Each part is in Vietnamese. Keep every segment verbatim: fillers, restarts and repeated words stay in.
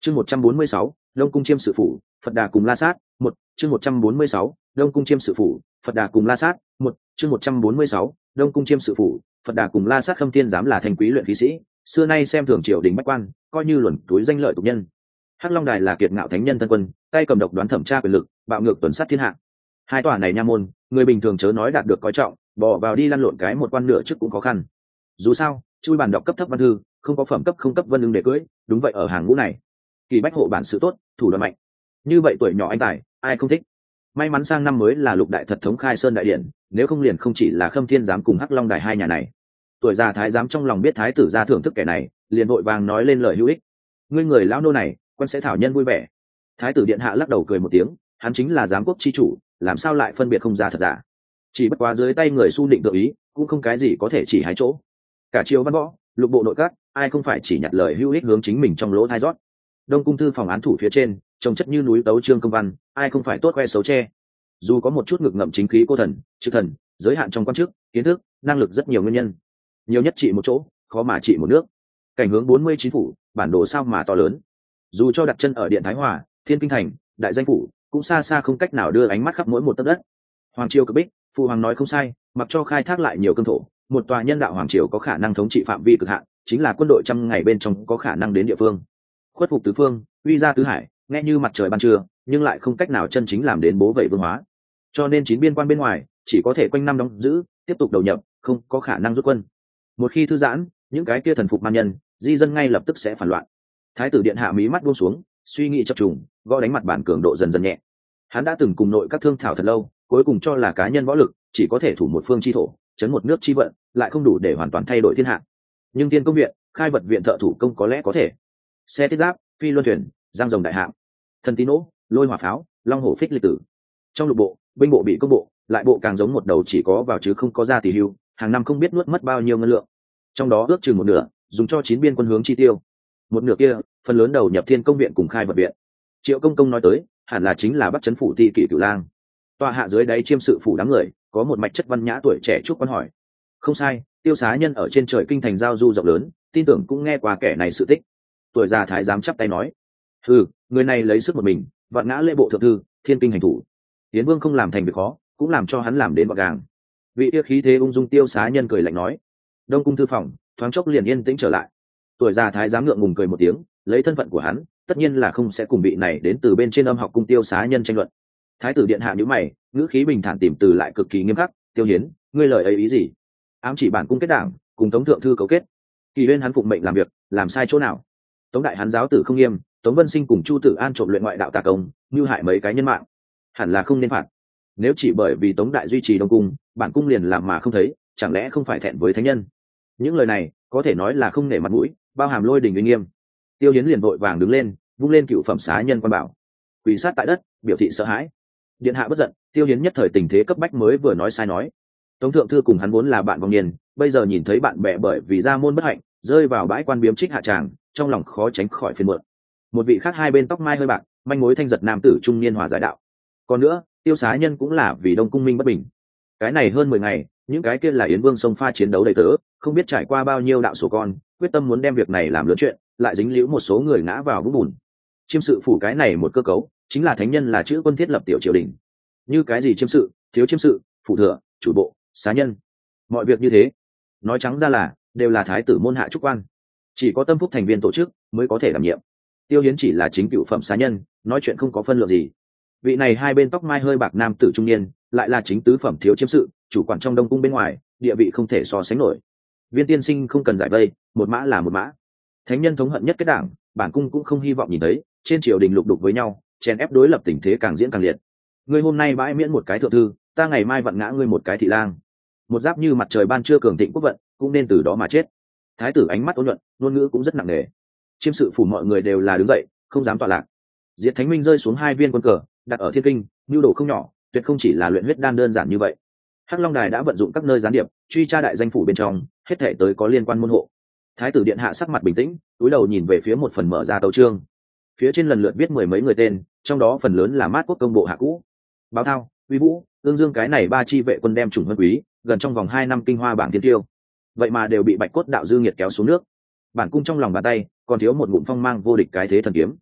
chương một trăm bốn mươi sáu đông cung chiêm sự phủ Phật Đà cùng La Sát một chương một trăm bốn mươi sáu đông cung chiêm sự phủ Phật Đà cùng La Sát một chương một trăm bốn mươi sáu đông cung chiêm sự phủ Phật Đà cùng La Sát Khâm Thiên dám là thành quý luyện khí sĩ, xưa nay xem thường triều đình bách quan, coi như luồn túi danh lợi tục nhân. Hắc Long Đài là kiệt ngạo thánh nhân thân quân, tay cầm độc đoán thẩm tra quyền lực, bạo ngược tuần sát thiên hạ. Hai tòa này nha môn, người bình thường chớ nói đạt được coi trọng, bỏ vào đi lăn lộn cái một quan nửa chức cũng khó khăn. Dù sao, chui bản đọc cấp thấp văn thư, không có phẩm cấp không cấp vân lương để cưỡi, đúng vậy ở hàng ngũ này. Kỳ bách hộ bản sự tốt, thủ đoạn mạnh. Như vậy tuổi nhỏ anh tài, ai không thích. May mắn sang năm mới là lục đại thật thống khai sơn đại điện, nếu không liền không chỉ là Khâm Thiên giám cùng Hắc Long Đài hai nhà này. Tuổi già thái giám trong lòng biết thái tử gia thưởng thức kẻ này, liền vội vàng nói lên lời hữu ích. Ngươi người lão nô này, quan sẽ thảo nhân vui vẻ. Thái tử điện hạ lắc đầu cười một tiếng, hắn chính là giám quốc chi chủ, làm sao lại phân biệt không ra thật giả. Chỉ bất quá dưới tay người su định tự ý, cũng không cái gì có thể chỉ hái chỗ. Cả triều văn võ, lục bộ nội các, ai không phải chỉ nhặt lời hữu ích hướng chính mình trong lỗ thai rót. Đông cung thư phòng án thủ phía trên, trồng chất như núi tấu chương công văn, ai không phải tốt khoe xấu che. Dù có một chút ngực ngậm chính khí cô thần, trực thần, giới hạn trong quan chức, kiến thức, năng lực rất nhiều nguyên nhân. Nhiều nhất trị một chỗ, khó mà trị một nước. Cảnh hướng bốn mươi chín phủ, bản đồ sao mà to lớn. Dù cho đặt chân ở điện Thái Hòa, Thiên Kinh thành, đại danh phủ, cũng xa xa không cách nào đưa ánh mắt khắp mỗi một tấc đất. Hoàng triều cực bích, phụ hoàng nói không sai, mặc cho khai thác lại nhiều cương thổ, một tòa nhân đạo hoàng triều có khả năng thống trị phạm vi cực hạn, chính là quân đội trăm ngày bên trong có khả năng đến địa phương. Khuất phục tứ phương, uy ra tứ hải, nghe như mặt trời ban trưa, nhưng lại không cách nào chân chính làm đến bố vậy vương hóa. Cho nên chín biên quan bên ngoài chỉ có thể quanh năm đóng giữ, tiếp tục đầu nhập, không có khả năng rút quân. Một khi thư giãn, những cái kia thần phục man nhân, di dân ngay lập tức sẽ phản loạn. Thái tử điện hạ mí mắt buông xuống, suy nghĩ chập trùng, gõ đánh mặt bản cường độ dần dần nhẹ. Hắn đã từng cùng nội các thương thảo thật lâu, cuối cùng cho là cá nhân võ lực chỉ có thể thủ một phương chi thổ, chấn một nước chi vận, lại không đủ để hoàn toàn thay đổi thiên hạ. Nhưng tiên công viện, khai vật viện thợ thủ công có lẽ có thể. Xe thiết giáp, phi luân thuyền, giang rồng đại hạng, thần tín nỗ, lôi hỏa pháo, long hổ phích lịch tử. Trong lục bộ, binh bộ bị công bộ, lại bộ càng giống một đầu chỉ có vào chứ không có ra tỷ hưu, hàng năm không biết nuốt mất bao nhiêu ngân lượng. Trong đó ước chừng một nửa dùng cho chín biên quân hướng chi tiêu, một nửa kia phần lớn đầu nhập thiên công viện cùng khai vật viện. Triệu công công nói tới, hẳn là chính là bắt chấn phủ ti kỷ cửu lang. Tòa hạ dưới đáy chiêm sự phủ đám người, có một mạch chất văn nhã tuổi trẻ trúc quan hỏi. Không sai, tiêu xá nhân ở trên trời kinh thành giao du rộng lớn, tin tưởng cũng nghe qua kẻ này sự tích. Tuổi già thái giám chắp tay nói, ừ, người này lấy sức một mình, vạn ngã lễ bộ thượng thư, thiên kinh hành thủ. Tiến vương không làm thành việc khó, cũng làm cho hắn làm đến gọn gàng. Vị kia khí thế ung dung tiêu xá nhân cười lạnh nói. Đông cung thư phòng thoáng chốc liền yên tĩnh trở lại. Tuổi già thái giám ngượng ngùng cười một tiếng, lấy thân phận của hắn, tất nhiên là không sẽ cùng vị này đến từ bên trên âm học cung tiêu xá nhân tranh luận. Thái tử điện hạ nhíu mày, ngữ khí bình thản tìm từ lại cực kỳ nghiêm khắc. Tiêu Hiến, ngươi lời ấy ý gì? Ám chỉ bản cung kết đảng, cùng tống thượng thư cấu kết. Kỳ huyên hắn phụng mệnh làm việc, làm sai chỗ nào? Tống đại hắn giáo tử không nghiêm, Tống Vân Sinh cùng Chu Tử An trộm luyện ngoại đạo tà công, mưu hại mấy cái nhân mạng, hẳn là không nên phạt. Nếu chỉ bởi vì Tống đại duy trì đông cung, bản cung liền làm mà không thấy, chẳng lẽ không phải thẹn với thánh nhân? Những lời này có thể nói là không nể mặt mũi, bao hàm lôi đình uy nghiêm. Tiêu Hiến liền vội vàng đứng lên, vung lên cựu phẩm xá nhân quan bảo, quỳ sát tại đất, biểu thị sợ hãi. Điện hạ bất giận, Tiêu Hiến nhất thời tình thế cấp bách mới vừa nói sai nói. Tống thượng thư cùng hắn vốn là bạn vong niên, bây giờ nhìn thấy bạn bè bởi vì gia môn bất hạnh rơi vào bãi quan biếm trích hạ tràng, trong lòng khó tránh khỏi phiền muộn. Một vị khác hai bên tóc mai hơi bạc, manh mối thanh giật nam tử trung niên hòa giải đạo. Còn nữa, tiêu xá nhân cũng là vì đông cung minh bất bình. Cái này hơn mười ngày, những cái kia là yến vương sông pha chiến đấu đầy tớ, không biết trải qua bao nhiêu đạo sổ con, quyết tâm muốn đem việc này làm lớn chuyện, lại dính liễu một số người ngã vào vũng bùn. Chiêm sự phủ cái này một cơ cấu, chính là thánh nhân là chữ quân thiết lập tiểu triều đình. Như cái gì chiêm sự, thiếu chiêm sự, phủ thừa, chủ bộ, xá nhân, mọi việc như thế, nói trắng ra là đều là thái tử môn hạ trúc quan, chỉ có tâm phúc thành viên tổ chức mới có thể đảm nhiệm. Tiêu Hiến chỉ là chính cựu phẩm xá nhân, nói chuyện không có phân lượng gì. Vị này hai bên tóc mai hơi bạc nam tử trung niên, lại là chính tứ phẩm thiếu chiêm sự, chủ quản trong đông cung bên ngoài, địa vị không thể so sánh nổi. Viên tiên sinh không cần giải vây, một mã là một mã. Thánh nhân thống hận nhất kết đảng, bản cung cũng không hy vọng nhìn thấy trên triều đình lục đục với nhau, chèn ép đối lập tình thế càng diễn càng liệt. Ngươi hôm nay bãi miễn một cái thượng thư, ta ngày mai vặn ngã ngươi một cái thị lang. Một giáp như mặt trời ban trưa cường thịnh quốc vận, cũng nên từ đó mà chết. Thái tử ánh mắt ôn nhuận, ngôn ngữ cũng rất nặng nề. Chiêm sự phủ mọi người đều là đứng dậy, không dám tọa lạc. Diệt Thánh Minh rơi xuống hai viên quân cờ, đặt ở Thiên Kinh, nhu đồ không nhỏ, tuyệt không chỉ là luyện huyết đan đơn giản như vậy. Hắc Long Đài đã vận dụng các nơi gián điệp, truy tra đại danh phủ bên trong, hết thảy tới có liên quan môn hộ. Thái tử điện hạ sắc mặt bình tĩnh, cúi đầu nhìn về phía một phần mở ra tấu chương. Phía trên lần lượt viết mười mấy người tên, trong đó phần lớn là mát quốc công bộ hạ cũ. Báo Thao, Uy Vũ, Ương Dương cái này ba chi vệ quân đem chủng huân quý, gần trong vòng hai năm kinh hoa bảng thiên tiêu. Vậy mà đều bị Bạch Cốt đạo dư nghiệt kéo xuống nước. Bản cung trong lòng bàn tay, còn thiếu một ngụm phong mang vô địch cái thế thần kiếm.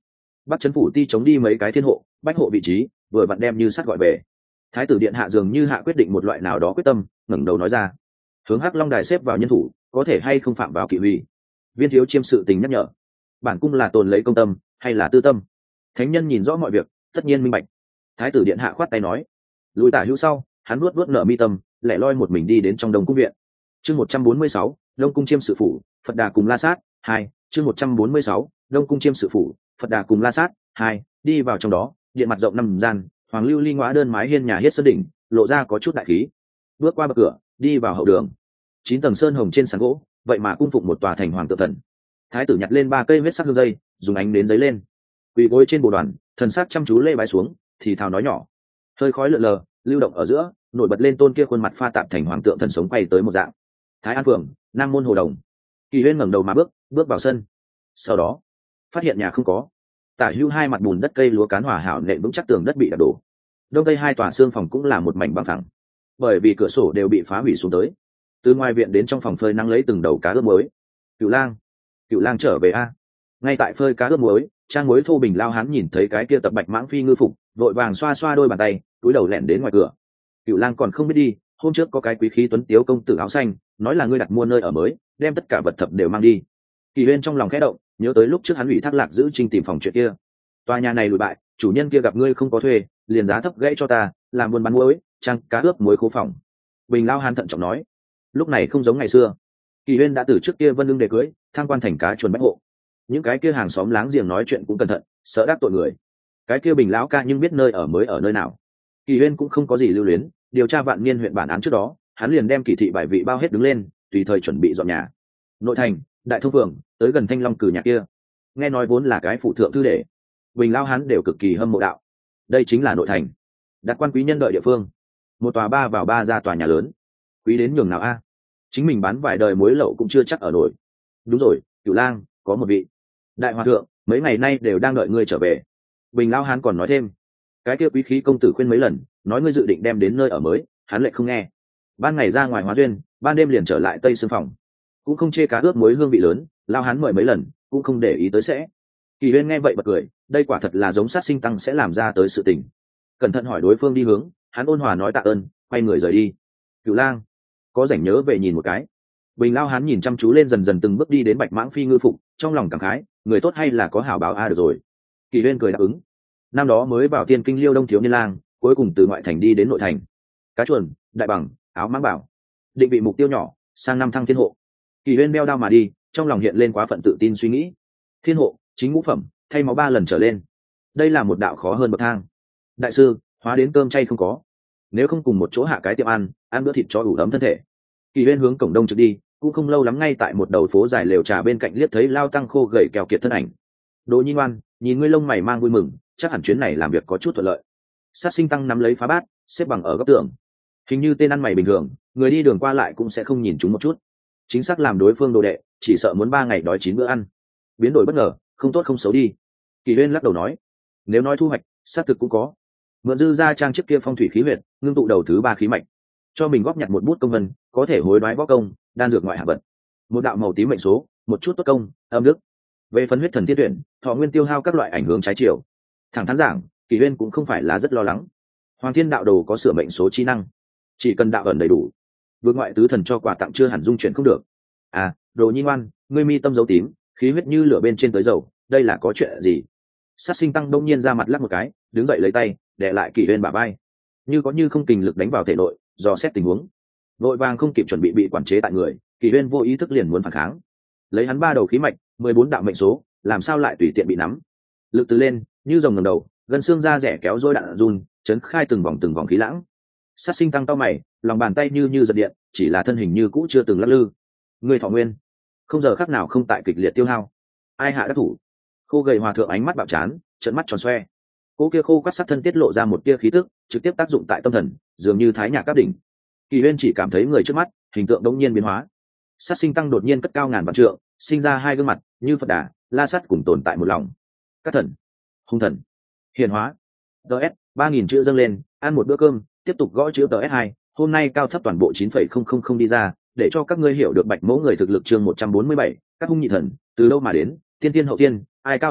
Bắc Trấn phủ ti chống đi mấy cái thiên hộ bách hộ vị trí, vừa vặn đem Như Sắt gọi về. Thái tử điện hạ dường như hạ quyết định một loại nào đó quyết tâm, ngẩng đầu nói ra: hướng Hắc Long đài xếp vào nhân thủ, có thể hay không phạm vào kỵ huy? Viên thiếu chiêm sự tình nhắc nhở. Bản cung là tồn lấy công tâm hay là tư tâm? Thánh nhân nhìn rõ mọi việc, tất nhiên minh bạch. Thái tử điện hạ khoát tay nói. Lùi tả hữu sau, hắn nuốt nuốt nở mi tâm, lẻ loi một mình đi đến trong Đông cung viện. Chương một trăm bốn mươi sáu, Đông cung chiêm sự phủ, Phật Đà cùng La Sát hai. Chương một trăm bốn mươi sáu, Đông cung chiêm sự phủ, Phật Đà cùng La Sát hai. Đi vào trong đó, điện mặt rộng năm gian, hoàng lưu ly ngóa đơn mái hiên nhà hiết sơn đỉnh, lộ ra có chút đại khí. Bước qua bậc cửa, đi vào hậu đường. Chín tầng sơn hồng trên sàn gỗ, vậy mà cung phụng một tòa thành hoàng tự thần. Thái tử nhặt lên ba cây huyết sắc hương dây, dùng ánh đến giấy lên. Quỳ gối trên bồ đoàn, thần sắc chăm chú lê bái xuống, thì thào nói nhỏ. Hơi khói lượn lờ, lưu động ở giữa, nổi bật lên tôn kia khuôn mặt pha tạp thành hoàng tượng thần sống quay tới một dạng. Thái An Phường, Nam môn Hồ Đồng. Kỳ Huyên ngẩng đầu mà bước, bước vào sân. Sau đó, phát hiện nhà không có. Tả hữu hai mặt bùn đất cây lúa cán hòa hảo nện vững chắc tường đất bị đập đổ. Đông tây hai tòa xương phòng cũng là một mảnh bằng phẳng, bởi vì cửa sổ đều bị phá hủy xuống tới. Từ ngoài viện đến trong phòng phơi nắng lấy từng đầu cá ướp muối. Cửu Lang, Cửu Lang trở về a. Ngay tại phơi cá ướp muối, trang muối thô bình lao hán nhìn thấy cái kia tập bạch mãng phi ngư phục, vội vàng xoa xoa đôi bàn tay, cúi đầu lẻn đến ngoài cửa. Cửu Lang còn không biết đi, hôm trước có cái quý khí tuấn tiếu công tử áo xanh, nói là ngươi đặt mua nơi ở mới, đem tất cả vật thập đều mang đi. Kỳ Huyên trong lòng khẽ động, nhớ tới lúc trước hắn ủy thác Lạc giữ Trinh tìm phòng chuyện kia. Tòa nhà này lùi bại, chủ nhân kia gặp ngươi không có thuê, liền giá thấp gãy cho ta, làm buôn bán muối, trang cá ướp muối khố phòng. Bình lao hán thận trọng nói. Lúc này không giống ngày xưa. Kỳ Huyên đã từ trước kia vân lương đề cưới, thăng quan thành cá chuồn bách hộ. Những cái kia hàng xóm láng giềng nói chuyện cũng cẩn thận, sợ đắc tội người. Cái kia Bình lão ca nhưng biết nơi ở mới ở nơi nào. Kỳ Huyên cũng không có gì lưu luyến, điều tra vạn niên huyện bản án trước đó, hắn liền đem kỳ thị bài vị bao hết đứng lên, tùy thời chuẩn bị dọn nhà. Nội thành, đại thông phường, tới gần Thanh Long cử nhà kia. Nghe nói vốn là cái phụ thượng thư để, Bình lao hắn đều cực kỳ hâm mộ đạo. Đây chính là nội thành, đặt quan quý nhân đợi địa phương. Một tòa ba vào ba ra tòa nhà lớn, quý đến nhường nào a? Chính mình bán vài đời muối lậu cũng chưa chắc ở nổi. Đúng rồi, Cửu Lang, có một vị đại hòa thượng mấy ngày nay đều đang đợi ngươi trở về. Bình lao hán còn nói thêm, cái kia quý khí công tử khuyên mấy lần, nói ngươi dự định đem đến nơi ở mới, hắn lại không nghe. Ban ngày ra ngoài hóa duyên, ban đêm liền trở lại tây xương phòng, cũng không chê cá ướp muối hương vị lớn, lao hán mời mấy lần cũng không để ý tới sẽ. Kỳ Huyên nghe vậy bật cười, đây quả thật là giống sát sinh tăng sẽ làm ra tới sự tình. Cẩn thận hỏi đối phương đi hướng, hắn ôn hòa nói tạ ơn, quay người rời đi. Cửu Lang, có rảnh nhớ về nhìn một cái. Bình lao hán nhìn chăm chú lên, dần dần từng bước đi đến bạch mãng phi ngư phục, trong lòng cảm khái, người tốt hay là có hảo báo a được rồi. Kỳ Huyên cười đáp ứng. Năm đó mới vào tiên kinh liêu đông thiếu niên lang, cuối cùng từ ngoại thành đi đến nội thành. Cá chuồn, đại bằng, áo mãng bảo, định vị mục tiêu nhỏ, sang năm thăng thiên hộ. Kỳ Huyên beo đao mà đi, trong lòng hiện lên quá phận tự tin suy nghĩ. Thiên hộ, chính ngũ phẩm, thay máu ba lần trở lên, đây là một đạo khó hơn bậc thang. Đại sư, hóa đến cơm chay không có, nếu không cùng một chỗ hạ cái tiệm ăn, ăn bữa thịt cho đủ ấm thân thể. Kỳ Huyên hướng cổng đông trực đi, cũng không lâu lắm ngay tại một đầu phố dài lều trà bên cạnh liếc thấy lao tăng khô gầy kèo kiệt thân ảnh. Đỗ Nhi ngoan, nhìn ngươi lông mày mang vui mừng, chắc hẳn chuyến này làm việc có chút thuận lợi. Sát sinh tăng nắm lấy phá bát, xếp bằng ở góc tường, hình như tên ăn mày bình thường, người đi đường qua lại cũng sẽ không nhìn chúng một chút. Chính xác làm đối phương đồ đệ, chỉ sợ muốn ba ngày đói chín bữa ăn. Biến đổi bất ngờ, không tốt không xấu đi. Kỳ Huyên lắc đầu nói, nếu nói thu hoạch, xác thực cũng có. Mượn dư ra trang trước kia phong thủy khí huyệt, ngưng tụ đầu thứ ba khí mạch, cho mình góp nhặt một bút công vân, có thể hối đoái võ công, đan dược ngoại hạ vật. Một đạo màu tím mệnh số, một chút tốt công, âm đức. Về phần huyết thần thiên tuyển, thọ nguyên tiêu hao các loại ảnh hưởng trái chiều. Thẳng thắn giảng, Kỳ Huyên cũng không phải là rất lo lắng. Hoàng Thiên đạo đồ có sửa mệnh số chi năng, chỉ cần đạo ẩn đầy đủ, vượt ngoại tứ thần cho quà tặng chưa hẳn dung chuyển không được. À, Đồ Nhi ngoan, ngươi mi tâm dấu tím, khí huyết như lửa bên trên tới dầu, đây là có chuyện gì? Sát sinh tăng đông nhiên ra mặt lắc một cái, đứng dậy lấy tay đè lại Kỳ Huyên bả vai, như có như không kình lực đánh vào thể nội, dò xét tình huống. Vội vàng không kịp chuẩn bị bị quản chế tại người, Kỳ Huyên vô ý thức liền muốn phản kháng. Lấy hắn ba đầu khí mạch, mười bốn đạo mệnh số, làm sao lại tùy tiện bị nắm? Lực từ lên, như rồng ngẩng đầu, gân xương da rẻ kéo dôi đạn run, chấn khai từng vòng từng vòng khí lãng. Sát sinh tăng cao mày, lòng bàn tay như như giật điện, chỉ là thân hình như cũ chưa từng lắc lư. Người thọ nguyên, không giờ khắc nào không tại kịch liệt tiêu hao. Ai hạ đắc thủ? Khô gầy hòa thượng ánh mắt bạo chán, trợn mắt tròn xoe. Cô kia khô quắt sát thân tiết lộ ra một tia khí tức, trực tiếp tác dụng tại tâm thần, dường như thái nhạc các đỉnh. Kỳ Huyên chỉ cảm thấy người trước mắt, hình tượng đống nhiên biến hóa. Sát sinh tăng đột nhiên cất cao ngàn vạn trượng, sinh ra hai gương mặt, như Phật Đà, La Sát cùng tồn tại một lòng. Các thần, hung thần, hiển hóa. ds ba nghìn chữ dâng lên, ăn một bữa cơm, tiếp tục gõ chữ ds hai. Hôm nay cao thấp toàn bộ chín phẩy không không không đi ra, để cho các ngươi hiểu được bạch mẫu người thực lực. Chương một trăm bốn mươi bảy, các hung nhị thần từ đâu mà đến, tiên tiên hậu tiên, ai cao ai thấp,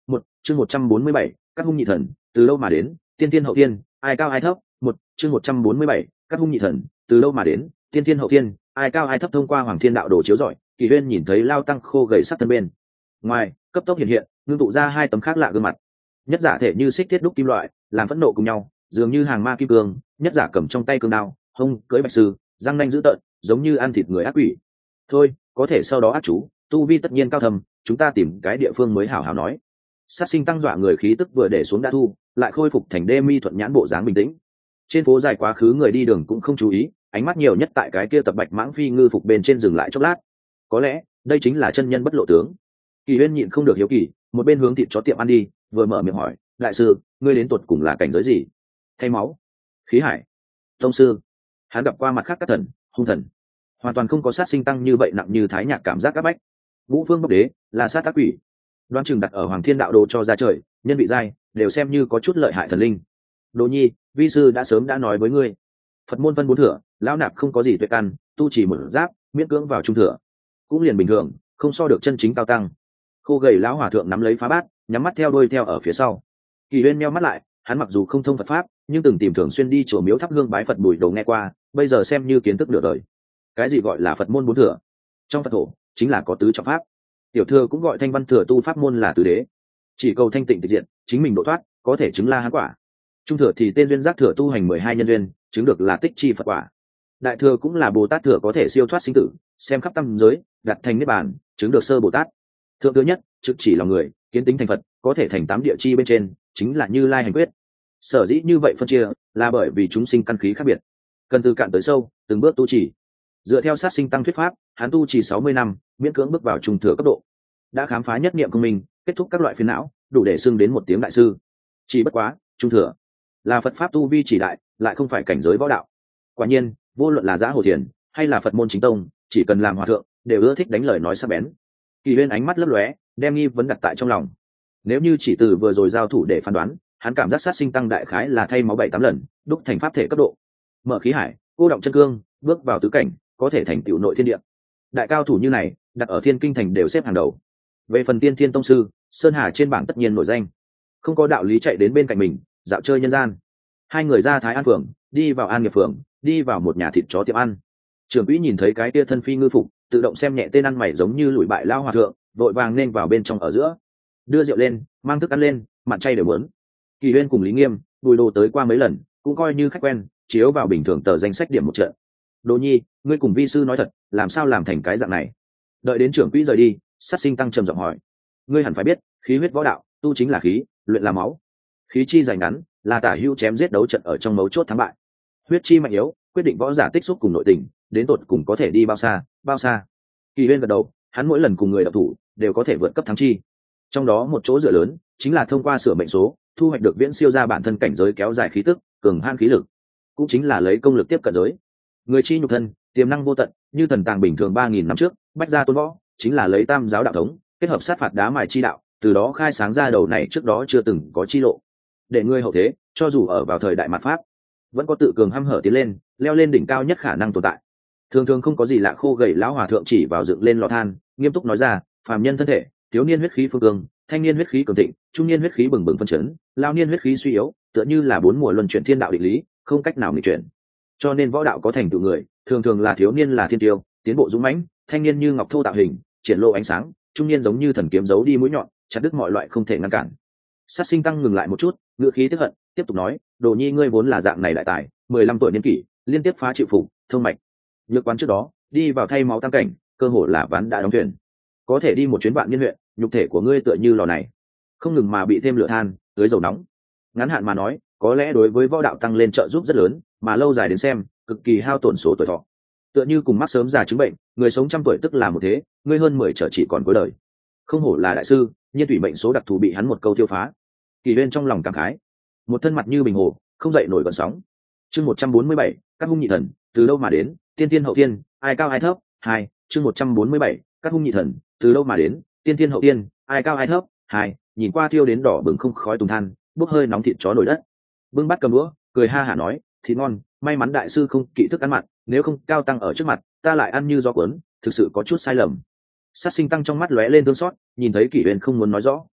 một chương một trăm bốn mươi bảy các hung nhị thần từ lâu mà đến, tiên thiên hậu thiên ai cao ai thấp. Một chương một trăm bốn mươi bảy các hung nhị thần từ lâu mà đến, tiên thiên hậu thiên ai cao ai thấp. Thông qua Hoàng Thiên Đạo Đồ chiếu rọi, Kỳ Huyên nhìn thấy Lao Tăng khô gầy sắc thân bên ngoài cấp tốc hiện hiện, ngưng tụ ra hai tấm khác lạ gương mặt. Nhất giả thể như xích thiết đúc kim loại, làm phẫn nộ cùng nhau, dường như hàng ma kim cương. Nhất giả cầm trong tay cương đao, hông cưỡi bạch sư, răng nanh dữ tợn, giống như ăn thịt người ác quỷ. Thôi, có thể sau đó ác chú, tu vi tất nhiên cao thầm, chúng ta tìm cái địa phương mới hảo hảo nói. Sát sinh tăng dọa người khí tức vừa để xuống đã thu, lại khôi phục thành đê mi thuận nhãn bộ dáng bình tĩnh. Trên phố dài quá khứ người đi đường cũng không chú ý, ánh mắt nhiều nhất tại cái kia tập bạch mãng phi ngư phục bên trên dừng lại chốc lát. Có lẽ đây chính là chân nhân bất lộ tướng. Kỳ Huyên nhịn không được hiếu kỳ, một bên hướng thịt chó tiệm ăn đi, vừa mở miệng hỏi, đại sư, ngươi đến tuột cùng là cảnh giới gì? Thay máu, khí hải, tông sư. Hắn gặp qua mặt khác các thần, hung thần, hoàn toàn không có sát sinh tăng như vậy nặng như thái nhạc cảm giác áp bách. Ngũ phương bốc đế là sát ác quỷ, đoán chừng đặt ở Hoàng Thiên Đạo Đồ cho ra trời, nhân vị giai đều xem như có chút lợi hại thần linh. Đồ nhi, vi sư đã sớm đã nói với ngươi, Phật môn phân bốn thừa, lão nạp không có gì tuệ căn, tu chỉ một giáp, miễn cưỡng vào trung thừa, cũng liền bình thường, không so được chân chính cao tăng. Khô gầy lão hòa thượng nắm lấy phá bát, nhắm mắt theo đuôi theo ở phía sau. Kỳ Huyên meo mắt lại, hắn mặc dù không thông Phật pháp, nhưng từng tìm thường xuyên đi chùa miếu thắp hương bái Phật bùi đồ nghe qua, bây giờ xem như kiến thức nửa đời. Cái gì gọi là Phật môn bốn thừa? Trong Phật thổ chính là có tứ trọng pháp, tiểu thừa cũng gọi thanh văn thừa tu pháp môn là tứ đế, chỉ cầu thanh tịnh tịch diện, chính mình độ thoát, có thể chứng la hán quả. Trung thừa thì tên duyên giác thừa tu hành mười hai nhân duyên, chứng được là tích chi Phật quả. Đại thừa cũng là Bồ Tát thừa có thể siêu thoát sinh tử, xem khắp tam giới, đặt thành niết bàn, chứng được sơ Bồ Tát. Thượng thừa nhất, trực chỉ lòng người, kiến tính thành Phật, có thể thành tám địa chi bên trên, chính là Như Lai hành quyết. Sở dĩ như vậy phân chia, là bởi vì chúng sinh căn khí khác biệt, cần từ cạn tới sâu, từng bước tu chỉ. Dựa theo sát sinh tăng thuyết pháp, hắn tu chỉ sáu mươi năm, miễn cưỡng bước vào trung thừa cấp độ, đã khám phá nhất niệm công minh, kết thúc các loại phiền não, đủ để xưng đến một tiếng đại sư. Chỉ bất quá, trung thừa là Phật pháp tu vi chỉ đại, lại không phải cảnh giới võ đạo. Quả nhiên, vô luận là Giá Hồ Thiền hay là Phật môn chính tông, chỉ cần làm hòa thượng, đều ưa thích đánh lời nói sắc bén. Kỳ Huyên ánh mắt lấp lóe, đem nghi vấn đặt tại trong lòng. Nếu như chỉ từ vừa rồi giao thủ để phán đoán, hắn cảm giác sát sinh tăng đại khái là thay máu bảy tám lần, đúc thành pháp thể cấp độ. Mở khí hải, cô động chân cương, bước vào tứ cảnh, có thể thành tựu nội thiên địa. Đại cao thủ như này, đặt ở Thiên Kinh thành đều xếp hàng đầu. Về phần Tiên Thiên tông sư, Sơn Hà trên bảng tất nhiên nổi danh. Không có đạo lý chạy đến bên cạnh mình, dạo chơi nhân gian. Hai người ra Thái An phường, đi vào An Nghiệp phường, đi vào một nhà thịt chó tiệm ăn. Trưởng quỹ nhìn thấy cái tia thân phi ngư phục, tự động xem nhẹ tên ăn mày giống như lùi bại lao hòa thượng, vội vàng nên vào bên trong ở giữa, đưa rượu lên, mang thức ăn lên, mặn chay đều muốn. Kỳ Huyên cùng Lý Nghiêm, Bùi Đồ tới qua mấy lần, cũng coi như khách quen, chiếu vào bình thường tờ danh sách điểm một trận. Đồ nhi, ngươi cùng vi sư nói thật, làm sao làm thành cái dạng này? Đợi đến trưởng quỹ rời đi, sát sinh tăng trầm giọng hỏi. Ngươi hẳn phải biết, khí huyết võ đạo, tu chính là khí, luyện là máu. Khí chi dài ngắn, là tả hữu chém giết đấu trận ở trong mấu chốt thắng bại. Huyết chi mạnh yếu, quyết định võ giả tích xúc cùng nội tình, đến tột cùng có thể đi bao xa, bao xa. Kỳ Huyên gật đầu, hắn mỗi lần cùng người đạo thủ, đều có thể vượt cấp thắng chi. Trong đó một chỗ dựa lớn, chính là thông qua sửa mệnh số, thu hoạch được viễn siêu ra bản thân cảnh giới kéo dài khí tức, cường han khí lực, cũng chính là lấy công lực tiếp cận giới. Người chi nhục thân, tiềm năng vô tận, như thần tàng bình thường ba nghìn năm trước, bách gia tôn võ, chính là lấy tam giáo đạo thống, kết hợp sát phạt đá mài chi đạo, từ đó khai sáng ra đầu này trước đó chưa từng có chi lộ. Để ngươi hậu thế, cho dù ở vào thời đại mạt pháp, vẫn có tự cường hăm hở tiến lên, leo lên đỉnh cao nhất khả năng tồn tại. Thường thường không có gì lạ, khô gầy lão hòa thượng chỉ vào dựng lên lò than, nghiêm túc nói ra, phàm nhân thân thể, thiếu niên huyết khí phương cường, thanh niên huyết khí cường thịnh, trung niên huyết khí bừng bừng phân chấn, lao niên huyết khí suy yếu, tựa như là bốn mùa luân chuyển thiên đạo định lý, không cách nào nghịch chuyển. Cho nên võ đạo có thành tựu người, thường thường là thiếu niên là thiên tiêu, tiến bộ dũng mãnh, thanh niên như ngọc thô tạo hình, triển lộ ánh sáng, trung niên giống như thần kiếm giấu đi mũi nhọn, chặt đứt mọi loại không thể ngăn cản. Sát sinh tăng ngừng lại một chút, ngữ khí tức hận, tiếp tục nói, đồ nhi ngươi vốn là dạng này đại tài, mười lăm tuổi niên kỷ, liên tiếp phá chịu phục, thông mạch. Nhược quán trước đó, đi vào thay máu tam cảnh, cơ hội là ván đã đóng thuyền. Có thể đi một chuyến vạn niên huyện, nhục thể của ngươi tựa như lò này, không ngừng mà bị thêm lửa than, tưới dầu nóng. Ngắn hạn mà nói, có lẽ đối với võ đạo tăng lên trợ giúp rất lớn, mà lâu dài đến xem, cực kỳ hao tổn số tuổi thọ. Tựa như cùng mắc sớm già chứng bệnh, người sống trăm tuổi tức là một thế, ngươi hơn mười trở chỉ còn cuối đời. Không hổ là đại sư, nhiên thủy mệnh số đặc thù bị hắn một câu tiêu phá. Kỳ Huyên trong lòng cảm khái, một thân mặt như bình hồ, không dậy nổi gợn sóng. Chương một trăm bốn mươi bảy, các hung nhị thần, từ đâu mà đến, tiên tiên hậu tiên, ai cao ai thấp. Hai, chương một trăm bốn mươi bảy, các hung nhị thần, từ đâu mà đến, tiên tiên hậu tiên, ai cao ai thấp. Hai, nhìn qua thiêu đến đỏ bừng không khói tùng than, bốc hơi nóng thịt chó nổi đất. Bưng bát cầm đũa, cười ha hả nói, thịt ngon, may mắn đại sư không kỵ thức ăn mặn, nếu không cao tăng ở trước mặt, ta lại ăn như gió cuốn, thực sự có chút sai lầm. Sát sinh tăng trong mắt lóe lên thương xót, nhìn thấy Kỷ Huyền không muốn nói rõ,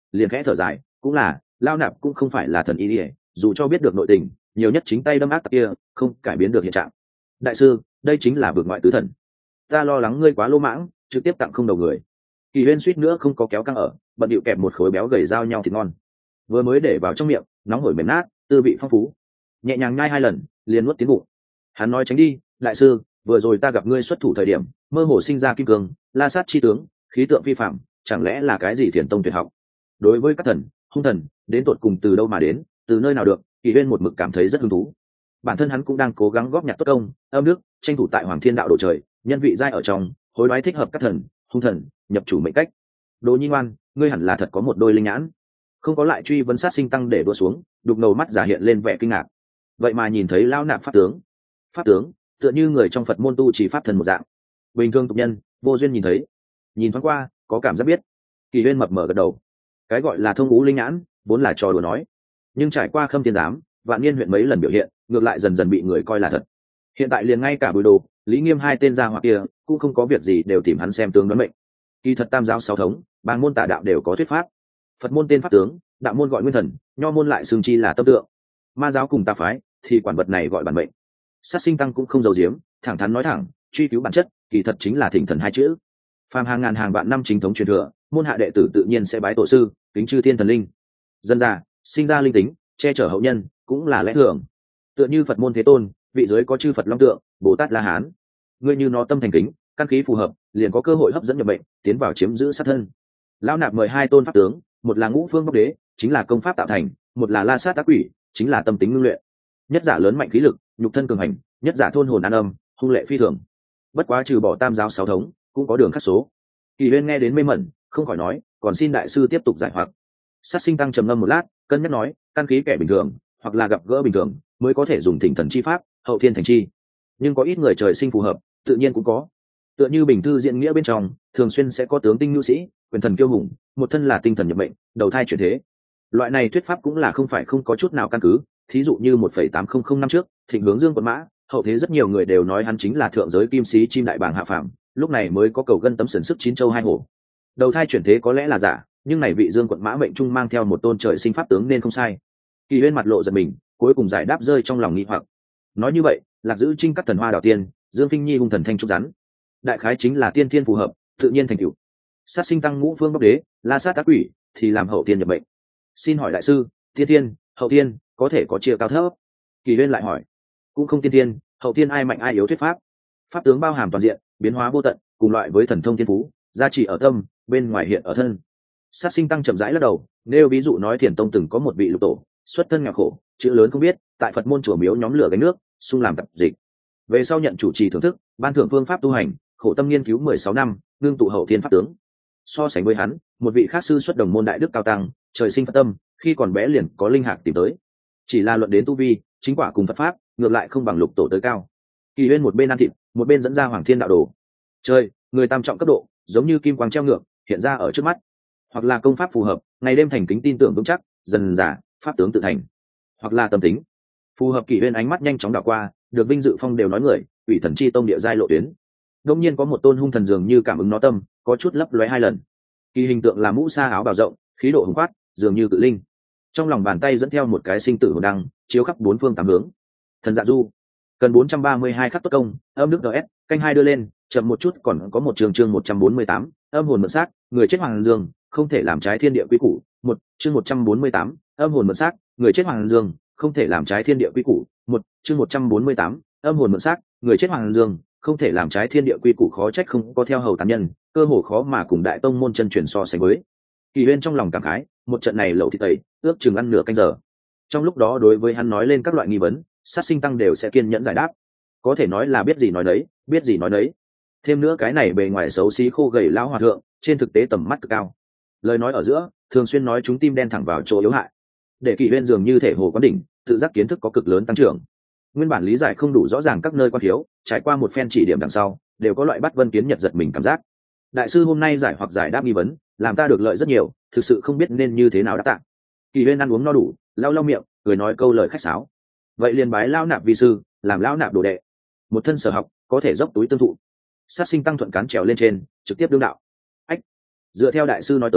liền khẽ thở dài, cũng là lao nạp cũng không phải là thần y ỉa, dù cho biết được nội tình, nhiều nhất chính tay đâm ác tặc kia không cải biến được hiện trạng. Đại sư, đây chính là vượt ngoại tứ thần, ta lo lắng ngươi quá lô mãng trực tiếp tặng không đầu người. Kỳ Huyên suýt nữa không có kéo căng ở, bận điệu kẹp một khối béo gầy giao nhau thịt ngon, vừa mới để vào trong miệng, nóng hổi mềm nát, tư vị phong phú, nhẹ nhàng nhai hai lần liền nuốt tiến bụng. Hắn nói, tránh đi đại sư, vừa rồi ta gặp ngươi xuất thủ thời điểm mơ hồ sinh ra kim cương la sát chi tướng, khí tượng phi phạm, chẳng lẽ là cái gì thiền tông tuyệt học? Đối với các thần hung thần đến tột cùng từ đâu mà đến, từ nơi nào được, Kỳ Huyên một mực cảm thấy rất hứng thú. Bản thân hắn cũng đang cố gắng góp nhặt tốt công âm đức, tranh thủ tại Hoàng Thiên Đạo độ trời nhân vị giai ở trong hối đoái thích hợp các thần hung thần nhập chủ mệnh cách. Đỗ Nhi ngoan, ngươi hẳn là thật có một đôi linh nhãn. Không có lại truy vấn sát sinh tăng để đua xuống, đục ngầu mắt giả hiện lên vẻ kinh ngạc. Vậy mà nhìn thấy lão nạp pháp tướng. Pháp tướng tựa như người trong Phật môn tu chỉ pháp thần một dạng, bình thường tục nhân vô duyên nhìn thấy, nhìn thoáng qua có cảm giác biết. Kỳ Huyên mập mờ gật đầu. Cái gọi là thông ngũ linh nhãn vốn là trò đùa nói, nhưng trải qua Khâm Thiên Giám, Vạn Niên huyện mấy lần biểu hiện, ngược lại dần dần bị người coi là thật. Hiện tại liền ngay cả Bùi Đồ, Lý Nghiêm hai tên gia hỏa kia cũng không có việc gì đều tìm hắn xem tướng đoán mệnh. Kỳ thật tam giáo sáu thống, bang môn tả đạo đều có thuyết pháp. Phật môn tên pháp tướng, đạo môn gọi nguyên thần, nho môn lại xương chi là tâm tượng. Ma giáo cùng tà phái thì quản vật này gọi bản mệnh. Sát sinh tăng cũng không giấu giếm, thẳng thắn nói thẳng, truy cứu bản chất, kỳ thật chính là thỉnh thần hai chữ. Phàm hàng ngàn hàng vạn năm chính thống truyền thừa, môn hạ đệ tử tự nhiên sẽ bái tổ sư, kính chư thiên thần linh. Dân ra, sinh ra linh tính, che chở hậu nhân, cũng là lẽ thường. Tựa như Phật môn Thế Tôn, vị dưới có chư Phật Long Tượng, Bồ Tát La Hán. Ngươi như nó tâm thành kính, căn khí phù hợp, liền có cơ hội hấp dẫn nhập mệnh, tiến vào chiếm giữ sát thân. Lão nạp mời hai tôn pháp tướng, một là Ngũ Phương Bốc Đế, chính là công pháp tạo thành, một là La Sát Ác Quỷ, chính là tâm tính ngưng luyện. Nhất giả lớn mạnh khí lực, nhục thân cường hành, nhất giả thôn hồn an âm, hung lệ phi thường. Bất quá trừ bỏ tam giáo sáu thống, cũng có đường khắc số. Kỳ Huyên nghe đến mê mẩn, không khỏi nói, còn xin đại sư tiếp tục giải hoặc. Sát sinh tăng trầm ngâm một lát, cân nhắc nói, căn khí kẻ bình thường, hoặc là gặp gỡ bình thường, mới có thể dùng thỉnh thần chi pháp, hậu thiên thành chi. Nhưng có ít người trời sinh phù hợp, tự nhiên cũng có. Tựa như bình thư diễn nghĩa bên trong, thường xuyên sẽ có tướng tinh nhu sĩ, quyền thần kiêu hùng, một thân là tinh thần nhập mệnh, đầu thai chuyển thế. Loại này thuyết pháp cũng là không phải không có chút nào căn cứ. Thí dụ như một phẩy tám không không năm trước, Thịnh Hướng Dương quận mã, hậu thế rất nhiều người đều nói hắn chính là thượng giới kim sĩ chim đại bàng hạ phàm, lúc này mới có cầu gân tấm sần sức chín châu hai hổ. Đầu thai chuyển thế có lẽ là giả, nhưng này vị Dương quận mã mệnh trung mang theo một tôn trời sinh pháp tướng nên không sai. Kỳ Huyên mặt lộ giật mình, cuối cùng giải đáp rơi trong lòng nghi hoặc. Nói như vậy, Lạc Giữ Trinh cắt thần hoa đào tiên, Dương Phinh Nhi hung thần thanh trúc rắn, đại khái chính là tiên thiên phù hợp, tự nhiên thành cửu. Sát sinh tăng Ngũ Phương Bốc Đế, La Sát Ác Quỷ thì làm hậu tiên nhập mệnh. Xin hỏi đại sư, tiên thiên, hậu tiên có thể có chia cao thấp? Kỳ Huyên lại hỏi. Cũng không tiên thiên, hậu tiên ai mạnh ai yếu thuyết pháp. Pháp tướng bao hàm toàn diện, biến hóa vô tận, cùng loại với thần thông thiên phú, gia trị ở tâm, bên ngoài hiện ở thân. Sát sinh tăng chậm rãi lắc đầu, nêu ví dụ nói Thiền Tông từng có một vị lục tổ, xuất thân nghèo khổ, chữ lớn không biết, tại Phật môn chùa miếu nhóm lửa gánh nước, xung làm tập dịch. Về sau nhận chủ trì thưởng thức, ban thưởng phương pháp tu hành, khổ tâm nghiên cứu mười sáu năm, ngưng tụ hậu thiên pháp tướng. So sánh với hắn, một vị khác sư xuất đồng môn đại đức cao tăng, trời sinh Phật tâm, khi còn bé liền có linh hạc tìm tới. Chỉ là luận đến tu vi, chính quả cùng Phật pháp, ngược lại không bằng lục tổ tới cao. Kỳ Huyên một bên ăn thịt, một bên dẫn ra Hoàng Thiên Đạo đồ. Chơi, người tam trọng cấp độ, giống như kim quang treo ngược, hiện ra ở trước mắt. Hoặc là công pháp phù hợp, ngày đêm thành kính tin tưởng vững chắc, dần dà pháp tướng tự thành. Hoặc là tâm tính phù hợp. Kỳ Huyên ánh mắt nhanh chóng đảo qua, được vinh dự phong đều nói người, ủy thần chi tông địa giai lộ tuyến. Đông nhiên có một tôn hung thần dường như cảm ứng nó tâm, có chút lấp lóe hai lần. Kỳ hình tượng là mũ sa áo bào rộng, khí độ hùng khoát, dường như cự linh. Trong lòng bàn tay dẫn theo một cái sinh tử hồn đăng, chiếu khắp bốn phương tám hướng. Thần dạ du cần bốn trăm ba mươi hai khắc tốt công, âm đức ds canh hai đưa lên, chậm một chút còn có một trường chương một trăm bốn mươi tám, âm hồn mượn xác, người chết hoàng dương, không thể làm trái thiên địa quy củ. Một chương một trăm bốn mươi tám, âm hồn mượn xác, người chết hoàng dương, không thể làm trái thiên địa quy củ. Một chương một trăm bốn mươi tám, âm hồn mượn xác, người chết hoàng dương, không thể làm trái thiên địa quy củ, khó trách không có theo hầu tán nhân, cơ hồ khó mà cùng đại tông môn chân truyền so sánh với. Kỳ Huyên trong lòng cảm khái, một trận này lẩu thịt tẩy, ước chừng ăn nửa canh giờ. Trong lúc đó đối với hắn nói lên các loại nghi vấn, sát sinh tăng đều sẽ kiên nhẫn giải đáp. Có thể nói là biết gì nói đấy, biết gì nói đấy. Thêm nữa cái này bề ngoài xấu xí khô gầy lão hòa thượng, trên thực tế tầm mắt cực cao. Lời nói ở giữa, thường xuyên nói chúng tim đen thẳng vào chỗ yếu hại. Để Kỳ Huyên dường như thể hồ quán đỉnh, tự giác kiến thức có cực lớn tăng trưởng. Nguyên bản lý giải không đủ rõ ràng các nơi quan thiếu, trải qua một phen chỉ điểm đằng sau, đều có loại bắt vân kiến nhật giật mình cảm giác. Đại sư hôm nay giải hoặc giải đáp nghi vấn, làm ta được lợi rất nhiều, thực sự không biết nên như thế nào đáp tạ. Kỳ Huyên ăn uống no đủ, lau lau miệng, cười nói câu lời khách sáo. Vậy liền bái lão nạp vi sư, làm lão nạp đồ đệ. Một thân sở học, có thể dốc túi tương thụ. Sát sinh tăng thuận cán trèo lên trên, trực tiếp đương đạo. Ách, dựa theo đại sư nói tới,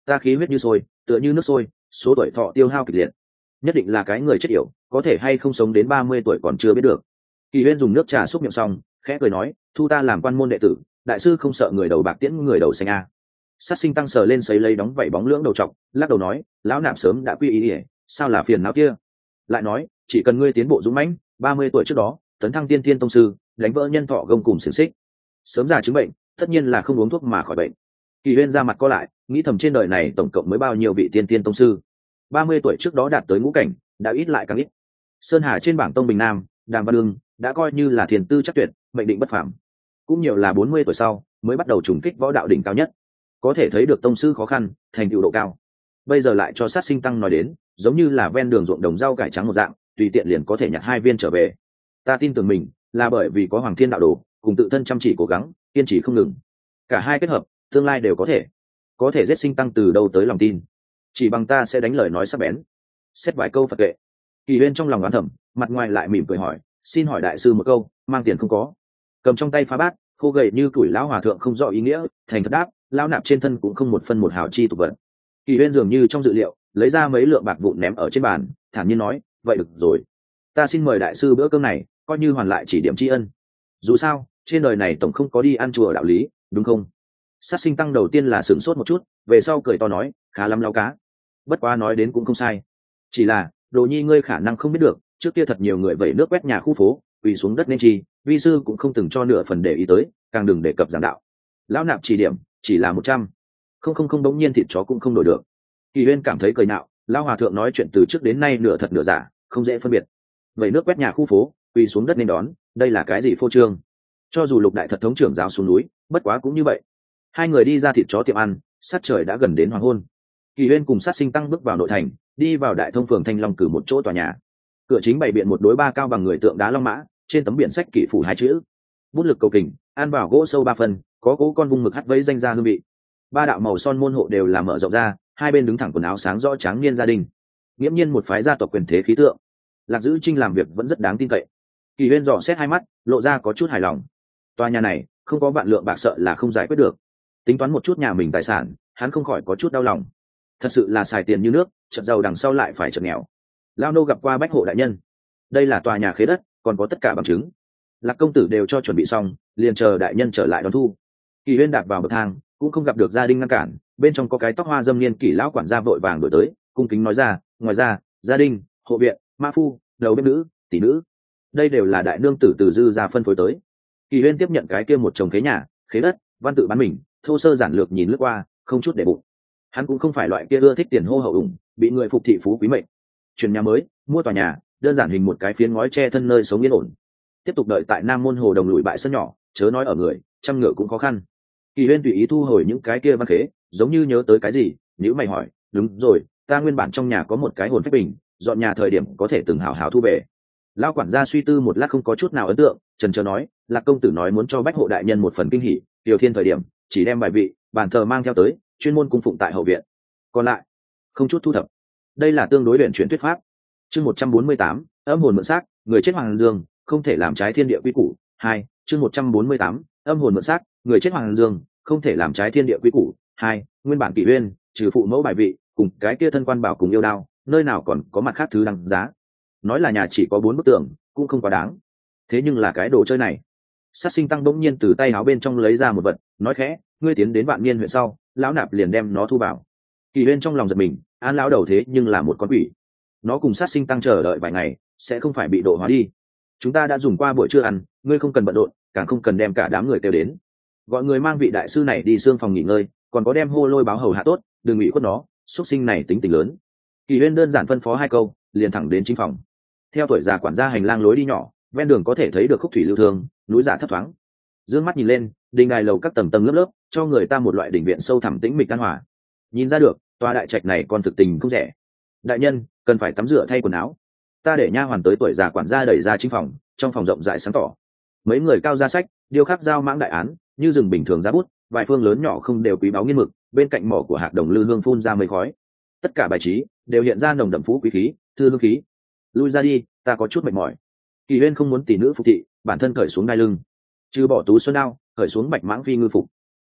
ta khí huyết như sôi, tựa như nước sôi, số tuổi thọ tiêu hao kịch liệt, nhất định là cái người chết yểu, có thể hay không sống đến ba mươi tuổi còn chưa biết được. Kỳ Huyên dùng nước trà xúc miệng xong, khẽ cười nói, thu ta làm quan môn đệ tử, đại sư không sợ người đầu bạc tiễn người đầu xanh a. Sát Sinh tăng sờ lên sấy lấy đóng vảy bóng lưỡng đầu trọc, lắc đầu nói, lão nạp sớm đã quy ý ỉa, sao là phiền não kia. Lại nói, chỉ cần ngươi tiến bộ dũng mãnh, ba mươi tuổi trước đó tấn thăng tiên thiên tông sư, đánh vỡ nhân thọ gông cùng xiềng xích, sớm già chứng bệnh, tất nhiên là không uống thuốc mà khỏi bệnh. Kỳ Huyên ra mặt co lại, nghĩ thầm trên đời này tổng cộng mới bao nhiêu vị tiên thiên tông sư, ba mươi tuổi trước đó đạt tới ngũ cảnh đã ít lại càng ít. Sơn Hà trên bảng tông bình nam, Đàm Văn Đương đã coi như là thiền tư chắc tuyệt, mệnh định bất phàm, cũng nhiều là bốn mươi tuổi sau mới bắt đầu trùng kích võ đạo đỉnh cao nhất, có thể thấy được tông sư khó khăn, thành tựu độ cao. Bây giờ lại cho Sát Sinh tăng nói đến, giống như là ven đường ruộng đồng rau cải trắng một dạng, tùy tiện liền có thể nhặt hai viên trở về. Ta tin tưởng mình là bởi vì có Hoàng Thiên đạo đồ cùng tự thân chăm chỉ cố gắng, kiên trì không ngừng, cả hai kết hợp, tương lai đều có thể có thể giết Sinh tăng từ đâu tới lòng tin. Chỉ bằng ta sẽ đánh lời nói sắc bén, xét vài câu Phật kệ. Kỳ Huyên trong lòng oán thầm, mặt ngoài lại mỉm cười hỏi, xin hỏi đại sư một câu, mang tiền không có? Cầm trong tay phá bát, khô gầy như củi lão hòa thượng không rõ ý nghĩa, thành thật đáp, lão nạp trên thân cũng không một phân một hào chi tục vật. Kỳ Huyên dường như trong dự liệu, lấy ra mấy lượng bạc vụn ném ở trên bàn, thản nhiên nói, vậy được rồi, ta xin mời đại sư bữa cơm này, coi như hoàn lại chỉ điểm tri ân. Dù sao, trên đời này tổng không có đi ăn chùa đạo lý, đúng không? Sát Sinh tăng đầu tiên là sửng sốt một chút, về sau cười to nói, khá lắm lão cá, bất quá nói đến cũng không sai, chỉ là đồ nhi ngươi khả năng không biết được, trước kia thật nhiều người vẩy nước quét nhà khu phố, quỳ xuống đất nên chi, vi sư cũng không từng cho nửa phần để ý tới, càng đừng đề cập giảng đạo. Lão nạp chỉ điểm chỉ là một trăm, không không không, đống nhiên thịt chó cũng không đổi được. Kỳ Huyên cảm thấy cười nạo, lão hòa thượng nói chuyện từ trước đến nay nửa thật nửa giả, không dễ phân biệt. Vẩy nước quét nhà khu phố, quỳ xuống đất nên đón, đây là cái gì phô trương? Cho dù Lục đại thật thống trưởng giáo xuống núi, bất quá cũng như vậy. Hai người đi ra thịt chó tiệm ăn, sát trời đã gần đến hoàng hôn. Kỳ Huyên cùng Sát Sinh tăng bước vào nội thành, đi vào đại thông phường Thanh Long cử một chỗ tòa nhà. Cửa chính bày biện một đối ba cao bằng người tượng đá long mã, trên tấm biển sách kỷ phủ hai chữ, bút lực cầu kình, an bảo gỗ sâu ba phần, có gỗ con vung mực hắt vẫy danh ra hương vị. Ba đạo màu son môn hộ đều là mở rộng ra, hai bên đứng thẳng quần áo sáng rõ tráng niên gia đình, nghiễm nhiên một phái gia tộc quyền thế khí tượng. Lạc Dữ Trinh làm việc vẫn rất đáng tin cậy. Kỳ Huyên dò xét hai mắt, lộ ra có chút hài lòng. Tòa nhà này không có vạn lượng bạc sợ là không giải quyết được. Tính toán một chút nhà mình tài sản, hắn không khỏi có chút đau lòng. Thật sự là xài tiền như nước, chợt giàu đằng sau lại phải chợt nghèo. Lao nô gặp qua bách hộ đại nhân, đây là tòa nhà khế đất, còn có tất cả bằng chứng. Lạc công tử đều cho chuẩn bị xong, liền chờ đại nhân trở lại đón thu. Kỳ Huyên đạp vào bậc thang, cũng không gặp được gia đình ngăn cản, bên trong có cái tóc hoa dâm niên kỷ lão quản gia vội vàng đổi tới, cung kính nói ra, ngoài ra, gia đình, hộ viện, mã phu, đầu bếp nữ, tỷ nữ, đây đều là đại nương tử từ dư gia phân phối tới. Kỳ Huyên tiếp nhận cái kia một chồng khế nhà, khế đất, văn tự bán mình, thô sơ giản lược nhìn lướt qua, không chút để bụng. Hắn cũng không phải loại kia ưa thích tiền hô hậu ủng, bị người phục thị phú quý mệnh. Chuyển nhà mới, mua tòa nhà, đơn giản hình một cái phiến ngói che thân nơi sống yên ổn. Tiếp tục đợi tại Nam Môn Hồ Đồng lùi bại sân nhỏ, chớ nói ở người, trăm ngựa cũng khó khăn. Kỳ Huyên tùy ý thu hồi những cái kia văn khế, giống như nhớ tới cái gì, nhíu mày hỏi, đúng rồi, ta nguyên bản trong nhà có một cái hồn phách bình, dọn nhà thời điểm có thể từng hào hào thu về. Lão quản gia suy tư một lát không có chút nào ấn tượng, trần trờ nói, Lạc công tử nói muốn cho bách hộ đại nhân một phần kinh hỉ, Tiểu Thiên thời điểm chỉ đem bài vị, bàn thờ mang theo tới, chuyên môn cung phụng tại hậu viện, còn lại không chút thu thập. Đây là tương đối luyện chuyển thuyết pháp. Chương một trăm bốn mươi tám, âm hồn mượn xác, người chết hoàng dương, không thể làm trái thiên địa quy củ. Hai, chương một trăm bốn mươi tám, âm hồn mượn xác, người chết hoàng dương, không thể làm trái thiên địa quy củ. Hai, nguyên bản Kỷ Uyên, trừ phụ mẫu bài vị, cùng cái kia thân quan bảo cùng yêu đao, nơi nào còn có mặt khác thứ đăng giá. Nói là nhà chỉ có bốn bức tường, cũng không quá đáng. Thế nhưng là cái đồ chơi này. Sát Sinh tăng bỗng nhiên từ tay áo bên trong lấy ra một vật, nói khẽ, ngươi tiến đến Vạn Niên huyện sau, lão nạp liền đem nó thu vào. Kỳ Uyên trong lòng giật mình, an lão đầu thế nhưng là một con quỷ, nó cùng Sát Sinh tăng chờ đợi vài ngày, sẽ không phải bị độ hóa đi. Chúng ta đã dùng qua buổi trưa ăn, ngươi không cần bận rộn, càng không cần đem cả đám người kêu đến. Gọi người mang vị đại sư này đi xương phòng nghỉ ngơi, còn có đem hô lôi báo hầu hạ tốt, đừng bị khuất nó, xuất sinh này tính tình lớn. Kỳ Uyên đơn giản phân phó hai câu, liền thẳng đến chính phòng. Theo tuổi già quản gia hành lang lối đi nhỏ, ven đường có thể thấy được khúc thủy lưu thương, núi giả thấp thoáng. Dương mắt nhìn lên, đình đài lầu các tầng tầng lớp lớp, cho người ta một loại đỉnh viện sâu thẳm tĩnh mịch an hòa. Nhìn ra được, tòa đại trạch này còn thực tình không rẻ. Đại nhân cần phải tắm rửa thay quần áo, ta để nha hoàn tới tuổi già quản gia đẩy ra chính phòng. Trong phòng rộng rãi sáng tỏ, mấy người cao ra sách, điêu khắc dao mãng đại án, như rừng bình thường giá bút, vài phương lớn nhỏ không đều quý báu nghiên mực, bên cạnh mỏ của hạc đồng lư hương phun ra mây khói. Tất cả bài trí đều hiện ra nồng đậm phú quý khí, thư hương khí. Lui ra đi, ta có chút mệt mỏi. Kỳ Uyên không muốn tỷ nữ phục thị, bản thân cởi xuống đai lưng, trừ bỏ tú xuân đao, cởi xuống bạch mãng phi ngư phục.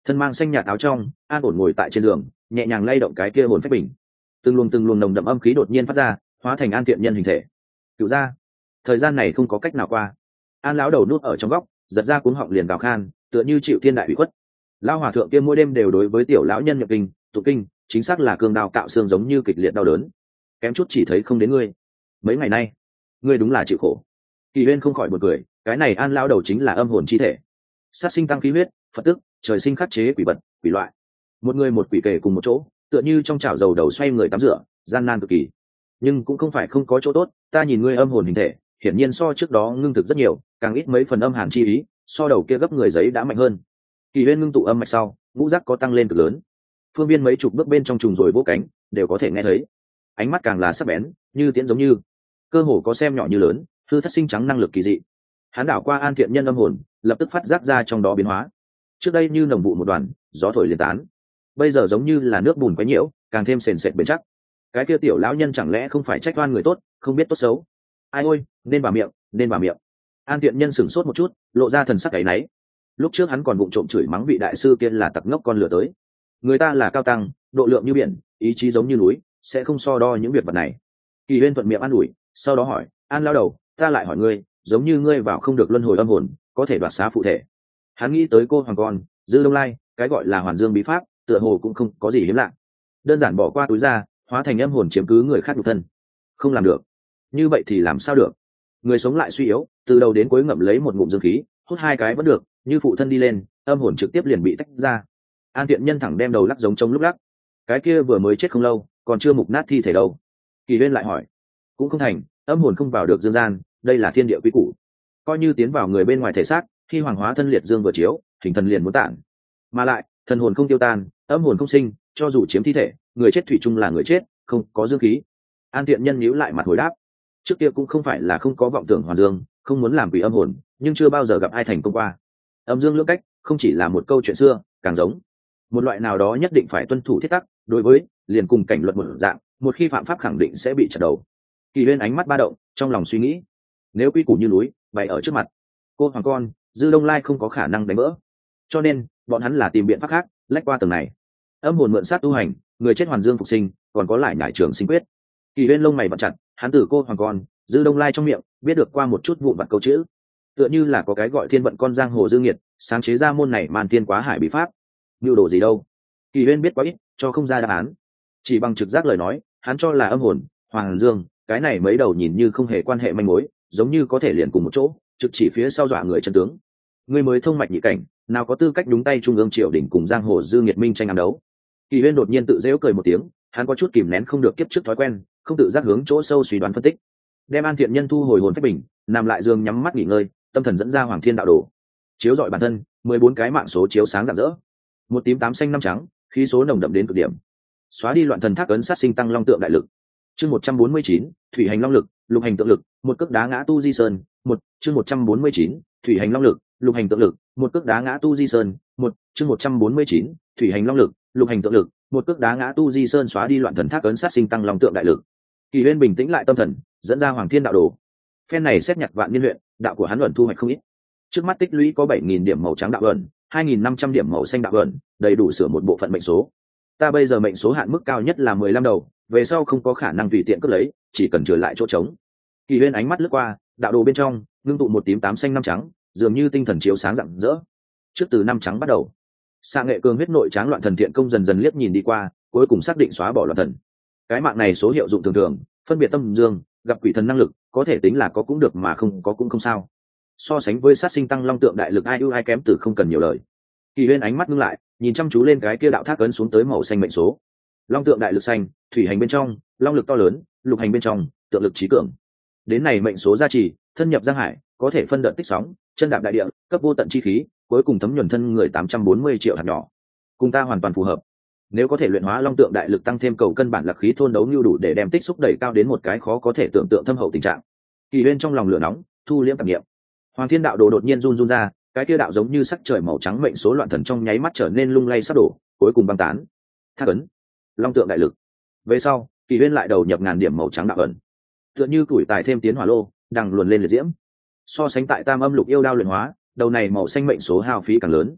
Thân mang xanh nhạt áo trong, an ổn ngồi tại trên giường, nhẹ nhàng lay động cái kia hồn phách bình. Từng luồng từng luồng nồng đậm âm khí đột nhiên phát ra, hóa thành an thiện nhân hình thể. Cựu ra, thời gian này không có cách nào qua. An lão đầu nuốt ở trong góc, giật ra cuống họng liền gào khan, tựa như chịu thiên đại ủy khuất. Lão hòa thượng kia mỗi đêm đều đối với tiểu lão nhân nhập kinh, tụ kinh, chính xác là cương đao cạo xương giống như kịch liệt đau đớn. Kém chút chỉ thấy không đến ngươi. Mấy ngày nay, ngươi đúng là chịu khổ. Kỳ Huyên không khỏi bật cười, cái này An lão đầu chính là âm hồn chi thể. Sát sinh tăng khí huyết, Phật tức, trời sinh khắc chế quỷ vật, quỷ loại. Một người một quỷ kể cùng một chỗ, tựa như trong chảo dầu đầu xoay người tắm rửa, gian nan cực kỳ. Nhưng cũng không phải không có chỗ tốt, ta nhìn ngươi âm hồn hình thể, hiển nhiên so trước đó ngưng thực rất nhiều, càng ít mấy phần âm hàn chi ý, so đầu kia gấp người giấy đã mạnh hơn. Kỳ Huyên ngưng tụ âm mạch sau, ngũ giác có tăng lên cực lớn. Phương viên mấy chục bước bên trong trùng rồi vỗ cánh, đều có thể nghe thấy. Ánh mắt càng là sắc bén, như tiễn giống như, cơ hồ có xem nhỏ như lớn, hư thất sinh trắng năng lực kỳ dị. Hắn đảo qua An thiện nhân âm hồn, lập tức phát giác ra trong đó biến hóa. Trước đây như nồng vụ một đoàn, gió thổi liền tán. Bây giờ giống như là nước bùn quấy nhiễu, càng thêm sền sệt bền chắc. Cái kia tiểu lão nhân chẳng lẽ không phải trách oan người tốt, không biết tốt xấu. Ai ôi, nên vào miệng, nên vào miệng. An thiện nhân sửng sốt một chút, lộ ra thần sắc áy náy. Lúc trước hắn còn vụng trộm chửi mắng vị đại sư kia là tặc ngốc con lừa tới. Người ta là cao tăng, độ lượng như biển, ý chí giống như núi, sẽ không so đo những việc vật này. Kỳ Huyên thuận miệng an ủi, sau đó hỏi, An lão đầu, ta lại hỏi ngươi, giống như ngươi vào không được luân hồi âm hồn, có thể đoạt xá phụ thể. Hắn nghĩ tới cô hoàng con, Dư Đông Lai, cái gọi là Hoàn Dương bí pháp, tựa hồ cũng không có gì hiếm lạ. Đơn giản bỏ qua túi ra, hóa thành âm hồn chiếm cứ người khác nhục thân. Không làm được. Như vậy thì làm sao được? Người sống lại suy yếu, từ đầu đến cuối ngậm lấy một ngụm dương khí, hút hai cái vẫn được, như phụ thân đi lên, âm hồn trực tiếp liền bị tách ra. An thiện nhân thẳng đem đầu lắc giống trống lúc lắc. Cái kia vừa mới chết không lâu, còn chưa mục nát thi thể đâu. Kỳ Huyên lại hỏi, cũng không thành, âm hồn không vào được dương gian, đây là thiên địa quy củ. Coi như tiến vào người bên ngoài thể xác, khi hoàng hóa thân liệt dương vừa chiếu, hình thần liền muốn tản. Mà lại, thần hồn không tiêu tan, âm hồn không sinh, cho dù chiếm thi thể, người chết thủy chung là người chết, không có dương khí. An thiện nhân nhíu lại mặt hồi đáp, trước kia cũng không phải là không có vọng tưởng hoàn dương, không muốn làm quỷ âm hồn, nhưng chưa bao giờ gặp ai thành công qua. Âm dương lưỡng cách không chỉ là một câu chuyện xưa, càng giống một loại nào đó nhất định phải tuân thủ thiết tắc, đối với liền cùng cảnh luật một dạng, một khi phạm pháp khẳng định sẽ bị chặt đầu. Kỳ Huyên ánh mắt ba động, trong lòng suy nghĩ, nếu quy củ như núi bày ở trước mặt, cô hoàng con Dư Đông Lai không có khả năng đánh vỡ, cho nên bọn hắn là tìm biện pháp khác lách qua tầng này. Âm hồn mượn sát tu hành, người chết hoàn dương phục sinh, còn có lại nhải trường sinh quyết. Kỳ Huyên lông mày bật chặt, hắn từ cô hoàng con Dư Đông Lai trong miệng biết được qua một chút vụn vặt câu chữ, tựa như là có cái gọi thiên vận con giang hồ Dương Nghiệt sáng chế ra môn này man tiên quá hải bí pháp. Mưu đồ gì đâu? Kỳ Huyên biết quá ít, cho không ra đáp án. Chỉ bằng trực giác lời nói, hắn cho là âm hồn, hoàng dương, cái này mấy đầu nhìn như không hề quan hệ manh mối, giống như có thể liền cùng một chỗ, trực chỉ phía sau dọa người chân tướng. Người mới thông mạch nhị cảnh, nào có tư cách đúng tay trung ương triều đỉnh cùng giang hồ Dương Nghiệt minh tranh ám đấu. Kỳ Huyên đột nhiên tự giễu cười một tiếng, hắn có chút kìm nén không được kiếp trước thói quen, không tự giác hướng chỗ sâu suy đoán phân tích. Đem An thiện nhân thu hồi hồn phách bình, nằm lại giường nhắm mắt nghỉ ngơi, tâm thần dẫn ra Hoàng Thiên đạo đồ, chiếu rọi bản thân, mười bốn cái mạng số chiếu sáng rạng rỡ, một tím tám xanh năm trắng, khí số nồng đậm đến cực điểm, xóa đi loạn thần thác ấn sát sinh tăng long tượng đại lực. Chương một trăm bốn mươi chín, thủy hành long lực, lục hành tượng lực, một cước đá ngã tu di sơn, một chương một trăm bốn mươi chín, thủy hành long lực, lục hành tượng lực, một cước đá ngã tu di sơn, một chương một trăm bốn mươi chín, thủy hành long lực, lục hành tượng lực, một cước đá ngã tu di sơn, xóa đi loạn thần thác ấn sát sinh tăng long tượng đại lực. Kỳ Huyên bình tĩnh lại tâm thần, dẫn ra Hoàng Thiên đạo đồ. Phen này xét nhặt vạn niên luyện, đạo của hắn luận thu hoạch không ít. Trước mắt tích lũy có bảy nghìn điểm màu trắng đạo luận, hai nghìn năm trăm điểm màu xanh đạo luận, đầy đủ sửa một bộ phận mệnh số. Ta bây giờ mệnh số hạn mức cao nhất là mười lăm đầu, về sau không có khả năng tùy tiện cất lấy, chỉ cần trở lại chỗ trống. Kỳ Huyên ánh mắt lướt qua, đạo đồ bên trong ngưng tụ một tím tám xanh năm trắng, dường như tinh thần chiếu sáng rạng rỡ. Trước từ năm trắng bắt đầu, xạ nghệ cường huyết nội tráng loạn thần thiện công dần dần liếc nhìn đi qua, cuối cùng xác định xóa bỏ loạn thần. Cái mạng này số hiệu dụng thường thường, phân biệt tâm dương, gặp quỷ thần năng lực, có thể tính là có cũng được mà không có cũng không sao. So sánh với sát sinh tăng long tượng đại lực ai ưu ai kém từ không cần nhiều lời. Kỳ Huyên ánh mắt ngưng lại, nhìn chăm chú lên cái kia đạo thác ấn xuống tới màu xanh mệnh số. Long tượng đại lực xanh, thủy hành bên trong, long lực to lớn, lục hành bên trong, tượng lực trí cường. Đến này mệnh số gia trì, thân nhập giang hải, có thể phân đợt tích sóng, chân đạp đại địa, cấp vô tận chi khí, cuối cùng thấm nhuần thân người tám trăm bốn mươi triệu hạt nhỏ. Cùng ta hoàn toàn phù hợp. Nếu có thể luyện hóa long tượng đại lực tăng thêm cầu cân bản lạc khí thôn đấu nhu đủ để đem tích xúc đẩy cao đến một cái khó có thể tưởng tượng thâm hậu tình trạng. Kỳ Huyên trong lòng lửa nóng, thu liễm tạp niệm. Hoàng Thiên đạo đồ đột nhiên run run ra, cái kia đạo giống như sắc trời màu trắng mệnh số loạn thần trong nháy mắt trở nên lung lay sắp đổ, cuối cùng băng tán. Thác ấn, long tượng đại lực. Về sau, Kỳ Huyên lại đầu nhập ngàn điểm màu trắng đạo ẩn, tựa như tuổi tài thêm tiến hỏa lô, đang luồn lên liệt diễm. So sánh tại tam âm lục yêu đao luyện hóa, đầu này màu xanh mệnh số hao phí càng lớn.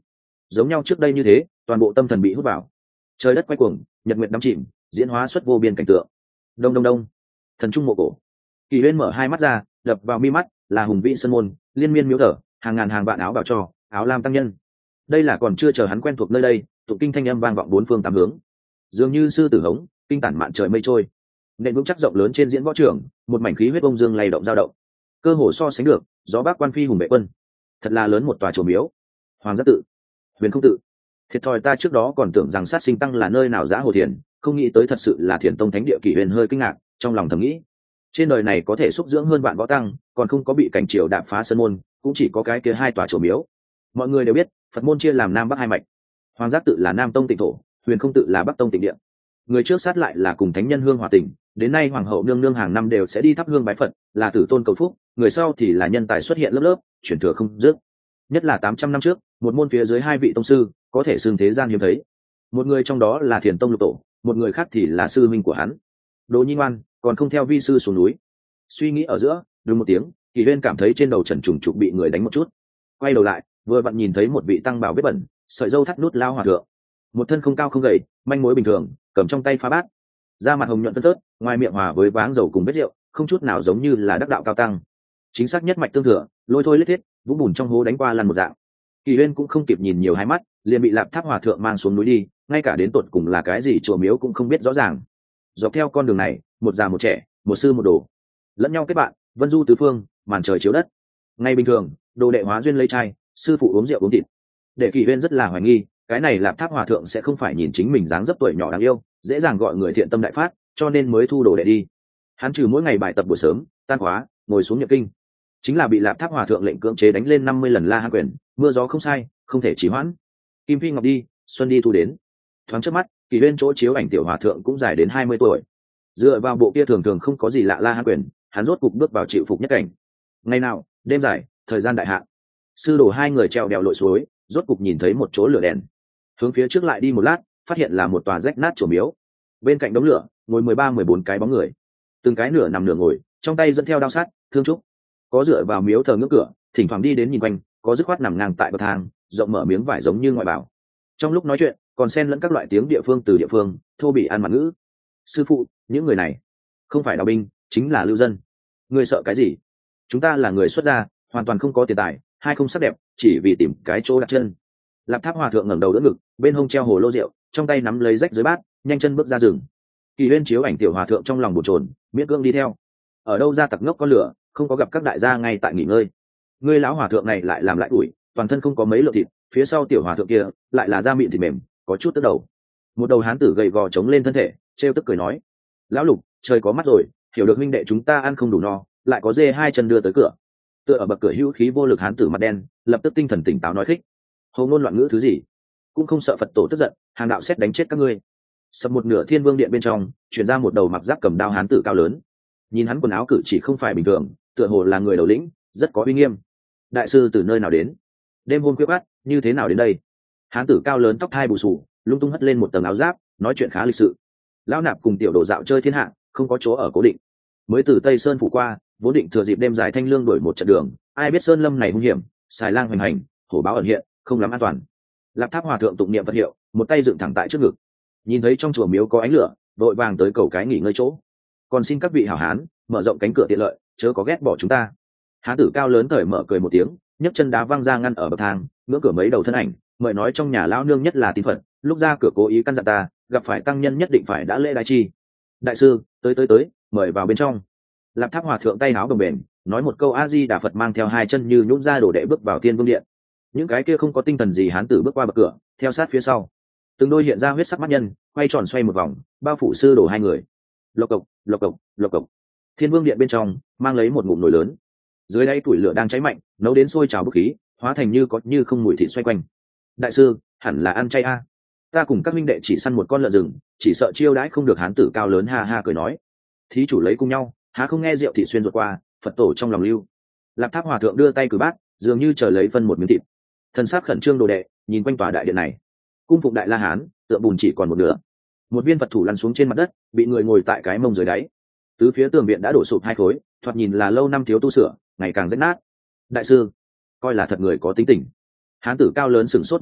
giống nhau trước đây như thế, toàn bộ tâm thần bị hút vào, trời đất quay cuồng, nhật nguyệt đắm chìm, diễn hóa xuất vô biên cảnh tượng. Đông đông đông, thần trung mộ cổ. Kỳ Huyên mở hai mắt ra, đập vào mi mắt là hùng vĩ sơn môn, liên miên miếu thờ, hàng ngàn hàng vạn áo bào cho, áo lam tăng nhân. Đây là còn chưa chờ hắn quen thuộc nơi đây, tụng kinh thanh âm vang vọng bốn phương tám hướng, dường như sư tử hống, kinh tản mạn trời mây trôi. Nền vững chắc rộng lớn trên diễn võ trường, một mảnh khí huyết bông dương lay động dao động, cơ hồ so sánh được gió bác quan phi hùng vệ quân. Thật là lớn một tòa chùa miếu. Hoàng giác tự, huyền không tự. Thiệt thòi ta trước đó còn tưởng rằng sát sinh tăng là nơi nào giã hồ thiền, không nghĩ tới thật sự là thiền tông thánh địa. Kỷ Huyền hơi kinh ngạc, trong lòng thầm nghĩ, trên đời này có thể xúc dưỡng hơn vạn võ tăng, còn không có bị cảnh triều đạp phá sơn môn, cũng chỉ có cái kia hai tòa chùa miếu. Mọi người đều biết Phật môn chia làm nam bắc hai mạch, Hoàng giác tự là nam tông tịnh thổ, huyền không tự là bắc tông tịnh địa. Người trước sát lại là cùng thánh nhân hương hòa tình, đến nay hoàng hậu nương nương hàng năm đều sẽ đi thắp hương bái Phật, là tử tôn cầu phúc. Người sau thì là nhân tài xuất hiện lớp lớp, chuyển thừa không dứt. Nhất là tám trăm năm trước, một môn phía dưới hai vị tông sư, có thể xưng thế gian hiếm thấy. Một người trong đó là Thiền tông lục tổ, một người khác thì là sư huynh của hắn, Đỗ Nhi Ngoan, còn không theo vi sư xuống núi. Suy nghĩ ở giữa, đúng một tiếng, Kỳ Huyên cảm thấy trên đầu Trần Trùng Trục bị người đánh một chút. Quay đầu lại, vừa vặn nhìn thấy một vị tăng bào vết bẩn, sợi râu thắt nút lao hòa thượng, một thân không cao không gầy, manh mối bình thường, cầm trong tay phá bát, da mặt hồng nhuận phân phớt, ngoài miệng hòa với váng dầu cùng vết rượu, không chút nào giống như là đắc đạo cao tăng. Chính xác nhất mạch tương thừa, lôi thôi lết thiết, vũ bùn trong hố đánh qua lăn một dạng. Kỳ Huyên cũng không kịp nhìn nhiều hai mắt, liền bị Lạp Tháp hòa thượng mang xuống núi đi, ngay cả đến tột cùng là cái gì chùa miếu cũng không biết rõ ràng. Dọc theo con đường này, một già một trẻ, một sư một đồ, lẫn nhau kết bạn, vân du tứ phương, màn trời chiếu đất. Ngay bình thường, đồ đệ hóa duyên lấy trai, sư phụ uống rượu uống thịt. Để Kỳ Huyên rất là hoài nghi, cái này Lạp Tháp hòa thượng sẽ không phải nhìn chính mình dáng dấp tuổi nhỏ đáng yêu, dễ dàng gọi người thiện tâm đại phát, cho nên mới thu đồ đệ đi. Hắn trừ mỗi ngày bài tập buổi sớm, tan khóa, ngồi xuống niệm kinh, chính là bị Lạp Tháp hòa thượng lệnh cưỡng chế đánh lên năm mươi lần La Hán quyền, mưa gió không sai, không thể trì hoãn. Kim phi ngọc đi, xuân đi thu đến. Thoáng trước mắt, Kỳ Huyên chỗ chiếu ảnh tiểu hòa thượng cũng dài đến hai mươi tuổi. Dựa vào bộ kia thường thường không có gì lạ La Hán quyền, hắn rốt cục bước vào chịu phục nhất cảnh. Ngày nào, đêm dài, thời gian đại hạn, sư đồ hai người trèo đèo lội suối, rốt cục nhìn thấy một chỗ lửa đèn. Hướng phía trước lại đi một lát, phát hiện là một tòa rách nát chùa miếu. Bên cạnh đống lửa, ngồi mười ba mười bốn cái bóng người, từng cái nửa nằm nửa ngồi, trong tay dẫn theo đao sát, thương trúc. Có dựa vào miếu thờ ngưỡng cửa, thỉnh thoảng đi đến nhìn quanh, có dứt khoát nằm ngang tại bậc thang, rộng mở miếng vải giống như ngoại bảo. Trong lúc nói chuyện, còn xen lẫn các loại tiếng địa phương từ địa phương, thô bỉ ăn mặt ngữ. Sư phụ, những người này không phải đạo binh, chính là lưu dân. Người sợ cái gì? Chúng ta là người xuất gia, hoàn toàn không có tiền tài, hai không sắc đẹp, chỉ vì tìm cái chỗ đặt chân. Lạp Tháp hòa thượng ngẩng đầu đỡ ngực, bên hông treo hồ lô rượu, trong tay nắm lấy rách dưới bát, nhanh chân bước ra rừng. Kỳ Huyên chiếu ảnh tiểu hòa thượng trong lòng bồn chồn, miễn cưỡng đi theo. Ở đâu ra tặc ngốc có lửa, không có gặp các đại gia ngay tại nghỉ ngơi. Ngươi lão hòa thượng này lại làm lại ủi, toàn thân không có mấy lượng thịt, phía sau tiểu hòa thượng kia lại là da mịn thịt mềm, có chút tức đầu. Một đầu hán tử gầy gò chống lên thân thể, trêu tức cười nói: lão Lục, trời có mắt rồi, hiểu được huynh đệ chúng ta ăn không đủ no, lại có dê hai chân đưa tới cửa. Tựa ở bậc cửa hữu khí vô lực hán tử mặt đen, lập tức tinh thần tỉnh táo nói khích: hồ ngôn loạn ngữ thứ gì, cũng không sợ Phật tổ tức giận, hàng đạo xét đánh chết các ngươi. Sập một nửa thiên vương điện bên trong, chuyển ra một đầu mặc giáp cầm đao hán tử cao lớn. Nhìn hắn quần áo cử chỉ không phải bình thường, tựa hồ là người đầu lĩnh, rất có uy nghiêm. Đại sư từ nơi nào đến? Đêm hôm khuya khoắt, như thế nào đến đây? Hán tử cao lớn tóc thai bù xù, lung tung hất lên một tầng áo giáp, nói chuyện khá lịch sự. Lão nạp cùng tiểu đồ dạo chơi thiên hạ, không có chỗ ở cố định, mới từ Tây Sơn phủ qua, vốn định thừa dịp đêm dài thanh lương đổi một trận đường, ai biết sơn lâm này hung hiểm, xài lang hoành hành, hổ báo ẩn hiện, không lắm an toàn. Lạp Tháp hòa thượng tụng niệm Phật hiệu, một tay dựng thẳng tại trước ngực. Nhìn thấy trong chùa miếu có ánh lửa, vội vàng tới cầu cái nghỉ ngơi chỗ. Còn xin các vị hảo hán mở rộng cánh cửa tiện lợi, chớ có ghét bỏ chúng ta. Hán tử cao lớn cởi mở cười một tiếng, nhấc chân đá văng ra ngăn ở bậc thang, ngưỡng cửa mấy đầu thân ảnh, mời nói trong nhà lão nương nhất là tin Phật, lúc ra cửa cố ý căn dặn ta, gặp phải tăng nhân nhất định phải đã lễ đái chi. Đại sư, tới tới tới, mời vào bên trong. Lạp Tháp hòa thượng tay áo bồng bềnh, nói một câu A Di Đà Phật, mang theo hai chân như nhũn ra đổ đệ bước vào Thiên Vương điện. Những cái kia không có tinh thần gì hán tử bước qua bậc cửa, theo sát phía sau. Từng đôi hiện ra huyết sắc mắt nhân, quay tròn xoay một vòng, bao phủ sư đổ hai người. Lộc cộc, lộc cộc, lộc cộc. Thiên Vương điện bên trong mang lấy một ngụm nồi lớn, dưới đáy củi lửa đang cháy mạnh, nấu đến sôi trào bốc khí, hóa thành như có như không mùi thịt xoay quanh. Đại sư, hẳn là ăn chay a. Ta cùng các minh đệ chỉ săn một con lợn rừng, chỉ sợ chiêu đãi không được hán tử cao lớn ha ha cười nói. Thí chủ lấy cùng nhau, há không nghe rượu thị xuyên ruột qua, Phật tổ trong lòng lưu. Lạp Tháp hòa thượng đưa tay cử bát, dường như chờ lấy phân một miếng thịt. Thần sắc khẩn trương đồ đệ, nhìn quanh tòa đại điện này, cung phụng đại la hán, tượng bùn chỉ còn một nửa. Một viên Phật thủ lăn xuống trên mặt đất, bị người ngồi tại cái mông dưới đáy. Tứ phía tường viện đã đổ sụp hai khối, thoạt nhìn là lâu năm thiếu tu sửa, ngày càng rách nát. Đại sư, coi là thật người có tính tình. Hán tử cao lớn sửng sốt một chút,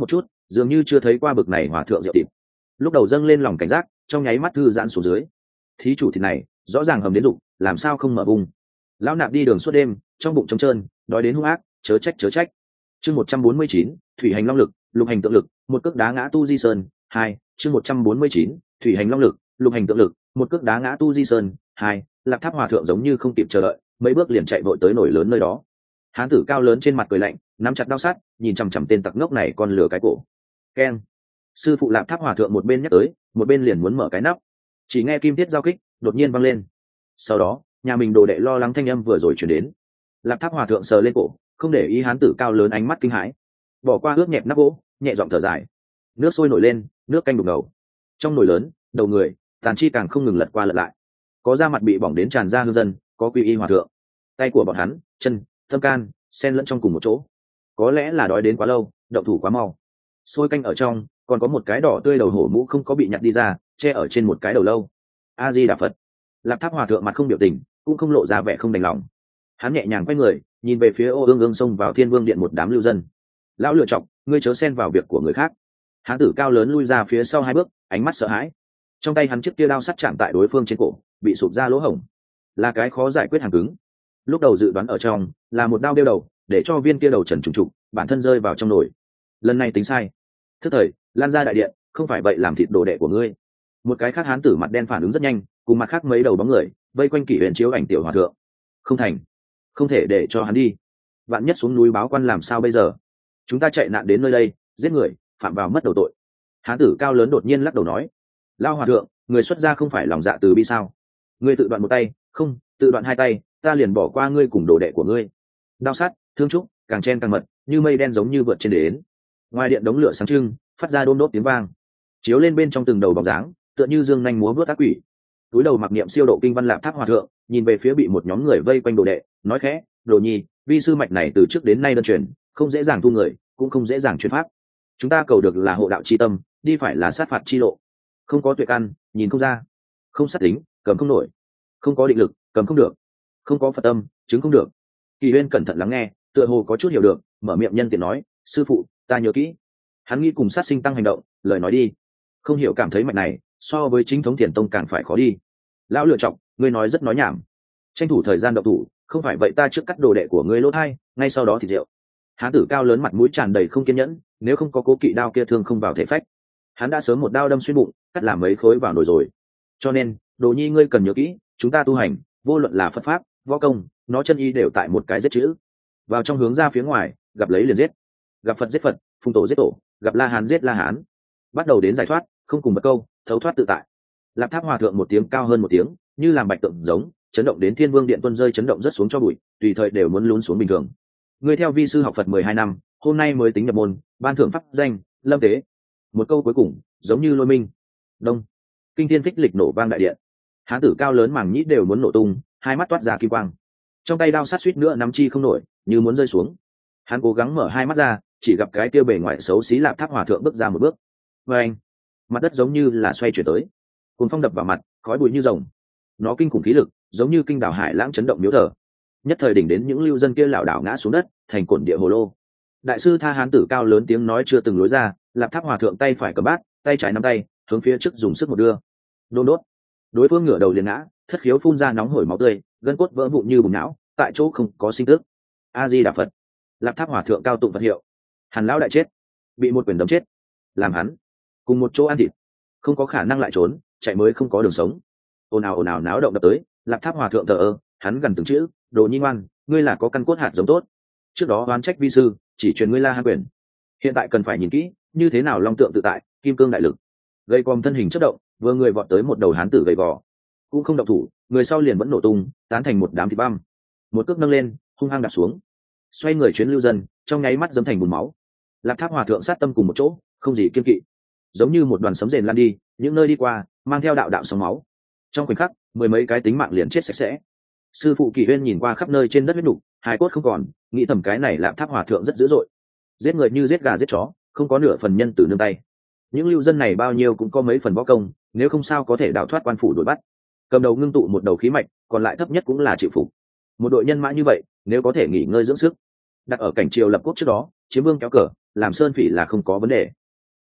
dường như chưa thấy qua bực này hòa thượng rượu thịt, lúc đầu dâng lên lòng cảnh giác, trong nháy mắt thư giãn xuống dưới. Thí chủ thịt này rõ ràng hầm đến rụng, làm sao không mở vùng. Lão nạp đi đường suốt đêm, trong bụng trống trơn, đói đến hung ác, chớ trách chớ trách. Chương một trăm bốn mươi chín, thủy hành long lực, lục hành tượng lực, một cước đá ngã tu di sơn. Hai, chương một trăm bốn mươi chín, thủy hành long lực, lục hành tượng lực, một cước đá ngã tu di sơn. Hai, Lạc Tháp hòa thượng giống như không kịp chờ đợi, mấy bước liền chạy vội tới nổi lớn nơi đó. Hán tử cao lớn trên mặt cười lạnh, nắm chặt đao sắt, nhìn chằm chằm tên tặc ngốc này con lừa cái cổ. Keng. Sư phụ Lạc Tháp hòa thượng một bên nhắc tới, một bên liền muốn mở cái nắp. Chỉ nghe kim thiết giao kích đột nhiên vang lên. Sau đó, nhà mình đồ đệ lo lắng thanh âm vừa rồi truyền đến. Lạc Tháp hòa thượng sờ lên cổ, không để ý hán tử cao lớn ánh mắt kinh hãi, bỏ qua ướt nhẹp nắp gỗ, nhẹ giọng thở dài. Nước sôi nổi lên, nước canh đục ngầu. Trong nồi lớn, đầu người tàn chi càng không ngừng lật qua lật lại, có da mặt bị bỏng đến tràn ra hương dân, có quy y hòa thượng, tay của bọn hắn, chân, tâm can xen lẫn trong cùng một chỗ. Có lẽ là đói đến quá lâu, động thủ quá mau. Sôi canh ở trong còn có một cái đỏ tươi đầu hổ mũ không có bị nhặt đi ra, che ở trên một cái đầu lâu. A Di Đà Phật. Lạc Tháp hòa thượng mặt không biểu tình, cũng không lộ ra vẻ không đành lòng. Hắn nhẹ nhàng quay người, nhìn về phía ô ương ương xông vào Thiên Vương điện một đám lưu dân. Lão lựa chọc, ngươi chớ xen vào việc của người khác. Hán tử cao lớn lui ra phía sau hai bước, ánh mắt sợ hãi. Trong tay hắn chiếc kia đao sắt chạm tại đối phương trên cổ, bị sụp ra lỗ hổng, là cái khó giải quyết hàng cứng. Lúc đầu dự đoán ở trong là một đao đeo đầu, để cho viên kia đầu trần trùng trục, bản thân rơi vào trong nồi. Lần này tính sai. Thức thời, lan ra đại điện, không phải vậy làm thịt đồ đệ của ngươi. Một cái khác hán tử mặt đen phản ứng rất nhanh, cùng mặt khác mấy đầu bóng người vây quanh kỷ huyền chiếu ảnh tiểu hòa thượng. Không thành, không thể để cho hắn đi. Vạn nhất xuống núi báo quan làm sao bây giờ? Chúng ta chạy nạn đến nơi đây, giết người, phạm vào mất đầu tội. Hán tử cao lớn đột nhiên lắc đầu nói: Lao hòa thượng, người xuất gia không phải lòng dạ từ bi sao? Ngươi tự đoạn một tay, không, tự đoạn hai tay, ta liền bỏ qua ngươi cùng đồ đệ của ngươi. Đao sắt, thương trúc, càng chen càng mật, như mây đen giống như vượt trên đến. Ngoài điện đống lửa sáng trưng, phát ra đôm đốt tiếng vang, chiếu lên bên trong từng đầu bóng dáng, tựa như dương nhanh múa vớt ác quỷ. Túi đầu mặc niệm siêu độ kinh văn Lạc Tháp hòa thượng, nhìn về phía bị một nhóm người vây quanh đồ đệ, nói khẽ: Đồ nhi, vi sư mạch này từ trước đến nay đơn truyền, không dễ dàng thu người, cũng không dễ dàng truyền pháp. Chúng ta cầu được là hộ đạo chi tâm, đi phải là sát phạt chi lộ. Không có tuệ căn, nhìn không ra; không sát tính, cầm không nổi; không có định lực, cầm không được; không có Phật tâm, chứng không được. Kỳ Huyên cẩn thận lắng nghe, tựa hồ có chút hiểu được, mở miệng nhân tiện nói: Sư phụ, ta nhớ kỹ. Hắn nghĩ cùng sát sinh tăng hành động, lời nói đi. Không hiểu cảm thấy mạch này so với chính thống thiền tông càng phải khó đi. Lão lựa chọc, ngươi nói rất nói nhảm, tranh thủ thời gian động thủ, không phải vậy ta trước cắt đồ đệ của ngươi lỗ thai, ngay sau đó thì rượu. Hán tử cao lớn mặt mũi tràn đầy không kiên nhẫn, nếu không có cố kỵ đao kia thương không vào thể phách, hắn đã sớm một đao đâm xuyên bụng, cắt làm mấy khối vào nồi rồi. Cho nên, đồ nhi ngươi cần nhớ kỹ, chúng ta tu hành, vô luận là Phật pháp, võ công, nó chân y đều tại một cái giết chữ. Vào trong hướng ra phía ngoài, gặp lấy liền giết, gặp Phật giết Phật, phùng tổ giết tổ, gặp La Hán giết La Hán. Bắt đầu đến giải thoát, không cùng một câu, thấu thoát tự tại. Lạc Tháp hòa thượng một tiếng cao hơn một tiếng, như làm bạch tượng giống, chấn động đến Thiên Vương điện tuân rơi chấn động rất xuống cho bụi, tùy thời đều muốn lún xuống bình thường. Ngươi theo vi sư học Phật mười hai năm, hôm nay mới tính nhập môn, ban thưởng pháp danh lâm tế. Một câu cuối cùng giống như lôi minh. Đông, kinh thiên phích lịch nổ vang đại điện. Hán tử cao lớn màng nhĩ đều muốn nổ tung, hai mắt toát ra kim quang, trong tay đao sát suýt nữa nắm chi không nổi, như muốn rơi xuống. Hắn cố gắng mở hai mắt ra, chỉ gặp cái kia bề ngoài xấu xí Lạc Tháp hòa thượng bước ra một bước. Và anh, mặt đất giống như là xoay chuyển tới, cuồng phong đập vào mặt, khói bụi như rồng. Nó kinh khủng khí lực, giống như kinh đảo hải lãng chấn động miếu thờ. Nhất thời đỉnh đến những lưu dân kia lảo đảo ngã xuống đất, thành cổn địa hồ lô. Đại sư tha hán tử cao lớn tiếng nói chưa từng lối ra, Lạc Tháp hòa thượng tay phải cầm bát, tay trái nắm tay, hướng phía trước dùng sức một đưa. Đôn đốt. Đối phương ngửa đầu liền ngã, thất khiếu phun ra nóng hổi máu tươi, gân cốt vỡ vụn như bùn não, tại chỗ không có sinh tức. A Di Đà Phật. Lạc Tháp hòa thượng cao tụng Phật hiệu. Hàn lão đại chết, bị một quyền đấm chết. Làm hắn cùng một chỗ ăn thịt, không có khả năng lại trốn, chạy mới không có đường sống. Ồn ào ồn ào náo động đập tới, Lạc Tháp hòa thượng thờ ơ, hắn gần từng chữ: Đồ nhi ngoan, ngươi là có căn cốt hạt giống tốt. Trước đó oán trách vi sư, chỉ truyền ngươi La Hán quyền. Hiện tại cần phải nhìn kỹ, như thế nào long tượng tự tại, kim cương đại lực. Gây quòm thân hình chất động, vừa người vọt tới một đầu hán tử gầy gò, cũng không động thủ, người sau liền vẫn nổ tung, tán thành một đám thịt băm. Một cước nâng lên, hung hăng đạp xuống, xoay người chuyến lưu dân, trong nháy mắt dấm thành bùn máu. Lạc Tháp hòa thượng sát tâm cùng một chỗ, không gì kiên kỵ, giống như một đoàn sấm rền lan đi, những nơi đi qua mang theo đạo đạo sóng máu. Trong khoảnh khắc, mười mấy cái tính mạng liền chết sạch sẽ. Sư phụ Kỳ Huyên nhìn qua khắp nơi trên đất huyết nục, hài cốt không còn, nghĩ thầm cái này Lạc Tháp hòa thượng rất dữ dội, giết người như giết gà giết chó, không có nửa phần nhân từ nương tay. Những lưu dân này bao nhiêu cũng có mấy phần võ công, nếu không sao có thể đào thoát quan phủ đuổi bắt. Cầm đầu ngưng tụ một đầu khí mạch, còn lại thấp nhất cũng là chịu phục. Một đội nhân mã như vậy, nếu có thể nghỉ ngơi dưỡng sức, đặt ở cảnh triều lập quốc trước đó, chiếm vương kéo cờ, làm sơn phỉ là không có vấn đề.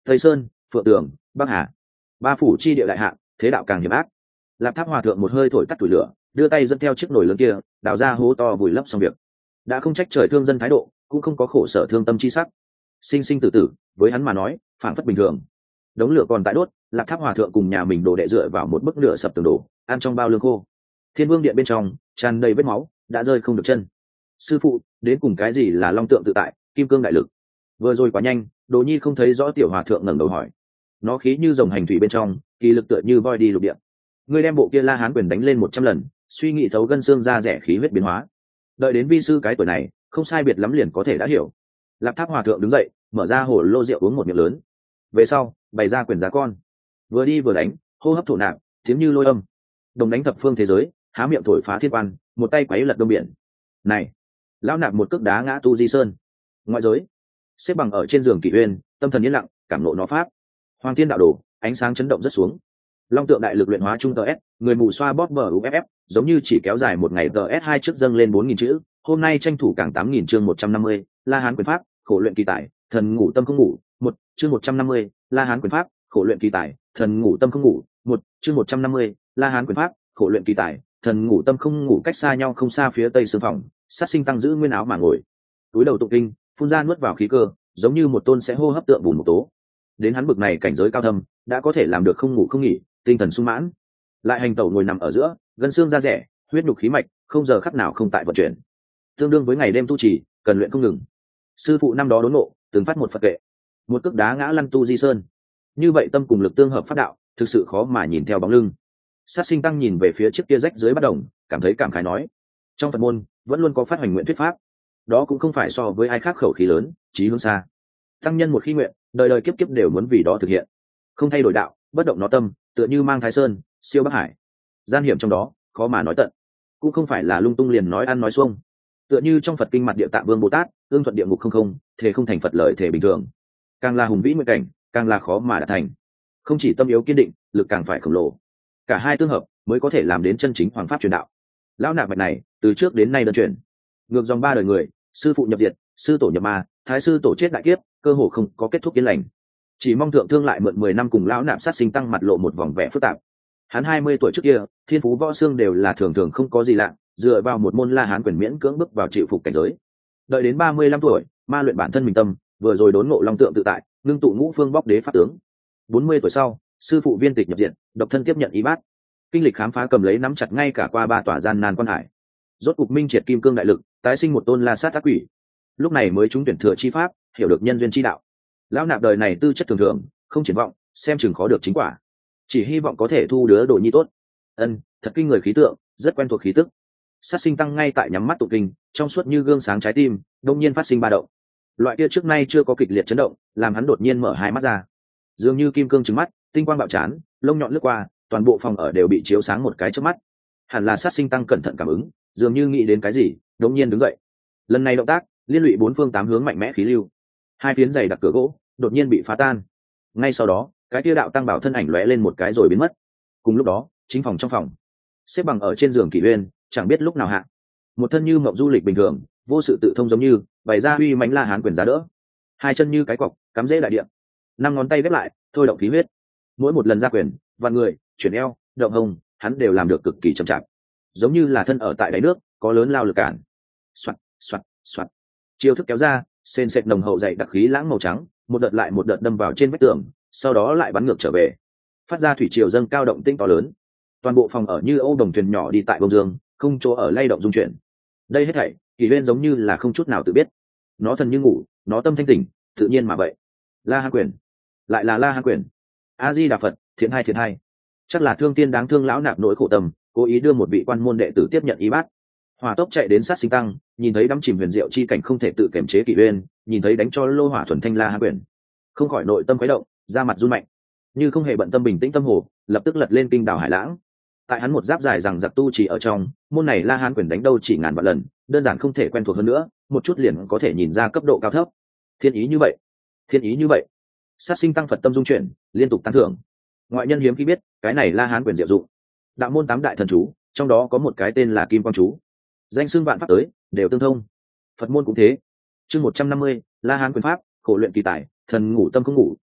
tây sơn, phượng tường, bắc hà, ba phủ chi địa đại hạ, thế đạo càng hiểm ác. Lạp Tháp hòa thượng một hơi thổi tắt tủi lửa, đưa tay dẫn theo chiếc nồi lớn kia đào ra hố to vùi lấp xong việc. Đã không trách trời thương dân thái độ, cũng không có khổ sở thương tâm chi sắc. Sinh sinh tử tử với hắn mà nói phảng phất bình thường. Đống lửa còn tại đốt, Lạp Tháp hòa thượng cùng nhà mình đồ đệ dựa vào một bức lửa sập tường đổ, ăn trong bao lương khô. Thiên Vương điện bên trong tràn đầy vết máu, đã rơi không được chân. Sư phụ, đến cùng cái gì là long tượng tự tại, kim cương đại lực? Vừa rồi quá nhanh, Đồ Nhi không thấy rõ. Tiểu hòa thượng ngẩng đầu hỏi. Nó khí như dòng hành thủy bên trong, kỳ lực tựa như voi đi lục địa. Ngươi đem bộ kia La Hán quyền đánh lên một trăm lần, suy nghĩ thấu gân xương ra rẻ khí huyết biến hóa. Đợi đến vi sư cái tuổi này, không sai biệt lắm liền có thể đã hiểu. Lạp Tháp hòa thượng đứng dậy, mở ra hồ lô rượu uống một miệng lớn. Về sau, bày ra quyền giá con, vừa đi vừa đánh, hô hấp thổ nạp, tiếng như lôi âm, đồng đánh thập phương thế giới, há miệng thổi phá thiên quan, một tay quấy lật đông biển. Này, lão nạp một cước đá ngã Tu Di Sơn. Ngoại giới, xếp bằng ở trên giường Kỷ Uyên, tâm thần yên lặng, cảm ngộ nó pháp. Hoàng thiên đạo đồ, ánh sáng chấn động rất xuống. Long tượng đại lực luyện hóa trung tờ s, người mù xoa bóp bờ uff, giống như chỉ kéo dài một ngày tờ s hai trước dâng lên bốn nghìn chữ, hôm nay tranh thủ càng tám nghìn chương một trăm năm mươi, La Hán quyền pháp, khổ luyện kỳ tài, thần ngủ tâm không ngủ, một chương một trăm năm mươi, La Hán quyền pháp, khổ luyện kỳ tài, thần ngủ tâm không ngủ, một chương một trăm năm mươi, La Hán quyền pháp, khổ luyện kỳ tài, thần ngủ tâm không ngủ. Cách xa nhau không xa phía tây sương phòng, sát sinh tăng giữ nguyên áo mà ngồi, túi đầu tụng kinh, phun ra nuốt vào khí cơ, giống như một tôn sẽ hô hấp tượng bùn một tố. Đến hắn bực này cảnh giới cao thâm, đã có thể làm được không ngủ không nghỉ, tinh thần sung mãn. Lại hành tẩu ngồi nằm ở giữa, gân xương da rẻ, huyết nhục khí mạch, không giờ khắc nào không tại vận chuyển. Tương đương với ngày đêm tu trì, cần luyện không ngừng. Sư phụ năm đó đốn ngộ, từng phát một Phật kệ, một cước đá ngã lăn Tu Di Sơn. Như vậy tâm cùng lực tương hợp phát đạo, thực sự khó mà nhìn theo bóng lưng. Sát sinh tăng nhìn về phía chiếc kia rách dưới bất đồng, cảm thấy cảm khái nói: trong Phật môn vẫn luôn có phát hoành nguyện thuyết pháp, đó cũng không phải so với ai khác khẩu khí lớn, chí hướng xa. Tăng nhân một khi nguyện, đời đời kiếp kiếp đều muốn vì đó thực hiện. Không thay đổi đạo, bất động nó tâm, tựa như mang Thái Sơn, siêu Bắc Hải. Gian hiểm trong đó, khó mà nói tận. Cũng không phải là lung tung liền nói ăn nói xuông. Tựa như trong Phật kinh mặt Địa Tạng Vương Bồ Tát, ương thuận địa ngục không không, thể không thành Phật lợi thể bình thường. Càng là hùng vĩ nguyện cảnh, càng là khó mà đạt thành. Không chỉ tâm yếu kiên định, lực càng phải khổng lồ. Cả hai tương hợp mới có thể làm đến chân chính hoàng pháp truyền đạo. Lão nạp mạch này, từ trước đến nay đơn truyền. Ngược dòng ba đời người, sư phụ nhập diệt, sư tổ nhập ma, thái sư tổ chết đại kiếp, cơ hồ không có kết thúc yên lành. Chỉ mong thượng thương lại mượn mười năm cùng lão nạp sát sinh tăng mặt lộ một vòng vẻ phức tạp. Hắn hai mươi tuổi trước kia, thiên phú võ xương đều là thường thường không có gì lạ, dựa vào một môn La Hán quyền miễn cưỡng bước vào chịu phục cảnh giới. Đợi đến ba mươi lăm tuổi, ma luyện bản thân mình tâm, vừa rồi đốn ngộ long tượng tự tại, ngưng tụ ngũ phương bóc đế pháp tướng. bốn mươi tuổi sau, sư phụ viên tịch nhập diện, độc thân tiếp nhận y bát. Kinh lịch khám phá cầm lấy nắm chặt ngay cả qua ba tòa gian nan quan hải. Rốt cục minh triệt kim cương đại lực, tái sinh một tôn La Sát ác quỷ. Lúc này mới trúng tuyển thừa chi pháp, hiểu được nhân duyên chi đạo. Lão nạp đời này tư chất thường thường, không triển vọng, xem chừng khó được chính quả. Chỉ hy vọng có thể thu đứa Đồ Nhi tốt. Ân, thật kinh người khí tượng, rất quen thuộc khí tức. Sát sinh tăng ngay tại nhắm mắt tụng kinh, trong suốt như gương sáng trái tim, đột nhiên phát sinh ba động. Loại kia trước nay chưa có kịch liệt chấn động, làm hắn đột nhiên mở hai mắt ra. Dường như kim cương trừng mắt, tinh quang bạo chán, lông nhọn lướt qua, toàn bộ phòng ở đều bị chiếu sáng một cái chớp mắt. Hẳn là sát sinh tăng cẩn thận cảm ứng, dường như nghĩ đến cái gì, đột nhiên đứng dậy. Lần này động tác, liên lụy bốn phương tám hướng mạnh mẽ khí lưu. Hai phiến dày đặc cửa gỗ, đột nhiên bị phá tan. Ngay sau đó, cái kia đạo tăng bảo thân ảnh lóe lên một cái rồi biến mất. Cùng lúc đó, chính phòng trong phòng, xếp bằng ở trên giường Kỷ Uyên, chẳng biết lúc nào hạ. Một thân như mộng du lịch bình thường, vô sự tự thông giống như, bày ra uy mãnh La Hán quyền giá đỡ. Hai chân như cái cọc, cắm rễ đại địa. Năm ngón tay ghép lại, thôi động khí huyết. Mỗi một lần ra quyền, vặn người, chuyển eo, động hông, hắn đều làm được cực kỳ chậm chạp. Giống như là thân ở tại đáy nước, có lớn lao lực cản. Soạt, soạt, soạt. Chiêu thức kéo ra, sền sệt nồng hậu dày đặc khí lãng màu trắng, một đợt lại một đợt đâm vào trên vách tường, sau đó lại bắn ngược trở về, phát ra thủy triều dâng cao động tinh to lớn. Toàn bộ phòng ở như ô đồng thuyền nhỏ đi tại bông dương, không chỗ ở lay động dung chuyển. Đây hết thảy, Kỷ Uyên giống như là không chút nào tự biết. Nó thần như ngủ, nó tâm thanh tỉnh, tự nhiên mà vậy. La Hán quyền, lại là La Hán quyền. A Di Đà Phật, thiện hai thiện hai. Chắc là thương tiên đáng thương lão nạp nỗi khổ tâm, cố ý đưa một vị quan môn đệ tử tiếp nhận y bát. Hỏa tốc chạy đến sát sinh tăng, nhìn thấy đắm chìm huyền diệu chi cảnh không thể tự kiềm chế Kỷ Uyên, nhìn thấy đánh cho lô hỏa thuần thanh La Hán quyền, không khỏi nội tâm khuấy động, da mặt run mạnh, như không hề bận tâm bình tĩnh tâm hồ, lập tức lật lên kinh đảo hải lãng. Tại hắn một giáp dài rằng giặc tu chỉ ở trong, môn này La Hán quyền đánh đâu chỉ ngàn vạn lần, đơn giản không thể quen thuộc hơn nữa, một chút liền có thể nhìn ra cấp độ cao thấp. Thiên ý như vậy, thiên ý như vậy. Sát sinh tăng Phật tâm dung chuyển, liên tục tán thưởng. Ngoại nhân hiếm khi biết, cái này La Hán quyền diệu dụng. Đạo môn tám đại thần chú, trong đó có một cái tên là Kim Quang chú. Danh xưng vạn pháp tới, đều tương thông. Phật môn cũng thế. Chương một trăm năm mươi, La Hán quyền pháp, khổ luyện kỳ tài, thần ngủ tâm không ngủ, hai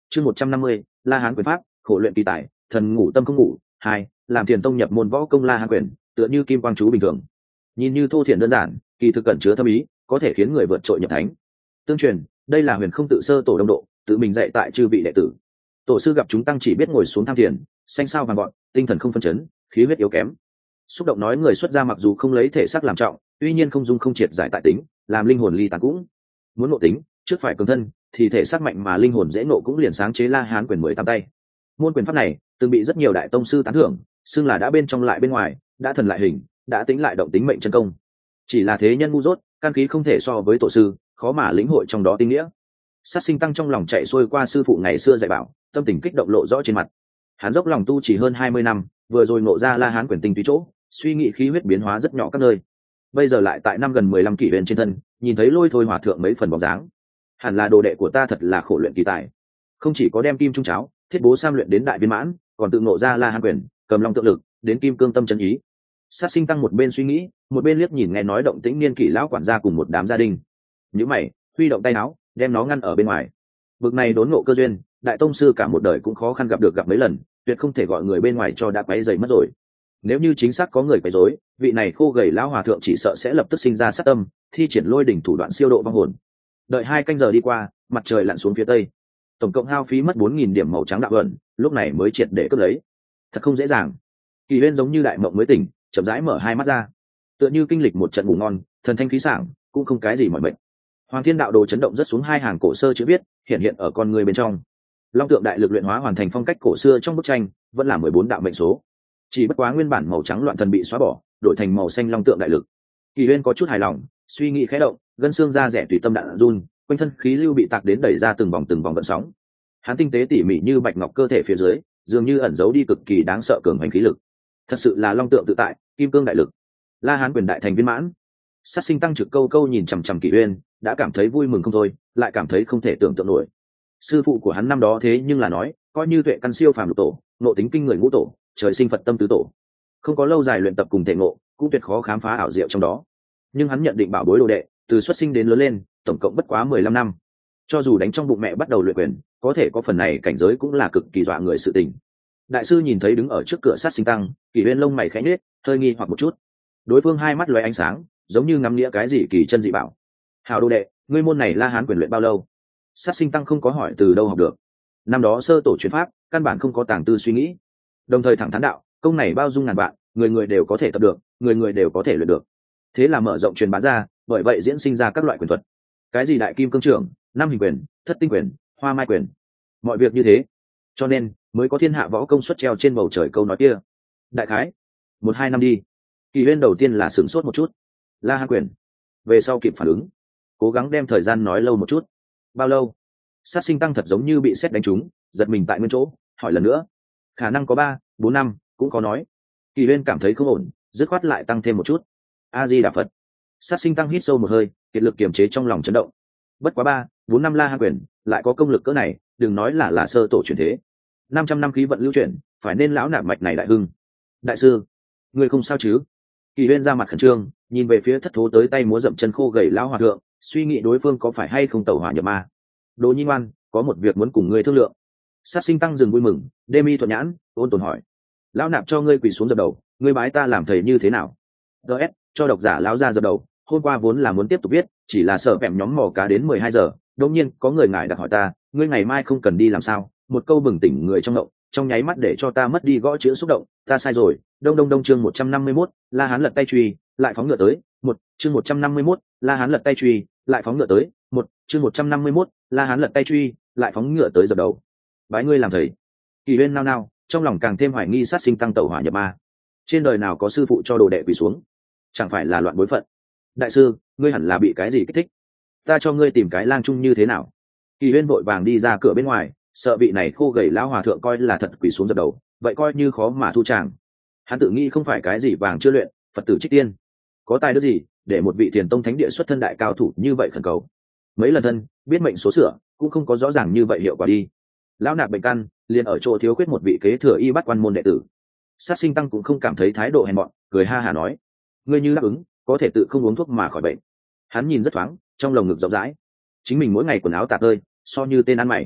chương một trăm năm mươi La Hán quyền pháp, khổ luyện kỳ tài, thần ngủ tâm không ngủ. Hai, làm Thiền tông nhập môn võ công La Hán quyền, tựa như kim quang chú bình thường. Nhìn như thô thiển đơn giản, kỳ thực cẩn chứa thâm ý, có thể khiến người vượt trội nhập thánh. Tương truyền, đây là Huyền Không tự sơ tổ đông độ, tự mình dạy tại chư vị đệ tử. Tổ sư gặp chúng tăng chỉ biết ngồi xuống tham thiền, xanh sao vàng gọn, tinh thần không phân chấn, khí huyết yếu kém. Xúc động nói người xuất gia mặc dù không lấy thể xác làm trọng, tuy nhiên không dung không triệt giải tại tính, làm linh hồn ly tán cũng. Muốn ngộ tính, trước phải cường thân, thì thể xác mạnh mà linh hồn dễ ngộ cũng liền sáng chế La Hán quyền mười tám tay. Môn quyền pháp này từng bị rất nhiều đại tông sư tán thưởng, xưng là đã bên trong lại bên ngoài, đã thần lại hình, đã tính lại động tính mệnh chân công. Chỉ là thế nhân ngu dốt, căn khí không thể so với tổ sư, khó mà lĩnh hội trong đó tinh nghĩa. Sát Sinh tăng trong lòng chạy xuôi qua sư phụ ngày xưa dạy bảo, tâm tình kích động lộ rõ trên mặt. Hắn dốc lòng tu chỉ hơn hai mươi năm, vừa rồi ngộ ra La Hán quyền tinh túy chỗ, suy nghĩ khí huyết biến hóa rất nhỏ các nơi. Bây giờ lại tại năm gần mười lăm kỷ huyền trên thân, nhìn thấy lôi thôi hòa thượng mấy phần bóng dáng. Hẳn là đồ đệ của ta thật là khổ luyện kỳ tài. Không chỉ có đem kim trung cháo, thiết bố sam luyện đến đại viên mãn, còn tự ngộ ra La Hán quyền, cầm long tự lực, đến kim cương tâm chân ý. Sát Sinh tăng một bên suy nghĩ, một bên liếc nhìn nghe nói động tĩnh niên kỷ lão quản gia cùng một đám gia đình. Nhíu mày, huy động tay áo, đem nó ngăn ở bên ngoài. Bực này đốn ngộ cơ duyên, đại tông sư cả một đời cũng khó khăn gặp được gặp mấy lần, tuyệt không thể gọi người bên ngoài cho đã quấy rầy mất rồi. Nếu như chính xác có người quấy rối, vị này khô gầy lão hòa thượng chỉ sợ sẽ lập tức sinh ra sát tâm, thi triển lôi đỉnh thủ đoạn siêu độ vong hồn. Đợi hai canh giờ đi qua, mặt trời lặn xuống phía tây, tổng cộng hao phí mất bốn nghìn điểm màu trắng đạo ẩn, lúc này mới triệt để cướp lấy. Thật không dễ dàng. Kỳ Huyên giống như đại mộng mới tỉnh, chậm rãi mở hai mắt ra, tựa như kinh lịch một trận ngủ ngon, thần thanh khí sảng, cũng không cái gì mỏi mệt. Hoàng Thiên đạo đồ chấn động rất xuống hai hàng cổ sơ chữ viết, hiện hiện ở con người bên trong. Long tượng đại lực luyện hóa hoàn thành phong cách cổ xưa trong bức tranh, vẫn là mười bốn đạo mệnh số. Chỉ bất quá nguyên bản màu trắng loạn thần bị xóa bỏ, đổi thành màu xanh long tượng đại lực. Kỳ Huyên có chút hài lòng, suy nghĩ khẽ động, gân xương da rẻ tùy tâm đạn run, quanh thân khí lưu bị tạc đến đẩy ra từng vòng từng vòng gợn sóng. Hắn tinh tế tỉ mỉ như bạch ngọc cơ thể phía dưới, dường như ẩn giấu đi cực kỳ đáng sợ cường hành khí lực. Thật sự là long tượng tự tại, kim cương đại lực. La Hán quyền đại thành viên mãn. Sát Sinh tăng trực câu câu nhìn chằm chằm Kỳ Uyên, đã cảm thấy vui mừng không thôi, lại cảm thấy không thể tưởng tượng nổi. Sư phụ của hắn năm đó thế nhưng là nói, coi như tuệ căn siêu phàm lục tổ, ngộ tính kinh người ngũ tổ, trời sinh Phật tâm tứ tổ, không có lâu dài luyện tập cùng thể ngộ, cũng tuyệt khó khám phá ảo diệu trong đó. Nhưng hắn nhận định bảo bối đồ đệ, từ xuất sinh đến lớn lên, tổng cộng bất quá mười lăm năm. Cho dù đánh trong bụng mẹ bắt đầu luyện quyền, có thể có phần này cảnh giới cũng là cực kỳ dọa người sự tình. Đại sư nhìn thấy đứng ở trước cửa Sát Sinh tăng, Kỳ Uyên lông mày khẽ nhếch, hơi nghi hoặc một chút. Đối phương hai mắt lóe ánh sáng, giống như ngắm nghĩa cái gì kỳ chân dị bảo. Hào đồ đệ, ngươi môn này La Hán quyền luyện bao lâu? Sát Sinh tăng không có hỏi từ đâu học được. Năm đó sơ tổ truyền pháp, căn bản không có tàng tư suy nghĩ. Đồng thời thẳng thắn đạo, công này bao dung ngàn vạn, người người đều có thể tập được, người người đều có thể luyện được. Thế là mở rộng truyền bá ra, bởi vậy diễn sinh ra các loại quyền thuật. Cái gì đại kim cương trưởng, năm hình quyền, thất tinh quyền, hoa mai quyền, mọi việc như thế. Cho nên mới có thiên hạ võ công xuất treo trên bầu trời câu nói kia. Đại khái một hai năm đi. Kỳ Huyên đầu tiên là sửng sốt một chút. La Hán quyền, về sau kịp phản ứng, cố gắng đem thời gian nói lâu một chút. Bao lâu? Sát Sinh tăng thật giống như bị sét đánh trúng, giật mình tại nguyên chỗ, hỏi lần nữa. Khả năng có ba bốn năm, cũng có nói. Kỳ Huyên cảm thấy không ổn, dứt khoát lại tăng thêm một chút. A Di Đà Phật. Sát Sinh tăng hít sâu một hơi, kiệt lực kiềm chế trong lòng chấn động. Bất quá ba bốn năm La Hán quyền, lại có công lực cỡ này, đừng nói là là sơ tổ truyền thế. năm trăm năm khí vận lưu chuyển, phải nên lão nạp mạch này đại hưng. Đại sư, người không sao chứ? Kỳ Huyên ra mặt khẩn trương, nhìn về phía thất thố tới tay múa dậm chân khô gầy lão hòa thượng, suy nghĩ đối phương có phải hay không tẩu hỏa nhập ma. Đỗ Nhi ngoan, có một việc muốn cùng ngươi thương lượng. Sát Sinh tăng dừng vui mừng, đê mi thuận nhãn, ôn tồn hỏi. Lão nạp cho ngươi quỳ xuống dập đầu, ngươi bái ta làm thầy như thế nào? ds cho độc giả lão ra dập đầu. Hôm qua vốn là muốn tiếp tục viết, chỉ là sợ vẹm nhóm mò cá đến mười hai giờ, đột nhiên có người ngại đặc hỏi ta, ngươi ngày mai không cần đi làm sao? Một câu bừng tỉnh người trong động, trong nháy mắt để cho ta mất đi gõ chữ xúc động, ta sai rồi. Đông đông đông chương một trăm năm mươi mốt, La Hán lật tay truy, lại phóng ngựa tới. Một chương một trăm năm mươi mốt, La Hán lật tay truy, lại phóng ngựa tới. Một chương một trăm năm mươi mốt, La Hán lật tay truy, lại phóng ngựa tới dập đầu. Bái ngươi làm thầy. Kỳ Huyên nao nao, trong lòng càng thêm hoài nghi Sát Sinh tăng tẩu hỏa nhập ma. Trên đời nào có sư phụ cho đồ đệ quỳ xuống, chẳng phải là loạn bối phận. Đại sư, ngươi hẳn là bị cái gì kích thích, ta cho ngươi tìm cái lang trung như thế nào? Kỳ Huyên vội vàng đi ra cửa bên ngoài, sợ vị này khô gầy lão hòa thượng coi là thật quỳ xuống dập đầu, vậy coi như khó mà thu tràng. Hắn tự nghĩ không phải cái gì vàng chưa luyện, Phật tử trích tiên, có tài đức gì để một vị Thiền tông thánh địa xuất thân đại cao thủ như vậy khẩn cầu. Mấy lần thân biết mệnh số sửa, cũng không có rõ ràng như vậy hiệu quả đi. Lão nạp bệnh căn, liền ở chỗ thiếu khuyết một vị kế thừa y bát quan môn đệ tử. Sát Sinh tăng cũng không cảm thấy thái độ hèn mọn, cười ha hả nói, ngươi như đáp ứng, có thể tự không uống thuốc mà khỏi bệnh. Hắn nhìn rất thoáng, trong lồng ngực rộng rãi, chính mình mỗi ngày quần áo tạp ơi, so như tên ăn mày.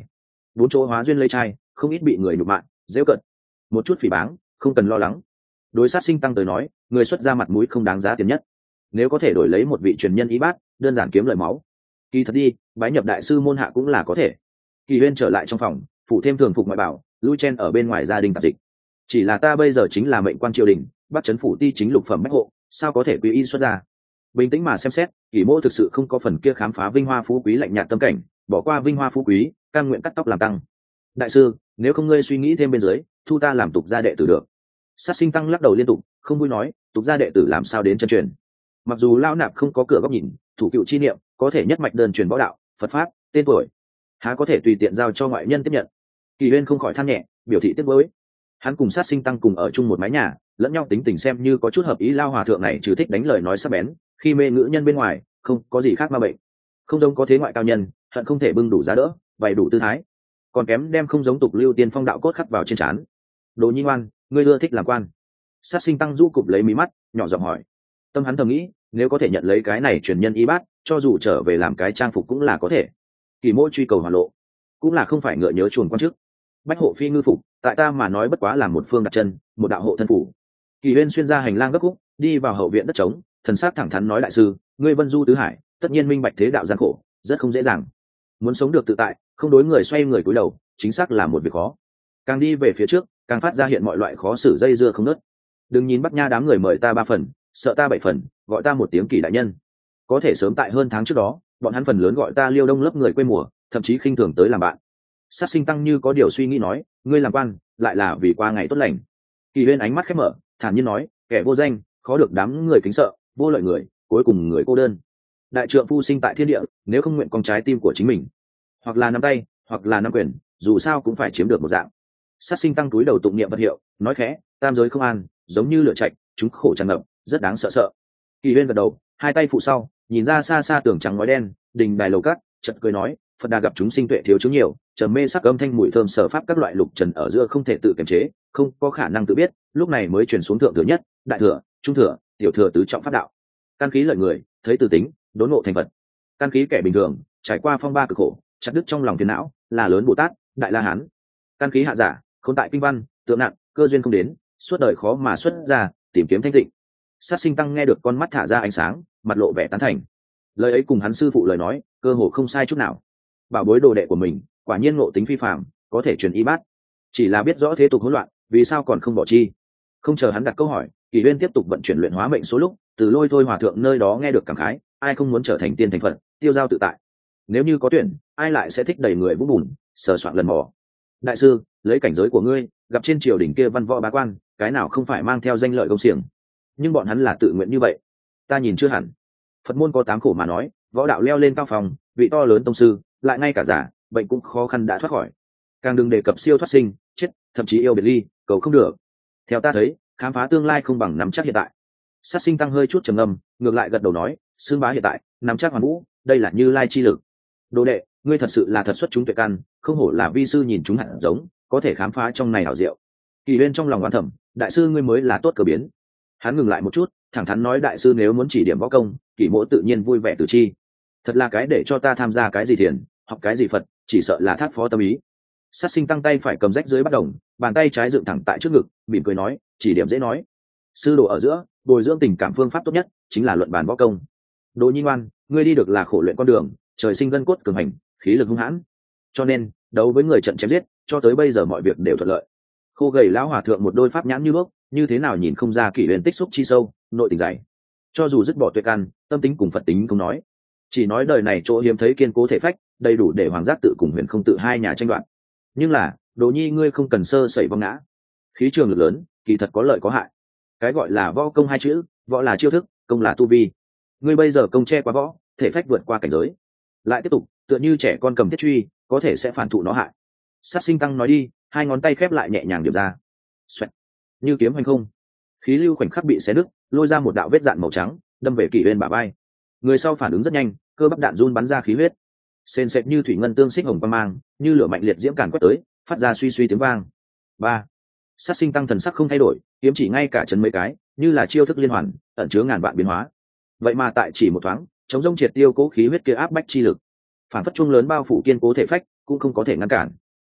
bốn chỗ hóa duyên lây trai không ít bị người nhục mạ dễ cận một chút phỉ báng không cần lo lắng. Đối sát sinh tăng tới nói, người xuất ra mặt mũi không đáng giá tiền nhất, nếu có thể đổi lấy một vị truyền nhân y bát, đơn giản kiếm lời máu. Kỳ thật đi, bái nhập đại sư môn hạ cũng là có thể. Kỳ Huyên trở lại trong phòng, phụ thêm thường phục ngoại bảo, lui chen ở bên ngoài gia đình tạp dịch. Chỉ là ta bây giờ chính là mệnh quan triều đình, bắt chấn phủ ti chính lục phẩm bách hộ, sao có thể quy y xuất ra? Bình tĩnh mà xem xét, Kỳ Mỗ thực sự không có phần kia khám phá vinh hoa phú quý lạnh nhạt tâm cảnh, bỏ qua vinh hoa phú quý, cam nguyện cắt tóc làm tăng. Đại sư, nếu không ngươi suy nghĩ thêm bên dưới, thu ta làm tục gia đệ tử được. Sát sinh tăng lắc đầu liên tục, không vui nói, tục gia đệ tử làm sao đến chân truyền? Mặc dù lão nạp không có cửa góc nhìn, thủ cựu chi niệm, có thể nhất mạch đơn truyền võ đạo, Phật pháp, tên tuổi, há có thể tùy tiện giao cho ngoại nhân tiếp nhận. Kỳ Huyên không khỏi than nhẹ, biểu thị tiếc nuối. Hắn cùng sát sinh tăng cùng ở chung một mái nhà, lẫn nhau tính tình xem như có chút hợp ý. Lao hòa thượng này trừ thích đánh lời nói sắc bén, khi mê ngữ nhân bên ngoài, không có gì khác ma bệnh. Không giống có thế ngoại cao nhân, hận không thể bưng đủ giá đỡ, bày đủ tư thái, còn kém đem không giống tục lưu tiên phong đạo cốt khắc vào trên trán. Đồ Nhi ngoan, ngươi ưa thích làm quan? Sát sinh tăng du cụp lấy mí mắt, nhỏ giọng hỏi. Tâm hắn thầm nghĩ, nếu có thể nhận lấy cái này truyền nhân y bát, cho dù trở về làm cái trang phục cũng là có thể. Kỳ Mỗ truy cầu hoàn lộ, cũng là không phải ngựa nhớ chuồn quan chức. Bách hộ phi ngư phục, tại ta mà nói bất quá là một phương đặt chân, một đạo hộ thân phủ. Kỳ Huyên xuyên ra hành lang gấp khúc, đi vào hậu viện đất trống, thần sắc thẳng thắn nói: đại sư, ngươi vân du tứ hải, tất nhiên minh bạch thế đạo gian khổ, rất không dễ dàng. Muốn sống được tự tại, không đối người xoay người cúi đầu, chính xác là một việc khó. Càng đi về phía trước, càng phát ra hiện mọi loại khó xử dây dưa không nớt. Đừng nhìn Bắc Nha đám người mời ta ba phần, sợ ta bảy phần, gọi ta một tiếng Kỳ đại nhân. Có thể sớm tại hơn tháng trước đó, bọn hắn phần lớn gọi ta Liêu Đông lớp người quê mùa, thậm chí khinh thường tới làm bạn. Sát sinh tăng như có điều suy nghĩ nói: ngươi làm quan, lại là vì qua ngày tốt lành. Kỳ Huyên ánh mắt khép mở, thản nhiên nói: kẻ vô danh, khó được đám người kính sợ, vô lợi người, cuối cùng người cô đơn. Đại trượng phu sinh tại thiên địa, nếu không nguyện con trái tim của chính mình, hoặc là nắm tay, hoặc là nắm quyền, dù sao cũng phải chiếm được một dạng. Sát sinh tăng túi đầu tụng niệm vật hiệu, nói khẽ: tam giới không an, giống như lửa chạy, chúng khổ tràn ngập, rất đáng sợ sợ. Kỳ Huyên gật đầu, hai tay phụ sau, nhìn ra xa xa tường trắng ngói đen, đình đài lầu cát, chợt cười nói: Phật Đà gặp chúng sinh tuệ thiếu chứng nhiều, trầm mê sắc âm thanh mùi thơm sở pháp các loại lục trần ở giữa không thể tự kiềm chế, không có khả năng tự biết, lúc này mới truyền xuống thượng thừa nhất, đại thừa, trung thừa, tiểu thừa tứ trọng pháp đạo. Căn khí lợi người, thấy từ tính, đốn ngộ thành Phật. Căn khí kẻ bình thường, trải qua phong ba cực khổ, chặt đứt trong lòng phiền não, là lớn Bồ Tát, đại La Hán. Căn khí hạ giả, không tại kinh văn, tượng nặng, cơ duyên không đến, suốt đời khó mà xuất ra, tìm kiếm thanh tịnh. Sát sinh tăng nghe được con mắt thả ra ánh sáng, mặt lộ vẻ tán thành. Lời ấy cùng hắn sư phụ lời nói, cơ hồ không sai chút nào. Bảo bối đồ đệ của mình, quả nhiên ngộ tính phi phàm, có thể truyền y bát. Chỉ là biết rõ thế tục hỗn loạn, vì sao còn không bỏ chi? Không chờ hắn đặt câu hỏi, Kỳ Huyên tiếp tục vận chuyển luyện hóa mệnh số lúc, từ Lôi Thôi hòa thượng nơi đó nghe được cảm khái: ai không muốn trở thành tiên thành Phật, tiêu giao tự tại? Nếu như có tuyển, ai lại sẽ thích đầy người vũng bùn, sờ soạn lần mò? Đại sư, lấy cảnh giới của ngươi, gặp trên triều đỉnh kia văn võ bá quan, cái nào không phải mang theo danh lợi công xiềng? Nhưng bọn hắn là tự nguyện như vậy, ta nhìn chưa hẳn. Phật môn có tám khổ mà nói, võ đạo leo lên cao phòng, vị to lớn tông sư, lại ngay cả giả bệnh cũng khó khăn đã thoát khỏi, càng đừng đề cập siêu thoát sinh, chết, thậm chí yêu biệt ly, cầu không được. Theo ta thấy, khám phá tương lai không bằng nắm chắc hiện tại. Sát sinh tăng hơi chút trầm ngâm, ngược lại gật đầu nói: xương bá hiện tại, nắm chắc hoàn vũ, đây là Như Lai chi lực. Đồ đệ, ngươi thật sự là thật xuất chúng tuệ căn, không hổ là vi sư nhìn chúng hạt giống, có thể khám phá trong này hảo diệu. Kỳ Huyên trong lòng oán thầm, đại sư ngươi mới là tốt cờ biến. Hắn ngừng lại một chút, thẳng thắn nói: đại sư nếu muốn chỉ điểm võ công, Kỷ Mỗ tự nhiên vui vẻ từ chi. Thật là cái để cho ta tham gia cái gì thiền, học cái gì Phật, chỉ sợ là thác phó tâm ý. Sát sinh tăng tay phải cầm rách dưới bắt đồng, bàn tay trái dựng thẳng tại trước ngực, mỉm cười nói: chỉ điểm dễ nói, sư đồ ở giữa bồi dưỡng tình cảm phương pháp tốt nhất chính là luận bàn võ công. Đồ Nhi ngoan, ngươi đi được là khổ luyện con đường, trời sinh gân cốt cường hành, khí lực hung hãn, cho nên đấu với người trận chém giết, cho tới bây giờ mọi việc đều thuận lợi. Khô gầy lão hòa thượng một đôi pháp nhãn như bước, như thế nào nhìn không ra Kỷ Huyền tích xúc chi sâu, nội tình dày. Cho dù dứt bỏ tuệ căn, tâm tính cùng Phật tính không nói, chỉ nói đời này chỗ hiếm thấy kiên cố thể phách, đầy đủ để Hoàng Giác tự cùng Huyền không tự hai nhà tranh đoạt. Nhưng là, Đồ Nhi ngươi không cần sơ sẩy vong ngã. Khí trường lực lớn, kỳ thật có lợi có hại. Cái gọi là võ công hai chữ, võ là chiêu thức, công là tu vi. Ngươi bây giờ công che quá võ, thể phách vượt qua cảnh giới, lại tiếp tục tựa như trẻ con cầm thiết truy, có thể sẽ phản thụ nó hại. Sát sinh tăng nói đi, hai ngón tay khép lại nhẹ nhàng điểm ra. Xoẹt. Như kiếm hành không, khí lưu khoảnh khắc bị xé nứt, lôi ra một đạo vết dạn màu trắng, đâm về Kỷ Huyên bả vai. Người sau phản ứng rất nhanh, cơ bắp đạn run bắn ra khí huyết, sền sệt như thủy ngân tương xích hồng quang mang, như lửa mạnh liệt diễm càn quét tới, phát ra suy suy tiếng vang. Ba. Sát sinh tăng thần sắc không thay đổi, kiếm chỉ ngay cả chấn mấy cái, như là chiêu thức liên hoàn, ẩn chứa ngàn vạn biến hóa. Vậy mà tại chỉ một thoáng, chống rông triệt tiêu cố khí huyết kia áp bách chi lực, phản phất chuông lớn bao phủ kiên cố thể phách, cũng không có thể ngăn cản.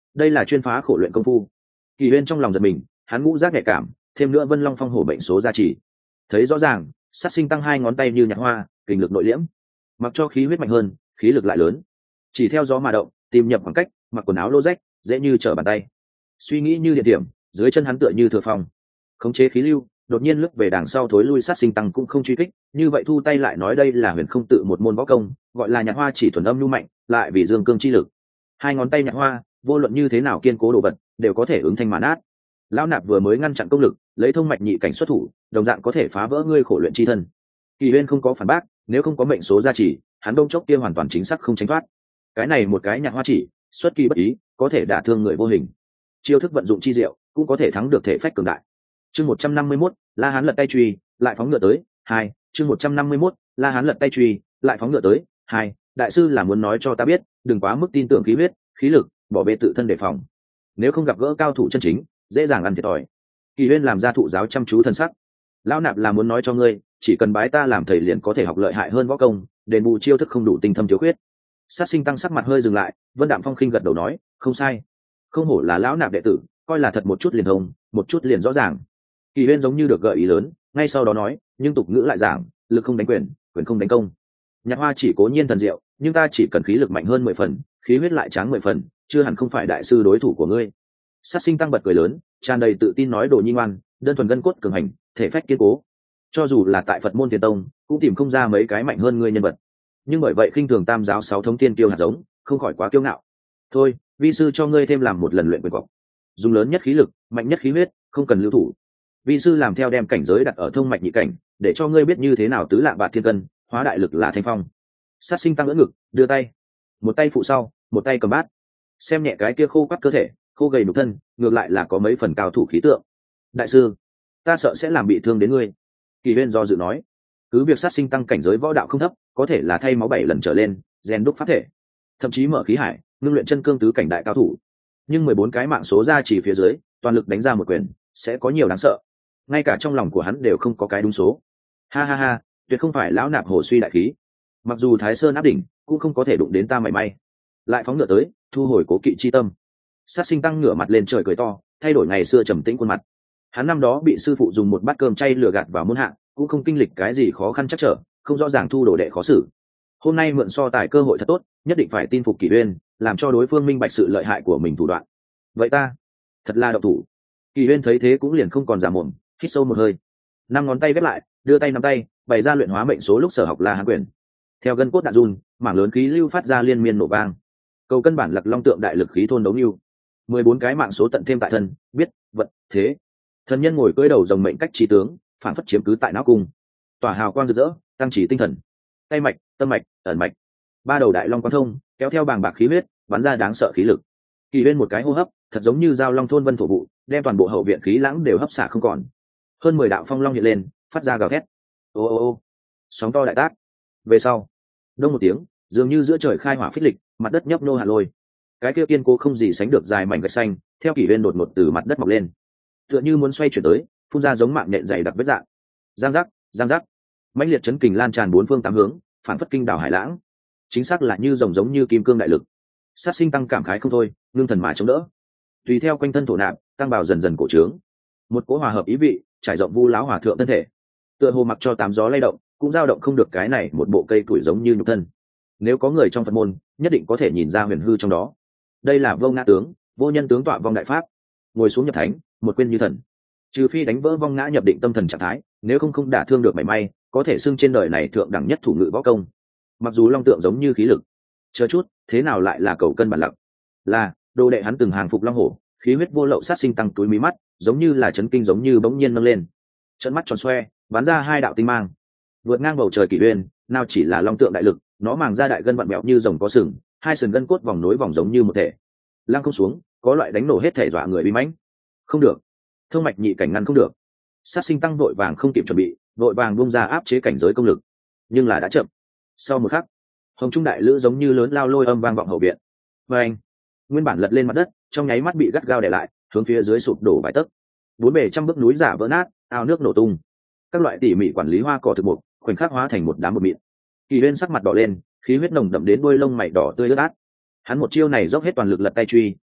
đây là chuyên phá khổ luyện công phu. Kỳ Huyên trong lòng giật mình, hắn ngũ giác nhạy cảm, thêm nữa Vân Long Phong hổ bệnh số gia trì, thấy rõ ràng, sát sinh tăng hai ngón tay như nhặt hoa, kình lực nội liễm, mặc cho khí huyết mạnh hơn, khí lực lại lớn, chỉ theo gió mà động, tìm nhập khoảng cách, mặc quần áo lô rách, dễ như trở bàn tay. Suy nghĩ như điện điểm, dưới chân hắn tựa như thừa phong, khống chế khí lưu, đột nhiên lướt về đằng sau thối lui. Sát sinh tăng cũng không truy kích, như vậy thu tay lại nói đây là huyền không tự một môn võ công, gọi là nhặt hoa chỉ thuần âm nhu mạnh, lại vì dương cương chi lực. Hai ngón tay nhặt hoa, vô luận như thế nào kiên cố đồ vật, đều có thể ứng thanh mà nát. Lão nạp vừa mới ngăn chặn công lực, lấy thông mạch nhị cảnh xuất thủ, đồng dạng có thể phá vỡ ngươi khổ luyện chi thân. Kỳ Huyên không có phản bác, nếu không có mệnh số gia trì, hắn đông chốc kia hoàn toàn chính xác không tránh thoát. Cái này một cái nhặt hoa chỉ, xuất kỳ bất ý, có thể đả thương người vô hình. Chiêu thức vận dụng chi diệu, cũng có thể thắng được thể phách cường đại. Chương một trăm năm mươi mốt, La Hán lật tay truy, lại phóng ngựa tới. Hai, chương một trăm năm mươi mốt, La Hán lật tay truy, lại phóng ngựa tới. Hai, đại sư là muốn nói cho ta biết, đừng quá mức tin tưởng khí huyết, khí lực, bỏ bê tự thân đề phòng. Nếu không gặp gỡ cao thủ chân chính, dễ dàng ăn thiệt thòi. Kỳ Huyên làm ra thụ giáo chăm chú thân sắc. Lão nạp là muốn nói cho ngươi, chỉ cần bái ta làm thầy liền có thể học lợi hại hơn võ công, đền bù chiêu thức không đủ tinh thâm thiếu khuyết. Sát sinh tăng sắc mặt hơi dừng lại, Vân Đạm Phong khinh gật đầu nói, không sai, không hổ là lão nạp đệ tử, coi là thật một chút liền thông, một chút liền rõ ràng. Kỳ Huyên giống như được gợi ý lớn, ngay sau đó nói, nhưng tục ngữ lại giảng, lực không đánh quyền, quyền không đánh công. Nhạc hoa chỉ cố nhiên thần diệu, nhưng ta chỉ cần khí lực mạnh hơn mười phần, khí huyết lại tráng mười phần, chưa hẳn không phải đại sư đối thủ của ngươi. Sát sinh tăng bật cười lớn, tràn đầy tự tin nói đồ nhi ngoan, đơn thuần gân cốt cường hành, thể phách kiên cố, cho dù là tại Phật môn Tiền Tông, cũng tìm không ra mấy cái mạnh hơn ngươi nhân vật. Nhưng bởi vậy khinh thường tam giáo sáu thống tiên kiêu hạt giống, không khỏi quá kiêu ngạo. Thôi, vi sư cho ngươi thêm làm một lần luyện quyền cọc, dùng lớn nhất khí lực, mạnh nhất khí huyết, không cần lưu thủ. Vi sư làm theo đem cảnh giới đặt ở thông mạch nhị cảnh, để cho ngươi biết như thế nào tứ lạng bạc thiên cân, hóa đại lực là thanh phong. Sát sinh tăng ưỡn ngực, đưa tay, một tay phụ sau, một tay cầm bát, xem nhẹ cái kia khô quắt cơ thể, khô gầy nhục thân, ngược lại là có mấy phần cao thủ khí tượng. Đại sư, ta sợ sẽ làm bị thương đến ngươi. Kỳ Huyên do dự nói, cứ việc sát sinh tăng cảnh giới võ đạo không thấp, có thể là thay máu bảy lần trở lên, rèn đúc pháp thể, thậm chí mở khí hải, ngưng luyện chân cương tứ cảnh đại cao thủ. Nhưng mười bốn cái mạng số ra chỉ phía dưới, toàn lực đánh ra một quyền, sẽ có nhiều đáng sợ. Ngay cả trong lòng của hắn đều không có cái đúng số. Ha ha ha, tuyệt không phải lão nạp hồ suy đại khí. Mặc dù Thái Sơn áp đỉnh, cũng không có thể đụng đến ta mảy may. Lại phóng ngựa tới, thu hồi cố kỵ chi tâm. Sát sinh tăng ngửa mặt lên trời cười to, thay đổi ngày xưa trầm tĩnh khuôn mặt. Hắn năm đó bị sư phụ dùng một bát cơm chay lừa gạt vào môn hạ, cũng không kinh lịch cái gì khó khăn chắc trở, không rõ ràng thu đồ đệ khó xử. Hôm nay mượn so tài cơ hội thật tốt, nhất định phải tin phục Kỷ Uyên, làm cho đối phương minh bạch sự lợi hại của mình thủ đoạn. Vậy ta, thật là độc thủ. Kỷ Uyên thấy thế cũng liền không còn giả mồm, hít sâu một hơi, năm ngón tay ghép lại, đưa tay nắm tay, bày ra luyện hóa mệnh số lúc sở học La Hán quyền. Theo gân cốt đạn run, mảng lớn khí lưu phát ra liên miên nổ vang. Cầu cân bản lật long tượng đại lực khí thôn đấu lưu. mười bốn cái mạng số tận thêm tại thân, biết, vật, thế. Thần nhân ngồi cưỡi đầu rồng mệnh cách trí tướng, phản phất chiếm cứ tại não cung. Tỏa hào quang rực rỡ, tăng chỉ tinh thần. Tay mạch, tâm mạch, ẩn mạch. Ba đầu đại long quang thông, kéo theo bàng bạc khí huyết, bắn ra đáng sợ khí lực. Kỳ Uyên một cái hô hấp, thật giống như giao long thôn vân thổ vụ, đem toàn bộ hậu viện khí lãng đều hấp xả không còn. Hơn mười đạo phong long hiện lên, phát ra gào thét. Ô ô ô, sóng to đại tác. Về sau, đông một tiếng, dường như giữa trời khai hỏa phích lịch, mặt đất nhấp nô hạ lôi. Cái kia kiên cố không gì sánh được dài mảnh gạch xanh, theo Kỷ Uyên đột ngột từ mặt đất mọc lên, tựa như muốn xoay chuyển tới, phun ra giống mạng nện dày đặc vết dạng. Giang giác, giang giác, mãnh liệt chấn kình lan tràn bốn phương tám hướng, phản phất kinh đảo hải lãng. Chính xác là như rồng giống như kim cương đại lực. Sát sinh tăng cảm khái không thôi, ngưng thần mà chống đỡ. Tùy theo quanh thân thổ nạp, tăng bào dần dần cổ trướng. Một cỗ hòa hợp ý vị, trải rộng vu lão hòa thượng thân thể. Tựa hồ mặc cho tám gió lay động, cũng dao động không được cái này một bộ cây tuổi giống như nhục thân. Nếu có người trong Phật môn, nhất định có thể nhìn ra huyền hư trong đó. Đây là vô ngã tướng, vô nhân tướng tọa vong đại pháp. Ngồi xuống nhập thánh, một quên như thần. Trừ phi đánh vỡ vong ngã nhập định tâm thần trạng thái, nếu không không đả thương được mảy may, có thể xưng trên đời này thượng đẳng nhất thủ ngự võ công. Mặc dù long tượng giống như khí lực, chờ chút, thế nào lại là cầu cân bản lặng? Là, đồ đệ hắn từng hàng phục long hổ, khí huyết vô lậu sát sinh tăng túi mí mắt, giống như là chấn kinh giống như bỗng nhiên nâng lên. Trận mắt tròn xoe, bắn ra hai đạo tinh mang. Vượt ngang bầu trời Kỷ Uyên, nào chỉ là long tượng đại lực, nó màng ra đại gân vặn mèo như rồng có sừng, hai sừng gân cốt vòng nối vòng giống như một thể. Lăng không xuống, có loại đánh nổ hết thể dọa người uy mãnh. Không được, thương mạch nhị cảnh ngăn không được. Sát sinh tăng vội vàng không kịp chuẩn bị, vội vàng buông ra áp chế cảnh giới công lực, nhưng là đã chậm. Sau một khắc, hồng trung đại lữ giống như lớn lao lôi âm vang vọng hậu viện. Và anh, nguyên bản lật lên mặt đất, trong nháy mắt bị gắt gao để lại, hướng phía dưới sụp đổ vài tấc. Bốn bề trăm bức núi giả vỡ nát, ao nước nổ tung. Các loại tỉ mỉ quản lý hoa cỏ thực mục, khoảnh khắc hóa thành một đám bột mịn. Kỳ Uyên sắc mặt đỏ lên, khí huyết nồng đậm đến đuôi lông mày đỏ tươi ướt át. Hắn một chiêu này dốc hết toàn lực lật tay truy,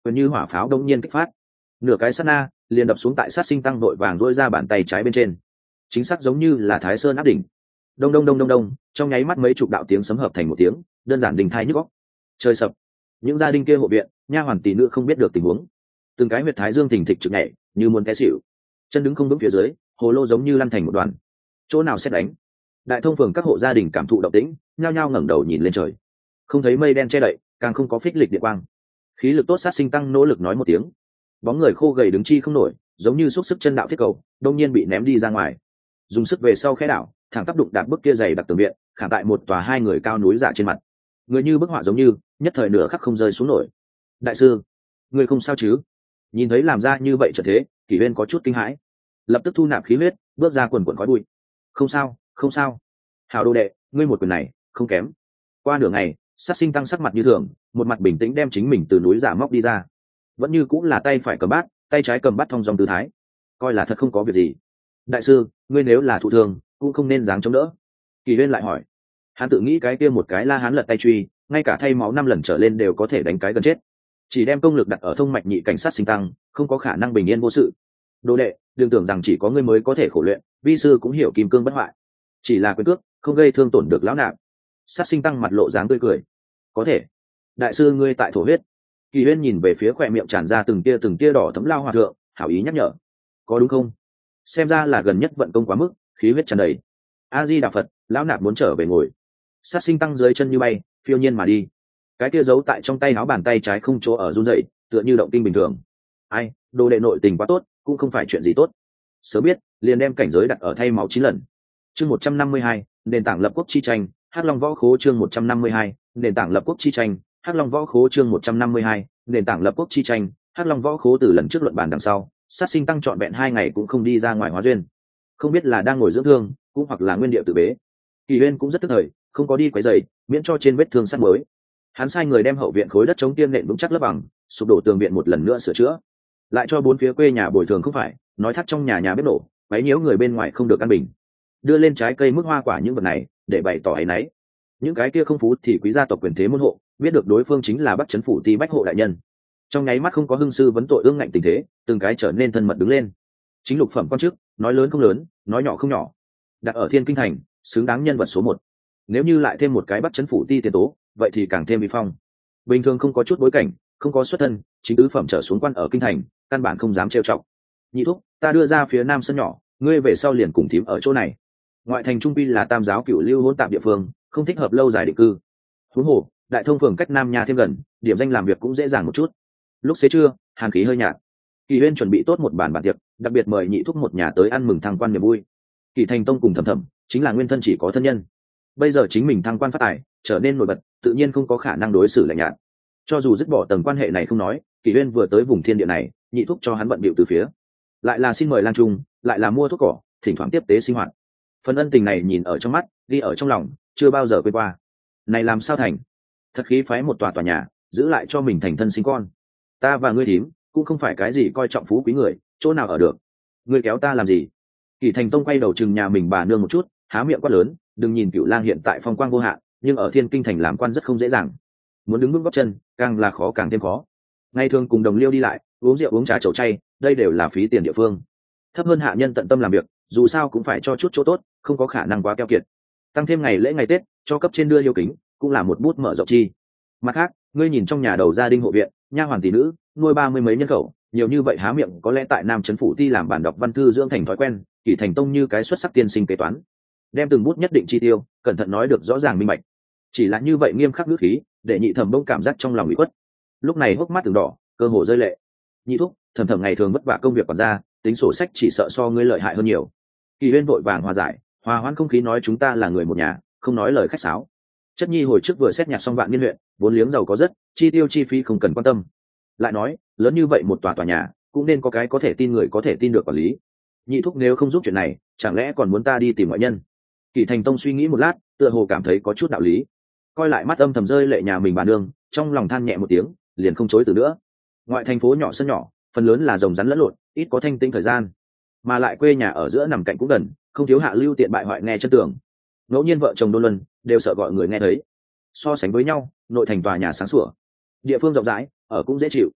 quyền như hỏa pháo đông nhiên kích phát, nửa cái sát na liền đập xuống tại sát sinh tăng đội vàng dỗi ra bàn tay trái bên trên, chính xác giống như là Thái Sơn áp đỉnh. Đông đông đông đông đông, trong nháy mắt mấy chục đạo tiếng sấm hợp thành một tiếng, đơn giản đình thai nhức óc. Trời sập, những gia đình kia hộ viện, nha hoàn tỷ nữ không biết được tình huống, từng cái huyệt thái dương thình thịch trực nhảy, như muốn té xỉu, chân đứng không vững phía dưới, hồ lô giống như lăn thành một đoàn. Chỗ nào xét đánh? Đại thông phường các hộ gia đình cảm thụ động tĩnh, nhao nhao ngẩng đầu nhìn lên trời, không thấy mây đen che đậy, càng không có phích lịch điện quang. Khí lực tốt sát sinh tăng nỗ lực nói một tiếng, bóng người khô gầy đứng chi không nổi, giống như xúc sức chân đạo thiết cầu, đông nhiên bị ném đi ra ngoài, dùng sức về sau khẽ đảo, thẳng tác đụng đạp bức kia dày đặc tường viện, khảm tại một tòa hai người cao núi giả trên mặt, người như bức họa giống như nhất thời nửa khắc không rơi xuống nổi. Đại sư, người không sao chứ? Nhìn thấy làm ra như vậy trở thế, Kỷ Uyên có chút kinh hãi, lập tức thu nạp khí huyết, bước ra quần quần khói bụi. Không sao, không sao. Hảo đồ đệ, ngươi một quyền này không kém. Qua nửa ngày, sát sinh tăng sắc mặt như thường, một mặt bình tĩnh đem chính mình từ núi giả móc đi ra, vẫn như cũng là tay phải cầm bát, tay trái cầm bát thong dong tư thái, coi là thật không có việc gì. Đại sư, ngươi nếu là thụ thương cũng không nên dáng chống đỡ. Kỳ Uyên lại hỏi. Hắn tự nghĩ cái kia một cái la hán lật tay truy, ngay cả thay máu năm lần trở lên đều có thể đánh cái gần chết, chỉ đem công lực đặt ở thông mạch nhị cảnh sát sinh tăng, không có khả năng bình yên vô sự. Đồ đệ, đừng tưởng rằng chỉ có ngươi mới có thể khổ luyện, vi sư cũng hiểu kim cương bất hoại, chỉ là quyền cước không gây thương tổn được lão nạp. Sát sinh tăng mặt lộ dáng tươi cười. Có thể. Đại sư ngươi tại thổ huyết. Kỳ Uyên nhìn về phía khỏe miệng tràn ra từng tia từng tia đỏ thấm lao hòa thượng, hảo ý nhắc nhở. Có đúng không? Xem ra là gần nhất vận công quá mức, khí huyết tràn đầy. A Di Đà Phật, lão nạp muốn trở về ngồi. Sát sinh tăng dưới chân như bay, phiêu nhiên mà đi. Cái kia giấu tại trong tay áo bàn tay trái không chỗ ở run rẩy, tựa như động kinh bình thường. Ai, đồ đệ nội tình quá tốt, cũng không phải chuyện gì tốt. Sớm biết, liền đem cảnh giới đặt ở thay máu chín lần. Chương một trăm năm mươi hai, nền tảng lập quốc chi tranh, Hắc Long Võ Khố chương một trăm năm mươi hai, nền tảng lập quốc chi tranh, Hắc Long Võ Khố chương một trăm năm mươi hai, nền tảng lập quốc chi tranh, Hắc Long Võ Khố từ lần trước luận bàn đằng sau, sát sinh tăng trọn vẹn hai ngày cũng không đi ra ngoài hóa duyên, không biết là đang ngồi dưỡng thương, cũng hoặc là nguyên địa tự bế. Kỳ Uyên cũng rất tức thời, không có đi quấy rầy, miễn cho trên vết thương sắt mới. Hắn sai người đem hậu viện khối đất chống tiêm nện vững chắc lớp bằng, sụp đổ tường viện một lần nữa sửa chữa, lại cho bốn phía quê nhà bồi thường không phải, nói thắt trong nhà nhà bếp nổ, mấy nhiễu người bên ngoài không được an bình. Đưa lên trái cây mức hoa quả những vật này, để bày tỏ áy náy. Những cái kia không phú thì quý gia tộc quyền thế môn hộ, biết được đối phương chính là Bắc Trấn phủ ti bách hộ đại nhân, trong nháy mắt không có hưng sư vấn tội ương ngạnh tình thế, từng cái trở nên thân mật đứng lên. Chính lục phẩm quan chức, nói lớn không lớn, nói nhỏ không nhỏ, đặt ở Thiên Kinh thành, xứng đáng nhân vật số một. Nếu như lại thêm một cái Bắc Trấn phủ ti tiền tố, vậy thì càng thêm vi phong. Bình thường không có chút bối cảnh, không có xuất thân, chính tứ phẩm trở xuống quan ở kinh thành, căn bản không dám trêu chọc. Nhị thúc, ta đưa ra phía nam sân nhỏ, ngươi về sau liền cùng thím ở chỗ này. Ngoại thành trung quy là tam giáo cửu lưu hỗn tạp địa phương, không thích hợp lâu dài định cư. Huống hồ, đại thông phường cách nam nhà thêm gần, điểm danh làm việc cũng dễ dàng một chút. Lúc xế trưa, hàn khí hơi nhạt, Kỳ Uyên chuẩn bị tốt một bàn bàn tiệc, đặc biệt mời nhị thúc một nhà tới ăn mừng thăng quan niềm vui. Kỳ Thành Tông cùng Thẩm Thẩm chính là nguyên thân chỉ có thân nhân, bây giờ chính mình thăng quan phát tài, trở nên nổi bật, tự nhiên không có khả năng đối xử lạnh nhạt. Cho dù dứt bỏ tầng quan hệ này không nói, Kỳ Uyên vừa tới vùng thiên địa này, nhị thúc cho hắn bận bịu từ phía, lại là xin mời lang trung, lại là mua thuốc cỏ, thỉnh thoảng tiếp tế sinh hoạt. Phần ân tình này nhìn ở trong mắt, đi ở trong lòng, chưa bao giờ quên qua. Này làm sao thành? Thật khí phái một tòa tòa nhà, giữ lại cho mình thành thân sinh con. Ta và ngươi thím cũng không phải cái gì coi trọng phú quý người, chỗ nào ở được? Ngươi kéo ta làm gì? Kỳ Thành Tông quay đầu chừng nhà mình bà nương một chút, há miệng quát lớn, đừng nhìn Cửu Lang hiện tại phong quang vô hạn, nhưng ở Thiên Kinh thành làm quan rất không dễ dàng. Muốn đứng vững gót chân, càng là khó càng thêm khó. Ngày thường cùng đồng liêu đi lại, uống rượu uống trà chầu chay, đây đều là phí tiền địa phương. Thấp hơn hạ nhân tận tâm làm việc, dù sao cũng phải cho chút chỗ tốt, không có khả năng quá keo kiệt. Tăng thêm ngày lễ ngày Tết, cho cấp trên đưa yêu kính, cũng là một bút mở rộng chi. Mặt khác, ngươi nhìn trong nhà đầu gia đình hộ viện, nha hoàn tỷ nữ, nuôi ba mươi mấy nhân khẩu, nhiều như vậy há miệng có lẽ tại Nam Trấn phủ ti làm bản đọc văn thư dưỡng thành thói quen, Kỳ Thành Tông như cái xuất sắc tiên sinh kế toán, đem từng bút nhất định chi tiêu, cẩn thận nói được rõ ràng minh bạch. Chỉ là như vậy nghiêm khắc ngữ khí, để nhị thẩm bông cảm giác trong lòng bị khuất. Lúc này hốc mắt từng đỏ, cơ hồ rơi lệ. Nhị thúc, thầm thầm ngày thường vất vả công việc còn ra, tính sổ sách chỉ sợ so ngươi lợi hại hơn nhiều. Kỳ Uyên vội vàng hòa giải, hòa hoãn không khí nói chúng ta là người một nhà, không nói lời khách sáo. Chất nhi hồi trước vừa xét nhạc xong vạn niên huyện, vốn liếng giàu có rất, chi tiêu chi phí không cần quan tâm. Lại nói, lớn như vậy một tòa tòa nhà, cũng nên có cái có thể tin người có thể tin được quản lý. Nhị thúc nếu không giúp chuyện này, chẳng lẽ còn muốn ta đi tìm ngoại nhân? Kỳ Thành Tông suy nghĩ một lát, tựa hồ cảm thấy có chút đạo lý. Coi lại mắt âm thầm rơi lệ nhà mình bà nương, trong lòng than nhẹ một tiếng, liền không chối từ nữa. Ngoại thành phố nhỏ sân nhỏ, phần lớn là rồng rắn lẫn lộn, ít có thanh tĩnh thời gian, mà lại quê nhà ở giữa nằm cạnh cũng gần, không thiếu hạ lưu tiện bại hoại nghe chân tường. Ngẫu nhiên vợ chồng đôn luân, đều sợ gọi người nghe thấy. So sánh với nhau, nội thành tòa nhà sáng sủa, địa phương rộng rãi, ở cũng dễ chịu.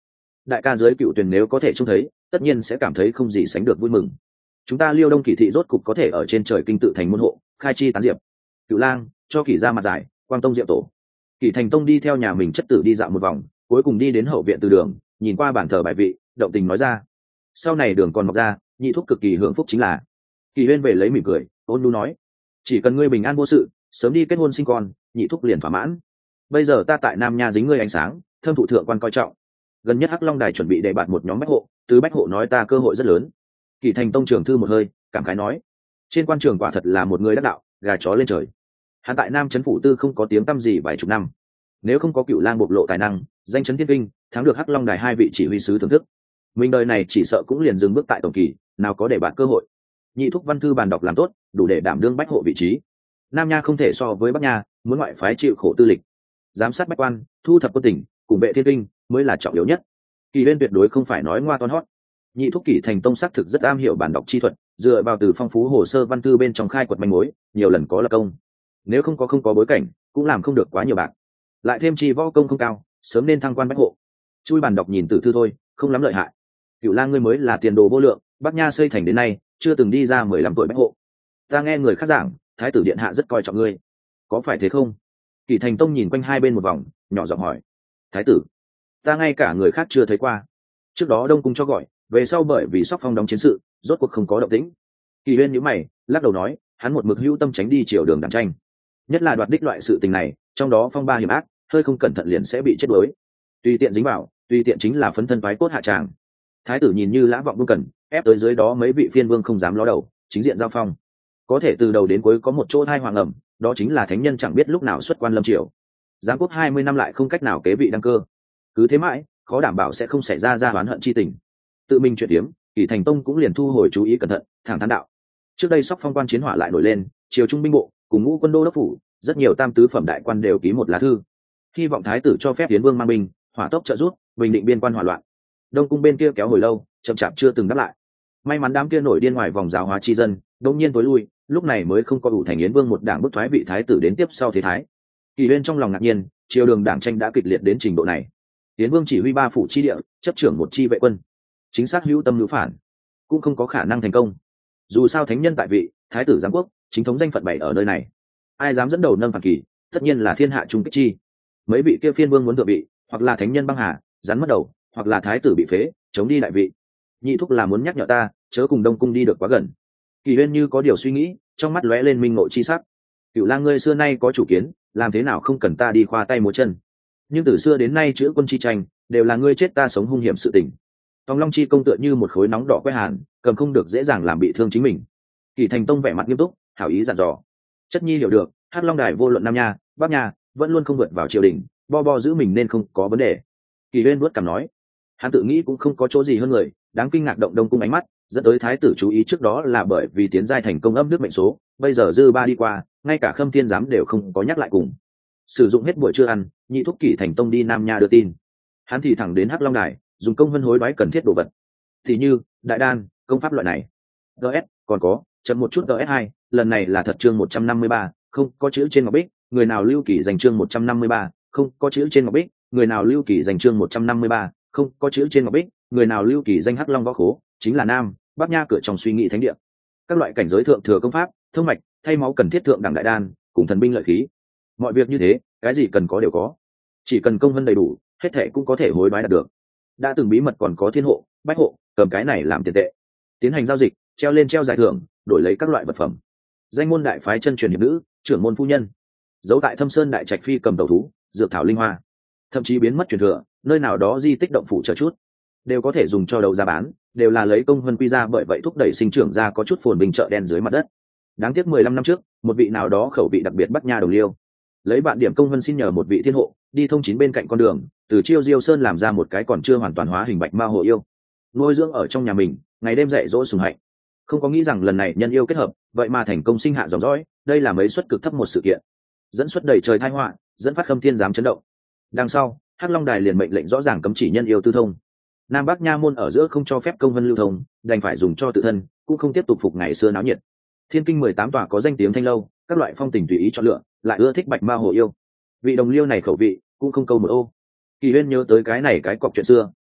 đại ca dưới cựu tuyển nếu có thể trông thấy tất nhiên sẽ cảm thấy không gì sánh được vui mừng. Chúng ta Liêu Đông Kỳ thị rốt cục có thể ở trên trời kinh tự thành môn hộ, khai chi tán diệp. Cựu lang cho Kỳ ra mặt giải, Quang Tông diệu tổ. Kỳ Thành Tông đi theo nhà mình chất tử đi dạo một vòng, cuối cùng đi đến hậu viện từ đường, nhìn qua bàn thờ bài vị, động tình nói ra. Sau này đường còn mọc ra, nhị thúc cực kỳ hưởng phúc chính là. Kỳ Huyên về lấy mỉm cười, ôn nhu nói, chỉ cần ngươi bình an vô sự, sớm đi kết hôn sinh con, nhị thúc liền thỏa mãn. Bây giờ ta tại Nam Nha dính ngươi ánh sáng, thâm thụ thượng quan coi trọng. Gần nhất Hắc Long Đài chuẩn bị để bạt một nhóm bách hộ, từ bách hộ nói ta cơ hội rất lớn. Kỳ Thành Tông trưởng thư một hơi, cảm khái nói, trên quan trường quả thật là một người đắc đạo, gà chó lên trời. Hắn tại Nam Trấn phủ tư không có tiếng tăm gì vài chục năm, nếu không có Cựu Lang bộc lộ tài năng, danh chấn thiên kinh, thắng được Hắc Long Đài hai vị chỉ huy sứ thưởng thức, mình đời này chỉ sợ cũng liền dừng bước tại tổng kỳ, nào có để bạn cơ hội. Nhị thúc văn thư bàn đọc làm tốt, đủ để đảm đương bách hộ vị trí. Nam Nha không thể so với Bắc Nha, muốn ngoại phái chịu khổ tư lịch, giám sát bách quan, thu thập quân tỉnh, cùng vệ thiên kinh mới là trọng yếu nhất. Kỳ Huyên tuyệt đối không phải nói ngoa toan hót. Nhị thúc Kỳ Thành Tông xác thực rất am hiểu bản đọc chi thuật, dựa vào từ phong phú hồ sơ văn thư bên trong khai quật manh mối, nhiều lần có lập công. Nếu không có không có bối cảnh, cũng làm không được quá nhiều bạc. Lại thêm chi võ công không cao, sớm nên thăng quan bách hộ. Chui bản đọc nhìn tử thư thôi, không lắm lợi hại. Cựu Lang ngươi mới là tiền đồ vô lượng, Bắc Nha xây thành đến nay, chưa từng đi ra mười lăm tuổi bách hộ. Ta nghe người khác giảng, thái tử điện hạ rất coi trọng ngươi, có phải thế không? Kỳ Thành Tông nhìn quanh hai bên một vòng, nhỏ giọng hỏi. Thái tử? Ta ngay cả người khác chưa thấy qua. Trước đó Đông cung cho gọi, về sau bởi vì Sóc Phong đóng chiến sự, rốt cuộc không có động tĩnh. Kỳ Huyên nhíu mày, lắc đầu nói, hắn một mực hữu tâm tránh đi chiều đường đàn tranh, nhất là đoạt đích loại sự tình này, trong đó phong ba hiểm ác, hơi không cẩn thận liền sẽ bị chết đuối. Tùy tiện dính vào, tùy tiện chính là phấn thân toái cốt hạ tràng. Thái tử nhìn như lã vọng buông cần, ép tới dưới đó mấy vị phiên vương không dám ló đầu, chính diện giao phong. Có thể từ đầu đến cuối có một chỗ hai hoàng ẩm, đó chính là thánh nhân chẳng biết lúc nào xuất quan lâm triều. Giáng quốc hai mươi năm lại không cách nào kế vị đăng cơ, cứ thế mãi, khó đảm bảo sẽ không xảy ra ra oán hận chi tình. Tự mình chuyện tiếm, Kỳ Thành Tông cũng liền thu hồi chú ý cẩn thận, thẳng thắn đạo. Trước đây Sóc Phong quan chiến hỏa lại nổi lên, triều trung binh bộ cùng ngũ quân đô đốc phủ, rất nhiều tam tứ phẩm đại quan đều ký một lá thư, hy vọng thái tử cho phép tiến vương mang binh, hỏa tốc trợ giúp, bình định biên quan hỏa loạn. Đông cung bên kia kéo hồi lâu, chậm chạp chưa từng đáp lại. May mắn đám kia nổi điên ngoài vòng giáo hóa chi dân, đột nhiên tối lui, lúc này mới không có đủ thành yến vương một đảng bức thoái vị thái tử đến tiếp sau thế thái. Kỳ Huyên trong lòng ngạc nhiên, triều đường đảng tranh đã kịch liệt đến trình độ này. Yến vương chỉ huy ba phủ chi địa, chấp trưởng một chi vệ quân, chính xác hữu tâm hữu phản, cũng không có khả năng thành công. Dù sao thánh nhân tại vị, thái tử giám quốc, chính thống danh phận bày ở nơi này, ai dám dẫn đầu nâng phản kỳ, tất nhiên là thiên hạ trung kích chi. Mấy vị kia phiên vương muốn thượng vị, hoặc là thánh nhân băng hà, rắn mất đầu, hoặc là thái tử bị phế, chống đi đại vị. Nhị thúc là muốn nhắc nhở ta, chớ cùng Đông cung đi được quá gần. Kỳ Huyên như có điều suy nghĩ, trong mắt lóe lên minh ngộ chi sắc. Cựu Lang ngươi xưa nay có chủ kiến, làm thế nào không cần ta đi khoa tay múa chân. Nhưng từ xưa đến nay chữ quân chi tranh, đều là ngươi chết ta sống hung hiểm sự tình. Tòng Long chi công tựa như một khối nóng đỏ quét hàn, cầm không được dễ dàng làm bị thương chính mình. Kỳ Thành Tông vẻ mặt nghiêm túc, hảo ý dặn dò. Chất nhi hiểu được, Hắc Long Đài vô luận Nam Nha, Bắc Nha, vẫn luôn không vượt vào triều đình, bo bo giữ mình nên không có vấn đề. Kỳ Huyên vuốt cằm nói, hắn tự nghĩ cũng không có chỗ gì hơn người, đáng kinh ngạc động Đông cung ánh mắt, dẫn tới thái tử chú ý trước đó là bởi vì tiến giai thành công âm nước mệnh số, bây giờ dư ba đi qua, ngay cả Khâm Thiên giám đều không có nhắc lại cùng. Sử dụng hết buổi trưa ăn, nhị thúc Kỳ Thành Tông đi Nam Nha đưa tin. Hắn thì thẳng đến Hắc Long Đài, dùng công vân hối đoái cần thiết đồ vật, thì như đại đan, công pháp loại này. gs còn có chậm một chút gs hai, lần này là thật chương một trăm năm mươi ba, không có chữ trên ngọc bích, người nào lưu kỳ dành chương một trăm năm mươi ba, không có chữ trên ngọc bích, người nào lưu kỳ dành chương một trăm năm mươi ba, không có chữ trên ngọc bích, người nào lưu kỳ danh Hắc Long võ khố, chính là Nam Bắc Nha cửa trong suy nghĩ thánh địa. Các loại cảnh giới thượng thừa công pháp, thông mạch, thay máu cần thiết thượng đẳng đại đan, cùng thần binh lợi khí. Mọi việc như thế, cái gì cần có đều có. Chỉ cần công vân đầy đủ, hết thảy cũng có thể hối đoái đạt được. Đã từng bí mật còn có thiên hộ, bách hộ, cầm cái này làm tiền tệ, tiến hành giao dịch, treo lên treo giải thưởng, đổi lấy các loại vật phẩm. Danh môn đại phái chân truyền hiệp nữ, trưởng môn phu nhân, giấu tại Thâm Sơn đại trạch phi cầm đầu thú, dược thảo linh hoa, thậm chí biến mất truyền thừa, nơi nào đó di tích động phủ chờ chút, đều có thể dùng cho đấu giá bán, đều là lấy công vân quy ra, bởi vậy thúc đẩy sinh trưởng ra có chút phồn bình chợ đen dưới mặt đất. Đáng tiếc mười lăm năm trước, một vị nào đó khẩu vị đặc biệt Bắc Nha đồng liêu, lấy bạn điểm công vân xin nhờ một vị thiên hộ đi thông chín bên cạnh con đường, từ chiêu diêu sơn làm ra một cái còn chưa hoàn toàn hóa hình bạch ma hộ yêu, nuôi dưỡng ở trong nhà mình, ngày đêm dạy dỗ sùng hạnh. Không có nghĩ rằng lần này nhân yêu kết hợp, vậy mà thành công sinh hạ dòng dõi, đây là mấy suất cực thấp một sự kiện, dẫn xuất đầy trời tai họa, dẫn phát Khâm Thiên giám chấn động. Đằng sau, Hắc Long Đài liền mệnh lệnh rõ ràng cấm chỉ nhân yêu tư thông. Nam Bắc Nha môn ở giữa không cho phép công vân lưu thông, đành phải dùng cho tự thân, cũng không tiếp tục phục ngày xưa náo nhiệt. Thiên kinh mười tám tòa có danh tiếng thanh lâu, các loại phong tình tùy ý chọn lựa, lại ưa thích bạch ma hồ yêu. Vị đồng liêu này khẩu vị cũng không câu một ô. Kỳ Huyên nhớ tới cái này cái cọc chuyện xưa,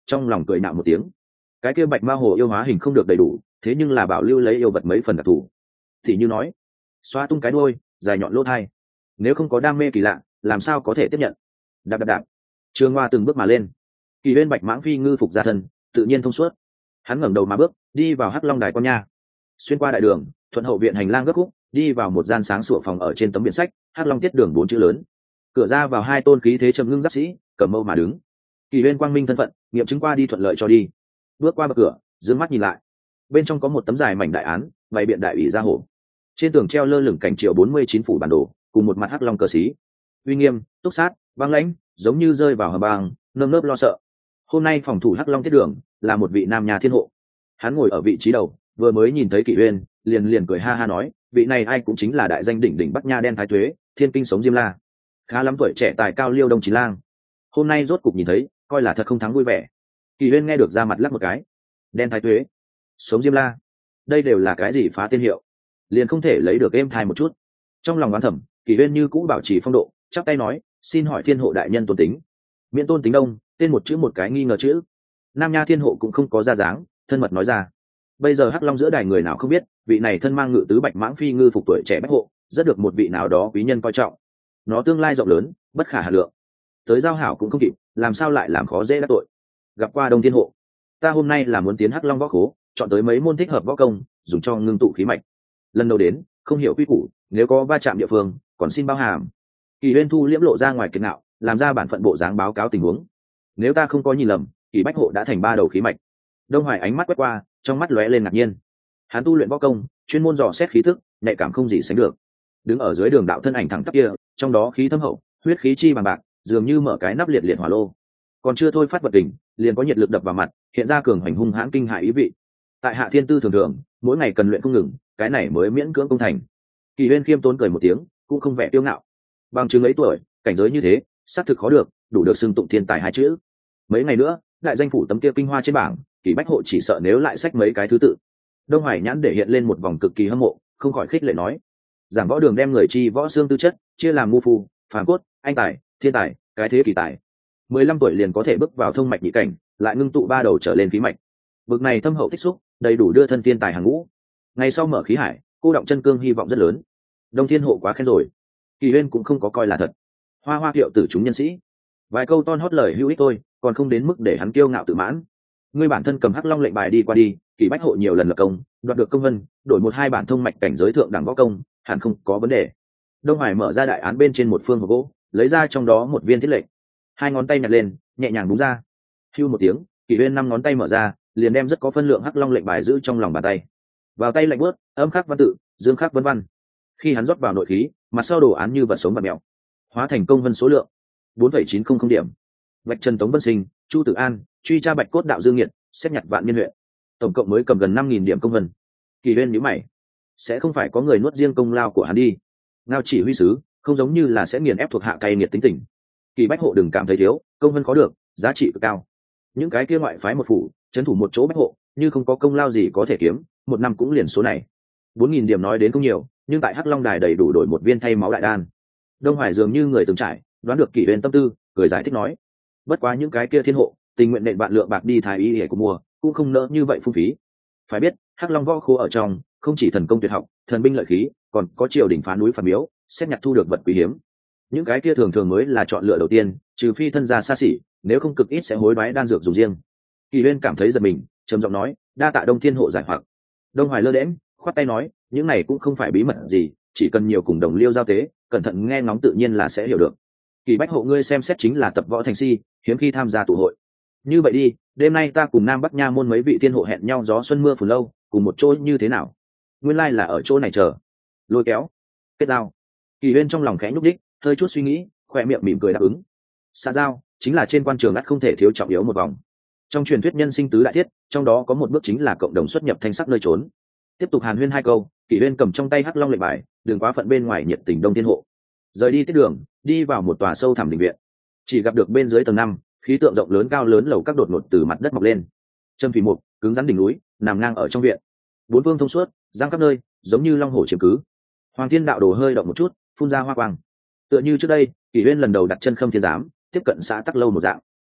trong lòng cười nạo một tiếng. Cái kia bạch ma hồ yêu hóa hình không được đầy đủ, thế nhưng là bảo lưu lấy yêu vật mấy phần đặc thù. Thì như nói, xoa tung cái đuôi, dài nhọn lỗ thai, nếu không có đam mê kỳ lạ làm sao có thể tiếp nhận. Đạp đạp đạp, Trường Hoa từng bước mà lên. Kỳ Huyên bạch mãng phi ngư phục ra thân, tự nhiên thông suốt. Hắn ngẩng đầu mà bước, đi vào Hắc Long đài con nha. Xuyên qua đại đường, thuận hậu viện hành lang gấp khúc, đi vào một gian sáng sủa phòng ở trên tấm biển sách, Hắc Long tiết đường bốn chữ lớn. Cửa ra vào hai tôn khí thế trầm ngưng giáp sĩ, cầm mâu mà đứng. Kỳ Huyên quang minh thân phận, nghiệm chứng qua đi thuận lợi cho đi. Bước qua bậc cửa, dương mắt nhìn lại. Bên trong có một tấm dài mảnh đại án, bày biện đại ủy gia hổ. Trên tường treo lơ lửng cảnh triệu bốn mươi chín phủ bản đồ, cùng một mặt Hắc Long cờ xí. Uy nghiêm, túc sát, băng lãnh, giống như rơi vào hầm băng, nơm nớp lo sợ. Hôm nay phòng thủ Hắc Long tiết đường là một vị nam nhà thiên hộ. Hắn ngồi ở vị trí đầu, vừa mới nhìn thấy Kỷ Uyên, liền liền cười ha ha nói, vị này ai cũng chính là đại danh đỉnh đỉnh Bắc Nha đen thái tuế, thiên kinh sống Diêm La. Khá lắm tuổi trẻ tài cao Liêu Đông Chí Lang. Hôm nay rốt cục nhìn thấy, coi là thật không thắng vui vẻ. Kỷ Uyên nghe được ra mặt lắc một cái. Đen thái tuế, sống Diêm La, đây đều là cái gì phá tên hiệu, liền không thể lấy được êm thai một chút. Trong lòng đoán thầm, Kỷ Uyên như cũ bảo trì phong độ, chắp tay nói, xin hỏi thiên hộ đại nhân tôn tính. Miễn tôn tính đông, tên một chữ một cái nghi ngờ chữ. Nam Nha thiên hộ cũng không có ra dáng, thân mật nói ra. Bây giờ Hắc Long giữa đài người nào không biết, vị này thân mang ngự tứ bạch mãng phi ngư phục tuổi trẻ bách hộ, rất được một vị nào đó quý nhân coi trọng. Nó tương lai rộng lớn, bất khả hà lượng. Tới giao hảo cũng không kịp, làm sao lại làm khó dễ đắc tội. Gặp qua Đông Thiên hộ, ta hôm nay là muốn tiến Hắc Long võ khố, chọn tới mấy môn thích hợp võ công, dùng cho ngưng tụ khí mạch. Lần đầu đến, không hiểu quy củ, nếu có va chạm địa phương, còn xin bao hàm. Kỳ Huyên thu liễm lộ ra ngoài kiệt ngạo, làm ra bản phận bộ dáng báo cáo tình huống. Nếu ta không có nhìn lầm, Kỳ Bách hộ đã thành ba đầu khí mạch. Đông Hoài ánh mắt quét qua, trong mắt lóe lên ngạc nhiên. Hắn tu luyện võ công, chuyên môn dò xét khí tức, nhạy cảm không gì sánh được. Đứng ở dưới đường đạo thân ảnh thẳng tắp kia, trong đó khí thâm hậu, huyết khí chi bằng bạc, dường như mở cái nắp liệt liệt hỏa lô. Còn chưa thôi phát vật đỉnh, liền có nhiệt lực đập vào mặt, hiện ra cường hành hung hãn kinh hại ý vị. Tại Hạ Thiên Tư thường thường, mỗi ngày cần luyện không ngừng, cái này mới miễn cưỡng công thành. Kỳ Huyên khiêm tốn cười một tiếng, cũng không vẻ tiêu ngạo. Bằng chứng ấy tuổi, cảnh giới như thế, xác thực khó được, đủ được xưng tụng thiên tài hai chữ. Mấy ngày nữa, đại danh phủ tấm kia kinh hoa trên bảng, Kỳ Bách hộ chỉ sợ nếu lại sách mấy cái thứ tự. Đông Hoài nhãn để hiện lên một vòng cực kỳ hâm mộ, không khỏi khích lệ nói: giảng võ đường đem người chi võ xương tư chất chia làm ngu phu, phản cốt, anh tài, thiên tài, cái thế kỳ tài. Mười lăm tuổi liền có thể bước vào thông mạch nhị cảnh, lại ngưng tụ ba đầu trở lên khí mạch. Bực này thâm hậu tích xúc, đầy đủ đưa thân thiên tài hàng ngũ. Ngày sau mở khí hải, cô động chân cương hy vọng rất lớn. Đông Thiên hộ quá khen rồi. Kỳ Huyên cũng không có coi là thật. Hoa hoa kiệu tử chúng nhân sĩ, vài câu ton hót lời hữu ích thôi, còn không đến mức để hắn kiêu ngạo tự mãn. Ngươi bản thân cầm Hắc Long lệnh bài đi qua đi, Kỳ Bách hộ nhiều lần lập công, đoạt được công vân, đổi một hai bản thông mạch cảnh giới thượng đẳng võ công, hẳn không có vấn đề. Đông Hoài mở ra đại án bên trên một phương hộp gỗ, lấy ra trong đó một viên thiết lệnh, hai ngón tay nhặt lên, nhẹ nhàng búng ra. Hưu một tiếng, Kỳ Huyên năm ngón tay mở ra, liền đem rất có phân lượng Hắc Long lệnh bài giữ trong lòng bàn tay. Vào tay lạnh bớt, âm khắc văn tự, dương khắc vân văn. Khi hắn rót vào nội khí, mặt sau đồ án như vật sống vật mèo, hóa thành công vân số lượng bốn phẩy chín không không điểm. Bạch Trần Tống Vân Sinh, Chu Tử An, truy tra Bạch Cốt Đạo Dương Nghiệt, xét nhặt Vạn Niên huyện, tổng cộng mới cầm gần năm nghìn điểm công vân. Kỳ Huyên nhíu mày, sẽ không phải có người nuốt riêng công lao của hắn đi? Ngao chỉ huy sứ, không giống như là sẽ nghiền ép thuộc hạ cay nghiệt tính tình. Kỳ Bách hộ đừng cảm thấy thiếu, công vân có được, giá trị cực cao. Những cái kia ngoại phái một phủ, trấn thủ một chỗ Bách hộ, như không có công lao gì có thể kiếm, một năm cũng liền số này. Bốn nghìn điểm nói đến không nhiều, nhưng tại Hắc Long đài đầy đủ đổi một viên thay máu đại đan. Đông Hoài dường như người từng trải, đoán được Kỷ Huyên tâm tư, cười giải thích nói: bất quá những cái kia thiên hộ, tình nguyện nện bạn lượng bạc đi thái y để của mua, cũng không nỡ như vậy phung phí. Phải biết, Hắc Long võ khố ở trong, không chỉ thần công tuyệt học, thần binh lợi khí, còn có triều đình phá núi phá miếu, xét nhặt thu được vật quý hiếm. Những cái kia thường thường mới là chọn lựa đầu tiên, trừ phi thân gia xa xỉ, nếu không cực ít sẽ hối đoái đan dược dùng riêng. Kỷ Huyên cảm thấy giật mình, trầm giọng nói: đa tạ Đông Thiên hộ giải hoặc. Đông Hoài lơ đễnh, khoát tay nói: những này cũng không phải bí mật gì, chỉ cần nhiều cùng đồng liêu giao tế, cẩn thận nghe ngóng tự nhiên là sẽ hiểu được. Kỳ Bách hộ ngươi xem xét chính là tập võ thành si, hiếm khi tham gia tụ hội. Như vậy đi, đêm nay ta cùng Nam Bắc Nha môn mấy vị thiên hộ hẹn nhau gió xuân mưa phùn lâu, cùng một chỗ như thế nào? Nguyên lai like là ở chỗ này chờ. Lôi kéo, kết giao. Kỳ Huyên trong lòng khẽ nhúc đích, hơi chút suy nghĩ, khoe miệng mỉm cười đáp ứng. Xã giao chính là trên quan trường ắt không thể thiếu trọng yếu một vòng. Trong truyền thuyết nhân sinh tứ đại thiết, trong đó có một bước chính là cộng đồng xuất nhập thanh sắc nơi trốn. Tiếp tục hàn huyên hai câu, Kỷ Huyên cầm trong tay Hắc Long lệnh bài, đường quá phận bên ngoài nhiệt tình Đông Thiên hộ. Rời đi tiết đường, đi vào một tòa sâu thẳm đình viện. Chỉ gặp được bên dưới tầng năm, khí tượng rộng lớn cao lớn lầu các đột ngột từ mặt đất mọc lên. Trâm thủy mục, cứng rắn đỉnh núi, nằm ngang ở trong viện. Bốn phương thông suốt, giang khắp nơi, giống như long hổ chiếm cứ. Hoàng Thiên đạo đồ hơi động một chút, phun ra hoa quang. Tựa như trước đây, Kỷ Huyên lần đầu đặt chân Khâm Thiên Giám, tiếp cận xã Tắc Lâu một dạng.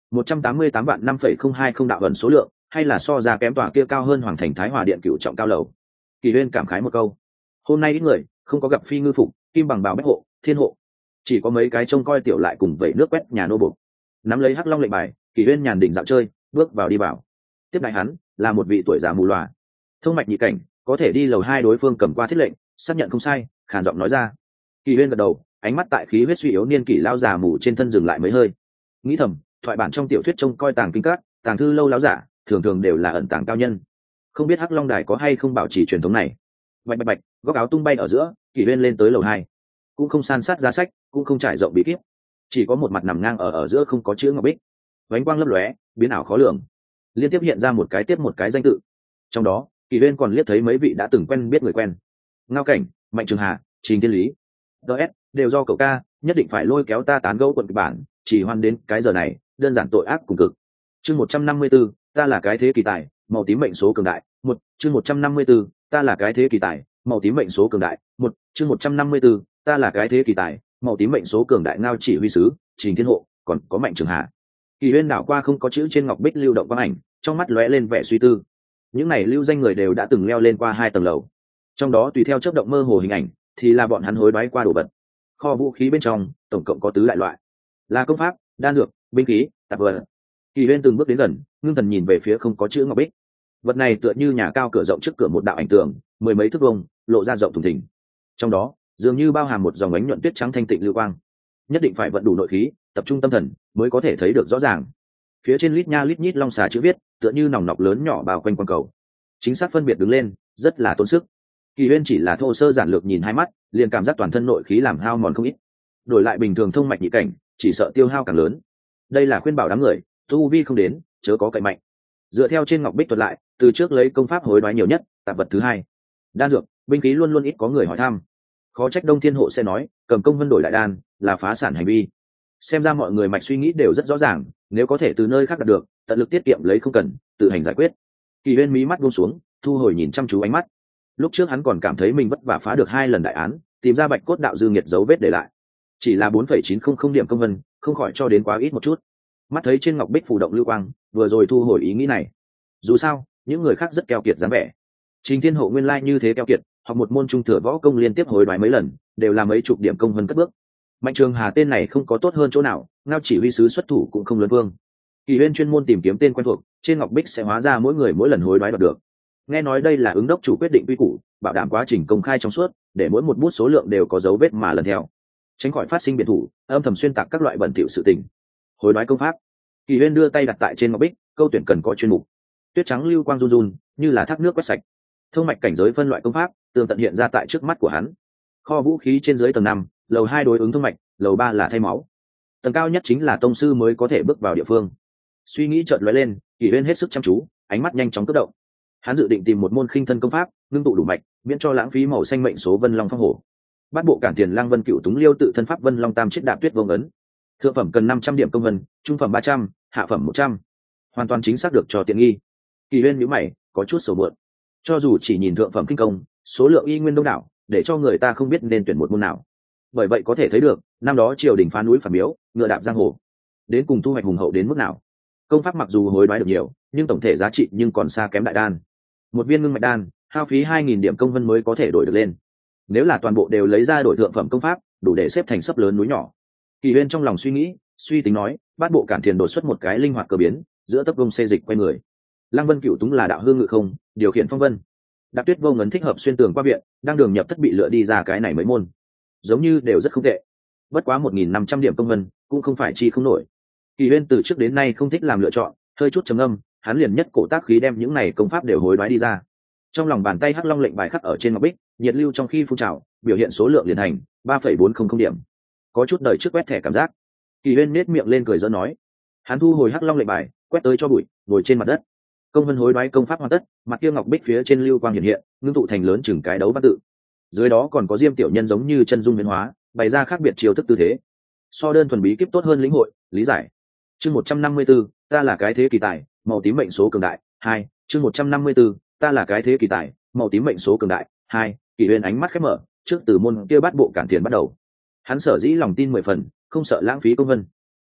một trăm tám mươi tám vạn năm phẩy không hai không đạo ẩn số lượng, hay là so ra kém tòa kia cao hơn hoàng thành thái hòa điện cửu trọng cao lầu. Kỳ Huyên cảm khái một câu, hôm nay ít người, không có gặp phi ngư phục, kim bằng bào bách hộ, thiên hộ, chỉ có mấy cái trông coi tiểu lại cùng vẩy nước quét nhà nô bộc. Nắm lấy hắc long lệnh bài, Kỳ Huyên nhàn đỉnh dạo chơi, bước vào đi vào. Tiếp đại hắn là một vị tuổi già mù lòa, thông mạch nhị cảnh, có thể đi lầu hai đối phương cầm qua thiết lệnh, xác nhận không sai, khàn giọng nói ra. Kỳ Huyên gật đầu, ánh mắt tại khí huyết suy yếu niên kỷ lao già mù trên thân dừng lại mấy hơi, nghĩ thầm, thoại bản trong tiểu thuyết trông coi tàng kinh các, tàng thư lâu láo giả, thường thường đều là ẩn tàng cao nhân, không biết hắc long đài có hay không bảo trì truyền thống này. Bạch bạch bạch, góc áo tung bay ở giữa, Kỳ Huyên lên tới lầu hai, cũng không san sát giá sách, cũng không trải rộng bí kíp, chỉ có một mặt nằm ngang ở ở giữa không có chữ ngọc bích, vánh quang lấp lóe, biến ảo khó lường, liên tiếp hiện ra một cái tiếp một cái danh tự. Trong đó, Kỳ Huyên còn liếc thấy mấy vị đã từng quen biết người quen: Ngao Cảnh, Mạnh Trường Hà, Trình Thiên Lý. ds đều do cậu ca, nhất định phải lôi kéo ta tán gẫu quận kịch bản, chỉ hoan đến cái giờ này, đơn giản tội ác cùng cực. Chương một trăm năm mươi 154, ta là cái thế kỳ tài, màu tím mệnh số cường đại. Một chương một trăm năm mươi 154, ta là cái thế kỳ tài, màu tím mệnh số cường đại. Một chương một trăm năm mươi 154, ta là cái thế kỳ tài, màu tím mệnh số cường đại. Ngao chỉ huy sứ, Trình Thiên Hộ, còn có Mạnh Trường Hà. Kỳ Huyên đảo qua không có chữ trên ngọc bích lưu động quang ảnh, trong mắt lóe lên vẻ suy tư. Những này lưu danh người đều đã từng leo lên qua hai tầng lầu, trong đó tùy theo chớp động mơ hồ hình ảnh thì là bọn hắn hối đoái qua đồ vật. Kho vũ khí bên trong tổng cộng có tứ đại loại, là công pháp, đan dược, binh khí, tạp vật. Kỳ Huyên từng bước đến gần, ngưng thần nhìn về phía không có chữ ngọc bích. Vật này tựa như nhà cao cửa rộng trước cửa một đạo ảnh tường, mười mấy thước vuông, lộ ra rộng thùng thình. Trong đó dường như bao hàm một dòng ánh nhuận tuyết trắng thanh tịnh lưu quang, nhất định phải vận đủ nội khí, tập trung tâm thần mới có thể thấy được rõ ràng. Phía trên lít nha lít nhít long xà chữ viết, tựa như nòng nọc lớn nhỏ bao quanh quang cầu, chính xác phân biệt đứng lên, rất là tốn sức. Kỳ Huyên chỉ là thô sơ giản lược nhìn hai mắt, liền cảm giác toàn thân nội khí làm hao mòn không ít. Đổi lại bình thường thông mạch nhị cảnh, chỉ sợ tiêu hao càng lớn. Đây là khuyên bảo đám người, tu vi không đến, chớ có cậy mạnh. Dựa theo trên ngọc bích thuật lại, từ trước lấy công pháp hối đoái nhiều nhất, tạp vật thứ hai, đan dược, binh khí luôn luôn ít có người hỏi thăm. Khó trách Đông Thiên Hộ sẽ nói, cầm công vân đổi đại đan là phá sản hành vi. Xem ra mọi người mạch suy nghĩ đều rất rõ ràng, nếu có thể từ nơi khác đạt được, tận lực tiết kiệm lấy không cần, tự hành giải quyết. Kỳ Huyên mí mắt buông xuống, thu hồi nhìn chăm chú ánh mắt. Lúc trước hắn còn cảm thấy mình vất vả phá được hai lần đại án, tìm ra bạch cốt đạo dư nghiệt dấu vết để lại, chỉ là bốn phẩy chín không không điểm công vân, không khỏi cho đến quá ít một chút. Mắt thấy trên ngọc bích phù động lưu quang, vừa rồi thu hồi ý nghĩ này. Dù sao, những người khác rất keo kiệt dáng vẻ, Trình Thiên Hộ nguyên lai like như thế keo kiệt, học một môn trung thừa võ công liên tiếp hối đoái mấy lần, đều là mấy chục điểm công vân cất bước. Mạnh Trường Hà tên này không có tốt hơn chỗ nào, Ngao chỉ huy sứ xuất thủ cũng không lớn vương. Kỳ Huyên chuyên môn tìm kiếm tên quen thuộc, trên ngọc bích sẽ hóa ra mỗi người mỗi lần hối đoái đoạt được. Nghe nói đây là ứng đốc chủ quyết định quy củ, bảo đảm quá trình công khai trong suốt, để mỗi một bút số lượng đều có dấu vết mà lần theo, tránh khỏi phát sinh biệt thủ, âm thầm xuyên tạc các loại bẩn thỉu sự tình. Hối đoái công pháp. Kỳ Huyên đưa tay đặt tại trên ngọc bích, câu tuyển cần có chuyên mục. Tuyết trắng lưu quang run run, như là thác nước quét sạch. Thông mạch cảnh giới phân loại công pháp, tường tận hiện ra tại trước mắt của hắn. Kho vũ khí trên dưới tầng năm, lầu hai đối ứng thông mạch, lầu ba là thay máu. Tầng cao nhất chính là tông sư mới có thể bước vào địa phương. Suy nghĩ chợt lóe lên, Kỳ Huyên hết sức chăm chú, ánh mắt nhanh chóng cất động. Hắn dự định tìm một môn khinh thân công pháp, ngưng tụ đủ mạch, miễn cho lãng phí màu xanh mệnh số Vân Long Phong Hổ. Bát bộ cản tiền lang vân cựu túng liêu tự thân pháp Vân Long tam chiết đạp tuyết vông ấn. Thượng phẩm cần năm trăm điểm công vân, trung phẩm ba trăm, hạ phẩm một trăm. Hoàn toàn chính xác được cho tiện nghi. Kỳ Huyên nhíu mày, có chút sầu muộn. Cho dù chỉ nhìn thượng phẩm kinh công, số lượng y nguyên đông đảo, để cho người ta không biết nên tuyển một môn nào. Bởi vậy có thể thấy được, năm đó triều đình phá núi phản miếu, ngựa đạp giang hồ, đến cùng thu hoạch hùng hậu đến mức nào. Công pháp mặc dù hối đoái được nhiều, nhưng tổng thể giá trị nhưng còn xa kém đại đan. Một viên ngưng mạch đan, hao phí hai nghìn điểm công vân mới có thể đổi được lên. Nếu là toàn bộ đều lấy ra đổi thượng phẩm công pháp, đủ để xếp thành sấp lớn núi nhỏ. Kỳ Huyên trong lòng suy nghĩ, suy tính nói, bát bộ cản thiền đột xuất một cái linh hoạt cơ biến, giữa tấc vông xê dịch quay người. Lăng Vân Cửu Túng là đạo hương ngự không, điều khiển phong vân. Đạp tuyết vô ngấn thích hợp xuyên tường qua viện, đang đường nhập thất bị lựa đi ra cái này mấy môn, giống như đều rất không tệ. Bất quá một nghìn năm trăm điểm công vân, cũng không phải chi không nổi. Kỳ Huyên từ trước đến nay không thích làm lựa chọn, hơi chút trầm âm, hắn liền nhất cổ tác khí đem những này công pháp đều hối đoái đi ra. Trong lòng bàn tay hắc long lệnh bài khắc ở trên ngọc bích, nhiệt lưu trong khi phun trào, biểu hiện số lượng liền hành ba phẩy bốn không không điểm. Có chút đời trước quét thẻ cảm giác. Kỳ Huyên nết miệng lên cười giỡn nói. Hắn thu hồi hắc long lệnh bài, quét tới cho bụi, ngồi trên mặt đất. Công vân hối đoái công pháp hoàn tất, mặt kia ngọc bích phía trên lưu quang hiện hiện, ngưng tụ thành lớn chừng cái đấu văn tự. Dưới đó còn có diêm tiểu nhân giống như chân dung biến hóa, bày ra khác biệt chiêu thức tư thế. So đơn thuần bí kíp tốt hơn lĩnh hội, lý giải. Chương một trăm năm mươi 154, ta là cái thế kỳ tài, màu tím mệnh số cường đại. Hai, chương một trăm năm mươi 154, ta là cái thế kỳ tài, màu tím mệnh số cường đại. Hai, Kỳ Huyên ánh mắt khép mở, trước từ môn kia bát bộ cản tiền bắt đầu. Hắn sở dĩ lòng tin mười phần, không sợ lãng phí công vân.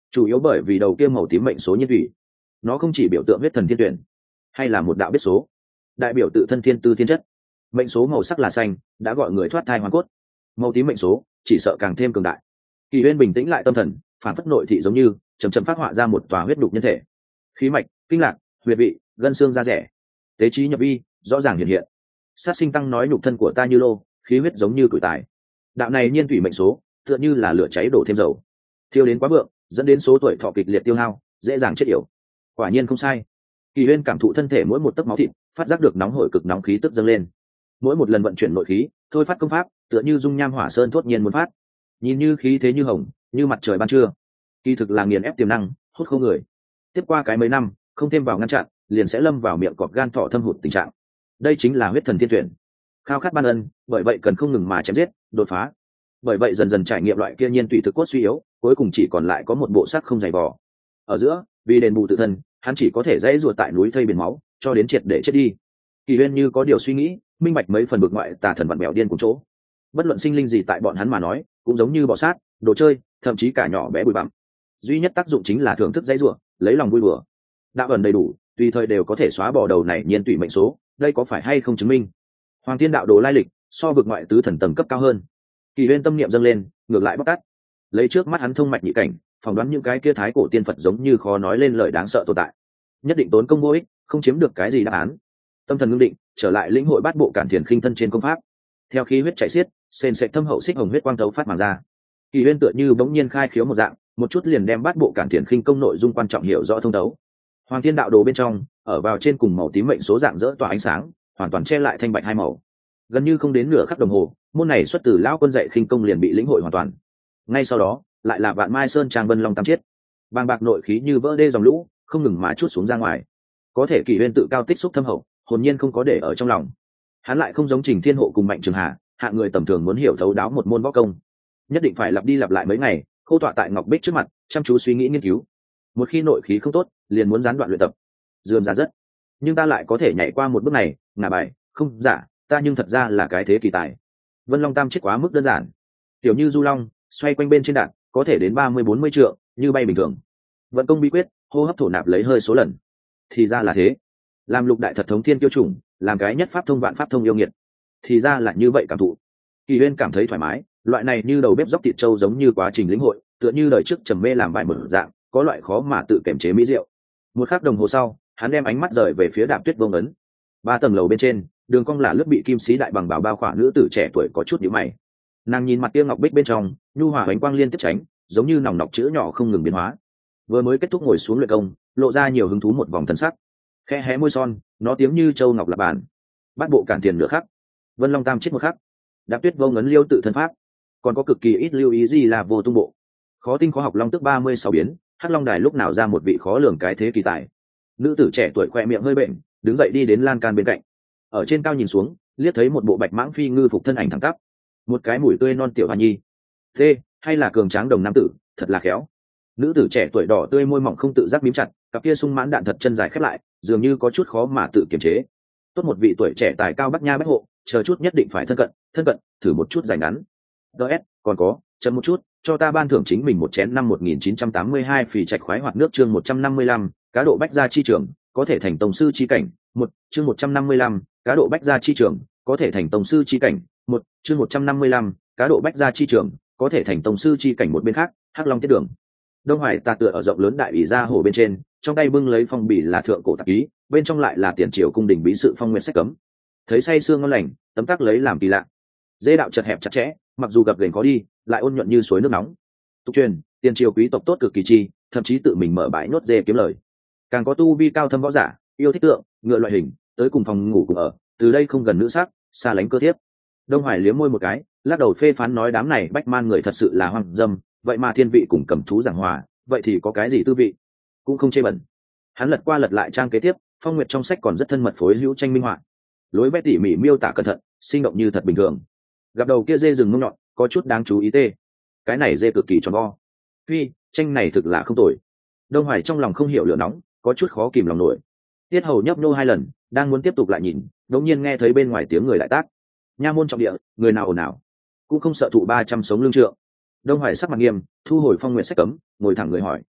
chủ yếu bởi vì đầu kia màu tím mệnh số nhiên thủy, nó không chỉ biểu tượng huyết thần thiên tuyển, hay là một đạo biết số, đại biểu tự thân thiên tư thiên chất. Mệnh số màu sắc là xanh, đã gọi người thoát thai hoàn cốt. Màu tím mệnh số chỉ sợ càng thêm cường đại. Kỳ Huyên bình tĩnh lại tâm thần, phản phất nội thị giống như chầm chậm phát họa ra một tòa huyết đục nhân thể, khí mạch, kinh lạc, huyệt vị, gân xương da rẻ, tế trí nhập vi, rõ ràng hiện hiện. Sát sinh tăng nói nhục thân của ta như lô, khí huyết giống như tuổi tài. Đạo này nhiên thủy mệnh số tựa như là lửa cháy đổ thêm dầu, thiêu đến quá vượng, dẫn đến số tuổi thọ kịch liệt tiêu hao, dễ dàng chết yểu. Quả nhiên không sai. Kỳ Huyên cảm thụ thân thể mỗi một tấc máu thịt, phát giác được nóng hổi cực nóng khí tức dâng lên. Mỗi một lần vận chuyển nội khí, thôi phát công pháp, tựa như dung nham hỏa sơn thốt nhiên muốn phát. Nhìn như khí thế như hồng, như mặt trời ban trưa. Kỳ thực là nghiền ép tiềm năng, hút khô người. Tiếp qua cái mấy năm, không thêm vào ngăn chặn, liền sẽ lâm vào miệng cọp gan thọ thâm hụt tình trạng. Đây chính là huyết thần thiên tuyển. Khao khát ban ân, bởi vậy cần không ngừng mà chém giết, đột phá. Bởi vậy dần dần trải nghiệm loại kia nhiên tùy thực cốt suy yếu, cuối cùng chỉ còn lại có một bộ xác không dày vò. Ở giữa, vì đền bù tự thân, hắn chỉ có thể dãy ruột tại núi thây biển máu, cho đến triệt để chết đi. Kỳ Huyên như có điều suy nghĩ, minh bạch mấy phần bực ngoại tà thần vặn bèo điên cùng chỗ. Bất luận sinh linh gì tại bọn hắn mà nói, cũng giống như bọ sát, đồ chơi, thậm chí cả nhỏ bé bụi bặm. Duy nhất tác dụng chính là thưởng thức dãy ruột, lấy lòng vui đùa. Đạo ẩn đầy đủ, tùy thời đều có thể xóa bỏ đầu này nhiên tùy mệnh số, đây có phải hay không chứng minh Hoàng Thiên đạo đồ lai lịch so vực ngoại tứ thần tầng cấp cao hơn. Kỳ Huyên tâm niệm dâng lên, ngược lại bóc tát. Lấy trước mắt hắn thông mạch nhị cảnh, phỏng đoán những cái kia thái cổ tiên Phật giống như khó nói lên lời đáng sợ tồn tại, nhất định tốn công vô ích, không chiếm được cái gì đáp án. Tâm thần ngưng định, trở lại lĩnh hội bát bộ cản thiền khinh thân trên công pháp. Theo khí huyết chảy xiết, sền sệt thâm hậu xích hồng huyết quang thấu phát màng ra. Kỳ Huyên tựa như bỗng nhiên khai khiếu một dạng, một chút liền đem bát bộ cản thiền khinh công nội dung quan trọng hiểu rõ thông thấu. Hoàng Thiên đạo đồ bên trong, ở vào trên cùng màu tím mệnh số dạng dỡ tỏa ánh sáng, hoàn toàn che lại thanh bạch hai màu. Gần như không đến nửa khắc đồng hồ, môn này xuất từ lão quân dạy khinh công liền bị lĩnh hội hoàn toàn. Ngay sau đó, lại là Vạn Mai Sơn Trang Vân Long Tam Chiết. Bàng bạc nội khí như vỡ đê dòng lũ, không ngừng mà chút xuống ra ngoài. Có thể Kỳ Huyên tự cao tích xúc thâm hậu, hồn nhiên không có để ở trong lòng. Hắn lại không giống Trình Thiên Hộ cùng Mạnh Trường Hà, hạng người tầm thường muốn hiểu thấu đáo một môn võ công, nhất định phải lặp đi lặp lại mấy ngày, khô tọa tại ngọc bích trước mặt, chăm chú suy nghĩ nghiên cứu. Một khi nội khí không tốt, liền muốn gián đoạn luyện tập, dườm ra rất. Nhưng ta lại có thể nhảy qua một bước này, ngả bài, không giả, ta nhưng thật ra là cái thế kỳ tài. Vân Long Tam Chiết quá mức đơn giản, tiểu như du long, xoay quanh bên trên đạn, có thể đến ba mươi bốn mươi trượng, như bay bình thường. Vận công bí quyết, hô hấp thổ nạp lấy hơi số lần. Thì ra là thế. Làm lục đại thật thống thiên kiêu chủng, làm cái nhất pháp thông vạn pháp thông yêu nghiệt. Thì ra là như vậy cảm thụ. Kỳ Huyên cảm thấy thoải mái, loại này như đầu bếp dốc thịt trâu giống như quá trình lĩnh hội, tựa như đời trước trầm mê làm vài mở dạng, có loại khó mà tự kiểm chế mỹ diệu. Một khắc đồng hồ sau, hắn đem ánh mắt rời về phía Đạp Tuyết Vông ấn. Ba tầng lầu bên trên, đường cong là lướt bị kim sĩ đại bằng bào bao khỏa nữ tử trẻ tuổi có chút nhíu mày. Nàng nhìn mặt kia ngọc bích bên trong, nhu hòa ánh quang liên tiếp tránh, giống như nòng nọc chữ nhỏ không ngừng biến hóa. Vừa mới kết thúc ngồi xuống luyện công, lộ ra nhiều hứng thú một vòng thần sắc. Khẽ hé môi son, nó tiếng như châu ngọc lập bàn. Bát bộ cản tiền nửa khắc, Vân Long Tam Chiết một khắc, Đạp Tuyết Vông ấn liêu tự thân pháp. Còn có cực kỳ ít lưu ý gì là vô tung bộ. Khó tinh khó học long tức ba mươi sáu biến, Hắc Long Đài lúc nào ra một vị khó lường cái thế kỳ tài. Nữ tử trẻ tuổi khoe miệng hơi bệnh, đứng dậy đi đến lan can bên cạnh. Ở trên cao nhìn xuống, liếc thấy một bộ bạch mãng phi ngư phục thân ảnh thẳng tắp, một cái mũi tươi non tiểu hoa nhi. Thế, hay là cường tráng đồng nam tử, thật là khéo. Nữ tử trẻ tuổi đỏ tươi môi mỏng không tự giác mím chặt, cặp kia sung mãn đạn thật chân dài khép lại, dường như có chút khó mà tự kiềm chế. Tốt một vị tuổi trẻ tài cao bắc nha bách hộ, chờ chút nhất định phải thân cận, thân cận, thử một chút giành ngắn. ds còn có, chậm một chút, cho ta ban thưởng chính mình một chén năm một nghìn chín trăm tám mươi hai phì trạch khoái hoạt nước chương một trăm năm mươi lăm, cá độ bách gia chi trưởng, có thể thành tông sư chi cảnh, một chương một trăm năm mươi lăm, cá độ bách gia chi trưởng, có thể thành tông sư chi cảnh, một chương một trăm năm mươi lăm, cá độ bách gia chi trưởng, có thể thành tông sư chi cảnh. Một bên khác, Hắc Long Tiết Đường. Đông Hoài tà tựa ở rộng lớn đại ủy gia hồ bên trên, trong tay bưng lấy phong bì là thượng cổ tạp ký, bên trong lại là tiền triều cung đình bí sự phong nguyện sách cấm. Thấy say sương ngon lành, tấm tắc lấy làm kỳ lạ. Dễ đạo chật hẹp chặt chẽ, mặc dù gập ghềnh khó đi, lại ôn nhuận như suối nước nóng. Tục truyền, tiền triều quý tộc tốt cực kỳ chi, thậm chí tự mình mở bãi nốt dê kiếm lời. Càng có tu vi cao thâm võ giả, yêu thích tượng, ngựa loại hình, tới cùng phòng ngủ cùng ở, từ đây không gần nữ sắc, xa lánh cơ thiếp. Đông Hoài liếm môi một cái, lắc đầu phê phán nói đám này bách man người thật sự là hoang dâm, vậy mà thiên vị cùng cầm thú giảng hòa, vậy thì có cái gì tư vị? Cũng không chê bẩn. Hắn lật qua lật lại trang kế tiếp, Phong Nguyệt trong sách còn rất thân mật phối hữu tranh minh họa, lối vẽ tỉ mỉ miêu tả cẩn thận, sinh động như thật bình thường. Gặp đầu kia dê rừng mông nhọn, có chút đáng chú ý tê. Cái này dê cực kỳ tròn vo. Phi, tranh này thực là không tồi. Đông Hoài trong lòng không hiểu lửa nóng, có chút khó kìm lòng nổi. Tiết Hầu nhấp nô hai lần, đang muốn tiếp tục lại nhìn, đột nhiên nghe thấy bên ngoài tiếng người lại tác. Nha môn trọng địa, người nào ồn ào, cũng không sợ thụ ba trăm sống lương trượng. Đông Hoài sắc mặt nghiêm, thu hồi Phong Nguyệt sách cấm, ngồi thẳng người hỏi: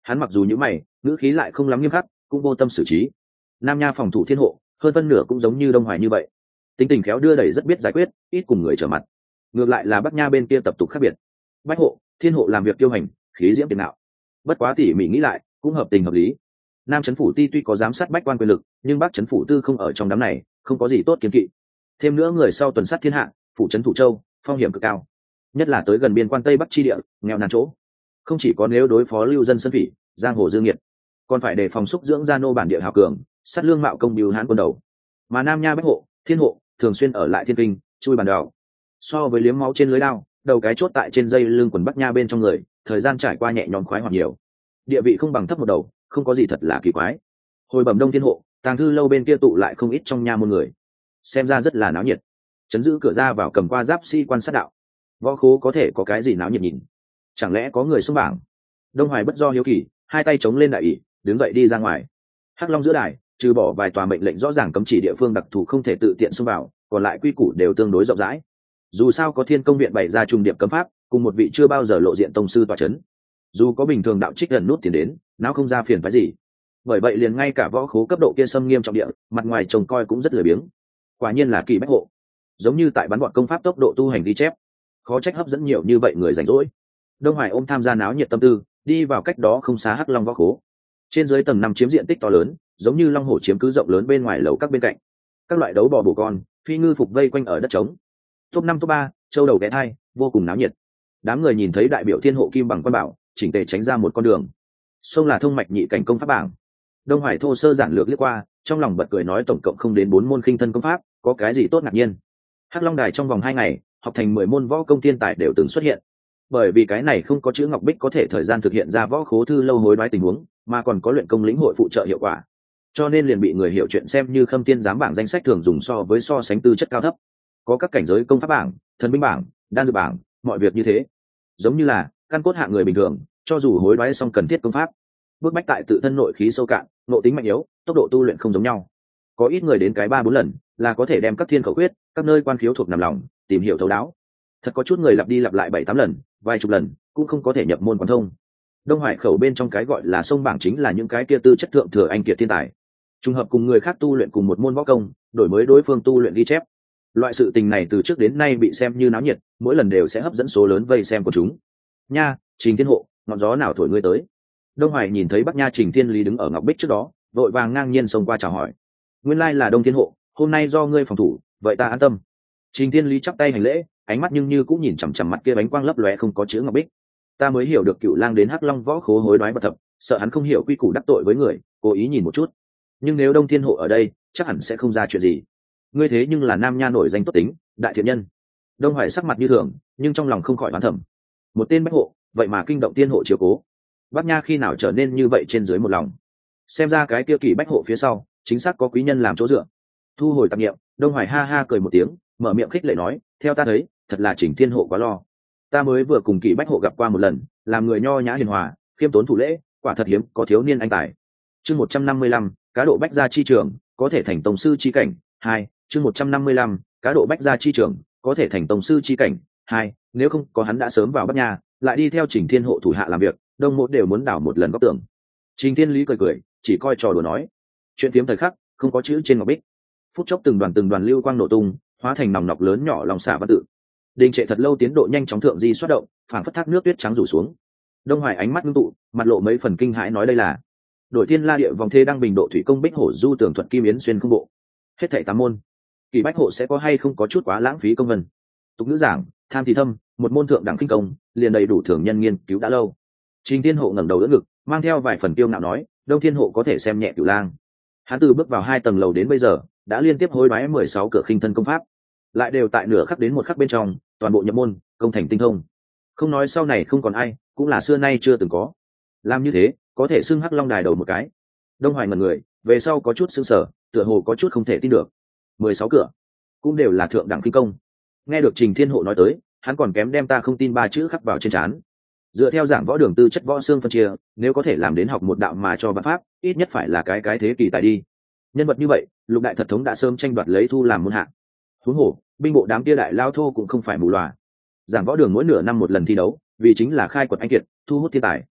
Hắn mặc dù như mày, ngữ khí lại không lắm nghiêm khắc, cũng vô tâm xử trí. Nam Nha phòng thủ thiên hộ hơn phân nửa cũng giống như Đông Hoài như vậy, tính tình khéo đưa đẩy rất biết giải quyết, ít cùng người trở mặt. Ngược lại là Bắc Nha bên kia tập tục khác biệt, bách hộ thiên hộ làm việc tiêu hành, khí diễm tiền nạo. Bất quá tỉ mỉ nghĩ lại cũng hợp tình hợp lý. Nam trấn phủ ti tuy có giám sát bách quan quyền lực, nhưng Bắc trấn phủ tư không ở trong đám này, không có gì tốt kiên kỵ. Thêm nữa người sau tuần sát thiên hạ, phủ trấn thủ châu, phong hiểm cực cao, nhất là tới gần biên quan tây bắc chi địa, nghèo nàn chỗ, không chỉ có nếu đối phó lưu dân sân phỉ, giang hồ dương nghiệt, còn phải đề phòng xúc dưỡng gia nô bản địa hào cường, sát lương mạo công bưu hán quân đầu. Mà Nam Nha bách hộ thiên hộ thường xuyên ở lại thiên kinh, chui bàn đảo. So với liếm máu trên lưới lao, đầu cái chốt tại trên dây lưng quần Bắc Nha bên trong người, thời gian trải qua nhẹ nhõm khoái hoạt nhiều. Địa vị không bằng thấp một đầu, không có gì thật là kỳ quái. Hồi bẩm Đông thiên hộ, tàng thư lâu bên kia tụ lại không ít trong nha môn người, xem ra rất là náo nhiệt. Chấn giữ cửa ra vào cầm qua giáp sĩ quan sát đạo, võ khố có thể có cái gì náo nhiệt nhìn? Chẳng lẽ có người xung bảng? Đông Hoài bất do hiếu kỳ, hai tay chống lên đại ỷ, đứng dậy đi ra ngoài. Hắc Long giữa đài, trừ bỏ vài tòa mệnh lệnh rõ ràng cấm chỉ địa phương đặc thù không thể tự tiện xông vào, còn lại quy củ đều tương đối rộng rãi. Dù sao có Thiên Công viện bày ra trung điệp cấm pháp, cùng một vị chưa bao giờ lộ diện tông sư tọa chấn, dù có bình thường đạo trích gần nút tiền đến, não không ra phiền phái gì. Bởi vậy liền ngay cả võ khố cấp độ kia xâm nghiêm trọng địa, mặt ngoài trông coi cũng rất lười biếng. Quả nhiên là kỳ bách hộ, giống như tại bắn bọn công pháp tốc độ tu hành ghi chép, khó trách hấp dẫn nhiều như vậy người rảnh rỗi. Đông Hoài ôm tham gia náo nhiệt tâm tư, đi vào cách đó không xa Hắc Long võ khố. Trên dưới tầng năm chiếm diện tích to lớn, giống như long hổ chiếm cứ rộng lớn bên ngoài lầu các bên cạnh. Các loại đấu bò bổ con, phi ngư phục vây quanh ở đất trống. Top năm top ba, châu đầu ghé thai, vô cùng náo nhiệt. Đám người nhìn thấy đại biểu thiên hộ kim bằng quan bảo, chỉnh tề tránh ra một con đường. Sông là thông mạch nhị cảnh công pháp bảng. Đông Hoài thô sơ giản lược liếc qua, trong lòng bật cười nói tổng cộng không đến bốn môn khinh thân công pháp, có cái gì tốt ngạc nhiên. Hắc Long đài trong vòng hai ngày, học thành mười môn võ công thiên tài đều từng xuất hiện. Bởi vì cái này không có chữ ngọc bích có thể thời gian thực hiện ra võ khố thư lâu hối đoái tình huống, mà còn có luyện công lĩnh hội phụ trợ hiệu quả, cho nên liền bị người hiểu chuyện xem như khâm tiên giám bảng danh sách thường dùng so với so sánh tư chất cao thấp. Có các cảnh giới công pháp bảng, thần binh bảng, đan dược bảng, mọi việc như thế. Giống như là căn cốt hạng người bình thường, cho dù hối đoái xong cần thiết công pháp, bước bách tại tự thân nội khí sâu cạn, nội tính mạnh yếu, tốc độ tu luyện không giống nhau. Có ít người đến cái ba bốn lần là có thể đem các thiên khẩu quyết, các nơi quan khiếu thuộc nằm lòng, tìm hiểu thấu đáo. Thật có chút người lặp đi lặp lại bảy tám lần, vài chục lần cũng không có thể nhập môn quán thông. Đông Hoài khẩu bên trong cái gọi là sông bảng chính là những cái kia tư chất thượng thừa anh kiệt thiên tài, trùng hợp cùng người khác tu luyện cùng một môn võ công, đổi mới đối phương tu luyện ghi chép. Loại sự tình này từ trước đến nay bị xem như náo nhiệt, mỗi lần đều sẽ hấp dẫn số lớn vây xem của chúng. Nha, Trình Thiên hộ, ngọn gió nào thổi ngươi tới? Đông Hoài nhìn thấy Bắc Nha Trình Thiên Lý đứng ở ngọc bích trước đó, vội vàng ngang nhiên xông qua chào hỏi. Nguyên lai là Đông Thiên hộ, hôm nay do ngươi phòng thủ, vậy ta an tâm. Trình Thiên Lý chắp tay hành lễ, ánh mắt nhưng như cũng nhìn chằm chằm mặt kia bánh quang lấp lóe không có chữ ngọc bích. Ta mới hiểu được Cựu Lang đến Hắc Long võ khố hối đoái bậc thập, sợ hắn không hiểu quy củ đắc tội với người, cố ý nhìn một chút. Nhưng nếu Đông Thiên hộ ở đây, chắc hẳn sẽ không ra chuyện gì. Ngươi thế nhưng là Nam Nha nổi danh tốt tính, đại thiện nhân. Đông Hoài sắc mặt như thường, nhưng trong lòng không khỏi oán thầm. Một tên bách hộ, vậy mà kinh động tiên hộ chiếu cố. Bắc Nha khi nào trở nên như vậy trên dưới một lòng? Xem ra cái kia kỳ bách hộ phía sau, chính xác có quý nhân làm chỗ dựa. Thu hồi tạp niệm, Đông Hoài ha ha cười một tiếng, mở miệng khích lệ nói, theo ta thấy, thật là Trình Thiên hộ quá lo. Ta mới vừa cùng kỳ bách hộ gặp qua một lần, làm người nho nhã hiền hòa, khiêm tốn thủ lễ, quả thật hiếm có thiếu niên anh tài. Chương một trăm năm mươi lăm, cá độ bách gia chi trường, có thể thành tông sư chi cảnh. Hai, chương một trăm năm mươi lăm, cá độ bách gia chi trường, có thể thành tông sư chi cảnh. Hai, nếu không có hắn đã sớm vào Bắc Nha, lại đi theo Trình Thiên hộ thủ hạ làm việc, đông mộ đều muốn đảo một lần góc tưởng. Trình Thiên Lý cười cười, chỉ coi trò đùa nói, chuyện phiếm thời khắc, không có chữ trên ngọc bích. Phút chốc từng đoàn từng đoàn lưu quang nổ tung, hóa thành nòng nọc lớn nhỏ lòng xả văn tự. Đình trệ thật lâu tiến độ nhanh chóng thượng di xuất động, phảng phất thác nước tuyết trắng rủ xuống. Đông Hoài ánh mắt ngưng tụ, mặt lộ mấy phần kinh hãi nói đây là đội thiên la địa vòng thê đăng bình độ thủy công bích hổ du tường thuật kim yến xuyên không bộ. Hết thảy tám môn, kỳ bách hộ sẽ có hay không có chút quá lãng phí công vân. Tục ngữ giảng, tham thì thâm, một môn thượng đẳng kinh công, liền đầy đủ thường nhân nghiên cứu đã lâu. Trình Thiên hộ ngẩng đầu đỡ ngực, mang theo vài phần tiêu ngạo nói, Đông Thiên hộ có thể xem nhẹ Cửu Lang. Hắn từ bước vào hai tầng lầu đến bây giờ, đã liên tiếp hối đoái mười sáu cửa khinh thân công pháp, lại đều tại nửa khắc đến một khắc bên trong, toàn bộ nhập môn, công thành tinh thông. Không nói sau này không còn ai, cũng là xưa nay chưa từng có. Làm như thế, có thể xưng Hắc Long đài đầu một cái. Đông Hoài ngẩn người, về sau có chút sững sờ, tựa hồ có chút không thể tin được. mười sáu cửa, cũng đều là thượng đẳng kinh công. Nghe được Trình Thiên hộ nói tới, hắn còn kém đem ta không tin ba chữ khắc vào trên trán. Dựa theo giảng võ đường tư chất võ xương phân chia, nếu có thể làm đến học một đạo mà cho văn pháp, ít nhất phải là cái cái thế kỳ tài đi. Nhân vật như vậy, lục đại thật thống đã sớm tranh đoạt lấy thu làm môn hạng. Huống hồ, binh bộ đám kia đại lao thô cũng không phải mù lòa. Giảng võ đường mỗi nửa năm một lần thi đấu, vì chính là khai quật anh kiệt, thu hút thiên tài.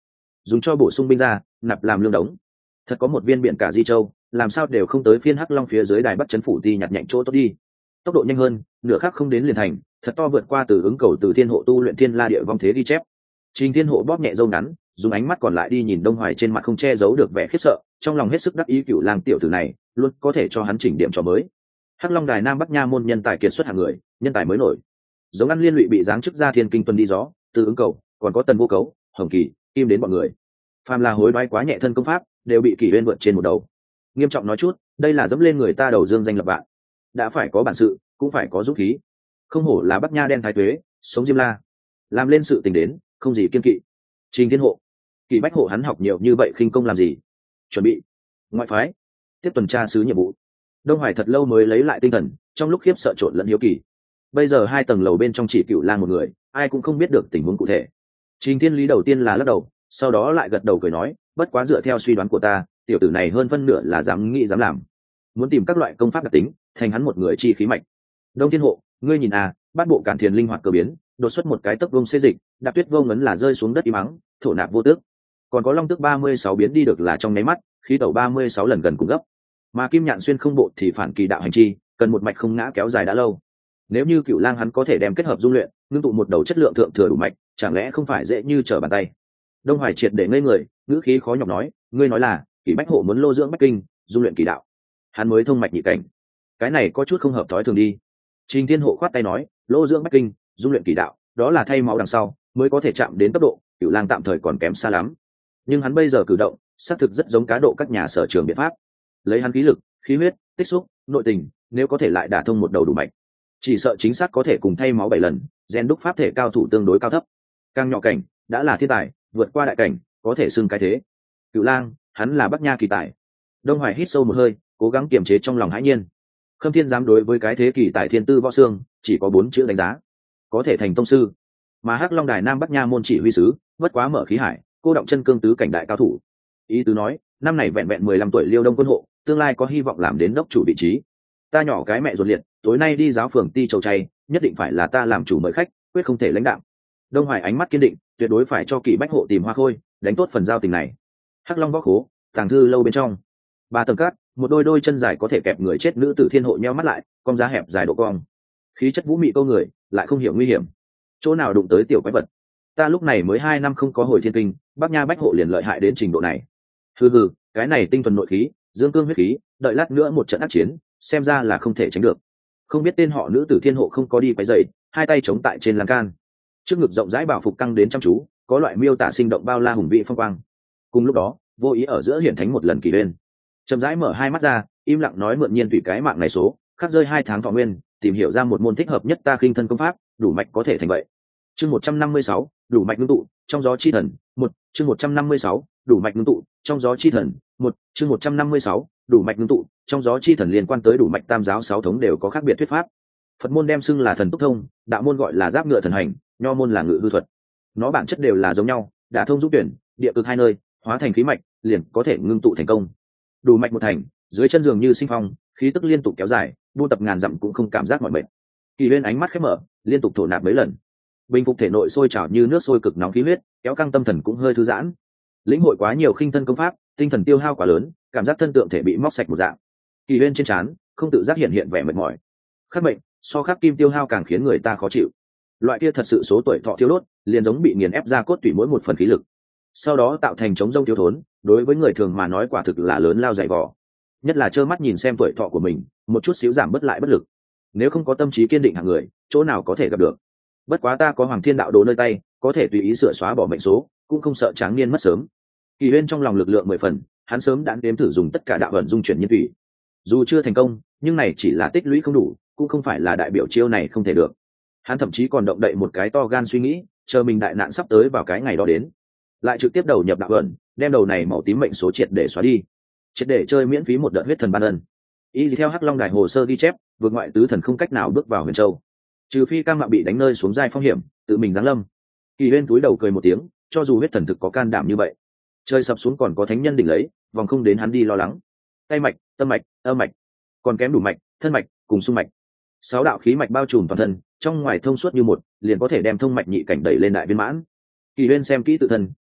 dùng cho bổ sung binh ra nạp làm lương đống. Thật có một viên biển cả di châu, làm sao đều không tới phiên hắc long phía dưới đài bắt chấn phủ ti nhặt nhạnh chỗ tốt đi. Tốc độ nhanh hơn nửa khắc không đến liền thành, thật to vượt qua từ ứng cầu từ thiên hộ tu luyện thiên la địa vong thế ghi chép. Trình Thiên Hộ bóp nhẹ râu ngắn, dùng ánh mắt còn lại đi nhìn Đông Hoài, trên mặt không che giấu được vẻ khiếp sợ, trong lòng hết sức đắc ý Cửu Lang tiểu tử này, luôn có thể cho hắn chỉnh điểm cho mới. Hắc Long Đài Nam Bắc Nha môn nhân tài kiệt xuất hạng người, nhân tài mới nổi. Giống ăn liên lụy bị giáng chức ra thiên kinh tuần đi gió, từ ứng cầu, còn có Tần Vô Cấu, Hồng Kỳ, Kim đến bọn người. Phàm là hối đoái quá nhẹ thân công pháp, đều bị Kỷ Uyên vượt trên một đầu. Nghiêm trọng nói chút, đây là dẫm lên người ta đầu dương danh lập vạn. Đã phải có bản sự, cũng phải có dũng khí. Không hổ là Bắc Nha đen thái tuế, sống Diêm La, làm lên sự tình đến, không gì kiên kỵ. Trình Thiên Hộ, Kỷ Bách Hộ hắn học nhiều như vậy khinh công làm gì? Chuẩn bị ngoại phái, tiếp tuần tra sứ nhiệm vụ. Đông Hoài thật lâu mới lấy lại tinh thần, trong lúc khiếp sợ trộn lẫn hiếu kỳ. Bây giờ hai tầng lầu bên trong chỉ Cửu Lang một người, ai cũng không biết được tình huống cụ thể. Trình Thiên Lý đầu tiên là lắc đầu, sau đó lại gật đầu cười nói, bất quá dựa theo suy đoán của ta, tiểu tử này hơn phân nửa là dám nghĩ dám làm, muốn tìm các loại công pháp đặc tính, thành hắn một người chi khí mạch. Đông Thiên Hộ, ngươi nhìn à, bát bộ cản thiền linh hoạt cơ biến, đột xuất một cái tốc vông xê dịch, đạp tuyết vô ngấn là rơi xuống đất im mắng, thổ nạp vô tước. Còn có long tước ba mươi sáu biến đi được là trong nháy mắt, khí tẩu ba mươi sáu lần gần cùng gấp. Mà Kim Nhạn xuyên không bộ thì phản kỳ đạo hành chi, cần một mạch không ngã kéo dài đã lâu. Nếu như Cửu Lang hắn có thể đem kết hợp dung luyện, ngưng tụ một đầu chất lượng thượng thừa đủ mạch, chẳng lẽ không phải dễ như trở bàn tay? Đông Hoài triệt để ngây người, ngữ khí khó nhọc nói, ngươi nói là Kỷ Bách Hộ muốn lô dưỡng Bách Kinh, dung luyện kỳ đạo, hắn mới thông mạch nhị cảnh. Cái này có chút không hợp thói thường đi. Trình Thiên Hộ khoát tay nói, lô dưỡng Bách Kinh, dung luyện kỳ đạo, đó là thay máu đằng sau mới có thể chạm đến cấp độ, Cửu Lang tạm thời còn kém xa lắm. Nhưng hắn bây giờ cử động, xác thực rất giống cá độ các nhà sở trường biện pháp. Lấy hắn khí lực, khí huyết, tích xúc, nội tình, nếu có thể lại đả thông một đầu đủ mạch, chỉ sợ chính xác có thể cùng thay máu bảy lần, gen đúc pháp thể cao thủ tương đối cao thấp. Càng nhỏ cảnh, đã là thiên tài, vượt qua đại cảnh, có thể xưng cái thế. Cửu Lang, hắn là Bắc Nha kỳ tài. Đông Hoài hít sâu một hơi, cố gắng kiềm chế trong lòng hãi nhiên. Khâm Thiên dám đối với cái thế kỳ tài thiên tư võ xương, chỉ có bốn chữ đánh giá, có thể thành tông sư. Mà Hắc Long Đài Nam Bắc Nha môn chỉ huy sứ, bất quá mở khí hải, cô động chân cương tứ cảnh đại cao thủ. Ý tứ nói, năm này vẹn vẹn mười lăm tuổi Liêu Đông quân hộ, tương lai có hy vọng làm đến đốc chủ vị trí. Ta nhỏ cái mẹ ruột liệt, tối nay đi giáo phường ti châu chay, nhất định phải là ta làm chủ mời khách, quyết không thể lãnh đạo. Đông Hoài ánh mắt kiên định, tuyệt đối phải cho Kỷ Bách Hộ tìm hoa khôi, đánh tốt phần giao tình này. Hắc Long võ khố, tàng thư lâu bên trong, ba tầng cát, một đôi đôi chân dài có thể kẹp người chết nữ tử Thiên Hộ nheo mắt lại, cong giá hẹp dài độ cong, khí chất vũ mị câu người, lại không hiểu nguy hiểm. Chỗ nào đụng tới tiểu quái vật? Ta lúc này mới hai năm không có hồi thiên kinh, Bắc Nha Bách Hộ liền lợi hại đến trình độ này. Hừ hừ, cái này tinh thuần nội khí, dương cương huyết khí, đợi lát nữa một trận ác chiến, xem ra là không thể tránh được. Không biết tên họ nữ tử Thiên Hộ không có đi quấy rầy, hai tay chống tại trên lan can, trước ngực rộng rãi bảo phục căng đến chăm chú, có loại miêu tả sinh động bao la hùng vị phong quang. Cùng lúc đó, vô ý ở giữa hiển thánh một lần Kỷ Uyên, chậm rãi mở hai mắt ra, im lặng nói, mượn nhiên tùy cái mạng này số, khắc rơi hai tháng thọ nguyên, tìm hiểu ra một môn thích hợp nhất ta khinh thân công pháp, đủ mạch có thể thành vậy. Chương một trăm năm mươi sáu, đủ mạch ngưng tụ, trong gió chi thần, một, chương một trăm năm mươi sáu, đủ mạch ngưng tụ, trong gió chi thần, một, chương một trăm năm mươi sáu, đủ mạch ngưng tụ, trong gió chi thần liên quan tới đủ mạch tam giáo sáu thống đều có khác biệt thuyết pháp. Phật môn đem xưng là thần túc thông, đạo môn gọi là giáp ngựa thần hành, nho môn là ngự hư thuật. Nó bản chất đều là giống nhau, đả thông giúp tuyển, địa cực hai nơi, hóa thành khí mạch, liền có thể ngưng tụ thành công. Đủ mạch một thành, dưới chân giường như sinh phong, khí tức liên tục kéo dài, buôn tập ngàn dặm cũng không cảm giác mỏi mệt. Kỷ Uyên ánh mắt khép mở, liên tục thổ nạp mấy lần, bình phục thể nội sôi trào như nước sôi cực nóng khí huyết, kéo căng tâm thần cũng hơi thư giãn. Lĩnh hội quá nhiều khinh thân công pháp, tinh thần tiêu hao quá lớn, cảm giác thân tượng thể bị móc sạch một dạng. Kỷ Uyên trên trán không tự giác hiện hiện vẻ mệt mỏi. Khắc mệnh, so khắc kim tiêu hao càng khiến người ta khó chịu. Loại kia thật sự số tuổi thọ thiếu đốt, liền giống bị nghiền ép ra cốt tủy mỗi một phần khí lực, sau đó tạo thành chống rông thiếu thốn, đối với người thường mà nói quả thực là lớn lao dày vò. Nhất là trơ mắt nhìn xem tuổi thọ của mình một chút xíu giảm bớt lại bất lực, nếu không có tâm trí kiên định hạng người, chỗ nào có thể gặp được. Bất quá ta có Hoàng Thiên đạo đồ nơi tay, có thể tùy ý sửa xóa bỏ mệnh số, cũng không sợ tráng niên mất sớm. Kỷ Uyên trong lòng lực lượng mười phần, hắn sớm đã đếm thử dùng tất cả đạo vận dung chuyển nhiên thủy, dù chưa thành công, nhưng này chỉ là tích lũy không đủ, cũng không phải là đại biểu chiêu này không thể được. Hắn thậm chí còn động đậy một cái to gan suy nghĩ, chờ mình đại nạn sắp tới vào cái ngày đó đến, lại trực tiếp đầu nhập đạo vận, đem đầu này màu tím mệnh số triệt để xóa đi, triệt để chơi miễn phí một đợt huyết thần ban ân. Y theo Hắc Long Đài hồ sơ ghi chép, vượt ngoại tứ thần không cách nào bước vào Huyền Châu, trừ phi cam mạo bị đánh nơi xuống giai phong hiểm, tự mình giáng lâm. Kỷ Uyên túi đầu cười một tiếng, cho dù huyết thần thực có can đảm như vậy, chơi sập xuống còn có thánh nhân đỉnh lấy, vòng không đến hắn đi lo lắng. Tay mạch, tâm mạch, âm mạch, còn kém đủ mạch, thân mạch cùng xung mạch, sáu đạo khí mạch bao trùm toàn thân, trong ngoài thông suốt như một, liền có thể đem thông mạch nhị cảnh đẩy lên đại viên mãn. Kỷ Uyên xem kỹ tự thân,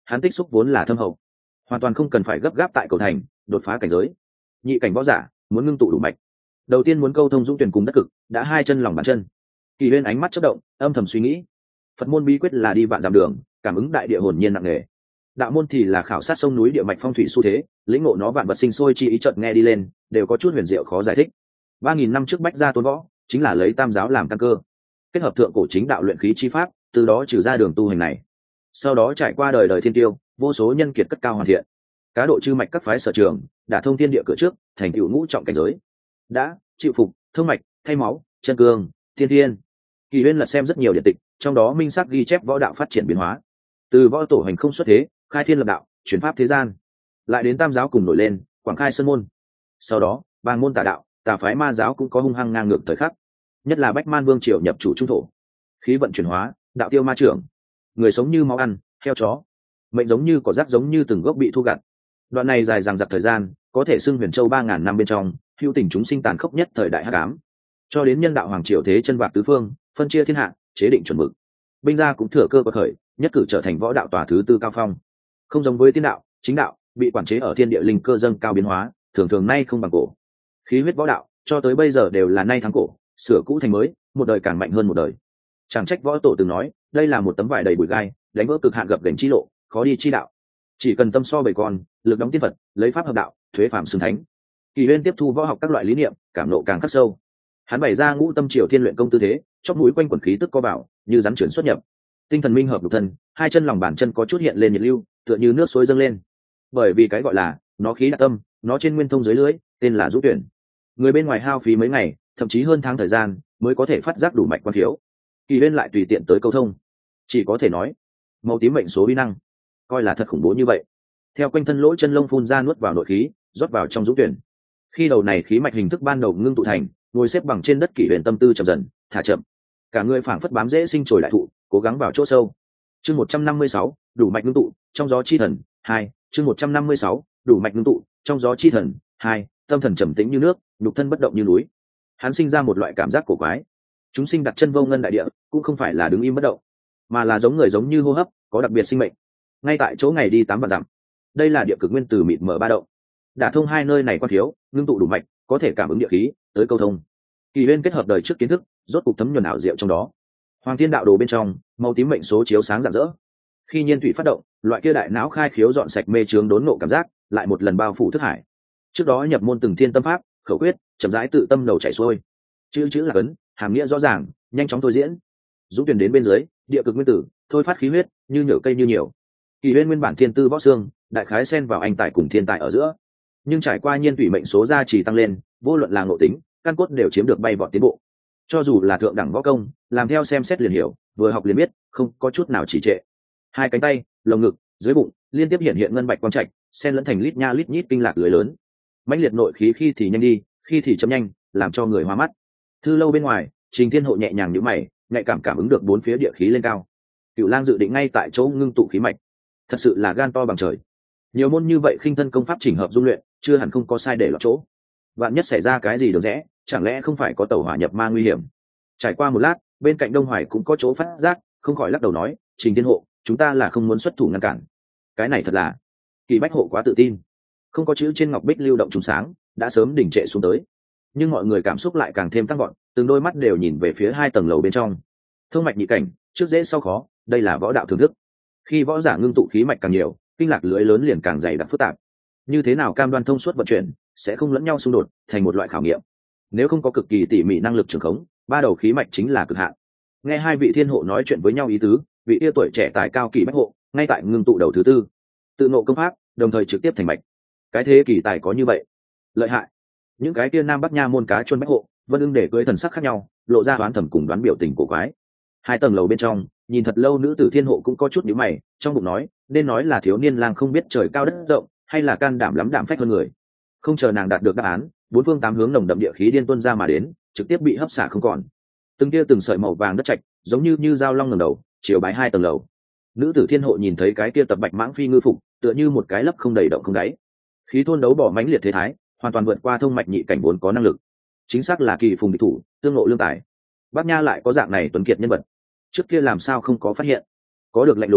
hắn tích xúc vốn là thâm hậu, hoàn toàn không cần phải gấp gáp tại cầu thành đột phá cảnh giới. Nhị cảnh võ giả muốn ngưng tụ đủ mạch, đầu tiên muốn câu thông dũng tuyển cùng đất cực, đã hai chân lòng bàn chân. Kỳ Huyên ánh mắt chớp động, âm thầm suy nghĩ. Phật môn bí quyết là đi vạn dặm đường, cảm ứng đại địa hồn nhiên nặng nề. Đạo môn thì là khảo sát sông núi địa mạch phong thủy xu thế, lĩnh ngộ nó vạn vật sinh sôi chi ý, chợt nghe đi lên đều có chút huyền diệu khó giải thích. Ba nghìn năm trước bách gia tôn võ chính là lấy tam giáo làm căn cơ, kết hợp thượng cổ chính đạo luyện khí chi pháp, từ đó trừ ra đường tu hành này. Sau đó trải qua đời đời thiên tiêu, vô số nhân kiệt cất cao hoàn thiện, cá độ chư mạch các phái sở trường, đả thông thiên địa cửa trước, thành tựu ngũ trọng cảnh giới. Đã chịu phục, thông mạch, thay máu, chân cương, thiên thiên. Kỳ Huyên lật xem rất nhiều điện tịch, trong đó minh xác ghi chép võ đạo phát triển biến hóa, từ võ tổ hành không xuất thế, khai thiên lập đạo, chuyển pháp thế gian, lại đến tam giáo cùng nổi lên, quảng khai sơn môn. Sau đó bàng môn tà đạo, tà phái ma giáo cũng có hung hăng ngang ngược thời khắc, nhất là bách man vương triều nhập chủ trung thổ, khí vận chuyển hóa, đạo tiêu ma trưởng, người sống như máu ăn heo chó, mệnh giống như cỏ rác, giống như từng gốc bị thu gặt. Đoạn này dài dằng dặc thời gian, có thể xưng huyền châu ba ngàn năm bên trong hữu tình chúng sinh tàn khốc nhất thời đại hắc ám, cho đến nhân đạo hoàng triều thế chân vạc tứ phương, phân chia thiên hạ, chế định chuẩn mực. Binh gia cũng thừa cơ bậc khởi, nhất cử trở thành võ đạo tòa thứ tư cao phong. Không giống với tiên đạo, chính đạo bị quản chế ở thiên địa linh cơ dâng cao biến hóa, thường thường nay không bằng cổ. Khí huyết võ đạo cho tới bây giờ đều là nay thắng cổ, sửa cũ thành mới, một đời càng mạnh hơn một đời. Chẳng trách võ tổ từng nói, đây là một tấm vải đầy bụi gai, đánh vỡ cực hạn gập ghềnh chi lộ, khó đi chi đạo. Chỉ cần tâm so bầy con, lực đóng tiên phật, lấy pháp hợp đạo, thuế phàm xưng thánh. Kỳ Huyên tiếp thu võ học các loại lý niệm, cảm nộ càng khắc sâu. Hắn bày ra ngũ tâm triều thiên luyện công tư thế, chóp mũi quanh quần khí tức co bảo, như rắn chuyển xuất nhập. Tinh thần minh hợp lục thân, hai chân lòng bàn chân có chút hiện lên nhiệt lưu, tựa như nước suối dâng lên. Bởi vì cái gọi là nó khí đạt tâm, nó trên nguyên thông dưới lưới, tên là dũng tuyển. Người bên ngoài hao phí mấy ngày, thậm chí hơn tháng thời gian, mới có thể phát giác đủ mạch quan khiếu. Kỳ Huyên lại tùy tiện tới câu thông, chỉ có thể nói màu tím mệnh số uy năng, coi là thật khủng bố như vậy. Theo quanh thân lỗ chân lông phun ra, nuốt vào nội khí, rót vào trong dũng tuyển. Khi đầu này khí mạch hình thức ban đầu ngưng tụ thành, ngồi xếp bằng trên đất, Kỷ Huyền tâm tư chậm dần thả chậm, cả người phảng phất bám rễ sinh trồi đại thụ, cố gắng vào chỗ sâu. Chương một trăm năm mươi sáu, đủ mạch ngưng tụ trong gió chi thần hai. Chương một trăm năm mươi sáu, đủ mạch ngưng tụ trong gió chi thần hai. Tâm thần trầm tĩnh như nước, nhục thân bất động như núi. Hắn sinh ra một loại cảm giác cổ quái. Chúng sinh đặt chân vô ngân đại địa, cũng không phải là đứng im bất động, mà là giống người giống như hô hấp, có đặc biệt sinh mệnh. Ngay tại chỗ ngày đi tám vạn dặm, đây là địa cực nguyên từ mịt mở ba động, đả thông hai nơi này quan thiếu, ngưng tụ đủ mạch, có thể cảm ứng địa khí, tới câu thông. Kỳ Huyên kết hợp đời trước kiến thức, rốt cục thấm nhuần ảo diệu trong đó. Hoàng Thiên đạo đồ bên trong, màu tím mệnh số chiếu sáng rạng rỡ. Khi nhiên thủy phát động, loại kia đại não khai khiếu dọn sạch mê chướng đốn ngộ cảm giác, lại một lần bao phủ thức hải. Trước đó nhập môn từng thiên tâm pháp, khẩu quyết, chậm rãi tự tâm đầu chảy xuôi. Chữ chữ là cấn, hàm nghĩa rõ ràng, nhanh chóng thôi diễn. Dũng tuyển đến bên dưới, địa cực nguyên tử, thôi phát khí huyết, như nhở cây như nhiều. Kỳ Huyên nguyên bản thiên tư võ xương, đại khái xen vào anh tài cùng thiên tài ở giữa. Nhưng trải qua nhiên thủy mệnh số gia trì tăng lên, vô luận là ngộ tính, căn cốt đều chiếm được bay vọt tiến bộ. Cho dù là thượng đẳng võ công, làm theo xem xét liền hiểu, vừa học liền biết, không có chút nào trì trệ. Hai cánh tay, lồng ngực, dưới bụng liên tiếp hiện hiện ngân bạch quang trạch, xen lẫn thành lít nha lít nhít kinh lạc lưới lớn. Mãnh liệt nội khí khi thì nhanh đi, khi thì chậm nhanh, làm cho người hoa mắt. Thư lâu bên ngoài, Trình Thiên Hộ nhẹ nhàng nhíu mày, nhạy cảm cảm ứng được bốn phía địa khí lên cao. Cửu Lang dự định ngay tại chỗ ngưng tụ khí mạch, thật sự là gan to bằng trời. Nhiều môn như vậy khinh thân công pháp chỉnh hợp dung luyện, chưa hẳn không có sai để lọt chỗ. Vạn nhất xảy ra cái gì được rẽ, chẳng lẽ không phải có tàu hỏa nhập ma nguy hiểm? Trải qua một lát, bên cạnh Đông Hoài cũng có chỗ phát giác, không khỏi lắc đầu nói, Trình Thiên Hộ, chúng ta là không muốn xuất thủ ngăn cản. Cái này thật là, Kỳ Bách Hộ quá tự tin, không có chữ trên ngọc bích lưu động trùng sáng, đã sớm đỉnh trệ xuống tới. Nhưng mọi người cảm xúc lại càng thêm tăng gọn, từng đôi mắt đều nhìn về phía hai tầng lầu bên trong. Thông mạch nhị cảnh, trước dễ sau khó, đây là võ đạo thưởng thức. Khi võ giả ngưng tụ khí mạch càng nhiều, kinh lạc lưới lớn liền càng dày đặc phức tạp. Như thế nào cam đoan thông suốt vận chuyển, sẽ không lẫn nhau xung đột, thành một loại khảo nghiệm. Nếu không có cực kỳ tỉ mỉ năng lực trường khống, ba đầu khí mạch chính là cực hạn. Nghe hai vị thiên hộ nói chuyện với nhau ý tứ, vị tia tuổi trẻ tài cao Kỳ Bách Hộ, ngay tại ngưng tụ đầu thứ tư, tự ngộ công pháp, đồng thời trực tiếp thành mạch. Cái thế kỳ tài có như vậy, lợi hại. Những cái kia nam bắc nha môn cá chuôn Bách Hộ, vân ưng để cưới thần sắc khác nhau, lộ ra đoán thẩm cùng đoán biểu tình cổ quái. Hai tầng lầu bên trong, nhìn thật lâu nữ tử thiên hộ cũng có chút nhíu mày, trong bụng nói, nên nói là thiếu niên lang không biết trời cao đất rộng, hay là can đảm lắm đảm phách hơn người. Không chờ nàng đạt được đáp án, bốn phương tám hướng nồng đậm địa khí điên tuôn ra mà đến, trực tiếp bị hấp xả không còn. Từng kia từng sợi màu vàng đất trạch, giống như như dao long ngẩng đầu, chiều bái hai tầng lầu. Nữ tử thiên hộ nhìn thấy cái kia tập bạch mãng phi ngư phục, tựa như một cái lấp không đầy động không đáy. Khí thôn đấu bỏ mãnh liệt thế thái, hoàn toàn vượt qua thông mạch nhị cảnh vốn có năng lực. Chính xác là kỳ phùng địch thủ, tương ngộ lương tài. Bác Nha lại có dạng này tuấn kiệt nhân vật, trước kia làm sao không có phát hiện. Có được lạnh lùng,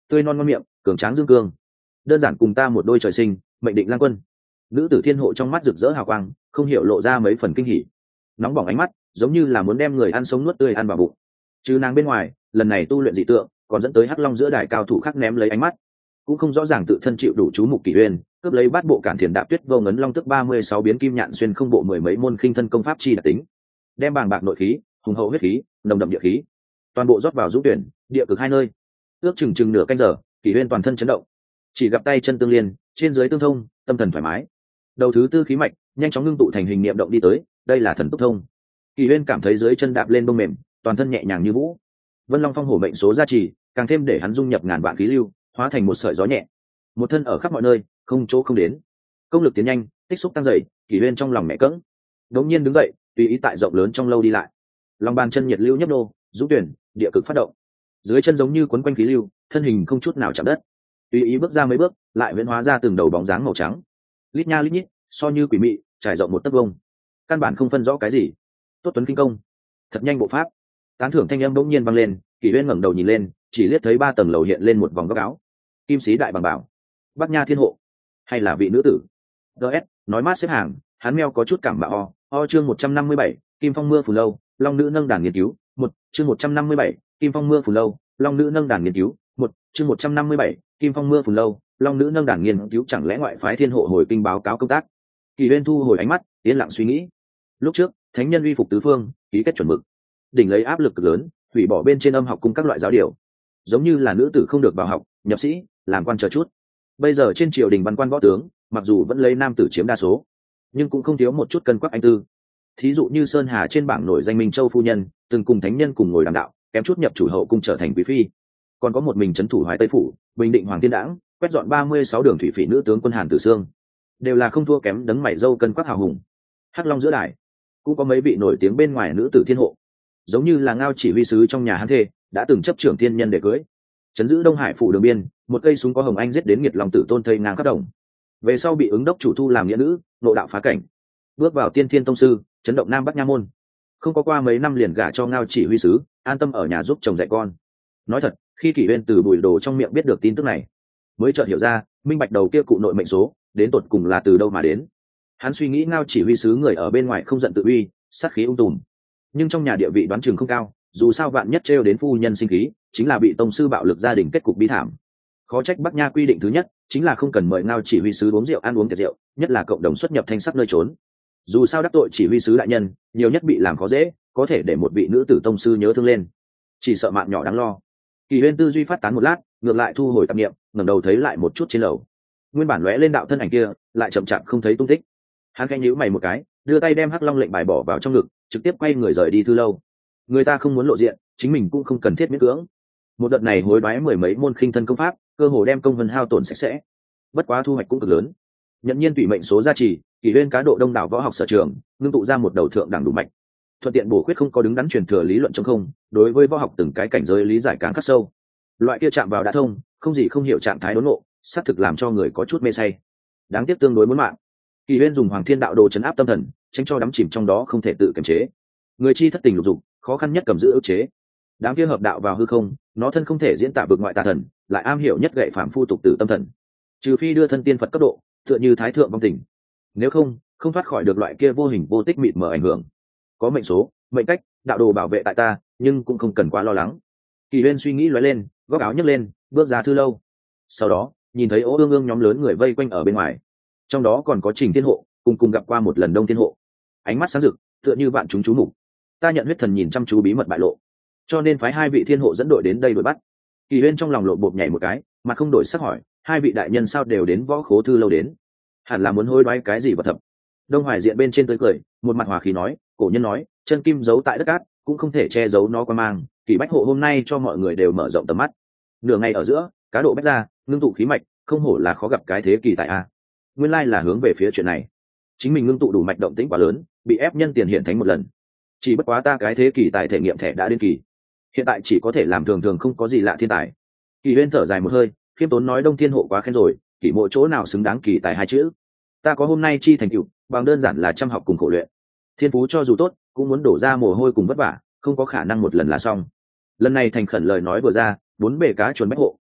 tươi non ngon miệng, cường tráng dương cương, đơn giản cùng ta một đôi trời sinh, mệnh định lang quân. Nữ tử thiên hộ trong mắt rực rỡ hào quang, không hiểu lộ ra mấy phần kinh hỉ, nóng bỏng ánh mắt giống như là muốn đem người ăn sống nuốt tươi ăn vào bụng. Trừ nàng bên ngoài, lần này tu luyện dị tượng còn dẫn tới hắc long giữa đài cao thủ khác ném lấy ánh mắt, cũng không rõ ràng tự thân chịu đủ chú mục kỷ uyên, cướp lấy bát bộ cản thiền đạp tuyết vô ngấn long tức ba mươi sáu biến kim nhạn xuyên không bộ mười mấy môn khinh thân công pháp chi đặc tính, đem bàng bạc nội khí, hùng hậu huyết khí, nồng đậm địa khí, toàn bộ rót vào dũng tuyển địa cực hai nơi. Ước chừng chừng nửa canh giờ, kỷ uyên toàn thân chấn động, chỉ gặp tay chân tương liên, trên dưới tương thông, tâm thần thoải mái. Đầu thứ tư khí mạch nhanh chóng ngưng tụ thành hình niệm động đi tới, đây là thần túc thông. Kỷ uyên cảm thấy dưới chân đạp lên bông mềm, toàn thân nhẹ nhàng như vũ. Vân Long Phong hổ mệnh số gia trì, càng thêm để hắn dung nhập ngàn vạn khí lưu, hóa thành một sợi gió nhẹ, một thân ở khắp mọi nơi, không chỗ không đến. Công lực tiến nhanh, tích xúc tăng dày, Kỷ uyên trong lòng mẹ cẫng, đống nhiên đứng dậy, tùy ý tại rộng lớn trong lâu đi lại. Lòng bàn chân nhiệt lưu nhấp nô, dũng tuyển địa cực phát động, dưới chân giống như quấn quanh khí lưu, thân hình không chút nào chạm đất, tùy ý bước ra mấy bước, lại huyễn hóa ra từng đầu bóng dáng màu trắng, lít nha lít nhít, so như quỷ mị, trải rộng một tấc vuông, căn bản không phân rõ cái gì. Tốt tuấn kinh công, thật nhanh bộ pháp. Tán thưởng thanh âm bỗng nhiên vang lên, Kỷ uyên ngẩng đầu nhìn lên, chỉ liếc thấy ba tầng lầu hiện lên một vòng góc áo, kim sĩ đại bằng bảo, Bắc Nha thiên hộ, hay là vị nữ tử. ds nói mát xếp hàng, hắn meo có chút cảm bạo o. o chương một trăm năm mươi bảy, kim phong mưa phù lâu, long nữ nâng đàn nghiên cứu. Một chương một trăm năm mươi bảy, kim phong mưa phù lâu, long nữ nâng đàn nghiên cứu. Một chương một trăm năm mươi bảy, kim phong mưa phù lâu, long nữ nâng đàn nghiên cứu. Chẳng lẽ ngoại phái thiên hộ hồi kinh báo cáo công tác? Kỷ uyên thu hồi ánh mắt, yên lặng suy nghĩ. Lúc trước thánh nhân uy phục tứ phương, ký kết chuẩn mực, đỉnh lấy áp lực cực lớn, hủy bỏ bên trên âm học cung các loại giáo điều, giống như là nữ tử không được vào học, nhập sĩ, làm quan chờ chút. Bây giờ trên triều đình văn quan võ tướng, mặc dù vẫn lấy nam tử chiếm đa số, nhưng cũng không thiếu một chút cân quắc anh tư. Thí dụ như Sơn Hà trên bảng nổi danh Minh Châu phu nhân, từng cùng thánh nhân cùng ngồi đàm đạo, kém chút nhập chủ hậu cung trở thành quý phi. Còn có một mình trấn thủ Hoài Tây phủ, bình định Hoàng Thiên Đãng, quét dọn ba mươi sáu đường thủy phỉ nữ tướng quân Hàn Tử Sương, đều là không thua kém đấng mày râu cân quắc hào hùng. Hắc Long giữa đài cũng có mấy vị nổi tiếng bên ngoài nữ tử thiên hộ, giống như là Ngao chỉ huy sứ trong nhà Hán thê, đã từng chấp trưởng thiên nhân để cưới. Trấn giữ Đông Hải phủ đường biên, một cây súng có hồng anh giết đến nghiệt long tử tôn thây ngang khắp đồng. Về sau bị ứng đốc chủ thu làm nghĩa nữ, nộ đạo phá cảnh, bước vào tiên thiên tông sư, chấn động Nam Bắc Nha môn. Không có qua mấy năm liền gả cho Ngao chỉ huy sứ, an tâm ở nhà giúp chồng dạy con. Nói thật, khi Kỷ uyên từ Bùi Đồ trong miệng biết được tin tức này, mới chợt hiểu ra, minh bạch đầu kia cụ nội mệnh số, đến tột cùng là từ đâu mà đến. Hắn suy nghĩ Ngao chỉ huy sứ người ở bên ngoài không giận tự uy, sát khí ung tùm, nhưng trong nhà địa vị đoán chừng không cao, dù sao vạn nhất trêu đến phu nhân sinh khí, chính là bị tông sư bạo lực gia đình kết cục bi thảm. Khó trách Bắc Nha quy định thứ nhất chính là không cần mời Ngao chỉ huy sứ uống rượu, ăn uống tiệc rượu, nhất là cộng đồng xuất nhập thanh sắc nơi trốn. Dù sao đắc tội chỉ huy sứ đại nhân, nhiều nhất bị làm khó dễ, có thể để một vị nữ tử tông sư nhớ thương lên, chỉ sợ mạng nhỏ đáng lo. Kỷ uyên tư duy phát tán một lát, ngược lại thu hồi tạp niệm, ngẩng đầu thấy lại một chút trên lầu, nguyên bản lóe lên đạo thân ảnh kia lại chậm chạp không thấy tung tích. Hắn khẽ nhíu mày một cái, đưa tay đem Hắc Long lệnh bài bỏ vào trong ngực, trực tiếp quay người rời đi thư lâu. Người ta không muốn lộ diện, chính mình cũng không cần thiết miễn cưỡng. Một đợt này hối đoái mười mấy môn khinh thân công pháp, cơ hồ đem công vân hao tổn sạch sẽ. Bất quá thu hoạch cũng cực lớn. Nhận nhiên tùy mệnh số gia trì, Kỷ uyên cá độ đông đảo võ học sở trường, ngưng tụ ra một đầu thượng đẳng đủ mạnh. Thuận tiện bổ khuyết không có đứng đắn truyền thừa lý luận trong không, đối với võ học từng cái cảnh giới lý giải càng khắc sâu. Loại kia chạm vào đã thông, không gì không hiểu trạng thái đốn ngộ, xác thực làm cho người có chút mê say. Đáng tiếc tương đối muốn mạng. Kỷ uyên dùng Hoàng Thiên Đạo Đồ trấn áp tâm thần, tránh cho đắm chìm trong đó không thể tự kiềm chế. Người chi thất tình lục dục, khó khăn nhất cầm giữ ức chế. Đám kia hợp đạo vào hư không, nó thân không thể diễn tả vượt ngoại tà thần, lại am hiểu nhất gậy phạm phu tục tử tâm thần. Trừ phi đưa thân tiên Phật cấp độ, tựa như thái thượng vong tình. Nếu không, không thoát khỏi được loại kia vô hình vô tích mịt mờ ảnh hưởng. Có mệnh số, mệnh cách, đạo đồ bảo vệ tại ta, nhưng cũng không cần quá lo lắng. Kỷ uyên suy nghĩ lóe lên, góc áo nhấc lên, bước ra thư lâu. Sau đó, nhìn thấy Ô Ương Ương nhóm lớn người vây quanh ở bên ngoài, trong đó còn có Trình Thiên Hộ, cùng cùng gặp qua một lần Đông Thiên Hộ. Ánh mắt sáng rực, tựa như vạn chúng chú mục. Ta nhận huyết thần nhìn chăm chú bí mật bại lộ, cho nên phái hai vị thiên hộ dẫn đội đến đây đuổi bắt. Kỷ uyên trong lòng lộ bột nhảy một cái, mặt không đổi sắc hỏi, hai vị đại nhân sao đều đến võ khố thư lâu đến? Hẳn là muốn hối đoái cái gì vật thập. Đông Hoài diện bên trên tươi cười, một mặt hòa khí nói, cổ nhân nói, chân kim giấu tại đất cát, cũng không thể che giấu nó qua mang. Kỷ Bách Hộ hôm nay cho mọi người đều mở rộng tầm mắt. Nửa ngày ở giữa, cá độ bách ra, ngưng tụ khí mạch, không hổ là khó gặp cái thế kỳ tại a. Nguyên lai là hướng về phía chuyện này. Chính mình ngưng tụ đủ mạch động tĩnh quá lớn, bị ép nhân tiền hiện thánh một lần. Chỉ bất quá ta cái thế kỳ tài thể nghiệm thẻ đã đến kỳ, hiện tại chỉ có thể làm thường thường không có gì lạ thiên tài. Kỷ uyên thở dài một hơi, khiêm tốn nói Đông Thiên Hộ quá khen rồi, Kỷ mộ chỗ nào xứng đáng kỳ tài hai chữ. Ta có hôm nay chi thành tựu, bằng đơn giản là chăm học cùng khổ luyện. Thiên phú cho dù tốt, cũng muốn đổ ra mồ hôi cùng vất vả, không có khả năng một lần là xong. Lần này thành khẩn lời nói vừa ra, bốn bề cá chuồn Bách Hộ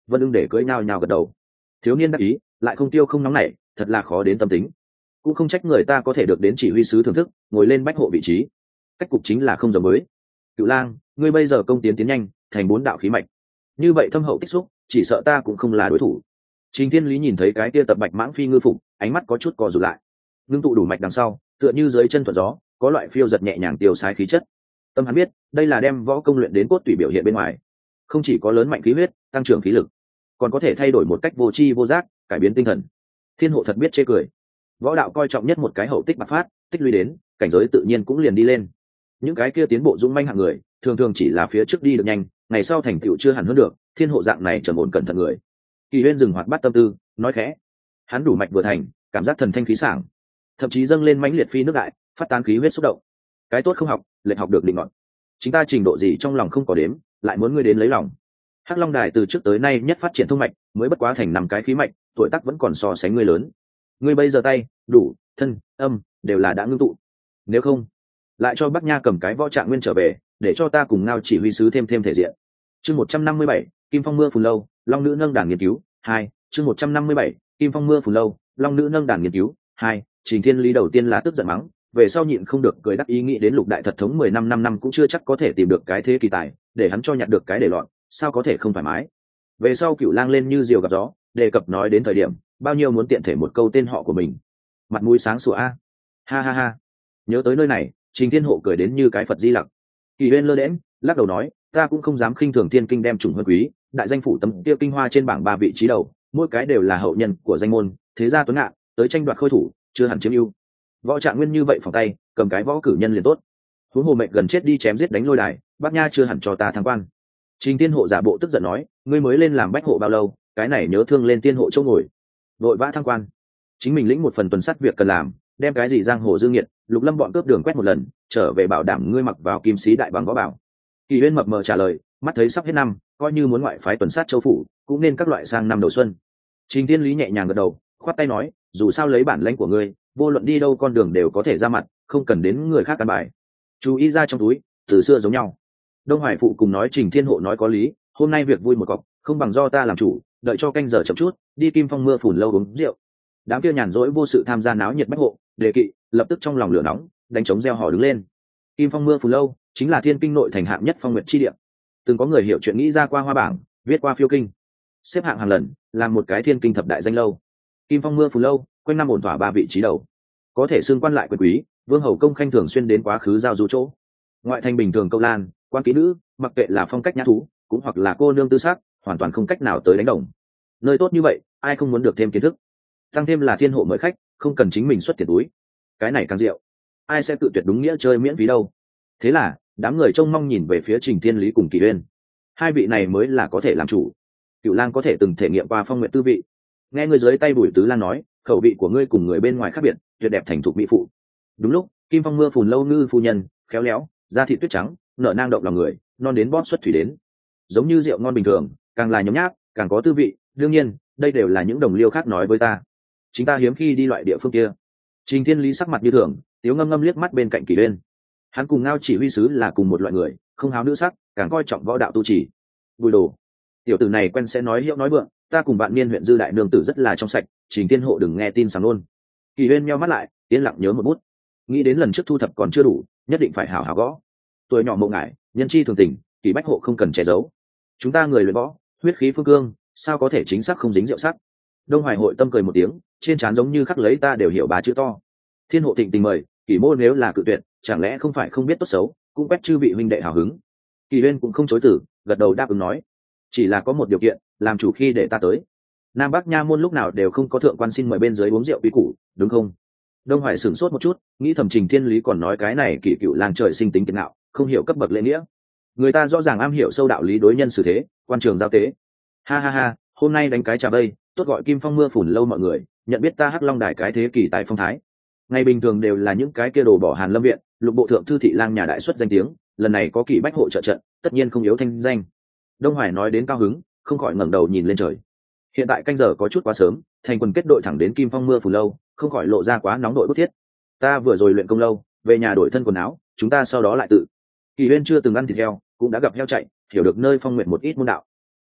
vân ưng để cưỡi nhào nhào gật đầu. Thiếu niên đắc ý lại không tiêu không nóng nảy, thật là khó đến tâm tính. Cũng không trách người ta có thể được đến chỉ huy sứ thưởng thức, ngồi lên bách hộ vị trí. Cách cục chính là không giống với. Cựu lang, ngươi bây giờ công tiến tiến nhanh, thành bốn đạo khí mạch, như vậy thâm hậu tích xúc, chỉ sợ ta cũng không là đối thủ. Trình Thiên Lý nhìn thấy cái kia tập bạch mãng phi ngư phục, ánh mắt có chút co rụt lại. Ngưng tụ đủ mạch đằng sau, tựa như dưới chân thuận gió, có loại phiêu giật nhẹ nhàng tiêu sái khí chất. Tâm hắn biết, đây là đem võ công luyện đến cốt tủy biểu hiện bên ngoài. Không chỉ có lớn mạnh khí huyết, tăng trưởng khí lực, còn có thể thay đổi một cách vô tri vô giác, cải biến tinh thần. Thiên hộ thật biết chê cười. Võ đạo coi trọng nhất một cái hậu tích bạc phát, tích lũy đến, cảnh giới tự nhiên cũng liền đi lên. Những cái kia tiến bộ dũng manh hạng người, thường thường chỉ là phía trước đi được nhanh, ngày sau thành tựu chưa hẳn hơn được. Thiên hộ dạng này trầm ổn cẩn thận người. Kỳ Huyên dừng hoạt bát tâm tư, nói khẽ: hắn đủ mạch vừa thành, cảm giác thần thanh khí sảng, thậm chí dâng lên mãnh liệt phi nước đại, phát tán khí huyết xúc động. Cái tốt không học, lệnh học được định ngọn. Chính ta trình độ gì trong lòng không có đếm, lại muốn ngươi đến lấy lòng. Hắc Long Đài từ trước tới nay nhất phát triển thông mạch, mới bất quá thành năm cái khí mạch, tuổi tác vẫn còn so sánh ngươi lớn. Ngươi bây giờ tay, đủ, thân, âm đều là đã ngưng tụ. Nếu không, lại cho Bắc Nha cầm cái võ trạng nguyên trở về, để cho ta cùng Ngao chỉ huy sứ thêm thêm thể diện. Chương một trăm năm mươi bảy, Kim Phong mưa phùn lâu, Long nữ nâng đàn nghiên cứu, hai. Chương một trăm năm mươi bảy, Kim Phong mưa phùn lâu, Long nữ nâng đàn nghiên cứu, hai. Trình Thiên Lý đầu tiên là tức giận mắng, về sau nhịn không được cười đắc ý nghĩ đến Lục đại thật thống mười năm năm năm cũng chưa chắc có thể tìm được cái thế kỳ tài, để hắn cho nhặt được cái để loạn, sao có thể không thoải mái. Về sau Cửu Lang lên như diều gặp gió, đề cập nói đến thời điểm, bao nhiêu muốn tiện thể một câu tên họ của mình. Mặt mũi sáng sủa a. Ha ha ha. Nhớ tới nơi này, Trình Thiên Hộ cười đến như cái Phật Di Lặc. Kỳ Huyên lơ đễnh, lắc đầu nói, ta cũng không dám khinh thường thiên kinh đem trùng huân quý, đại danh phủ tấm tiêu kinh hoa trên bảng ba vị trí đầu, mỗi cái đều là hậu nhân của danh môn, thế gia tuấn ngạn, tới tranh đoạt khôi thủ, chưa hẳn chiếm ưu. Võ trạng nguyên như vậy phòng tay, cầm cái võ cử nhân liền tốt. Huống hồ mệnh gần chết đi chém giết đánh lôi đài, Bác Nha chưa hẳn cho ta thăng quan. Trình Thiên Hộ giả bộ tức giận nói, ngươi mới lên làm bách hộ bao lâu, cái này nhớ thương lên tiên hộ chỗ ngồi, vội vã thăng quan. Chính mình lĩnh một phần tuần sát việc cần làm, đem cái gì giang hồ dương nghiệt, Lục Lâm bọn cướp đường quét một lần, trở về bảo đảm ngươi mặc vào kim sĩ đại bằng võ bảo. Kỳ Huyên mập mờ trả lời, mắt thấy sắp hết năm, coi như muốn ngoại phái tuần sát châu phủ, cũng nên các loại sang năm đầu xuân. Trình Thiên Lý nhẹ nhàng gật đầu, khoát tay nói, dù sao lấy bản lãnh của ngươi, vô luận đi đâu con đường đều có thể ra mặt, không cần đến người khác căn bài. Chú ý ra trong túi, từ xưa giống nhau. Đông Hoài phụ cùng nói Trình Thiên Hộ nói có lý, hôm nay việc vui một cọc, không bằng do ta làm chủ, đợi cho canh giờ chậm chút, đi Kim Phong mưa phùn lâu uống rượu. Đám kia nhàn rỗi vô sự tham gia náo nhiệt bách hộ, đề kỵ, lập tức trong lòng lửa nóng, đánh trống reo hò đứng lên. Kim Phong mưa phùn lâu chính là thiên kinh nội thành hạng nhất phong nguyệt chi địa. Từng có người hiểu chuyện nghĩ ra qua hoa bảng, viết qua phiêu kinh, xếp hạng hàng lần, làm một cái thiên kinh thập đại danh lâu. Kim Phong mưa phùn lâu quanh năm ổn thỏa ba vị trí đầu, có thể xưng quan lại quyền quý, vương hầu công khanh thường xuyên đến quá khứ giao du chỗ. Ngoại thành bình thường câu lan, quan kỹ nữ, mặc kệ là phong cách nhã thú, cũng hoặc là cô nương tư sắc, hoàn toàn không cách nào tới đánh đồng. Nơi tốt như vậy, ai không muốn được thêm kiến thức? Tăng thêm là thiên hộ mời khách, không cần chính mình xuất tiền túi, cái này càng rượu, ai sẽ tự tuyệt đúng nghĩa chơi miễn phí đâu. Thế là đám người trông mong nhìn về phía Trình Thiên Lý cùng Kỳ Uyên, hai vị này mới là có thể làm chủ. Cửu Lang có thể từng thể nghiệm qua phong nguyện tư vị, nghe người dưới tay Bùi Tứ Lang nói, khẩu vị của ngươi cùng người bên ngoài khác biệt, tuyệt đẹp thành thục mỹ phụ. Đúng lúc Kim Phong mưa phùn lâu ngư phu nhân, khéo léo, da thịt tuyết trắng, nở nang động lòng người, non đến bóp xuất thủy đến, giống như rượu ngon bình thường, càng là nhấm nháp càng có tư vị. Đương nhiên đây đều là những đồng liêu khác nói với ta, chính ta hiếm khi đi loại địa phương kia. Trình Thiên Lý sắc mặt như thường, tiếu ngâm ngâm liếc mắt bên cạnh Kỳ Uyên. Hắn cùng Ngao chỉ huy sứ là cùng một loại người, không háo nữ sắc, càng coi trọng võ đạo tu trì. Bùi đồ, tiểu tử này quen sẽ nói hiệu nói vượng, ta cùng bạn niên huyện dư đại nương tử rất là trong sạch, Trình Thiên Hộ đừng nghe tin sảng luôn. Kỳ Uyên meo mắt lại, yên lặng nhớ một bút, nghĩ đến lần trước thu thập còn chưa đủ, nhất định phải hảo hảo gõ. Tuổi nhỏ mộ ngại, nhân chi thường tình, Kỳ Bách Hộ không cần che giấu. Chúng ta người luyện võ, huyết khí phương cương, sao có thể chính xác không dính rượu sắc. Đông Hoài hội tâm cười một tiếng, trên trán giống như khắc lấy ta đều hiểu ba chữ to. Thiên Hộ thịnh tình mời, Kỳ mô nếu là cự tuyệt, chẳng lẽ không phải không biết tốt xấu, cũng quét chư vị huynh đệ hào hứng. Kỳ Uyên cũng không chối từ, gật đầu đáp ứng nói, chỉ là có một điều kiện, làm chủ khi để ta tới. Nam Bắc nha môn lúc nào đều không có thượng quan xin mời bên dưới uống rượu quý củ, đúng không? Đông Hoài sửng sốt một chút, nghĩ thầm Trình Thiên Lý còn nói cái này Kỳ Cựu Lang trời sinh tính kiệt ngạo, không hiểu cấp bậc lễ nghĩa. Người ta rõ ràng am hiểu sâu đạo lý đối nhân xử thế, quan trường giao tế. Ha ha ha, hôm nay đánh cái trà bây, tốt gọi Kim Phong mưa phùn lâu mọi người nhận biết ta Hắc Long Đài cái thế kỳ tại phong thái. Ngày bình thường đều là những cái kia đồ bỏ Hàn Lâm viện, Lục bộ thượng thư thị lang nhà đại xuất danh tiếng, lần này có Kỳ Bách Hộ trợ trận, tất nhiên không yếu thanh danh. Đông Hoài nói đến cao hứng, không khỏi ngẩng đầu nhìn lên trời. Hiện tại canh giờ có chút quá sớm, thành quần kết đội thẳng đến Kim Phong mưa phùn lâu, không khỏi lộ ra quá nóng đội bức thiết. Ta vừa rồi luyện công lâu, về nhà đổi thân quần áo, chúng ta sau đó lại tự. Kỳ Uyên chưa từng ăn thịt heo, cũng đã gặp heo chạy, hiểu được nơi phong nguyện một ít môn đạo.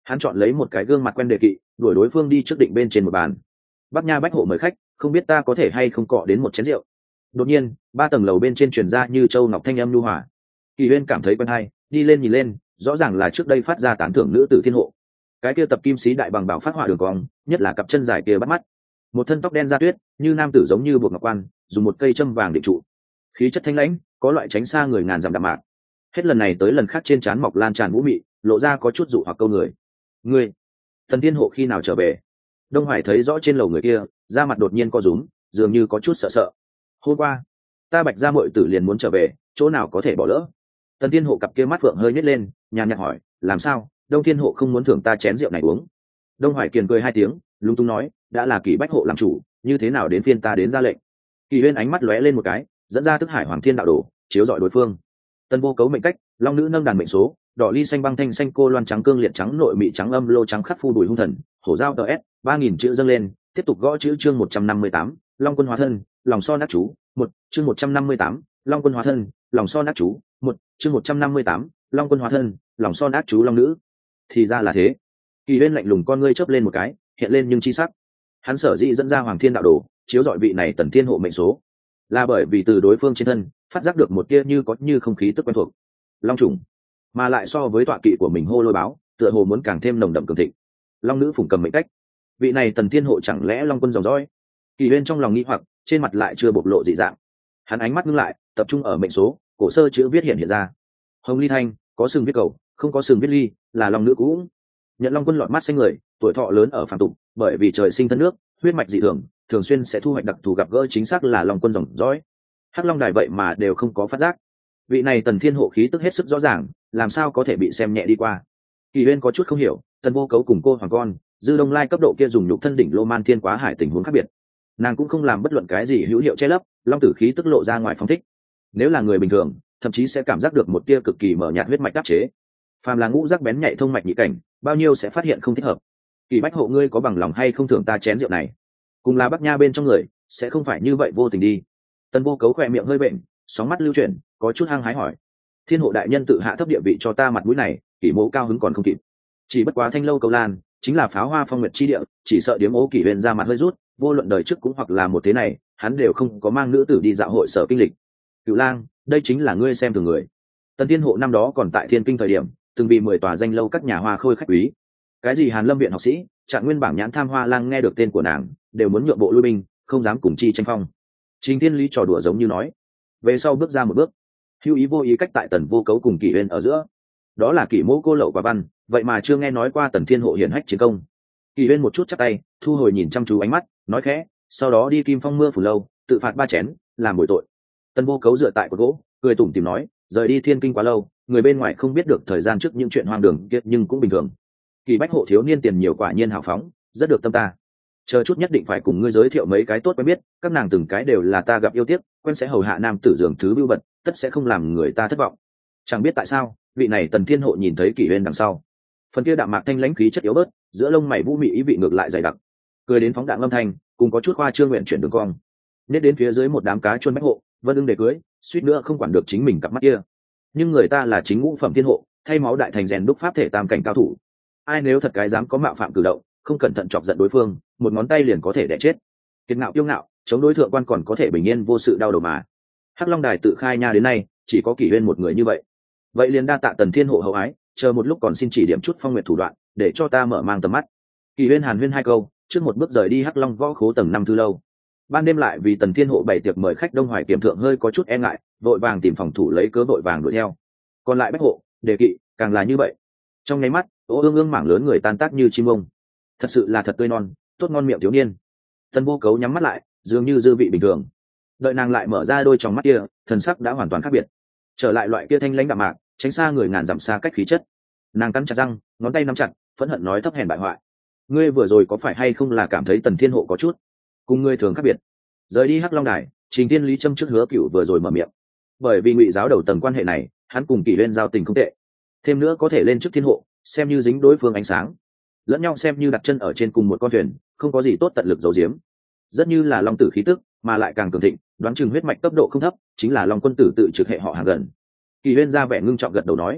hắn chọn lấy một cái gương mặt quen đề kỵ, đuổi đối phương đi trước định bên trên một bàn. Bắc Nha Bách Hộ mời khách, không biết ta có thể hay không cọ đến một chén rượu. Đột nhiên, ba tầng lầu bên trên truyền ra như châu ngọc thanh âm nhu hòa. Kỳ Uyên cảm thấy quen hay, đi lên nhìn lên, rõ ràng là trước đây phát ra tán thưởng nữ tử thiên hộ. Cái kia tập kim sĩ đại bằng bảo phát họa đường cong, nhất là cặp chân dài kia bắt mắt. Một thân tóc đen da tuyết, như nam tử giống như buộc ngọc quan, dùng một cây châm vàng định trụ. Khí chất thanh lãnh, có loại tránh xa người ngàn dặm đạm mạc. Hết lần này tới lần khác trên trán mọc lan tràn vũ mị, lộ ra có chút dụ hoặc câu người. Ngươi, Thần Thiên hộ khi nào trở về? Đông Hoài thấy rõ trên lầu người kia, da mặt đột nhiên co rúm, dường như có chút sợ sợ. Hôm qua, ta Bạch gia muội tử liền muốn trở về, chỗ nào có thể bỏ lỡ? Tần Thiên hộ cặp kia mắt phượng hơi nhếch lên, nhàn nhạt hỏi, làm sao? Đông Thiên hộ không muốn thưởng ta chén rượu này uống? Đông Hoài kiền cười hai tiếng, lúng túng nói, đã là Kỳ Bách hộ làm chủ, như thế nào đến phiên ta đến ra lệnh? Kỳ Uyên ánh mắt lóe lên một cái, dẫn ra thức hải hoàng thiên đạo đồ, chiếu rọi đối phương. Tân vô cấu mệnh cách, long nữ nâng đàn mệnh số, đỏ ly xanh băng thanh xanh cô loan trắng cương liệt trắng nội mị trắng âm lô trắng khắc phu đùi hung thần, hổ giao ts ba nghìn chữ dâng lên, tiếp tục gõ chữ chương một trăm năm mươi tám, long quân hóa thân, lòng son nát chú, một chương một trăm năm mươi tám, long quân hóa thân, lòng son nát chú, một chương một trăm năm mươi tám, long quân hóa thân, lòng son nát chú long nữ. Thì ra là thế. Kỳ Uyên lạnh lùng con ngươi chớp lên một cái, hiện lên nhưng chi sắc. Hắn sở dĩ dẫn ra hoàng thiên đạo đồ, chiếu dọi vị này Tần Thiên hộ mệnh số, là bởi vì từ đối phương trên thân phát giác được một tia như có như không khí tức quen thuộc, long trùng, mà lại so với tọa kỵ của mình hô lôi báo, tựa hồ muốn càng thêm nồng đậm cường thịnh. Long nữ phụng cầm mệnh cách, vị này Tần Thiên hộ chẳng lẽ long quân dòng dõi? Kỳ Uyên trong lòng nghi hoặc, trên mặt lại chưa bộc lộ dị dạng. Hắn ánh mắt ngưng lại, tập trung ở mệnh số, cổ sơ chữ viết hiện hiện ra. Hồng ly thanh, có sừng viết cầu, không có sừng viết ly, là long nữ cũ. Nhận long quân lọt mắt xanh người, tuổi thọ lớn ở phàm tục, bởi vì trời sinh thân nước, huyết mạch dị thường, thường xuyên sẽ thu hoạch đặc thù gặp gỡ chính xác là long quân dòng dõi. Hắc long đài vậy mà đều không có phát giác. Vị này Tần Thiên hộ khí tức hết sức rõ ràng, làm sao có thể bị xem nhẹ đi qua? Kỳ Uyên có chút không hiểu, Tần vô cấu cùng cô hoàng con, dư đông lai cấp độ kia dùng nhục thân đỉnh lô man thiên quá hải tình huống khác biệt. Nàng cũng không làm bất luận cái gì hữu hiệu che lấp, long tử khí tức lộ ra ngoài phóng thích. Nếu là người bình thường, thậm chí sẽ cảm giác được một tia cực kỳ mở nhạt huyết mạch đáp chế. Phàm là ngũ giác bén nhạy thông mạch nhị cảnh, bao nhiêu sẽ phát hiện không thích hợp. Kỳ Bách hộ ngươi có bằng lòng hay không thưởng ta chén rượu này? Cùng là Bắc Nha bên trong người, sẽ không phải như vậy vô tình đi. Tần vô cấu khỏe miệng hơi bệnh, sóng mắt lưu chuyển, có chút hăng hái hỏi. Thiên hộ đại nhân tự hạ thấp địa vị cho ta mặt mũi này, Kỷ mẫu cao hứng còn không kịp. Chỉ bất quá thanh lâu cầu lan, chính là pháo hoa phong nguyệt chi địa, chỉ sợ điếm ố Kỷ Uyên ra mặt hơi rút, vô luận đời trước cũng hoặc là một thế này, hắn đều không có mang nữ tử đi dạo hội sở kinh lịch. Cửu lang, đây chính là ngươi xem thường người. Tần Thiên hộ năm đó còn tại Thiên Kinh thời điểm, từng bị mười tòa danh lâu các nhà hoa khôi khách quý. Cái gì Hàn Lâm viện học sĩ, Trạng Nguyên bảng nhãn tham hoa lang nghe được tên của nàng, đều muốn nhượng bộ lui binh, không dám cùng chi tranh phong. Trình Thiên Lý trò đùa giống như nói, về sau bước ra một bước, hữu ý vô ý cách tại Tần vô cấu cùng Kỷ Uyên ở giữa. Đó là Kỷ mẫu cô lậu và văn, vậy mà chưa nghe nói qua Tần Thiên hộ hiển hách chiến công. Kỷ Uyên một chút chắp tay, thu hồi nhìn chăm chú ánh mắt, nói khẽ, sau đó đi Kim Phong mưa phủ lâu, tự phạt ba chén, làm bồi tội. Tần vô cấu dựa tại cột gỗ, cười tủm tỉm nói, rời đi Thiên Kinh quá lâu, người bên ngoài không biết được thời gian trước những chuyện hoang đường kia, nhưng cũng bình thường. Kỳ Bách hộ thiếu niên tiền nhiều quả nhiên hào phóng, rất được tâm ta. Chờ chút nhất định phải cùng ngươi giới thiệu mấy cái tốt quen biết, các nàng từng cái đều là ta gặp yêu tiếc, quen sẽ hầu hạ nam tử giường thứ bưu bật, tất sẽ không làm người ta thất vọng. Chẳng biết tại sao, vị này Tần Thiên hộ nhìn thấy Kỷ Uyên đằng sau, phần kia đạm mạc thanh lãnh khí chất yếu bớt, giữa lông mày vũ mị ý vị ngược lại dày đặc, cười đến phóng đạn âm thanh, cùng có chút khoa trương nguyện chuyển đường cong. Nết đến phía dưới một đám cá chuôn Bách hộ, vân ưng để cưới, suýt nữa không quản được chính mình cặp mắt kia. Nhưng người ta là chính ngũ phẩm thiên hộ, thay máu đại thành rèn đúc pháp thể tam cảnh cao thủ. Ai nếu thật cái dám có mạo phạm cử động, không cẩn thận chọc giận đối phương, một ngón tay liền có thể đẻ chết. Kiệt ngạo kiêu ngạo, chống đối thượng quan còn có thể bình yên vô sự đau đầu mà. Hắc Long Đài tự khai nha đến nay, chỉ có Kỷ Uyên một người như vậy. Vậy liền đa tạ Tần Thiên hộ hậu ái, chờ một lúc còn xin chỉ điểm chút phong nguyệt thủ đoạn, để cho ta mở mang tầm mắt. Kỷ Uyên hàn huyên hai câu, trước một bước rời đi Hắc Long võ khố tầng năm thư lâu. Ban đêm lại vì Tần Thiên hộ bày tiệc mời khách Đông Hoài Kiểm thượng hơi có chút e ngại, vội vàng tìm phòng thủ lấy cớ vội vàng đuổi theo. Còn lại Bách hộ, đề kỵ, càng là như vậy. Trong nháy mắt, ô ương ương mảng lớn người tan tác như chim ông. Thật sự là thật tươi non, tốt ngon miệng thiếu niên. Tần vô cấu nhắm mắt lại, dường như dư vị bình thường. Đợi nàng lại mở ra đôi tròng mắt kia, thần sắc đã hoàn toàn khác biệt, trở lại loại kia thanh lãnh đạm mạc, tránh xa người ngàn dặm xa cách khí chất. Nàng cắn chặt răng, ngón tay nắm chặt, phẫn hận nói thấp hèn bại hoại. Ngươi vừa rồi có phải hay không là cảm thấy Tần Thiên hộ có chút cùng ngươi thường khác biệt? Rời đi Hắc Long Đài, Trình Thiên Lý châm trước hứa cửu vừa rồi mở miệng. Bởi vì ngụy giáo đầu tầng quan hệ này, hắn cùng Kỷ Uyên giao tình không tệ, thêm nữa có thể lên trước thiên hộ, xem như dính đối phương ánh sáng, lẫn nhau xem như đặt chân ở trên cùng một con thuyền, không có gì tốt tận lực giấu giếm. Rất như là long tử khí tức, mà lại càng cường thịnh, đoán chừng huyết mạch cấp độ không thấp, chính là long quân tử tự trực hệ họ hàng gần. Kỳ Uyên ra vẻ ngưng trọng gật đầu nói,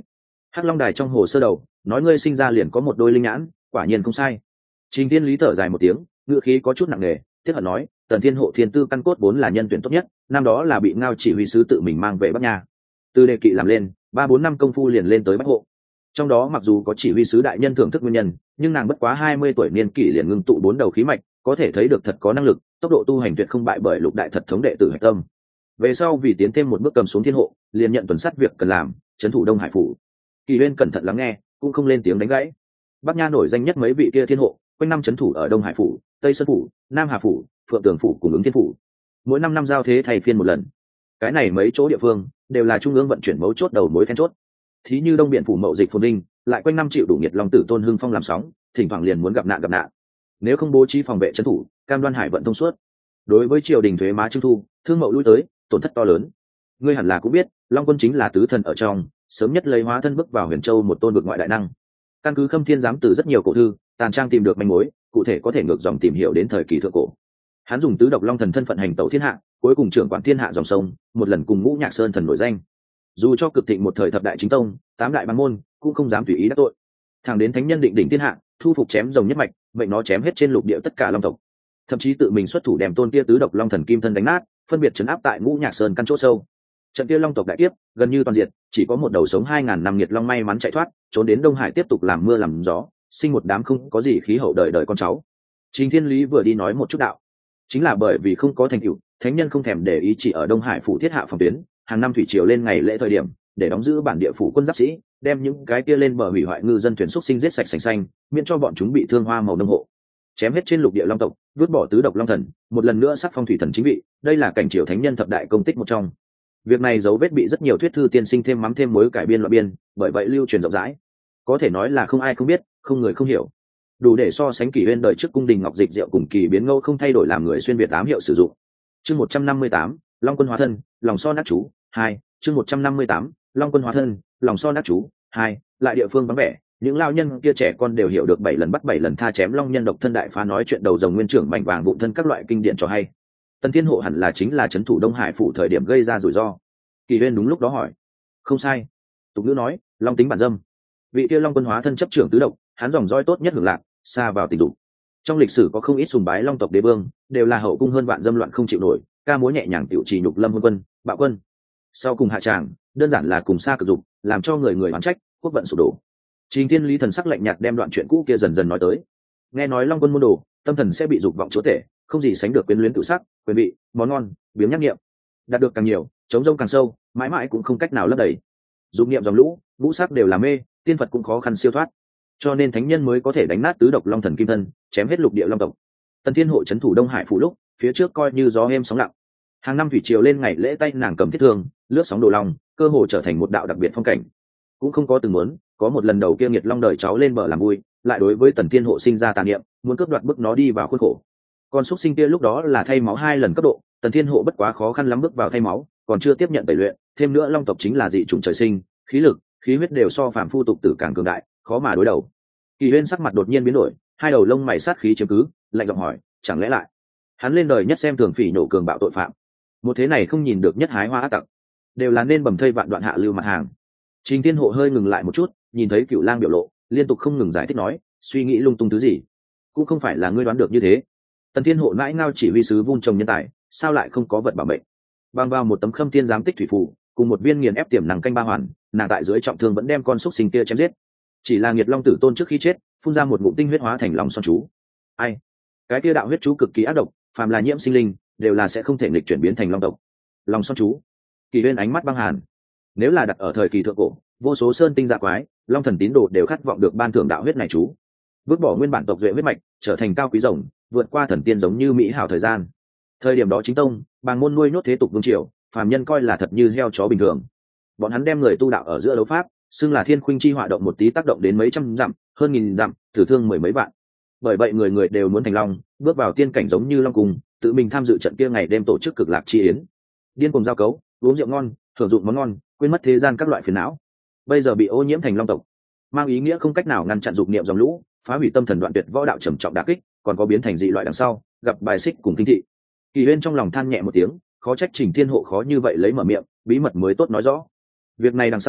Hắc Long Đài trong hồ sơ đầu nói ngươi sinh ra liền có một đôi linh nhãn, quả nhiên không sai. Trình Thiên Lý thở dài một tiếng, ngữ khí có chút nặng nề, tiếc hận nói, Tần Thiên Hộ thiên tư căn cốt vốn là nhân tuyển tốt nhất, năm đó là bị Ngao chỉ huy sứ tự mình mang về Bắc Nha. Từ đề kỵ làm lên, ba bốn năm công phu liền lên tới Bách Hộ. Trong đó mặc dù có chỉ huy sứ đại nhân thưởng thức nguyên nhân, nhưng nàng bất quá hai mươi tuổi niên kỷ liền ngưng tụ bốn đầu khí mạch, có thể thấy được thật có năng lực, tốc độ tu hành tuyệt không bại bởi Lục đại thật thống đệ tử Hạch Tâm. Về sau vì tiến thêm một bước cầm xuống Thiên Hộ, liền nhận tuần sát việc cần làm, trấn thủ Đông Hải phủ. Kỳ Huyên cẩn thận lắng nghe, cũng không lên tiếng đánh gãy. Bắc Nha nổi danh nhất mấy vị kia Thiên Hộ, quanh năm trấn thủ ở Đông Hải phủ, Tây Sơn phủ, Nam Hà phủ, Phượng Tường phủ cùng ứng Thiên phủ. Mỗi năm năm giao thế thay phiên một lần. Cái này mấy chỗ địa phương đều là trung ương vận chuyển mấu chốt đầu mối then chốt. Thí như Đông Biển phủ Mậu Dịch phồn linh, lại quanh năm chịu đủ nhiệt long tử Tôn Hưng Phong làm sóng, thỉnh thoảng liền muốn gặp nạn gặp nạn. Nếu không bố trí phòng vệ trấn thủ, cam đoan hải vận thông suốt. Đối với triều đình thuế má trưng thu, thương mậu lui tới, tổn thất to lớn. Ngươi hẳn là cũng biết, Long Quân chính là tứ thần ở trong, sớm nhất lấy hóa thân bước vào Huyền Châu một tôn vực ngoại đại năng. Căn cứ Khâm Thiên giám từ rất nhiều cổ thư, tàn trang tìm được manh mối, cụ thể có thể ngược dòng tìm hiểu đến thời kỳ thượng cổ. Hắn dùng tứ độc long thần thân phận hành tẩu thiên hạ, cuối cùng trưởng quản thiên hạ dòng sông, một lần cùng Ngũ Nhạc Sơn thần nổi danh. Dù cho cực thịnh một thời thập đại chính tông, tám đại bang môn, cũng không dám tùy ý đắc tội. Thẳng đến thánh nhân định đỉnh thiên hạ, thu phục chém rồng nhất mạch, mệnh nó chém hết trên lục địa tất cả long tộc. Thậm chí tự mình xuất thủ đem tôn kia tứ độc long thần kim thân đánh nát, phân biệt trấn áp tại Ngũ Nhạc Sơn căn chỗ sâu. Trận kia long tộc đại kiếp gần như toàn diệt, chỉ có một đầu sống hai ngàn năm nhiệt long may mắn chạy thoát, trốn đến Đông Hải tiếp tục làm mưa làm gió, sinh một đám không có gì khí hậu đời đời con cháu. Trình Thiên Lý vừa đi nói một chút đạo, chính là bởi vì không có thành tựu, thánh nhân không thèm để ý chỉ ở Đông Hải phủ thiết hạ phòng tuyến, hàng năm thủy triều lên ngày lễ thời điểm, để đóng giữ bản địa phủ quân giáp sĩ, đem những cái kia lên bờ hủy hoại ngư dân thuyền xúc sinh giết sạch sành xanh, miễn cho bọn chúng bị thương hoa màu nông hộ. Chém hết trên lục địa long tộc, vứt bỏ tứ độc long thần, một lần nữa sắc phong thủy thần chính vị, đây là cảnh triều thánh nhân thập đại công tích một trong. Việc này dấu vết bị rất nhiều thuyết thư tiên sinh thêm mắm thêm mối cải biên loạn biên, bởi vậy lưu truyền rộng rãi. Có thể nói là không ai không biết, không người không hiểu. Đủ để so sánh Kỷ Huyên đời trước cung đình ngọc dịch diệu cùng Kỳ biến ngâu không thay đổi làm người xuyên việt ám hiệu sử dụng. Chương một trăm năm mươi tám, Long Quân hóa thân, lòng so nát chú, hai, chương một trăm năm mươi tám, Long Quân hóa thân, lòng so nát chú, hai, lại địa phương vắng vẻ, những lao nhân kia trẻ con đều hiểu được bảy lần bắt bảy lần tha chém long nhân độc thân đại phá nói chuyện đầu rồng nguyên trưởng mảnh vàng vụn thân các loại kinh điển cho hay. Tần Thiên Hộ hẳn là chính là trấn thủ Đông Hải phủ thời điểm gây ra rủi ro. Kỳ Huyên đúng lúc đó hỏi. Không sai. Tục ngữ nói, long tính bản dâm. Vị kia Long Quân hóa thân chấp trưởng tứ độc, hắn dòng roi tốt nhất hưởng lạc, xa vào tình dục. Trong lịch sử có không ít sùng bái long tộc đế vương, đều là hậu cung hơn vạn dâm loạn không chịu nổi, ca múa nhẹ nhàng tiểu trì nhục lâm hôn quân, bạo quân. Sau cùng hạ tràng, đơn giản là cùng xa cực dục, làm cho người người oán trách, quốc vận sụp đổ. Trình Thiên Lý thần sắc lạnh nhạt đem đoạn chuyện cũ kia dần dần nói tới. Nghe nói Long Quân môn đồ, tâm thần sẽ bị dục vọng chúa tể, không gì sánh được quyến luyến tự sắc, quyền vị, món ngon, biếng nhắc niệm. Đạt được càng nhiều, chống rông càng sâu, mãi mãi cũng không cách nào lấp đầy. Dục niệm dòng lũ, ngũ sắc đều là mê, tiên Phật cũng khó khăn siêu thoát. Cho nên thánh nhân mới có thể đánh nát tứ độc long thần kim thân, chém hết lục địa long tộc. Tần Thiên Hộ trấn thủ Đông Hải phủ lúc, phía trước coi như gió êm sóng lặng. Hàng năm thủy triều lên ngày lễ tay nàng cầm thiết thương, lướt sóng đồ long, cơ hồ trở thành một đạo đặc biệt phong cảnh. Cũng không có từng muốn, có một lần đầu kia nghiệt long đời cháu lên bờ làm vui, lại đối với Tần Thiên Hộ sinh ra tà niệm, muốn cướp đoạt bức nó đi vào khuôn khổ. Con xúc sinh kia lúc đó là thay máu hai lần cấp độ, Tần Thiên Hộ bất quá khó khăn lắm bước vào thay máu, còn chưa tiếp nhận tẩy luyện, thêm nữa long tộc chính là dị chủng trời sinh, khí lực, khí huyết đều so phàm phu tục tử càng cường đại, khó mà đối đầu. Kỳ Huyên sắc mặt đột nhiên biến đổi, hai đầu lông mày sát khí chiếm cứ, lạnh giọng hỏi, chẳng lẽ lại hắn lên đời nhất xem thường phỉ nổ cường bạo tội phạm, một thế này không nhìn được nhất hái hoa ác tặc, đều là nên bầm thây vạn đoạn hạ lưu mặt hàng. Trình Thiên Hộ hơi ngừng lại một chút, nhìn thấy Cửu Lang biểu lộ, liên tục không ngừng giải thích nói, suy nghĩ lung tung thứ gì, cũng không phải là ngươi đoán được như thế. Tần Thiên Hộ mãi ngao chỉ huy sứ vun trồng nhân tài, sao lại không có vật bảo mệnh? Bằng vào một tấm Khâm Thiên giám tích thủy phù, cùng một viên nghiền ép tiềm năng canh ba hoàn, nàng tại dưới trọng thương vẫn đem con xúc sinh kia chém giết. Chỉ là nghiệt long tử tôn trước khi chết, phun ra một ngụm tinh huyết hóa thành lòng son chú. Ai? Cái kia đạo huyết chú cực kỳ ác độc, phàm là nhiễm sinh linh, đều là sẽ không thể nghịch chuyển biến thành long tộc. Lòng son chú. Kỳ Huyên ánh mắt băng hàn. Nếu là đặt ở thời kỳ thượng cổ, vô số sơn tinh dạ quái, long thần tín đồ đều khát vọng được ban thưởng đạo huyết này chú. Vứt bỏ nguyên bản tộc duệ huyết mạch, trở thành cao quý rồng, vượt qua thần tiên giống như mỹ hảo thời gian. Thời điểm đó chính tông, bàng môn nuôi nhốt thế tục vương triều, phàm nhân coi là thật như heo chó bình thường. Bọn hắn đem người tu đạo ở giữa đấu pháp, xưng là thiên khuynh chi hỏa động một tí tác động đến mấy trăm dặm, hơn nghìn dặm, thử thương mười mấy vạn. Bởi vậy người người đều muốn thành long, bước vào tiên cảnh giống như long cung, tự mình tham dự trận kia ngày đêm tổ chức cực lạc chi yến. Điên cùng giao cấu, uống rượu ngon, thưởng dụng món ngon, quên mất thế gian các loại phiền não. Bây giờ bị ô nhiễm thành long tộc, mang ý nghĩa không cách nào ngăn chặn dục niệm dòng lũ, phá hủy tâm thần đoạn tuyệt võ đạo trầm trọng đả kích, còn có biến thành dị loại đằng sau, gặp bài xích cùng kinh thị. Kỳ Huyên trong lòng than nhẹ một tiếng, khó trách Trình Thiên Hộ khó như vậy lấy mở miệng, bí mật mới tốt nói rõ. Việc này đằng sau,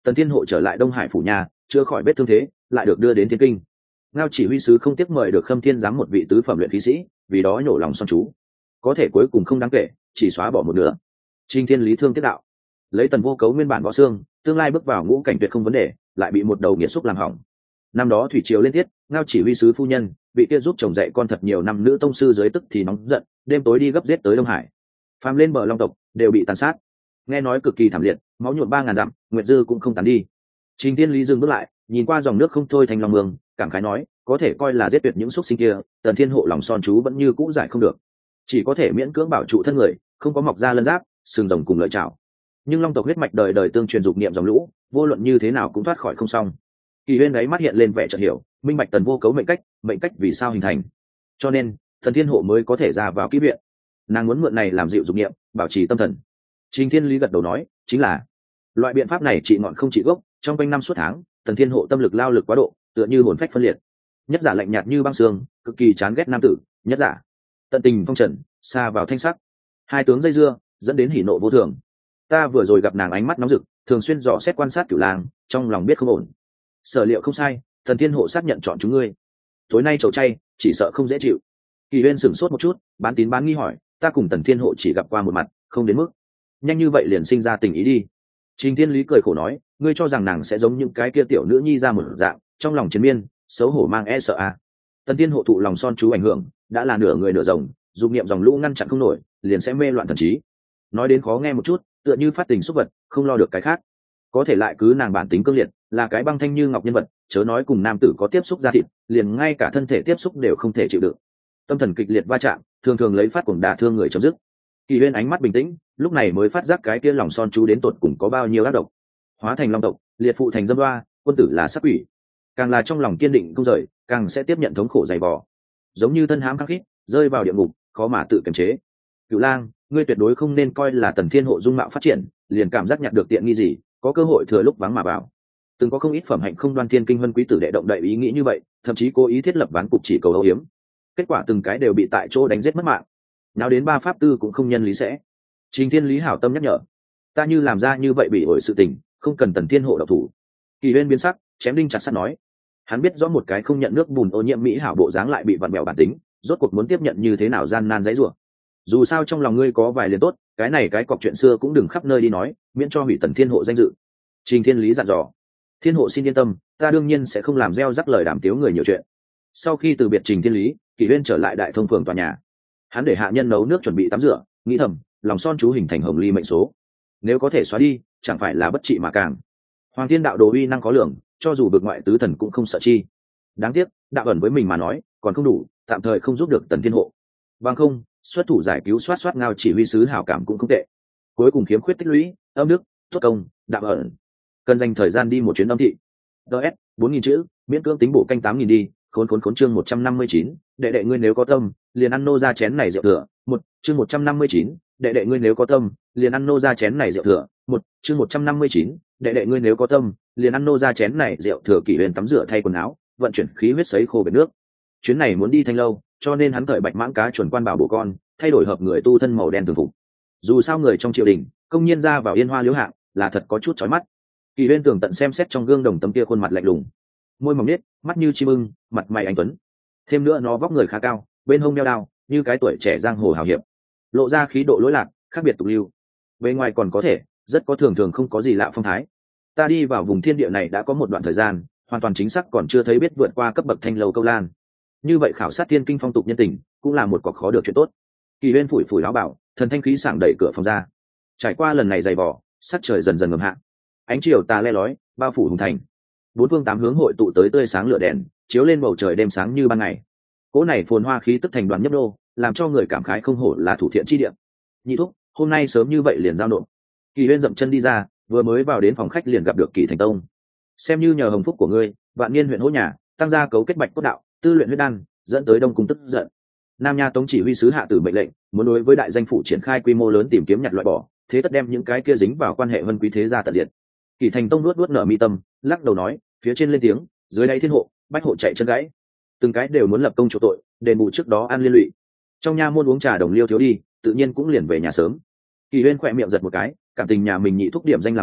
Tần Thiên Hộ trở lại Đông Hải phủ nhà, chưa khỏi vết thương thế, lại được đưa đến Thiên Kinh. Ngao chỉ huy sứ không tiếc mời được Khâm Thiên giám một vị tứ phẩm luyện khí sĩ, vì đó nhổ lòng son chú. Có thể cuối cùng không đáng kể, chỉ xóa bỏ một nửa. Trình Thiên Lý thương tiết đạo, lấy Tần Vô Cấu nguyên bản võ xương, tương lai bước vào ngũ cảnh tuyệt không vấn đề, lại bị một đầu nghiệt xúc làm hỏng. Năm đó thủy triều lên tiết, Ngao chỉ huy sứ phu nhân, vị kia giúp chồng dạy con thật nhiều năm nữ tông sư dưới tức thì nóng giận, đêm tối đi gấp giết tới Đông Hải. Phàm lên bờ Long tộc đều bị tàn sát, nghe nói cực kỳ thảm liệt, máu nhuộm ba ngàn dặm, Nguyệt Dư cũng không tán đi. Trình Thiên Lý dừng bước lại, nhìn qua dòng nước không thôi thành lòng mương, cảm khái nói, có thể coi là giết tuyệt những xúc sinh kia, Tần Thiên Hộ lòng son chú vẫn như cũ giải không được, chỉ có thể miễn cưỡng bảo trụ thân người, không có mọc ra lân giáp, sừng rồng cùng lợi chảo. Nhưng Long tộc huyết mạch đời đời tương truyền dục niệm dòng lũ, vô luận như thế nào cũng thoát khỏi không xong. Kỳ Huyên ấy mắt hiện lên vẻ chợt hiểu, minh bạch Tần Vô Cấu mệnh cách, mệnh cách vì sao hình thành. Cho nên, Tần Thiên Hộ mới có thể ra vào kỹ viện. Nàng muốn mượn này làm dịu dục niệm, bảo trì tâm thần. Trình Thiên Lý gật đầu nói, chính là loại biện pháp này trị ngọn không trị gốc. Trong quanh năm suốt tháng, Tần Thiên Hộ tâm lực lao lực quá độ, tựa như hồn phách phân liệt. Nhất giả lạnh nhạt như băng xương, cực kỳ chán ghét nam tử. Nhất giả tận tình phong trần, xa vào thanh sắc. Hai tướng dây dưa, dẫn đến hỉ nộ vô thường. Ta vừa rồi gặp nàng ánh mắt nóng rực, thường xuyên dò xét quan sát Cửu Lang, trong lòng biết không ổn. Sở liệu không sai, Tần Thiên Hộ xác nhận chọn chúng ngươi. Tối nay trầu chay, chỉ sợ không dễ chịu. Kỳ Huyên sửng sốt một chút, bán tín bán nghi hỏi, ta cùng Tần Thiên Hộ chỉ gặp qua một mặt, không đến mức nhanh như vậy liền sinh ra tình ý đi. Trình Thiên Lý cười khổ nói, ngươi cho rằng nàng sẽ giống những cái kia tiểu nữ nhi ra một dạng, trong lòng chiến miên, xấu hổ mang e sợ à? Tần Thiên Hộ thụ lòng son chú ảnh hưởng, đã là nửa người nửa rồng, dục niệm dòng lũ ngăn chặn không nổi, liền sẽ mê loạn thần trí. Nói đến khó nghe một chút, tựa như phát tình xúc vật, không lo được cái khác. Có thể lại cứ nàng bản tính cương liệt, là cái băng thanh như ngọc nhân vật, chớ nói cùng nam tử có tiếp xúc da thịt, liền ngay cả thân thể tiếp xúc đều không thể chịu đựng. Tâm thần kịch liệt va chạm, thường thường lấy phát cuồng đả thương người chấm dứt. Kỳ Huyên ánh mắt bình tĩnh, lúc này mới phát giác cái kia lòng son chú đến tột cùng có bao nhiêu ác độc. Hóa thành long tộc, liệt phụ thành dâm đoa, quân tử là sát quỷ. Càng là trong lòng kiên định không rời, càng sẽ tiếp nhận thống khổ dày vò. Giống như thân hãm khắc khít, rơi vào địa ngục, khó mà tự kiềm chế. Cửu Lang, ngươi tuyệt đối không nên coi là Tần Thiên Hộ dung mạo phát triển, liền cảm giác nhặt được tiện nghi gì, có cơ hội thừa lúc vắng mà vào. Từng có không ít phẩm hạnh không đoan thiên kinh vân quý tử đệ động đậy ý nghĩ như vậy, thậm chí cố ý thiết lập ván cục chỉ cầu âu hiếm. Kết quả từng cái đều bị tại chỗ đánh giết mất mạng. Nào đến ba pháp tư cũng không nhân lý sẽ. Trình Thiên Lý hảo tâm nhắc nhở, ta như làm ra như vậy bị ổi sự tình, không cần Tần Thiên Hộ độc thủ. Kỳ Huyên biến sắc, chém đinh chặt sắt nói, hắn biết rõ một cái không nhận nước bùn ô nhiễm mỹ hảo bộ dáng lại bị vặn bẹo bản tính, rốt cuộc muốn tiếp nhận như thế nào gian nan dãy rủa. Dù sao trong lòng ngươi có vài liền tốt, cái này cái cọc chuyện xưa cũng đừng khắp nơi đi nói, miễn cho hủy Tần Thiên Hộ danh dự. Trình Thiên Lý dặn dò, Thiên Hộ xin yên tâm, ta đương nhiên sẽ không làm gieo rắc lời đàm tiếu người nhiều chuyện. Sau khi từ biệt Trình Thiên Lý, Kỳ Huyên trở lại Đại Thông phường tòa nhà. Hắn để hạ nhân nấu nước chuẩn bị tắm rửa, nghĩ thầm, lòng son chú hình thành hồng ly mệnh số, nếu có thể xóa đi, chẳng phải là bất trị mà càng. Hoàng Thiên đạo đồ uy năng khó lường, cho dù vực ngoại tứ thần cũng không sợ chi. Đáng tiếc, đạo ẩn với mình mà nói, còn không đủ, tạm thời không giúp được Tần Thiên Hộ. Bằng không, xuất thủ giải cứu soát soát Ngao chỉ huy sứ hảo cảm cũng không tệ. Cuối cùng khiếm khuyết tích lũy, âm đức, tốt công, đạo ẩn, cần dành thời gian đi một chuyến âm thị. ds bốn nghìn chữ, miễn cưỡng tính bổ canh tám nghìn đi. Khốn khốn khốn chương một trăm năm mươi chín, đệ đệ ngươi nếu có tâm, liền ăn nô ra chén này rượu thừa. Một chương một trăm năm mươi chín, đệ đệ ngươi nếu có tâm, liền ăn nô ra chén này rượu thừa. Một chương một trăm năm mươi chín, đệ đệ ngươi nếu có tâm, liền ăn nô ra chén này rượu thừa. Kỷ Huyền tắm rửa thay quần áo, vận chuyển khí huyết sấy khô bể nước. Chuyến này muốn đi thanh lâu, cho nên hắn cởi bạch mãng cá chuẩn quan bảo bổ con, thay đổi hợp người tu thân màu đen thường phục. Dù sao người trong triều đình, công nhiên ra vào yên hoa liễu hạng, là thật có chút chói mắt. Kỷ Huyền tưởng tận xem xét trong gương đồng tấm kia khuôn mặt lạnh lùng, môi mỏng nết, mắt như chim ưng, mặt mày anh tuấn. Thêm nữa nó vóc người khá cao, bên hông đeo đao, như cái tuổi trẻ giang hồ hào hiệp, lộ ra khí độ lỗi lạc, khác biệt tục lưu. Bên ngoài còn có thể, rất có thường thường không có gì lạ phong thái. Ta đi vào vùng thiên địa này đã có một đoạn thời gian, hoàn toàn chính xác còn chưa thấy biết vượt qua cấp bậc thanh lâu câu lan. Như vậy khảo sát thiên kinh phong tục nhân tình, cũng là một cọc khó được chuyện tốt. Kỳ Huyên phủi phủi áo bảo, thần thanh khí sảng đẩy cửa phòng ra. Trải qua lần này dày vò, sắc trời dần dần ngầm hạ, ánh chiều tà le lói, bao phủ hùng thành. Bốn phương tám hướng hội tụ tới tươi sáng lửa đèn, chiếu lên bầu trời đêm sáng như ban ngày. Cỗ này phồn hoa khí tức thành đoàn nhấp đô, làm cho người cảm khái không hổ là thủ thiện chi địa. Nhị thúc, hôm nay sớm như vậy liền giao nộp. Kỳ Huyên dậm chân đi ra, vừa mới vào đến phòng khách liền gặp được Kỳ Thành Tông. Xem như nhờ hồng phúc của ngươi, vạn niên huyện hỗ nhà, tăng gia cấu kết bạch cốt đạo, tư luyện huyết đan, dẫn tới Đông Cung tức giận. Nam Nha Tống chỉ huy sứ hạ tử mệnh lệnh, muốn đối với đại danh phủ triển khai quy mô lớn tìm kiếm nhặt loại bỏ, thế tất đem những cái kia dính vào quan hệ vân quý thế gia tận diệt. Kỳ Thành Tông nuốt nuốt nở mi tâm, lắc đầu nói, phía trên lên tiếng, dưới đây thiên hộ, bách hộ chạy chân gãy, từng cái đều muốn lập công chỗ tội, đền bù trước đó ăn liên lụy. Trong nha môn uống trà đồng liêu thiếu đi, tự nhiên cũng liền về nhà sớm. Kỳ Huyên khỏe miệng giật một cái, cảm tình nhà mình nhị thúc điểm danh làm việc,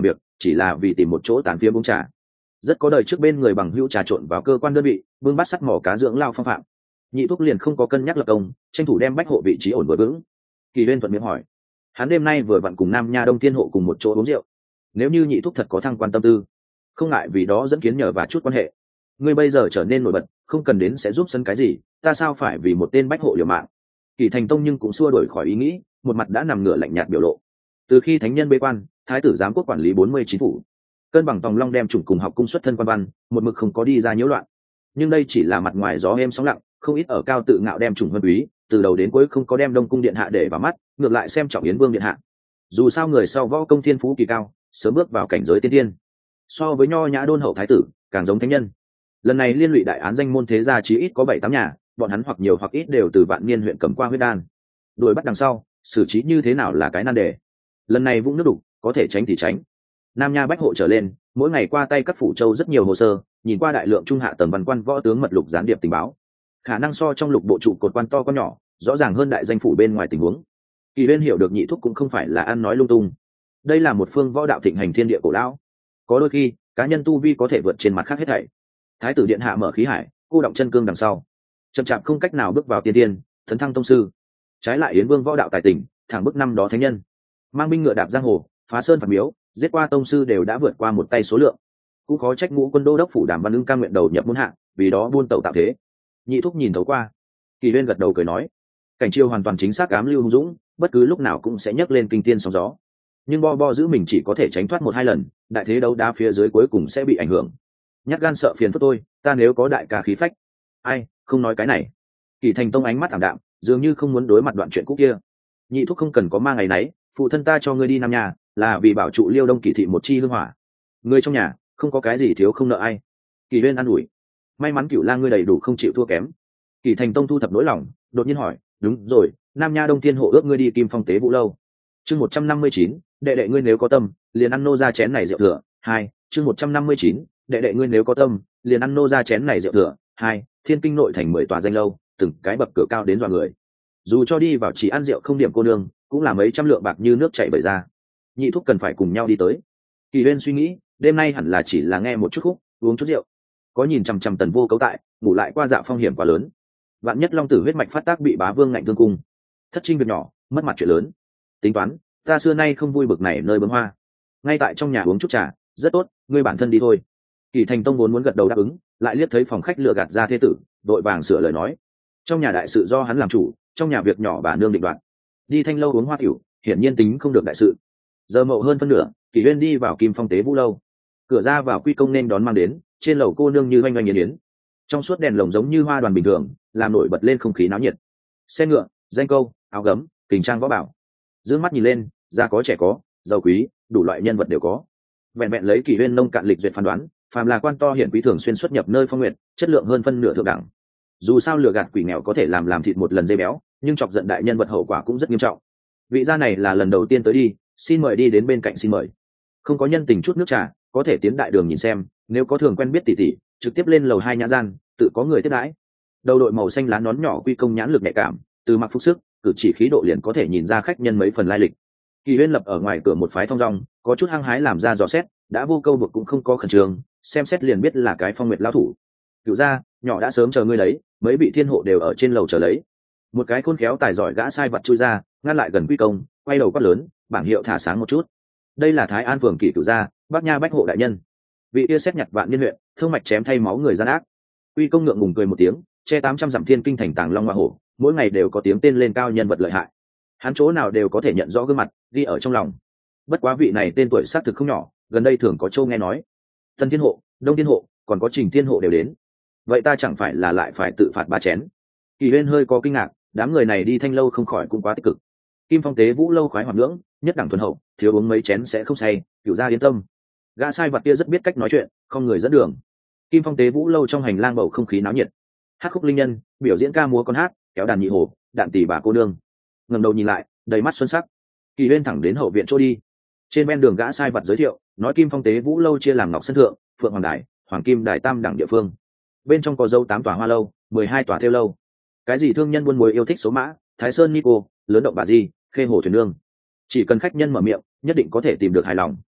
chỉ là vì tìm một chỗ tán phía uống trà. Rất có đời trước bên người bằng hữu trà trộn vào cơ quan đơn vị, bưng bát sắt mỏ cá dưỡng lao phong phạm. Nhị thúc liền không có cân nhắc lập công, tranh thủ đem bách hộ vị trí ổn vừa vững. Kỳ Huyên thuận miệng hỏi, hắn đêm nay vừa vặn cùng Nam Nha Đông Thiên hộ cùng một chỗ uống rượu, nếu như nhị thúc thật có thăng quan tâm tư, không ngại vì đó dẫn kiến nhờ và chút quan hệ. Ngươi bây giờ trở nên nổi bật, không cần đến sẽ giúp sân cái gì, ta sao phải vì một tên bách hộ liều mạng. Kỳ Thành Tông nhưng cũng xua đổi khỏi ý nghĩ, một mặt đã nằm ngửa lạnh nhạt biểu lộ. Từ khi thánh nhân bế quan, thái tử giám quốc quản lý bốn mươi chín phủ, cân bằng tòng long đem chủng cùng học cung xuất thân quan văn, một mực không có đi ra nhiễu loạn. Nhưng đây chỉ là mặt ngoài gió êm sóng lặng, không ít ở cao tự ngạo đem chủng vân quý, từ đầu đến cuối không có đem Đông cung điện hạ để vào mắt, ngược lại xem trọng Yến Vương điện hạ. Dù sao người sau võ công thiên phú kỳ cao, sớm bước vào cảnh giới tiên tiên, so với nho nhã đôn hậu thái tử càng giống thánh nhân. Lần này liên lụy đại án danh môn thế gia chí ít có bảy tám nhà, bọn hắn hoặc nhiều hoặc ít đều từ vạn niên huyện cầm qua huyết đan, đuổi bắt đằng sau xử trí như thế nào là cái nan đề. Lần này vũng nước đục, có thể tránh thì tránh. Nam Nha bách hộ trở lên, mỗi ngày qua tay các phủ châu rất nhiều hồ sơ, nhìn qua đại lượng trung hạ tầng văn quan võ tướng mật lục gián điệp tình báo, khả năng so trong lục bộ trụ cột quan to con nhỏ rõ ràng hơn đại danh phủ bên ngoài tình huống. Kỳ Huyên hiểu được nhị thúc cũng không phải là ăn nói lung tung, đây là một phương võ đạo thịnh hành thiên địa cổ lão, có đôi khi cá nhân tu vi có thể vượt trên mặt khác hết thảy. Thái tử điện hạ mở khí hải, cô động chân cương đằng sau, chậm chạp không cách nào bước vào tiên tiên, thấn thăng tông sư. Trái lại Yến Vương võ đạo tài tình, thẳng bước năm đó thánh nhân, mang binh ngựa đạp giang hồ, phá sơn phạt miếu, giết qua tông sư đều đã vượt qua một tay số lượng. Cũng khó trách ngũ quân đô đốc phủ Đàm Văn Ưng cam nguyện đầu nhập môn hạ, vì đó buôn tẩu tạo thế. Nhị thúc nhìn thấu qua. Kỳ Huyên gật đầu cười nói, cảnh chiêu hoàn toàn chính xác ám lưu hung dũng, bất cứ lúc nào cũng sẽ nhấc lên kinh tiên sóng gió. Nhưng bo bo giữ mình chỉ có thể tránh thoát một hai lần, đại thế đấu đá phía dưới cuối cùng sẽ bị ảnh hưởng. Nhát gan sợ phiền phức tôi, ta nếu có đại ca khí phách. Ai, không nói cái này. Kỳ Thành Tông ánh mắt ảm đạm, dường như không muốn đối mặt đoạn chuyện cũ kia. Nhị thúc không cần có ma ngày nấy, phụ thân ta cho ngươi đi Nam Nhà là vì bảo trụ Liêu Đông Kỳ thị một chi hương hỏa. Ngươi trong nhà không có cái gì thiếu không nợ ai. Kỳ Huyên an ủi, may mắn Cửu Lang ngươi đầy đủ không chịu thua kém. Kỳ Thành Tông thu thập nỗi lòng, đột nhiên hỏi, đúng rồi, Nam Nha Đông Thiên hộ ước ngươi đi Kim Phong tế vũ lâu. Chương một trăm năm mươi chín, đệ đệ ngươi nếu có tâm, liền ăn nô ra chén này rượu thừa. Hai, chương một trăm năm mươi chín, đệ đệ ngươi nếu có tâm, liền ăn nô ra chén này rượu thừa. Hai, Thiên Kinh nội thành mười tòa danh lâu, từng cái bậc cửa cao đến dọa người. Dù cho đi vào chỉ ăn rượu không điểm cô nương, cũng là mấy trăm lượng bạc như nước chảy bời ra. Nhị thúc cần phải cùng nhau đi tới. Kỳ Huyên suy nghĩ, đêm nay hẳn là chỉ là nghe một chút khúc, uống chút rượu, có nhìn chằm chằm Tần Vô Cấu tại, ngủ lại qua dạ phong hiểm quá lớn. Vạn nhất Long Tử huyết mạch phát tác bị bá vương ngạnh thương cung, thất trinh việc nhỏ, mất mặt chuyện lớn. Tính toán, ta xưa nay không vui bực này nơi bướm hoa. Ngay tại trong nhà uống chút trà, rất tốt, ngươi bản thân đi thôi. Kỳ Thành Tông vốn muốn gật đầu đáp ứng, lại liếc thấy phòng khách lựa gạt ra thế tử, đội vàng sửa lời nói, trong nhà đại sự do hắn làm chủ, trong nhà việc nhỏ bà nương định đoạt. Đi Thanh lâu uống hoa tiểu, hiển nhiên tính không được đại sự. Giờ mậu hơn phân nửa, Kỳ Huyên đi vào Kim Phong tế vũ lâu, cửa ra vào quy công nên đón mang đến, trên lầu cô nương như oanh oanh yến yến, trong suốt đèn lồng giống như hoa đoàn bình thường, làm nổi bật lên không khí náo nhiệt. Xe ngựa, danh câu, áo gấm, kình trang võ bảo, dương mắt nhìn lên, già có trẻ có, giàu quý, đủ loại nhân vật đều có. Vẹn vẹn lấy Kỳ Huyên nông cạn lịch duyệt phán đoán, phàm là quan to hiển quý thường xuyên xuất nhập nơi phong nguyện, chất lượng hơn phân nửa thượng đẳng. Dù sao lừa gạt quỷ nghèo có thể làm làm thịt một lần dây béo, nhưng chọc giận đại nhân vật hậu quả cũng rất nghiêm trọng. Vị gia này là lần đầu tiên tới đi, xin mời đi đến bên cạnh xin mời. Không có nhân tình chút nước trà, có thể tiến đại đường nhìn xem, nếu có thường quen biết tỷ tỷ, trực tiếp lên lầu hai nhã gian, tự có người tiếp đãi. Đầu đội màu xanh lá nón nhỏ quy công nhãn lực nhạy cảm, từ mặc phục sức, cử chỉ khí độ liền có thể nhìn ra khách nhân mấy phần lai lịch. Kỳ Huyên lập ở ngoài cửa một phái thong dong, có chút hăng hái làm ra dò xét, đã vô câu buộc cũng không có khẩn trương, xem xét liền biết là cái phong nguyệt lão thủ. Cửu gia, nhỏ đã sớm chờ ngươi lấy, mấy vị thiên hộ đều ở trên lầu chờ lấy. Một cái khôn khéo tài giỏi gã sai vật chui ra, ngăn lại gần quy công, quay đầu quát lớn, bảng hiệu thả sáng một chút. Đây là Thái An phường Kỷ Cửu gia, Bác Nha bách hộ đại nhân. Vị kia xét nhặt vạn niên huyện, thương mạch chém thay máu người gian ác. Quy công ngượng ngùng cười một tiếng, che tám trăm dặm thiên kinh thành tàng long hoa hổ, mỗi ngày đều có tiếng tên lên cao nhân vật lợi hại. Hắn chỗ nào đều có thể nhận rõ gương mặt, ghi ở trong lòng. Bất quá vị này tên tuổi xác thực không nhỏ, gần đây thường có châu nghe nói. Tân Thiên hộ, Đông Thiên hộ, còn có Trình Thiên hộ đều đến. Vậy ta chẳng phải là lại phải tự phạt ba chén? Kỳ Huyên hơi có kinh ngạc, đám người này đi Thanh lâu không khỏi cũng quá tích cực. Kim Phong tế vũ lâu khoái hoạt ngưỡng, nhất đẳng thuần hậu, thiếu uống mấy chén sẽ không say, Cửu gia yên tâm. Gã sai vật kia rất biết cách nói chuyện, không người dẫn đường. Kim Phong tế vũ lâu trong hành lang bầu không khí náo nhiệt. Hát khúc linh nhân, biểu diễn ca múa con hát, kéo đàn nhị hồ, đạn tỷ bà cô nương. Ngẩng đầu nhìn lại, đầy mắt xuân sắc. Kỳ Huyên thẳng đến hậu viện chỗ đi. Trên ven đường gã sai vật giới thiệu, nói Kim Phong tế vũ lâu chia làm Ngọc Sân Thượng, Phượng Hoàng Đài, Hoàng Kim Đài tam đẳng địa phương. Bên trong có dâu tám tòa hoa lâu, mười hai tòa theo lâu. Cái gì thương nhân buôn muối yêu thích số mã, Thái Sơn Nico, lớn động bà di, khê hồ thuyền nương. Chỉ cần khách nhân mở miệng, nhất định có thể tìm được hài lòng.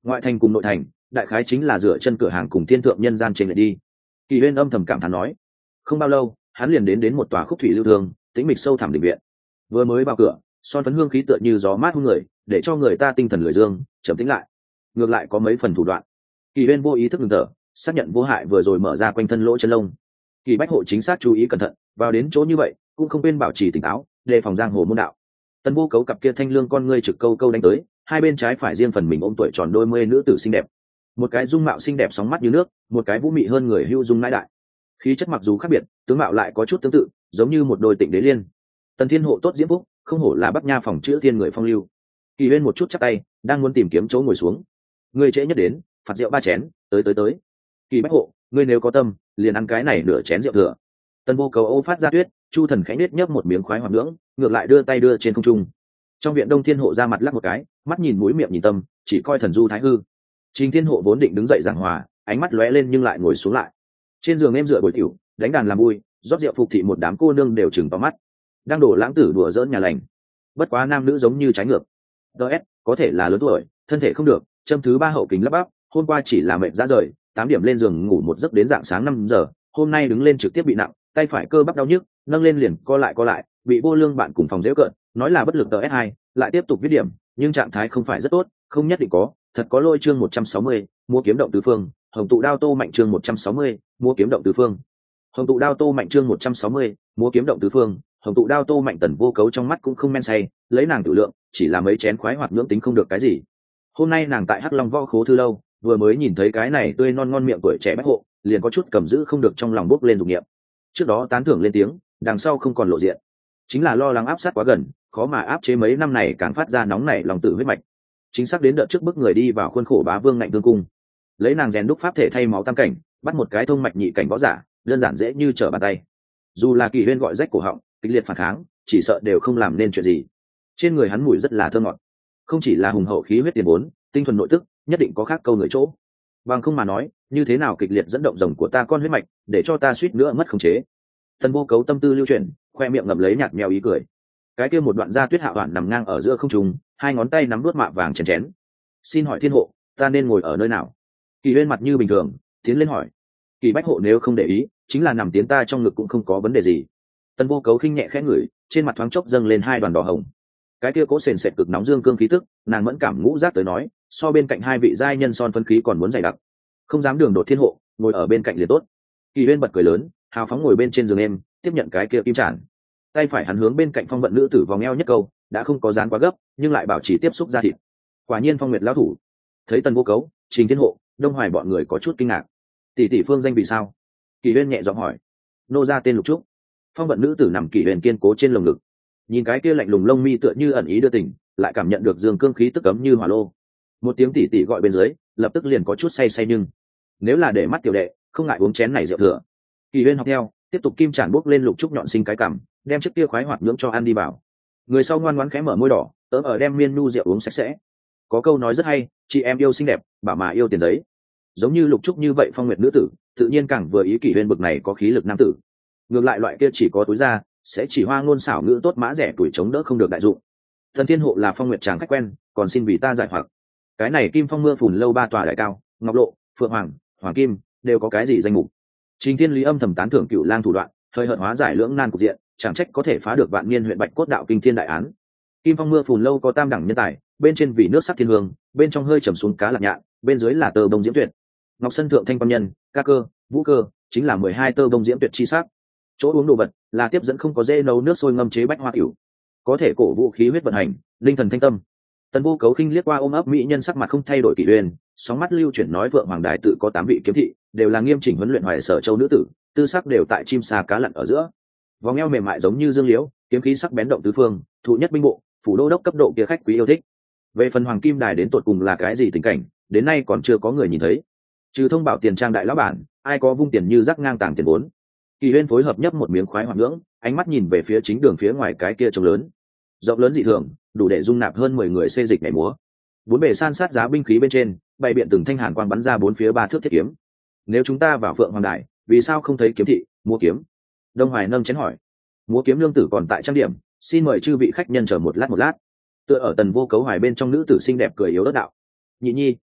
ngoại thành cùng nội thành đại khái chính là dựa chân cửa hàng cùng thiên thượng nhân gian trên lại đi. Kỳ Huyên âm thầm cảm thán nói. Không bao lâu hắn liền đến đến một tòa khúc thủy lưu thương tĩnh mịch sâu thẳm định viện. Vừa mới vào cửa, son phấn hương khí tựa như gió mát hút người, để cho người ta tinh thần lười dương trầm tĩnh lại. Ngược lại có mấy phần thủ đoạn. Kỳ Huyên vô ý thức ngừng thở, xác nhận vô hại vừa rồi mở ra quanh thân lỗ chân lông. Kỳ Bách Hộ chính xác chú ý cẩn thận, vào đến chỗ như vậy cũng không quên bảo trì tỉnh táo, đề phòng giang hồ môn đạo. Tần Vô Cấu cặp kia thanh lương con ngươi trực câu câu đánh tới, hai bên trái phải riêng phần mình ôm tuổi tròn đôi mươi nữ tử xinh đẹp. Một cái dung mạo xinh đẹp sóng mắt như nước, một cái vũ mị hơn người hưu dung nãi đại. Khí chất mặc dù khác biệt, tướng mạo lại có chút tương tự, giống như một đôi tịnh đế liên. Tần Thiên Hộ tốt diễm phúc, không hổ là Bắc Nha phòng chữa thiên người phong lưu. Kỳ Huyên một chút chắp tay, đang muốn tìm kiếm chỗ ngồi xuống. Ngươi trễ nhất đến, phạt rượu ba chén, tới tới tới. Kỳ Bách Hộ, ngươi nếu có tâm, liền ăn cái này nửa chén rượu thừa. Tần Vô Cấu ô phát ra tuyết, Chu Thần khẽ nết nhấp một miếng khoái hoạt nhưỡng, ngược lại đưa tay đưa trên không trung. Trong viện Đông Thiên Hộ ra mặt lắc một cái, mắt nhìn mũi miệng nhìn tâm, chỉ coi thần du thái hư. Trình Thiên Hộ vốn định đứng dậy giảng hòa, ánh mắt lóe lên nhưng lại ngồi xuống lại. Trên giường em dựa bồi tiểu, đánh đàn làm vui, rót rượu phục thị một đám cô nương đều chừng to mắt. Đang đổ lãng tử đùa giỡn nhà lành. Bất quá nam nữ giống như trái ngược. ds có thể là lớn tuổi, thân thể không được, châm thứ ba hậu kính lắp bắp, hôm qua chỉ là mệt ra rời, tám điểm lên giường ngủ một giấc đến dạng sáng năm giờ, hôm nay đứng lên trực tiếp bị nặng, tay phải cơ bắp đau nhức, nâng lên liền co lại co lại, bị vô lương bạn cùng phòng dễ cợt, nói là bất lực tờ ét hai, lại tiếp tục viết điểm, nhưng trạng thái không phải rất tốt, không nhất định có, thật có lôi chương một trăm sáu mươi, mua kiếm động tứ phương, hồng tụ đao tô mạnh chương một trăm sáu mươi, mua kiếm động tứ phương. Hồng tụ đao tô mạnh chương một trăm sáu mươi, mua kiếm động tứ phương, hồng tụ đao tô mạnh. Tần Vô Cấu trong mắt cũng không men say, lấy nàng tự lượng, chỉ là mấy chén khoái hoạt nhưỡng tính không được cái gì. Hôm nay nàng tại Hắc Long Võ Khố thư lâu, vừa mới nhìn thấy cái này tươi non ngon miệng tuổi trẻ Bách Hộ, liền có chút cầm giữ không được trong lòng bốc lên dục niệm. Trước đó tán thưởng lên tiếng, đằng sau không còn lộ diện, chính là lo lắng áp sát quá gần, khó mà áp chế mấy năm này càng phát ra nóng nảy lòng tự huyết mạch. Chính xác đến đợt trước bức người đi vào khuôn khổ Bá Vương ngạnh thương cung, lấy nàng rèn đúc pháp thể thay máu tam cảnh, bắt một cái thông mạch nhị cảnh võ giả, đơn giản dễ như trở bàn tay. Dù là Kỳ Huyên gọi rách cổ họng, kịch liệt phản kháng, chỉ sợ đều không làm nên chuyện gì. Trên người hắn mùi rất là thơm ngọt, không chỉ là hùng hậu khí huyết tiền vốn, tinh thuần nội tức, nhất định có khác câu người chỗ. Bằng không mà nói, như thế nào kịch liệt dẫn động rồng của ta con huyết mạch, để cho ta suýt nữa mất khống chế. Tần Vô Cấu tâm tư lưu chuyển, khoe miệng ngậm lấy nhạt mèo ý cười. Cái kia một đoạn da tuyết hạ đoạn nằm ngang ở giữa không trung, hai ngón tay nắm đuốt mạ vàng chén chén. Xin hỏi Thiên Hộ, ta nên ngồi ở nơi nào? Kỳ Huyên mặt như bình thường, tiến lên hỏi. Kỳ Bách Hộ nếu không để ý, chính là nằm tiến ta trong ngực cũng không có vấn đề gì. Tần Vô Cấu khinh nhẹ khẽ ngửi, trên mặt thoáng chốc dâng lên hai đoàn đỏ hồng. Cái kia cố sền sệt cực nóng dương cương khí tức, nàng mẫn cảm ngũ giác tới nói, so bên cạnh hai vị giai nhân son phân khí còn muốn dày đặc. Không dám đường đột Thiên Hộ, ngồi ở bên cạnh liền tốt. Kỳ Huyên bật cười lớn, hào phóng ngồi bên trên giường em, tiếp nhận cái kia kim tràn. Tay phải hắn hướng bên cạnh phong vận nữ tử vòng eo nhất câu, đã không có dán quá gấp, nhưng lại bảo trì tiếp xúc ra thịt. Quả nhiên phong nguyệt lão thủ. Thấy Tần Vô Cấu, Trình Thiên Hộ, Đông Hoài bọn người có chút kinh ngạc. Tỷ tỷ phương danh vì sao? Kỳ Huyên nhẹ giọng hỏi. Nô ra tên Lục Trúc. Phong vận nữ tử nằm Kỳ Huyên kiên cố trên lồng ngực, nhìn cái kia lạnh lùng lông mi tựa như ẩn ý đưa tình, lại cảm nhận được dương cương khí tức cấm như hỏa lô. Một tiếng tỷ tỷ gọi bên dưới, lập tức liền có chút say say nhưng nếu là để mắt tiểu đệ, không ngại uống chén này rượu thừa. Kỳ Huyên học theo, tiếp tục kim tràn bốc lên Lục Trúc nhọn sinh cái cằm, đem chiếc kia khoái hoạt nhưỡng cho ăn đi vào. Người sau ngoan ngoãn khẽ mở môi đỏ, tớ ở đem miên nu rượu uống sạch sẽ. Có câu nói rất hay, chị em yêu xinh đẹp, bảo mà yêu tiền giấy. Giống như Lục Trúc như vậy phong nguyệt nữ tử, tự nhiên càng vừa ý Kỳ Huyên bực này có khí lực nam tử. Ngược lại loại kia chỉ có túi ra, sẽ chỉ hoa ngôn xảo ngữ tốt mã rẻ tuổi chống đỡ không được đại dụng. Thần Thiên Hộ là phong nguyệt chàng khách quen, còn xin vì ta giải hoặc. Cái này Kim Phong mưa phùn lâu ba tòa đại cao, Ngọc Lộ, Phượng Hoàng, Hoàng Kim, đều có cái gì danh mục. Trình Thiên Lý âm thầm tán thưởng Cửu Lang thủ đoạn, hơi hợt hóa giải lưỡng nan cục diện, chẳng trách có thể phá được vạn niên huyện Bạch Cốt đạo kinh thiên đại án. Kim Phong mưa phùn lâu có tam đẳng nhân tài, bên trên vì nước sắc thiên hương, bên trong hơi trầm xuống cá lạc nhạn, bên dưới là tơ bông diễm tuyệt. Ngọc Sân thượng thanh quan nhân, ca cơ, vũ cơ, chính là mười hai tơ bông diễm tuyệt chi sắc. Chỗ uống đồ vật là tiếp dẫn không có dê nấu nước sôi ngâm chế bách hoa tiểu, có thể cổ vũ khí huyết vận hành, linh thần thanh tâm. Tần Vô Cấu khinh liếc qua ôm ấp mỹ nhân sắc mặt không thay đổi Kỷ Uyên, sóng mắt lưu chuyển nói Vượng Hoàng Đài tự có tám vị kiếm thị, đều là nghiêm chỉnh huấn luyện Hoài Sở Châu nữ tử, tư sắc đều tại chim sa cá lặn ở giữa. Vòng eo mềm mại giống như dương liễu, kiếm khí sắc bén động tứ phương, thụ nhất binh bộ, phủ đô đốc cấp độ kia khách quý yêu thích. Về phần Hoàng Kim Đài đến tột cùng là cái gì tình cảnh, đến nay còn chưa có người nhìn thấy. Trừ thông bảo tiền trang đại lão bản, ai có vung tiền như rác ngang tàng tiền vốn. Kỳ Uyên phối hợp nhấp một miếng khoái hoạt nhưỡng, ánh mắt nhìn về phía chính đường phía ngoài cái kia trông lớn, rộng lớn dị thường, đủ để dung nạp hơn mười người xê dịch nhảy múa. Bốn bề san sát giá binh khí bên trên, bày biện từng thanh hàn quang bắn ra bốn phía ba thước thiết kiếm. Nếu chúng ta vào Phượng Hoàng Đài, vì sao không thấy kiếm thị, múa kiếm? Đông Hoài nâng chén hỏi. Múa kiếm lương tử còn tại trang điểm, xin mời chư vị khách nhân chờ một lát một lát. Tựa ở Tần Vô Cấu Hoài bên trong nữ tử xinh đẹp cười yếu ớt đạo. Nhị nhi,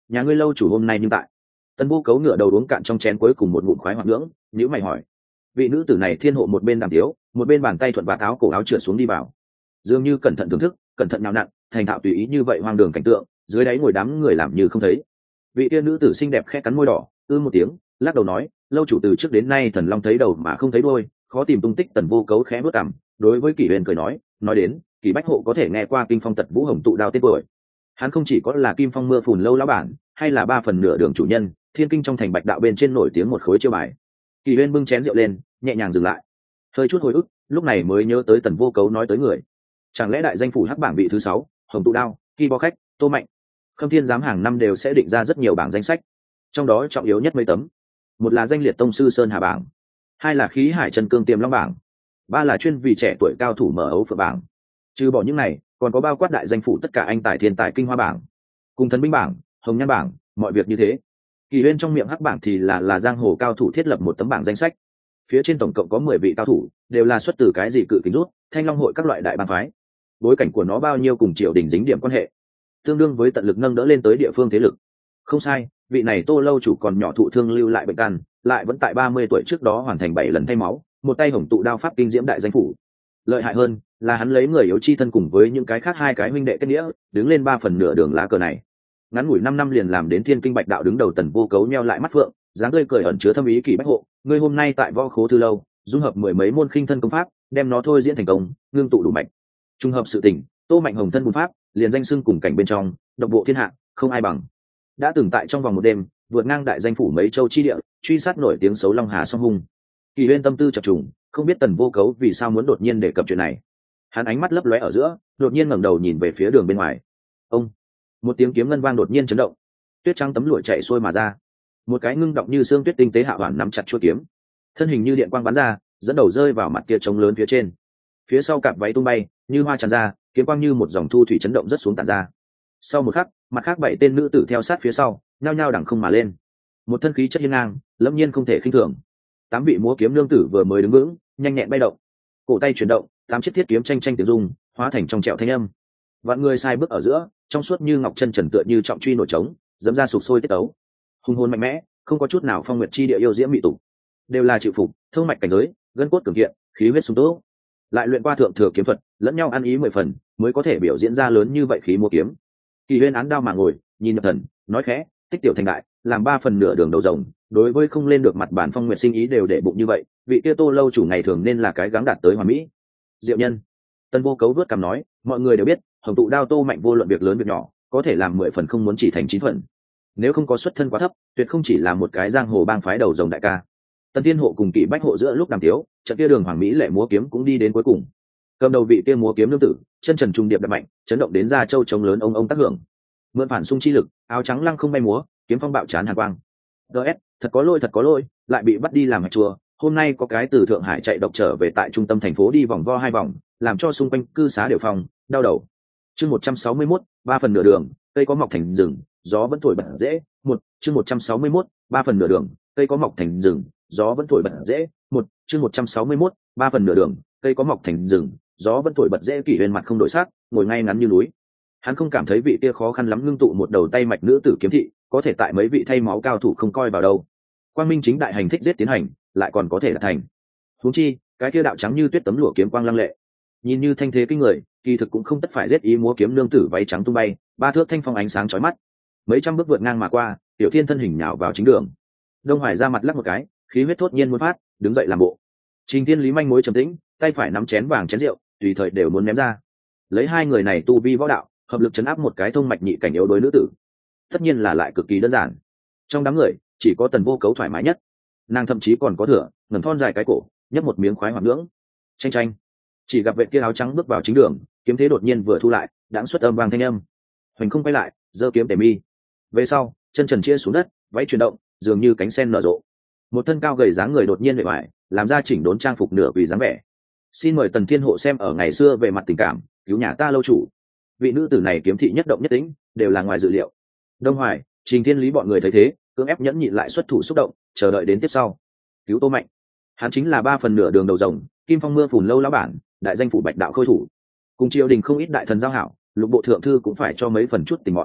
nhà ngươi lâu chủ hôm nay nhưng tại. Tần Vô Cấu ngửa đầu uống cạn trong chén cuối cùng một ngụm khoái hoặc nhưỡng, nhíu mày hỏi. Vị nữ tử này thiên hộ một bên đàm tiếu, một bên bàn tay thuận vạt áo cổ áo trượt xuống đi vào, dường như cẩn thận thưởng thức, cẩn thận nhào nặn, thành thạo tùy ý như vậy hoang đường cảnh tượng, dưới đáy ngồi đám người làm như không thấy. Vị tiên nữ tử xinh đẹp khẽ cắn môi đỏ, ư một tiếng, lắc đầu nói, lâu chủ từ trước đến nay thần long thấy đầu mà không thấy đuôi, khó tìm tung tích. Tần Vô Cấu khẽ bước cằm, đối với Kỷ Huyền cười nói, nói đến, Kỷ Bách Hộ có thể nghe qua Kinh Phong Tật Vũ Hồng Tụ Đao tên tuổi. Hắn không chỉ có là Kim Phong Mưa Phùn lâu lão bản, hay là ba phần nửa đường chủ nhân, thiên kinh trong thành Bạch Đạo bên trên nổi tiếng một khối chiêu bài. Kỷ Huyền bưng chén rượu lên, nhẹ nhàng dừng lại, hơi chút hồi ức, lúc này mới nhớ tới Tần Vô Cấu nói tới người. Chẳng lẽ đại danh phủ hắc bảng vị thứ sáu, Hồng Tụ Đao, Kỳ Bó Khách, Tô Mạnh, Khâm Thiên giám hàng năm đều sẽ định ra rất nhiều bảng danh sách, trong đó trọng yếu nhất mấy tấm. Một là danh liệt tông sư Sơn Hà bảng, hai là khí hải chân cương tiềm long bảng, ba là chuyên vì trẻ tuổi cao thủ mở ấu phượng bảng. Trừ bỏ những này, còn có bao quát đại danh phủ tất cả anh tài thiên tài kinh hoa bảng, cùng thần binh bảng, hồng nhan bảng, mọi việc như thế. Kỳ Huyên trong miệng hắc bảng thì là là giang hồ cao thủ thiết lập một tấm bảng danh sách, phía trên tổng cộng có mười vị cao thủ, đều là xuất từ cái gì cự kính rút, thanh long hội các loại đại bang phái. Bối cảnh của nó bao nhiêu cùng triều đình dính điểm quan hệ, tương đương với tận lực nâng đỡ lên tới địa phương thế lực. Không sai, vị này Tô lâu chủ còn nhỏ thụ thương lưu lại bệnh căn, lại vẫn tại ba mươi tuổi trước đó hoàn thành bảy lần thay máu, một tay hồng tụ đao pháp kinh diễm đại danh phủ. Lợi hại hơn là hắn lấy người yếu chi thân cùng với những cái khác hai cái huynh đệ kết nghĩa, đứng lên ba phần nửa đường lá cờ này. Ngắn ngủi năm năm liền làm đến thiên kinh Bạch Đạo đứng đầu. Tần Vô Cấu nheo lại mắt phượng, dáng tươi cười ẩn chứa thâm ý. Kỷ Bách Hộ, ngươi hôm nay tại Võ Khố Thư lâu dung hợp mười mấy môn khinh thân công pháp, đem nó thôi diễn thành công, ngưng tụ đủ mạnh. Trung hợp sự tình, Tô Mạnh hồng thân môn pháp, liền danh xưng cùng cảnh bên trong, độc bộ thiên hạ, không ai bằng. Đã từng tại trong vòng một đêm, vượt ngang đại danh phủ mấy châu chi địa, truy sát nổi tiếng xấu Long Hà song hung. Kỳ Huyên tâm tư chập trùng, không biết Tần Vô Cấu vì sao muốn đột nhiên đề cập chuyện này. Hắn ánh mắt lấp lóe ở giữa, đột nhiên ngẩng đầu nhìn về phía đường bên ngoài. Ông, một tiếng kiếm ngân vang đột nhiên chấn động, tuyết trắng tấm lụa chạy xuôi mà ra, một cái ngưng động như xương tuyết tinh tế hạ hoàn nắm chặt chuôi kiếm, thân hình như điện quang bắn ra, dẫn đầu rơi vào mặt kia trống lớn phía trên. Phía sau cặp váy tung bay, như hoa tràn ra, kiếm quang như một dòng thu thủy chấn động rất xuống tản ra. Sau một khắc, mặt khác bảy tên nữ tử theo sát phía sau, nhao nhao đằng không mà lên, một thân khí chất hiên ngang, lâm nhiên không thể khinh thường. Tám vị múa kiếm nương tử vừa mới đứng vững, nhanh nhẹn bay động, cổ tay chuyển động, tám chiếc thiết kiếm tranh tranh tiếng rung, hóa thành trong trẻo thanh âm. Vạn người sai bước ở giữa, trong suốt như ngọc chân trần tựa như trọng truy nổi trống, dẫm ra sục sôi tiết tấu, hùng hồn mạnh mẽ, không có chút nào phong nguyệt chi địa yêu diễm mị tục, đều là chịu phục, thông mạch cảnh giới, gân cốt cường kiện, khí huyết sung túc, lại luyện qua thượng thừa kiếm thuật, lẫn nhau ăn ý mười phần, mới có thể biểu diễn ra lớn như vậy khí múa kiếm. Kỳ Huyên án đao mà ngồi, nhìn nhập thần, nói khẽ, tích tiểu thành đại, làm ba phần nửa đường đầu rồng, đối với không lên được mặt bản phong nguyệt sinh ý đều để bụng như vậy, vị kia Tô lâu chủ ngày thường nên là cái gắng đạt tới hoàn mỹ. Diệu nhân. Tần Vô Cấu vớt cằm nói, mọi người đều biết, hồng tụ đao Tô Mạnh vô luận việc lớn việc nhỏ, có thể làm mười phần không muốn chỉ thành chín phần. Nếu không có xuất thân quá thấp, tuyệt không chỉ là một cái giang hồ bang phái đầu rồng đại ca. Tần Thiên Hộ cùng Kỷ Bách Hộ giữa lúc đàm tiếu, trận kia đường hoàng mỹ lệ múa kiếm cũng đi đến cuối cùng. Cầm đầu vị kia múa kiếm nương tử, chân trần trung điệp đập mạnh, chấn động đến ra châu trống lớn ông ông tác hưởng. Mượn phản xung chi lực, áo trắng lăng không bay múa, kiếm phong bạo chán hàn quang. ds thật có lỗi thật có lỗi, lại bị bắt đi làm hạch chùa. Hôm nay có cái từ Thượng Hải chạy độc trở về tại trung tâm thành phố đi vòng vo hai vòng, làm cho xung quanh cư xá đều phòng đau đầu. Chương một trăm sáu mươi mốt, ba phần nửa đường, cây có mọc thành rừng, gió vẫn thổi bật dễ. Một chương một trăm sáu mươi mốt, ba phần nửa đường, cây có mọc thành rừng, gió vẫn thổi bật dễ. Một chương một trăm sáu mươi mốt, ba phần nửa đường, cây có mọc thành rừng, gió vẫn thổi bật dễ. Kỷ Huyên mặt không đổi sắc, ngồi ngay ngắn như núi. Hắn không cảm thấy vị kia khó khăn lắm ngưng tụ một đầu tay mạch nữ tử kiếm thị, có thể tại mấy vị thay máu cao thủ không coi vào đâu. Quang minh chính đại hành thích giết tiến hành, lại còn có thể là thành. Huống chi, cái kia đạo trắng như tuyết tấm lụa kiếm quang lăng lệ, nhìn như thanh thế kinh người, kỳ thực cũng không tất phải giết ý múa kiếm nương tử váy trắng tung bay, ba thước thanh phong ánh sáng chói mắt. Mấy trăm bước vượt ngang mà qua, Tiểu Thiên thân hình nhào vào chính đường. Đông Hoài ra mặt lắc một cái, khí huyết thốt nhiên muốn phát, đứng dậy làm bộ. Trình Thiên Lý manh mối trầm tĩnh, tay phải nắm chén vàng chén rượu, tùy thời đều muốn ném ra. Lấy hai người này tu vi võ đạo, hợp lực chấn áp một cái thông mạch nhị cảnh yếu đối nữ tử, tất nhiên là lại cực kỳ đơn giản. Trong đám người, chỉ có Tần Vô Cấu thoải mái nhất. Nàng thậm chí còn có thừa, ngẩng thon dài cái cổ, nhấp một miếng khoái hoặc nhưỡng. Chanh chanh. Chỉ gặp vệ kia áo trắng bước vào chính đường, kiếm thế đột nhiên vừa thu lại, đãng xuất âm vang thanh âm. Hoành không quay lại, giơ kiếm tề mi. Về sau, chân trần chia xuống đất, váy chuyển động, dường như cánh sen nở rộ. Một thân cao gầy dáng người đột nhiên bề ngoài, làm ra chỉnh đốn trang phục nửa vì dáng vẻ. Xin mời Tần Thiên Hộ xem ở ngày xưa về mặt tình cảm, cứu nhà ta lâu chủ. Vị nữ tử này kiếm thị nhất động nhất tĩnh, đều là ngoài dự liệu. Đông Hoài, Trình Thiên Lý bọn người thấy thế, cưỡng ép nhẫn nhịn lại xuất thủ xúc động, chờ đợi đến tiếp sau. Cứu Tô Mạnh. Hắn chính là ba phần nửa đường đầu rồng, Kim Phong mưa phùn lâu lão bản, đại danh phủ Bạch Đạo khôi thủ. Cùng triều đình không ít đại thần giao hảo, lục bộ thượng thư cũng phải cho mấy phần chút tình mọn.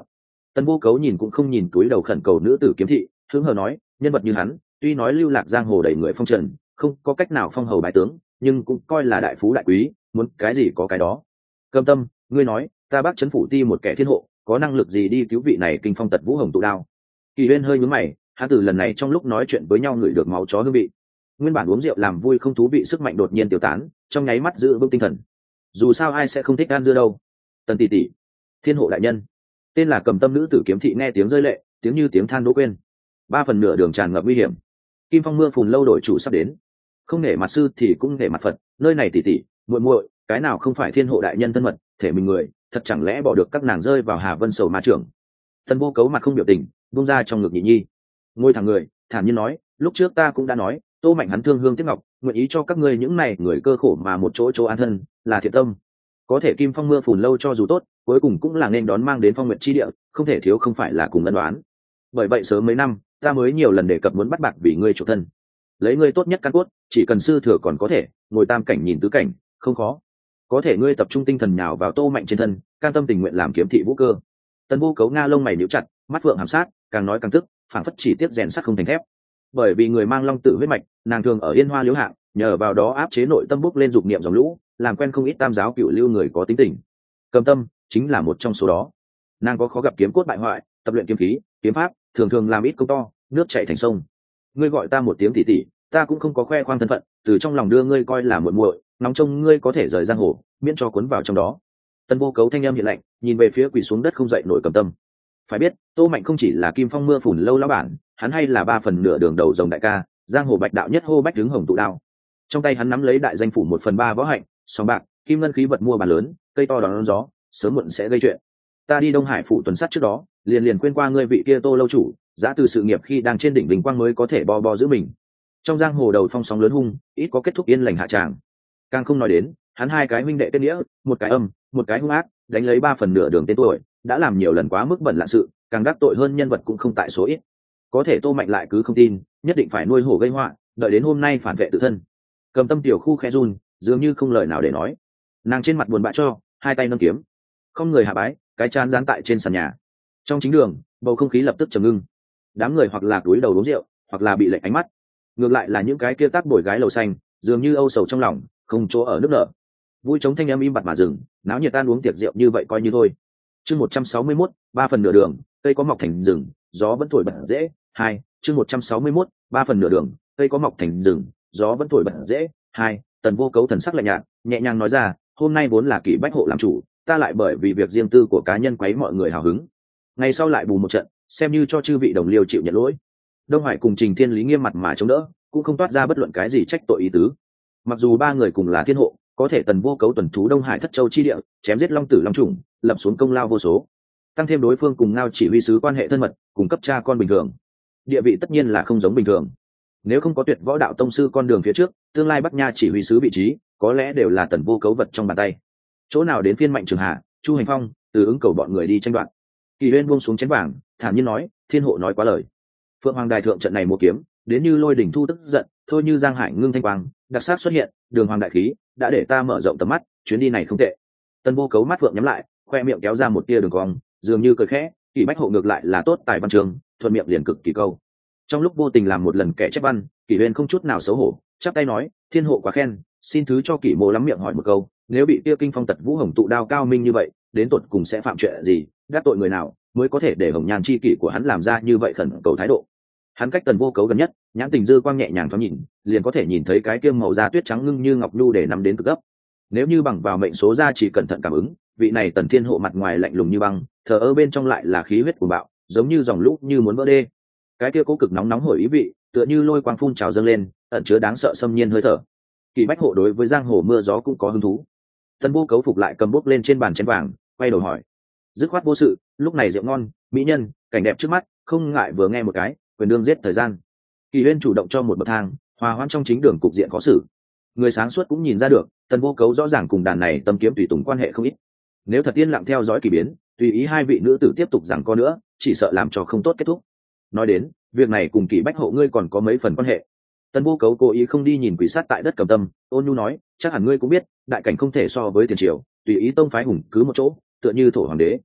Tần Vô Cấu nhìn cũng không nhìn túi đầu khẩn cầu nữ tử kiếm thị, hứng hờ nói, nhân vật như hắn tuy nói lưu lạc giang hồ đầy người phong trần, không có cách nào phong hầu bái tướng, nhưng cũng coi là đại phú đại quý, muốn cái gì có cái đó. Cầm Tâm, ngươi nói ta Bắc Trấn phủ ti một kẻ thiên hộ có năng lực gì đi cứu vị này kinh phong tật vũ hồng tụ đao? Kỳ Huyên hơi nhướng mày, hắn từ lần này trong lúc nói chuyện với nhau ngửi được máu chó hương vị. Nguyên bản uống rượu làm vui không thú vị sức mạnh đột nhiên tiêu tán, trong nháy mắt giữ vững tinh thần. Dù sao ai sẽ không thích ăn dưa đâu. Tần tỷ tỷ, thiên hộ đại nhân, tên là Cầm Tâm nữ tử kiếm thị nghe tiếng rơi lệ, tiếng như tiếng than đỗ quên. Ba phần nửa đường tràn ngập nguy hiểm. Kim Phong mưa phùn lâu đổi chủ sắp đến. Không nể mặt sư thì cũng nể mặt Phật, nơi này tỷ tỷ, muội muội, cái nào không phải thiên hộ đại nhân thân mật, thể mình người, thật chẳng lẽ bỏ được các nàng rơi vào Hà Vân Sầu ma trưởng. Tần Vô Cấu mặt không biểu tình, buông ra trong ngực nhị nhi. Ngồi thẳng người, thản nhiên nói, lúc trước ta cũng đã nói, Tô Mạnh hắn thương hương tiếc ngọc, nguyện ý cho các ngươi những này người cơ khổ mà một chỗ chỗ an thân, là thiện tâm. Có thể Kim Phong mưa phùn lâu cho dù tốt, cuối cùng cũng là nên đón mang đến phong nguyện chi địa, không thể thiếu không phải là cùng ân đoán. Bởi vậy sớm mấy năm, ta mới nhiều lần đề cập muốn bắt bạc vì ngươi chủ thân. Lấy ngươi tốt nhất căn cốt, chỉ cần sư thừa còn có thể, ngồi tam cảnh nhìn tứ cảnh, không khó. Có thể ngươi tập trung tinh thần nhào vào Tô Mạnh trên thân, can tâm tình nguyện làm kiếm thị vũ cơ. Tần Vô Cấu nga lông mày nhíu chặt, mắt phượng hàm sát, càng nói càng tức, phảng phất chỉ tiếp rèn sắt không thành thép. Bởi vì người mang long tự huyết mạch, nàng thường ở yên hoa liễu hạng, nhờ vào đó áp chế nội tâm bốc lên dục niệm dòng lũ, làm quen không ít tam giáo cửu lưu người có tính tình. Cầm Tâm chính là một trong số đó. Nàng có khó gặp kiếm cốt bại hoại, tập luyện kiếm khí, kiếm pháp, thường thường làm ít công to, nước chảy thành sông. Ngươi gọi ta một tiếng tỷ tỷ, ta cũng không có khoe khoang thân phận, từ trong lòng đưa ngươi coi là muội muội, nóng trông ngươi có thể rời giang hồ, miễn cho cuốn vào trong đó. Tần Vô Cấu thanh âm hiện lạnh, nhìn về phía quỳ xuống đất không dậy nổi Cầm Tâm. Phải biết, Tô Mạnh không chỉ là Kim Phong mưa phùn lâu lão bản, hắn hay là ba phần nửa đường đầu rồng đại ca, giang hồ bạch đạo nhất hô bách đứng hồng tụ đao. Trong tay hắn nắm lấy đại danh phủ một phần ba võ hạnh, song bạc, kim ngân khí vật mua bàn lớn, cây to đón gió, sớm muộn sẽ gây chuyện. Ta đi Đông Hải phủ tuần sát trước đó, liền liền quên qua ngươi vị kia Tô lâu chủ, giá từ sự nghiệp khi đang trên đỉnh vinh quang mới có thể bo bo giữ mình. Trong giang hồ đầu phong sóng lớn hung, ít có kết thúc yên lành hạ tràng. Càng không nói đến, hắn hai cái huynh đệ kết nghĩa, một cái âm, một cái hung ác, đánh lấy ba phần nửa đường tên tuổi, đã làm nhiều lần quá mức bẩn lạ sự, càng đắc tội hơn nhân vật cũng không tại số ít. Có thể Tô Mạnh lại cứ không tin, nhất định phải nuôi hổ gây họa, đợi đến hôm nay phản vệ tự thân. Cầm Tâm tiểu khu khẽ run, dường như không lời nào để nói. Nàng trên mặt buồn bã cho, hai tay nâng kiếm, không người hạ bái, cái chán dán tại trên sàn nhà. Trong chính đường, bầu không khí lập tức trầm ngưng. Đám người hoặc là cúi đầu uống rượu, hoặc là bị lệch ánh mắt. Ngược lại là những cái kia tác bồi gái lầu xanh, dường như âu sầu trong lòng, không chỗ ở nước nở. Vui chống thanh âm im bặt mà dừng, náo nhiệt tan uống tiệc rượu như vậy coi như thôi. Chương một trăm sáu mươi mốt, ba phần nửa đường, cây có mọc thành rừng, gió vẫn thổi bật dễ. Hai, chương một trăm sáu mươi mốt, ba phần nửa đường, cây có mọc thành rừng, gió vẫn thổi bật dễ. Hai, Tần Vô Cấu thần sắc lạnh nhạt, nhẹ nhàng nói ra, hôm nay vốn là Kỷ Bách hộ làm chủ, ta lại bởi vì việc riêng tư của cá nhân quấy mọi người hào hứng, ngày sau lại bù một trận, xem như cho chư vị đồng liêu chịu nhận lỗi. Đông Hải cùng Trình Thiên Lý nghiêm mặt mà chống đỡ, cũng không toát ra bất luận cái gì trách tội ý tứ. Mặc dù ba người cùng là thiên hộ, có thể Tần Vô Cấu tuần thú Đông Hải thất châu chi địa, chém giết long tử long trùng, lập xuống công lao vô số. Tăng thêm đối phương cùng Ngao chỉ huy sứ quan hệ thân mật, cùng cấp cha con bình thường, địa vị tất nhiên là không giống bình thường. Nếu không có tuyệt võ đạo tông sư con đường phía trước, tương lai Bắc Nha chỉ huy sứ vị trí, có lẽ đều là Tần Vô Cấu vật trong bàn tay. Chỗ nào đến phiên Mạnh Trường Hà, Chu Hành Phong, từ ứng cầu bọn người đi tranh đoạt. Kỳ Uyên buông xuống chén vàng, thản nhiên nói, thiên hộ nói quá lời. Phượng Hoàng Đài thượng trận này mua kiếm, đến như lôi đỉnh thu tức giận, thôi như giang hải ngưng thanh quang, đặc sắc xuất hiện, đường hoàng đại khí, đã để ta mở rộng tầm mắt, chuyến đi này không tệ. Tần Vô Cấu mắt phượng nhắm lại, khoe miệng kéo ra một tia đường cong, dường như cười khẽ, Kỷ Bách hộ ngược lại là tốt tài văn trường, thuận miệng liền cực kỳ câu. Trong lúc vô tình làm một lần kẻ chép văn, Kỷ Uyên không chút nào xấu hổ, chắp tay nói, thiên hộ quá khen, xin thứ cho Kỷ mộ lắm miệng hỏi một câu, nếu bị kia kinh phong tật vũ hồng tụ đao cao minh như vậy, đến tột cùng sẽ phạm chuyện gì, đắc tội người nào, mới có thể để hồng nhan chi kỷ của hắn làm ra như vậy khẩn cầu thái độ. Hắn cách Tần Vô Cấu gần nhất, nhãn tình dư quang nhẹ nhàng thoáng nhìn, liền có thể nhìn thấy cái kiêm màu da tuyết trắng ngưng như ngọc nhu để nằm đến cực gấp. Nếu như bằng vào mệnh số ra chỉ cẩn thận cảm ứng, vị này Tần Thiên hộ mặt ngoài lạnh lùng như băng, thờ ơ bên trong lại là khí huyết cuồng bạo, giống như dòng lũ như muốn vỡ đê. Cái kia cố cực nóng nóng hổi ý vị, tựa như lôi quang phun trào dâng lên, ẩn chứa đáng sợ xâm nhiên hơi thở. Kỷ Bách hộ đối với giang hồ mưa gió cũng có hứng thú. Tần Vô Cấu phục lại cầm bút lên trên bàn chén vàng, quay đầu hỏi, dứt khoát vô sự, lúc này rượu ngon, mỹ nhân, cảnh đẹp trước mắt, không ngại vừa nghe một cái, quyền đương giết thời gian. Kỳ Uyên chủ động cho một bậc thang, hòa hoãn trong chính đường cục diện khó xử. Người sáng suốt cũng nhìn ra được, Tần Vô Cấu rõ ràng cùng đàn này tâm kiếm tùy tùng quan hệ không ít. Nếu thật tiên lặng theo dõi kỳ biến, tùy ý hai vị nữ tử tiếp tục giằng co nữa, chỉ sợ làm cho không tốt kết thúc. Nói đến, việc này cùng Kỷ Bách hộ ngươi còn có mấy phần quan hệ. Tần Vô Cấu cố ý không đi nhìn quỷ sát tại đất Cầm Tâm, ôn nhu nói, chắc hẳn ngươi cũng biết, đại cảnh không thể so với tiền triều, tùy ý tông phái hùng cứ một chỗ, tựa như thổ hoàng đế.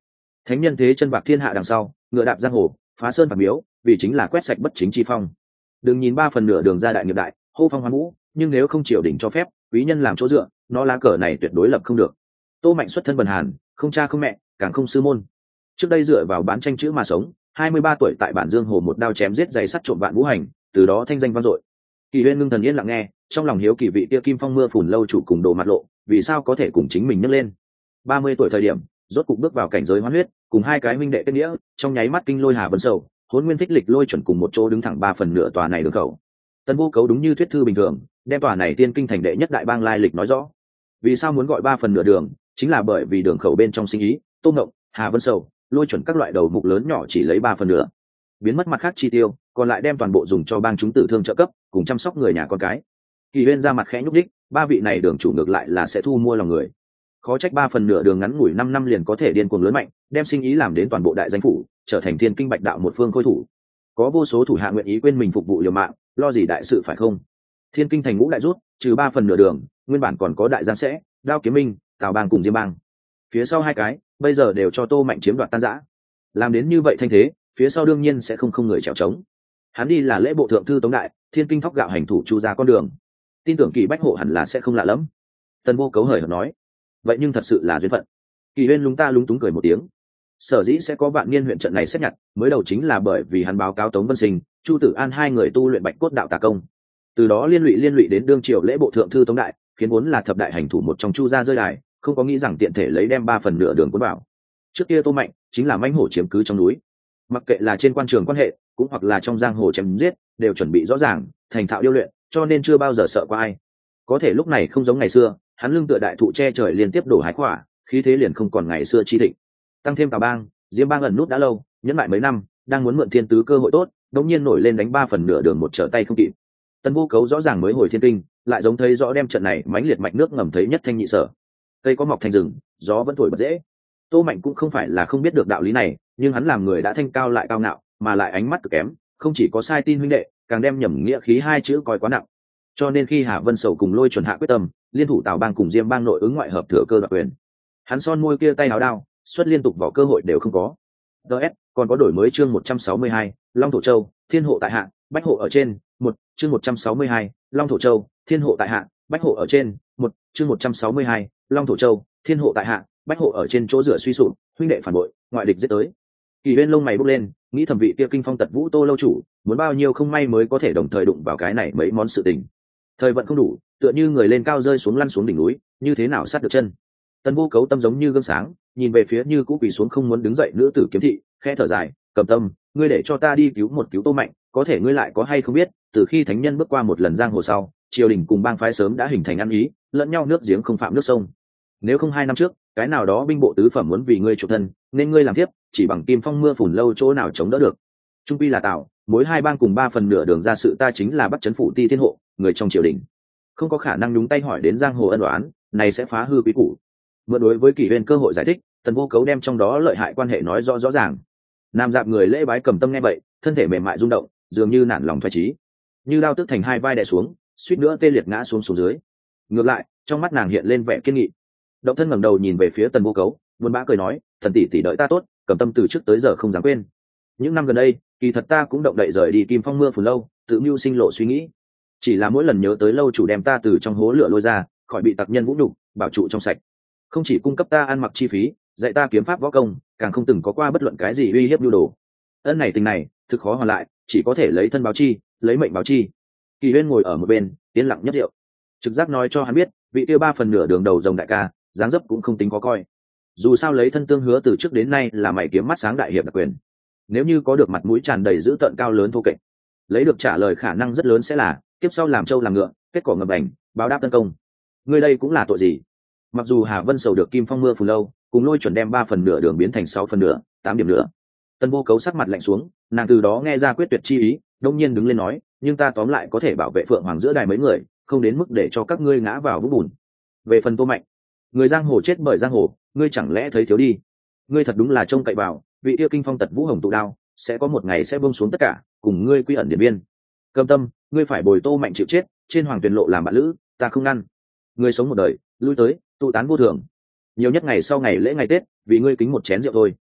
Thánh nhân thế chân bạc thiên hạ đằng sau, ngựa đạp giang hồ, phá sơn phạt miếu, vì chính là quét sạch bất chính chi phong. Đừng nhìn ba phần nửa đường ra đại nghiệp đại, hô phong hoán vũ, nhưng nếu không triều đình cho phép, quý nhân làm chỗ dựa, nó lá cờ này tuyệt đối lập không được. Tô Mạnh xuất thân bần hàn, không cha không mẹ, càng không sư môn. Trước đây dựa vào bán tranh chữ mà sống, hai mươi ba tuổi tại bản Dương Hồ một đao chém giết giày sắt trộm vạn vũ hành, từ đó thanh danh vang dội. Kỳ Huyên ngưng thần yên lặng nghe, trong lòng hiếu kỳ vị kia Kim Phong mưa phùn lâu chủ cùng đồ mặt lộ, vì sao có thể cùng chính mình nhấc lên. ba mươi tuổi thời điểm, rốt cục bước vào cảnh giới hoán huyết, cùng hai cái huynh đệ kết nghĩa, trong nháy mắt kinh lôi hà vân sầu, Hỗn Nguyên Thích Lịch lôi chuẩn cùng một chỗ đứng thẳng ba phần nửa tòa này đường khẩu. Tân Vô Cấu đúng như thuyết thư bình thường, đem tòa này tiên kinh thành đệ nhất đại bang lai lịch nói rõ. Vì sao muốn gọi ba phần nửa đường, chính là bởi vì đường khẩu bên trong sinh ý, Tô Ngộng, Hà Vân Sầu, lôi chuẩn các loại đầu mục lớn nhỏ chỉ lấy ba phần nửa, biến mất mặt khác chi tiêu, còn lại đem toàn bộ dùng cho bang chúng tử thương trợ cấp, cùng chăm sóc người nhà con cái. Kỳ Huyên ra mặt khẽ nhúc đích, ba vị này đường chủ ngược lại là sẽ thu mua lòng người. Khó trách ba phần nửa đường ngắn ngủi năm năm liền có thể điên cuồng lớn mạnh, đem sinh ý làm đến toàn bộ đại danh phủ, trở thành thiên kinh bạch đạo một phương khôi thủ. Có vô số thủ hạ nguyện ý quên mình phục vụ liều mạng, lo gì đại sự phải không? Thiên kinh thành ngũ đại rút, trừ ba phần nửa đường, nguyên bản còn có đại giang sẽ, Đao Kiếm Minh, Tào Bang cùng Diêm Bang. Phía sau hai cái, bây giờ đều cho Tô Mạnh chiếm đoạt tan rã. Làm đến như vậy thanh thế, phía sau đương nhiên sẽ không không người chèo trống. Hắn đi là lễ bộ thượng thư Tống đại, thiên kinh thóc gạo hành thủ chu ra con đường. Tin tưởng Kỳ Bách Hộ hẳn là sẽ không lạ lắm. Tần Vô Cấu hời hợt nói, vậy nhưng thật sự là duyên phận. Kỳ Huyên lúng ta lúng túng cười một tiếng. Sở dĩ sẽ có vạn niên huyện trận này xét nhặt, mới đầu chính là bởi vì hắn báo cáo Tống Vân Sinh, Chu Tử An hai người tu luyện bạch cốt đạo tà công. Từ đó liên lụy liên lụy đến đương triều lễ bộ thượng thư Tống đại, khiến vốn là thập đại hành thủ một trong Chu gia rơi đài, không có nghĩ rằng tiện thể lấy đem ba phần nửa đường cuốn bảo. Trước kia Tô Mạnh chính là mãnh hổ chiếm cứ trong núi, mặc kệ là trên quan trường quan hệ, cũng hoặc là trong giang hồ chém giết, đều chuẩn bị rõ ràng, thành thạo điêu luyện, cho nên chưa bao giờ sợ qua ai. Có thể lúc này không giống ngày xưa, hắn lưng tựa đại thụ che trời liên tiếp đổ hái quả, khí thế liền không còn ngày xưa chi thịnh. Tăng thêm Tào Bang, Diêm Bang ẩn nút đã lâu, nhẫn lại mấy năm, đang muốn mượn thiên tứ cơ hội tốt, đống nhiên nổi lên đánh ba phần nửa đường một trở tay không kịp. Tần Vô Cấu rõ ràng mới hồi thiên kinh, lại giống thấy rõ đem trận này mãnh liệt mạch nước ngầm thấy nhất thanh nhị sở. Cây có mọc thành rừng, gió vẫn thổi bật dễ. Tô Mạnh cũng không phải là không biết được đạo lý này, nhưng hắn làm người đã thanh cao lại cao ngạo, mà lại ánh mắt cực kém, không chỉ có sai tin huynh đệ, càng đem nhầm nghĩa khí hai chữ coi quá nặng. Cho nên khi Hà Vân Sầu cùng lôi chuẩn hạ quyết tâm, liên thủ Tào Bang cùng Diêm Bang nội ứng ngoại hợp thừa cơ đoạt quyền. Hắn son môi kia tay áo đao, xuất liên tục vỏ cơ hội đều không có. ds còn có đổi mới chương một trăm sáu mươi hai, Long Thổ Châu, Thiên hộ tại hạ, Bách hộ ở trên, một chương một trăm sáu mươi hai, Long Thổ Châu, Thiên hộ tại hạ, Bách hộ ở trên, một chương một trăm sáu mươi hai, Long Thổ Châu, Thiên hộ tại hạ, Bách hộ ở trên chỗ rửa suy sụp, huynh đệ phản bội, ngoại địch giết tới. Kỳ Huyên lông mày bốc lên, nghĩ thẩm vị kia kinh phong tật vũ Tô lâu chủ, muốn bao nhiêu không may mới có thể đồng thời đụng vào cái này mấy món sự tình. Thời vận không đủ, tựa như người lên cao rơi xuống lăn xuống đỉnh núi, như thế nào sát được chân. Tần Vô Cấu tâm giống như gương sáng, nhìn về phía như cũ quỳ xuống không muốn đứng dậy nữ tử Kiếm thị, khẽ thở dài, Cầm Tâm, ngươi để cho ta đi cứu một cứu Tô Mạnh, có thể ngươi lại có hay không biết, từ khi thánh nhân bước qua một lần giang hồ sau, triều đình cùng bang phái sớm đã hình thành ăn ý, lẫn nhau nước giếng không phạm nước sông. Nếu không hai năm trước, cái nào đó binh bộ tứ phẩm muốn vì ngươi chủ thân, nên ngươi làm tiếp, chỉ bằng Kim Phong mưa phùn lâu chỗ nào chống đỡ được. Trung quy là tạo, mỗi hai bang cùng ba phần nửa đường ra sự ta chính là bắt chấn phủ ti thiên hộ, người trong triều đình, không có khả năng nhúng tay hỏi đến giang hồ ân oán, này sẽ phá hư quý củ. Mượn đối với Kỷ Huyên cơ hội giải thích, Tần Vô Cấu đem trong đó lợi hại quan hệ nói rõ rõ ràng. Nam Dạp người lễ bái Cầm Tâm nghe vậy, thân thể mềm mại rung động, dường như nản lòng thoái chí, như đao tức thành hai vai đè xuống, suýt nữa tê liệt ngã xuống xuống dưới. Ngược lại, trong mắt nàng hiện lên vẻ kiên nghị. Động thân ngẩng đầu nhìn về phía Tần Vô Cấu, buồn bã cười nói, thần tỷ tỷ đợi ta tốt, Cầm Tâm từ trước tới giờ không dám quên. Những năm gần đây, kỳ thật ta cũng động đậy rời đi Kim Phong mưa phùn lâu, tự mưu sinh lộ suy nghĩ. Chỉ là mỗi lần nhớ tới lâu chủ đem ta từ trong hố lửa lôi ra, khỏi bị tặc nhân vũ nhục, bảo trụ trong sạch, không chỉ cung cấp ta ăn mặc chi phí, dạy ta kiếm pháp võ công, càng không từng có qua bất luận cái gì uy hiếp nhu đồ. Ân này tình này, thực khó hoàn lại, chỉ có thể lấy thân báo chi, lấy mệnh báo chi. Kỳ Huyên ngồi ở một bên, yên lặng nhấp rượu, trực giác nói cho hắn biết, vị kia ba phần nửa đường đầu rồng đại ca, dáng dấp cũng không tính có coi. Dù sao lấy thân tương hứa từ trước đến nay là mày kiếm mắt sáng đại hiệp đặc quyền. Nếu như có được mặt mũi tràn đầy dữ tợn cao lớn thô kệch, lấy được trả lời khả năng rất lớn sẽ là tiếp sau làm trâu làm ngựa, kết quả ngập ảnh, báo đáp tấn công. Ngươi đây cũng là tội gì? Mặc dù Hà Vân Sầu được Kim Phong mưa phùn lâu, cùng lôi chuẩn đem ba phần nửa đường biến thành sáu phần nửa, tám điểm nữa. Tần Vô Cấu sắc mặt lạnh xuống, nàng từ đó nghe ra quyết tuyệt chi ý, đông nhiên đứng lên nói, nhưng ta tóm lại có thể bảo vệ Phượng Hoàng giữa đài mấy người, không đến mức để cho các ngươi ngã vào vũng bùn. Về phần Tô Mạnh, người giang hồ chết bởi giang hồ, ngươi chẳng lẽ thấy thiếu đi? Ngươi thật đúng là trông cậy vào vị yêu kinh phong tật vũ hồng tụ đao, sẽ có một ngày sẽ buông xuống tất cả, cùng ngươi quy ẩn điện biên. Cầm Tâm, ngươi phải bồi Tô Mạnh chịu chết, trên Hoàng Tuyền lộ làm bạn lữ, ta không ngăn. Ngươi sống một đời, lui tới, tụ tán vô thường, nhiều nhất ngày sau ngày lễ ngày Tết, vì ngươi kính một chén rượu thôi.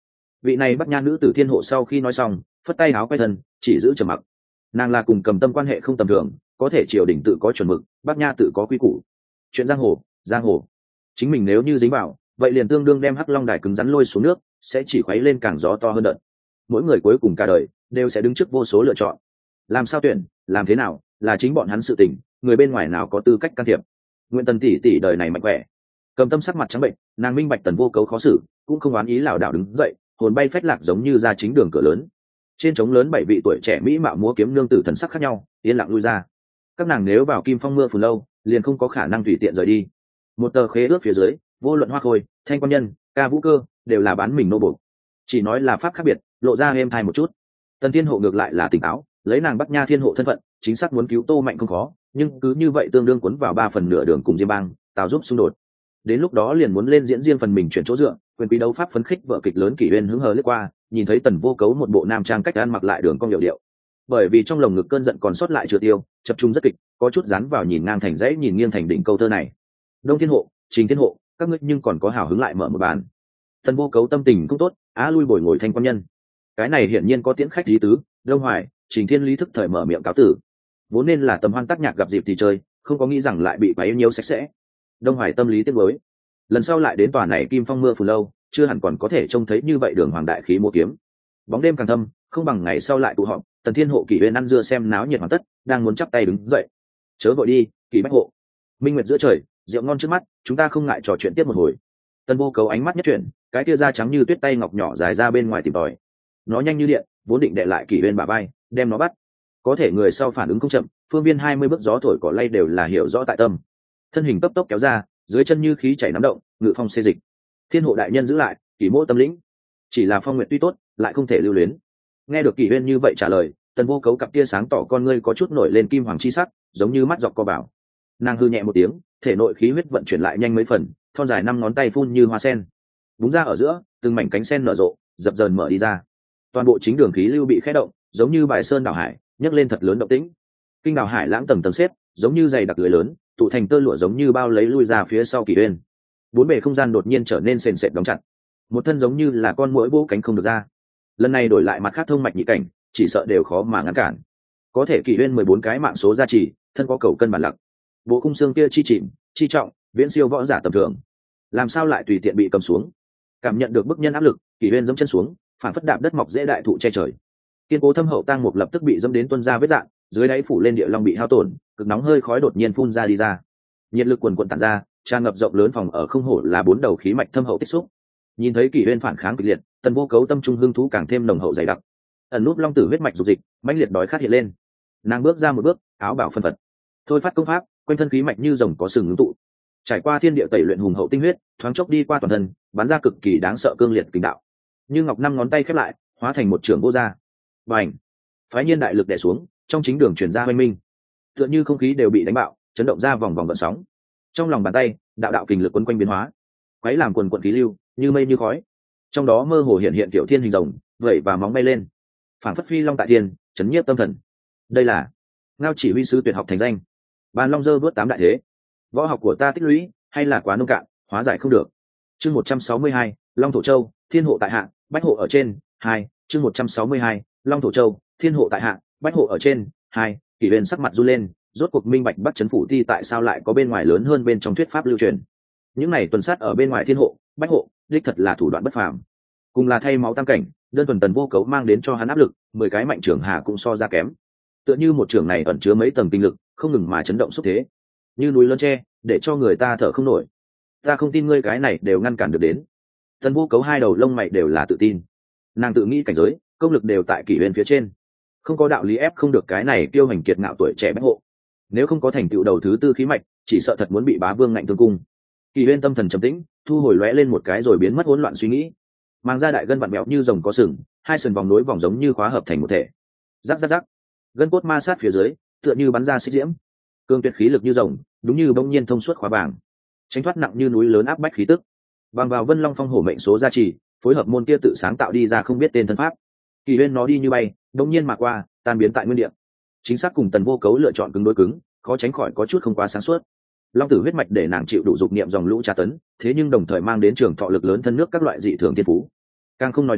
Vị này Bắc Nha nữ tử thiên hộ sau khi nói xong phất tay áo quay thân chỉ giữ trầm mặc. Nàng là cùng Cầm Tâm quan hệ không tầm thường, có thể triều đình tự có chuẩn mực, Bắc Nha tự có quy củ. Chuyện giang hồ giang hồ, chính mình nếu như dính vào vậy liền tương đương đem Hắc Long đài cứng rắn lôi xuống nước, sẽ chỉ khuấy lên càng gió to hơn đợt. Mỗi người cuối cùng cả đời đều sẽ đứng trước vô số lựa chọn, làm sao tuyển làm thế nào là chính bọn hắn sự tình, người bên ngoài nào có tư cách can thiệp. Nguyện Tần tỷ tỷ đời này mạnh khỏe. Cầm Tâm sắc mặt trắng bệnh, nàng minh bạch Tần Vô Cấu khó xử, cũng không oán ý lảo đảo đứng dậy, hồn bay phách lạc giống như ra chính đường cửa lớn. Trên trống lớn bảy vị tuổi trẻ mỹ mạo múa kiếm nương tử thần sắc khác nhau, yên lặng lui ra. Các nàng nếu vào Kim Phong mưa phùn lâu, liền không có khả năng tùy tiện rời đi. Một tờ khế ước phía dưới, vô luận Hoa Khôi, Thanh Quan Nhân, Ca Vũ Cơ đều là bán mình nô bộc. Chỉ nói là pháp khác biệt, lộ ra êm thai một chút. Tần Thiên Hộ ngược lại là tỉnh táo, lấy nàng Bắc Nha Thiên Hộ thân phận, chính xác muốn cứu Tô Mạnh không khó, nhưng cứ như vậy tương đương cuốn vào ba phần nửa đường cùng Diêm Bang, Tào giúp xung đột. Đến lúc đó liền muốn lên diễn riêng phần mình chuyển chỗ dựa, quyền quý đấu pháp phấn khích vợ kịch lớn Kỷ Uyên hứng hờ lướt qua, nhìn thấy Tần Vô Cấu một bộ nam trang cách ăn mặc lại đường cong điệu điệu. Bởi vì trong lồng ngực cơn giận còn sót lại chưa tiêu, chập trung rất kịch, có chút dán vào nhìn ngang thành dãy nhìn nghiêng thành đỉnh câu thơ này. Đông Thiên Hộ, Trình Thiên Hộ, các ngươi nhưng còn có hào hứng lại mở một bàn. Tần Vô Cấu tâm tình cũng tốt, á lui bồi ngồi Thanh Quan Nhân. Cái này hiển nhiên có tiễn khách lý tứ, Đông Hoài, Trình Thiên lý thức thời mở miệng cáo tử. Vốn nên là tầm hoan tác nhạc gặp dịp thì chơi, không có nghĩ rằng lại bị bấy nhiêu sạch sẽ. Đông Hoài tâm lý tiếc nuối. Lần sau lại đến tòa này Kim Phong mưa phùn lâu, chưa hẳn còn có thể trông thấy như vậy đường hoàng đại khí múa kiếm. Bóng đêm càng thâm, không bằng ngày sau lại tụ họp. Tần Thiên Hộ Kỷ Uyên ăn dưa xem náo nhiệt hoàn tất, đang muốn chắp tay đứng dậy. Chớ vội đi, Kỷ Bách Hộ. Minh nguyệt giữa trời, rượu ngon trước mắt, chúng ta không ngại trò chuyện tiếp một hồi. Tần Vô Cấu ánh mắt nhất chuyển, cái tia da trắng như tuyết tay ngọc nhỏ dài ra bên ngoài tìm tòi. Nó nhanh như điện, vốn định đệ lại Kỷ Uyên bả vai, đem nó bắt. Có thể người sau phản ứng không chậm, phương viên hai mươi bước gió thổi cỏ lay đều là hiểu rõ tại tâm. Thân hình cấp tốc kéo ra, dưới chân như khí chảy nắm động, ngự phong xê dịch. Thiên Hộ đại nhân giữ lại, Kỷ mỗ tâm lĩnh. Chỉ là phong nguyệt tuy tốt, lại không thể lưu luyến. Nghe được Kỷ Uyên như vậy trả lời, Tần Vô Cấu cặp tia sáng tỏ con ngươi có chút nổi lên kim hoàng chi sắc, giống như mắt dọc co bảo. Nàng hư nhẹ một tiếng, thể nội khí huyết vận chuyển lại nhanh mấy phần, thon dài năm ngón tay phun như hoa sen, búng ra ở giữa, từng mảnh cánh sen nở rộ, dập dờn mở đi ra. Toàn bộ chính đường khí lưu bị khẽ động, giống như bài sơn đảo hải, nhấc lên thật lớn động tĩnh. Kinh đảo hải lãng tầng tầng xếp, giống như dày đặc lưới lớn, tụ thành tơ lụa giống như bao lấy lui ra phía sau Kỷ Uyên. Bốn bề không gian đột nhiên trở nên sền sệt đóng chặt, một thân giống như là con muỗi vỗ cánh không được ra. Lần này đổi lại mặt khác thông mạch nhị cảnh, chỉ sợ đều khó mà ngăn cản. Có thể Kỷ Uyên mười bốn cái mạng số gia trì, thân có cầu cân bản lặc, bộ khung xương kia chi chìm, chi trọng, viễn siêu võ giả tầm thường, làm sao lại tùy tiện bị cầm xuống. Cảm nhận được bức nhân áp lực, Kỷ Uyên giẫm chân xuống, phản phất đạp đất mọc dễ đại thụ che trời. Kiên cố thâm hậu tang mục lập tức bị dẫm đến tuôn ra vết rạn, dưới đáy phủ lên địa long bị hao tổn, cực nóng hơi khói đột nhiên phun ra đi ra. Nhiệt lực quần quần tản ra, tràn ngập rộng lớn phòng ở không hổ là bốn đầu khí mạch thâm hậu tích xúc. Nhìn thấy Kỷ Uyên phản kháng kịch liệt, Tần Vô Cấu tâm trung hưng thú càng thêm nồng hậu dày đặc. Ẩn núp long tử huyết mạch dục dịch, mãnh liệt đói khát hiện lên. Nàng bước ra một bước, áo bảo phân phật, thôi phát công pháp, quanh thân khí mạch như rồng có sừng ngưng tụ. Trải qua thiên địa tẩy luyện hùng hậu tinh huyết, thoáng chốc đi qua toàn thân, bắn ra cực kỳ đáng sợ cương liệt kình đạo. Như ngọc năm ngón tay khép lại, hóa thành một trường vô gia. Bành! Phái nhiên đại lực đè xuống, trong chính đường truyền ra hoanh minh. Tựa như không khí đều bị đánh bạo, chấn động ra vòng vòng gợn sóng. Trong lòng bàn tay, đạo đạo kình lực quấn quanh biến hóa, quấy làm quần quần khí lưu, như mây như khói. Trong đó mơ hồ hiện hiện tiểu thiên hình rồng, vẩy và móng bay lên, phảng phất phi long tại thiên, chấn nhiếp tâm thần. Đây là Ngao chỉ huy sứ tuyệt học thành danh. Bàn long dơ vớt tám đại thế. Võ học của ta tích lũy, hay là quá nông cạn, hóa giải không được. Chương một trăm sáu mươi hai, Long Thổ Châu, Thiên hộ tại hạ, Bách hộ ở trên. Hai, chương một trăm sáu mươi hai, Long Thổ Châu, Thiên hộ tại hạ, Bách hộ ở trên. Hai, Kỷ Uyên sắc mặt run lên, rốt cuộc minh bạch Bắc Trấn phủ ti tại sao lại có bên ngoài lớn hơn bên trong thuyết pháp lưu truyền. Những này tuần sát ở bên ngoài Thiên hộ, Bách hộ, đích thật là thủ đoạn bất phàm. Cùng là thay máu tam cảnh, đơn thuần Tần Vô Cấu mang đến cho hắn áp lực, mười cái mạnh trưởng hà cũng so ra kém. Tựa như một trưởng này ẩn chứa mấy tầng tinh lực, không ngừng mà chấn động xúc thế, như núi lớn tre, để cho người ta thở không nổi. Ta không tin ngươi cái này đều ngăn cản được đến. Tần Vô Cấu hai đầu lông mày đều là tự tin. Nàng tự nghĩ cảnh giới, công lực đều tại Kỷ Uyên phía trên, không có đạo lý ép không được cái này kiêu hành kiệt ngạo tuổi trẻ Bách hộ. Nếu không có thành tựu đầu thứ tư khí mạch, chỉ sợ thật muốn bị bá vương ngạnh tương cung. Kỷ Uyên tâm thần trầm tĩnh, thu hồi lóe lên một cái rồi biến mất hỗn loạn suy nghĩ. Mang ra đại gân vặn mèo như rồng có sừng, hai sườn vòng nối vòng giống như khóa hợp thành một thể. Rắc rắc rắc, gân cốt ma sát phía dưới, tựa như bắn ra xích diễm. Cương tuyệt khí lực như rồng, đúng như bỗng nhiên thông suốt khóa bảng, tránh thoát nặng như núi lớn áp bách khí tức. Bằng vào Vân Long Phong hổ mệnh số gia trì, phối hợp môn kia tự sáng tạo đi ra không biết tên thân pháp. Kỷ Uyên nó đi như bay, bỗng nhiên mà qua, tan biến tại nguyên địa. Chính xác cùng Tần Vô Cấu lựa chọn cứng đối cứng, khó tránh khỏi có chút không quá sáng suốt. Long tử huyết mạch để nàng chịu đủ dục niệm dòng lũ tra tấn, thế nhưng đồng thời mang đến trường thọ lực lớn thân nước các loại dị thường thiên phú. Càng không nói đến,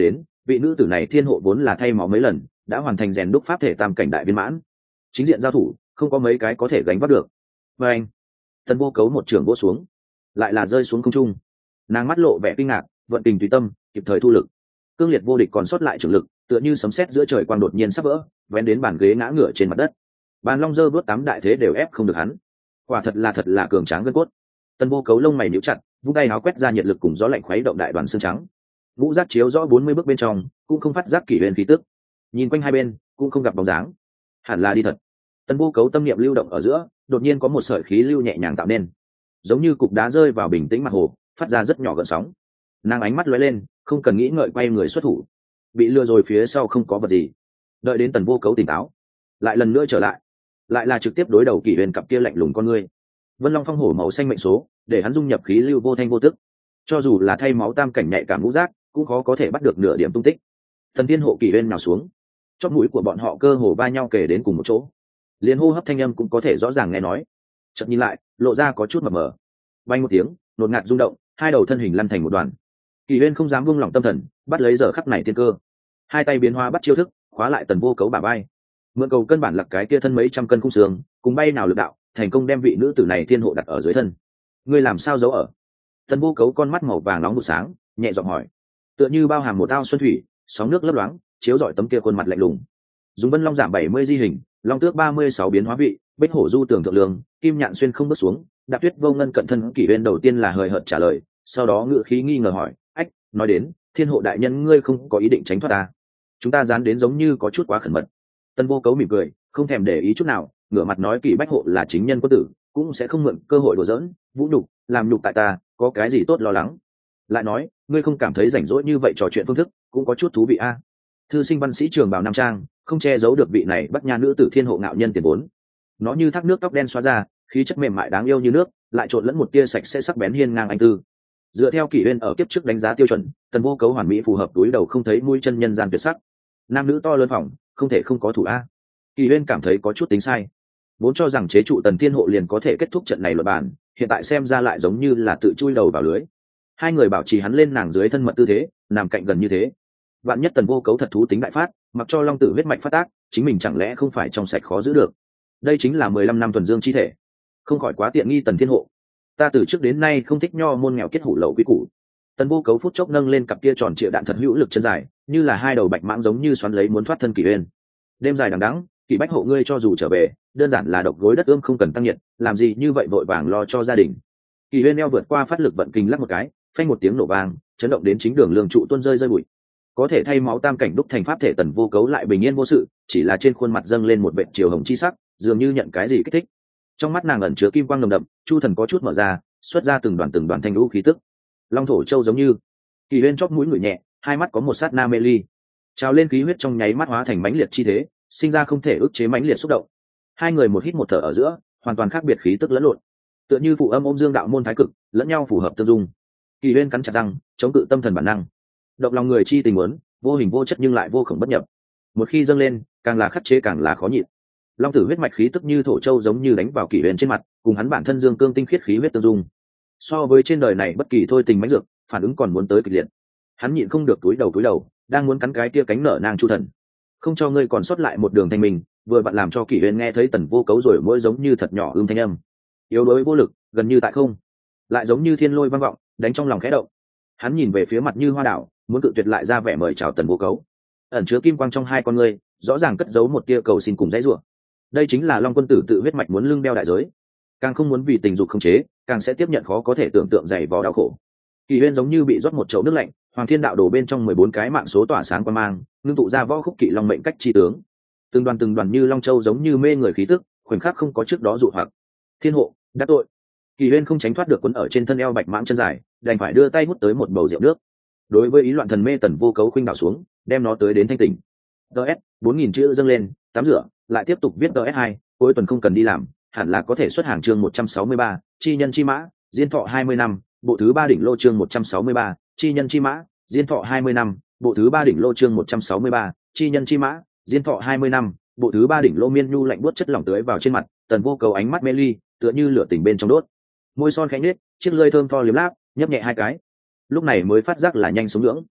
vị nữ tử này thiên hộ vốn là thay máu mấy lần, đã hoàn thành rèn đúc pháp thể tam cảnh đại viên mãn, chính diện giao thủ không có mấy cái có thể gánh vác được. Và anh, Tần Vô Cấu một trường vỗ xuống, lại là rơi xuống không trung. Nàng mắt lộ vẻ kinh ngạc, vận kình tùy tâm, kịp thời thu lực. Cương liệt vô địch còn sót lại trường lực, tựa như sấm sét giữa trời quang đột nhiên sắp vỡ, vén đến bàn ghế ngã ngửa trên mặt đất. Bàn long dơ bước tám đại thế đều ép không được hắn. Quả thật là thật là cường tráng gân cốt. Tần Vô Cấu lông mày nhíu chặt, vung tay áo quét ra nhiệt lực cùng gió lạnh khuấy động đại đoàn xương trắng. Ngũ giác chiếu rõ bốn mươi bước bên trong, cũng không phát giác kỷ huyền khí tức. Nhìn quanh hai bên, cũng không gặp bóng dáng. Hẳn là đi thật. Tần Vô Cấu tâm niệm lưu động ở giữa, đột nhiên có một sợi khí lưu nhẹ nhàng tạo nên, giống như cục đá rơi vào bình tĩnh mặt hồ, phát ra rất nhỏ gợn sóng. Nàng ánh mắt lóe lên, không cần nghĩ ngợi quay người xuất thủ. Bị lừa rồi phía sau không có vật gì. Đợi đến Tần Vô Cấu tỉnh táo, lại lần nữa trở lại, lại là trực tiếp đối đầu kỷ huyền cặp kia lạnh lùng con ngươi. Vân Long Phong hổ màu xanh mệnh số, để hắn dung nhập khí lưu vô thanh vô tức. Cho dù là thay máu tam cảnh nhạy cảm ngũ giác, cũng khó có thể bắt được nửa điểm tung tích. Thần tiên hộ kỷ huyền nào xuống, chóp mũi của bọn họ cơ hồ va nhau kề đến cùng một chỗ, liền hô hấp thanh âm cũng có thể rõ ràng nghe nói. Chợt nhìn lại, lộ ra có chút mờ mờ. Vang một tiếng, nột ngạt rung động, hai đầu thân hình lăn thành một đoàn. Kỷ huyền không dám buông lỏng tâm thần, bắt lấy giờ khắc này tiên cơ. Hai tay biến hóa bắt chiêu thức, khóa lại Tần Vô Cấu bả vai. Mượn cầu cân bản lặc cái kia thân mấy trăm cân khung xương, cùng bay nào lực đạo, thành công đem vị nữ tử này thiên hộ đặt ở dưới thân. Ngươi làm sao giấu ở? Tần Vô Cấu con mắt màu vàng nóng một sáng, nhẹ giọng hỏi. Tựa như bao hàm một ao xuân thủy, sóng nước lấp loáng, chiếu rọi tấm kia khuôn mặt lạnh lùng. Dùng Vân Long giảm bảy mươi di hình, Long Tước ba mươi sáu biến hóa vị, Bích Hổ du tưởng thượng lương, Kim Nhạn xuyên không bước xuống. Đạp Tuyết vô ngân cận thân kỷ huyền đầu tiên là hời hợt trả lời, sau đó ngữ khí nghi ngờ hỏi, ách, nói đến, thiên hộ đại nhân ngươi không có ý định tránh thoát ta? Chúng ta dán đến giống như có chút quá khẩn mật. Tần Vô Cấu mỉm cười, không thèm để ý chút nào, ngửa mặt nói kỷ bách hộ là chính nhân quân tử, cũng sẽ không mượn cơ hội đùa giỡn, vũ nhục, làm nhục tại ta, có cái gì tốt lo lắng. Lại nói, ngươi không cảm thấy rảnh rỗi như vậy trò chuyện phương thức, cũng có chút thú vị a. Thư sinh văn sĩ trường bào nam trang, không che giấu được vị này Bắc Nha nữ tử thiên hộ ngạo nhân tiền vốn. Nó như thác nước tóc đen xóa ra, khí chất mềm mại đáng yêu như nước, lại trộn lẫn một tia sạch sẽ sắc bén hiên ngang anh tư. Dựa theo kỷ huyền ở kiếp trước đánh giá tiêu chuẩn, Tần Vô Cấu hoàn mỹ phù hợp túi đầu không thấy mũi chân nhân gian tuyệt sắc. Nam nữ to lớn phòng, không thể không có thủ a. Kỷ huyền cảm thấy có chút tính sai, vốn cho rằng chế trụ Tần Thiên hộ liền có thể kết thúc trận này luật bản, hiện tại xem ra lại giống như là tự chui đầu vào lưới. Hai người bảo trì hắn lên nàng dưới thân mật tư thế, nằm cạnh gần như thế. Vạn nhất Tần Vô Cấu thật thú tính đại phát, mặc cho long tử huyết mạch phát tác, chính mình chẳng lẽ không phải trong sạch khó giữ được? Đây chính là mười lăm năm thuần dương chi thể, không khỏi quá tiện nghi Tần Thiên hộ. Ta từ trước đến nay không thích nho môn nghèo kết hủ lậu quý củ. Tần Vô Cấu phút chốc nâng lên cặp kia tròn trịa đạn thật hữu lực chân dài, như là hai đầu bạch mãng giống như xoắn lấy muốn thoát thân kỷ huyền. Đêm dài đằng đẵng, kỷ bách hộ ngươi cho dù trở về, đơn giản là độc gối đất ươm không cần tăng nhiệt, làm gì như vậy vội vàng lo cho gia đình. Kỷ huyền eo vượt qua phát lực vận kinh lắc một cái, phanh một tiếng nổ vang, chấn động đến chính đường lương trụ tuôn rơi rơi bụi. Có thể thay máu tam cảnh đúc thành pháp thể Tần Vô Cấu lại bình yên vô sự, chỉ là trên khuôn mặt dâng lên một vệt chiều hồng chi sắc, dường như nhận cái gì kích thích. Trong mắt nàng ẩn chứa kim quang nồng đậm, chu thần có chút mở ra, xuất ra từng đoàn từng đoàn thanh lũ khí tức. Long thổ châu giống như. Kỳ Huyên chóp mũi ngửi nhẹ, hai mắt có một sát na mê ly, trào lên khí huyết trong nháy mắt hóa thành mãnh liệt chi thế, sinh ra không thể ức chế mãnh liệt xúc động. Hai người một hít một thở ở giữa, hoàn toàn khác biệt khí tức lẫn lộn, tựa như phụ âm ôm dương đạo môn thái cực, lẫn nhau phù hợp tương dung. Kỳ Huyên cắn chặt răng, chống cự tâm thần bản năng, động lòng người chi tình muốn, vô hình vô chất nhưng lại vô khổng bất nhập. Một khi dâng lên, càng là khắc chế càng là khó nhịn. Long tử huyết mạch khí tức như thổ châu giống như đánh vào Kỳ Huyên trên mặt, cùng hắn bản thân dương cương tinh khiết khí huyết tương dung. So với trên đời này bất kỳ thôi tình mãnh dược, phản ứng còn muốn tới kịch liệt. Hắn nhịn không được túi đầu túi đầu, đang muốn cắn cái kia cánh nở nang chu thần, không cho ngươi còn sót lại một đường thanh mình, vừa vặn làm cho Kỷ Huyên nghe thấy Tần Vô Cấu rồi mỗi giống như thật nhỏ ưm thanh âm, yếu đuối vô lực, gần như tại không, lại giống như thiên lôi vang vọng, đánh trong lòng khẽ động. Hắn nhìn về phía mặt như hoa đảo, muốn cự tuyệt lại ra vẻ mời chào Tần Vô Cấu, ẩn chứa kim quang trong hai con ngươi, rõ ràng cất giấu một tia cầu xin cùng dãy rủa. Đây chính là Long quân tử tự huyết mạch muốn lưng đeo đại giới, càng không muốn vì tình dục khống chế, càng sẽ tiếp nhận khó có thể tưởng tượng dày vò đau khổ. Kỷ Huyên giống như bị rót một chậu nước lạnh, Hoàng Thiên Đạo đổ bên trong mười bốn cái mạng số tỏa sáng quang mang, ngưng tụ ra võ khúc kỵ long mệnh cách chi tướng. Từng đoàn từng đoàn như long châu giống như mê người khí tức, khoảnh khắc không có trước đó dụ hoặc. Thiên hộ, đắc tội. Kỷ Huyên không tránh thoát được quấn ở trên thân eo bạch mãng chân dài, đành phải đưa tay hút tới một bầu rượu nước. Đối với ý loạn thần mê Tần Vô Cấu khuynh đảo xuống, đem nó tới đến thanh tỉnh. ds bốn nghìn chữ dâng lên, tắm rửa, lại tiếp tục viết ds hai, cuối tuần không cần đi làm, hẳn là có thể xuất hàng chương một trăm sáu mươi ba, chi nhân chi mã, diên thọ hai mươi năm, bộ thứ ba đỉnh lô chương một trăm sáu mươi ba, chi nhân chi mã, diên thọ hai mươi năm, bộ thứ ba đỉnh lô chương một trăm sáu mươi ba, chi nhân chi mã, diên thọ hai mươi năm, bộ thứ ba đỉnh lô miên nhu lạnh buốt chất lỏng tưới vào trên mặt, Tần Vô Cấu ánh mắt mê ly, tựa như lửa tình bên trong đốt. Môi son khẽ nhếch, chiếc lưỡi thơm tho liếm láp, nhấp nhẹ hai cái. Lúc này mới phát giác là nhanh sống ngưỡng.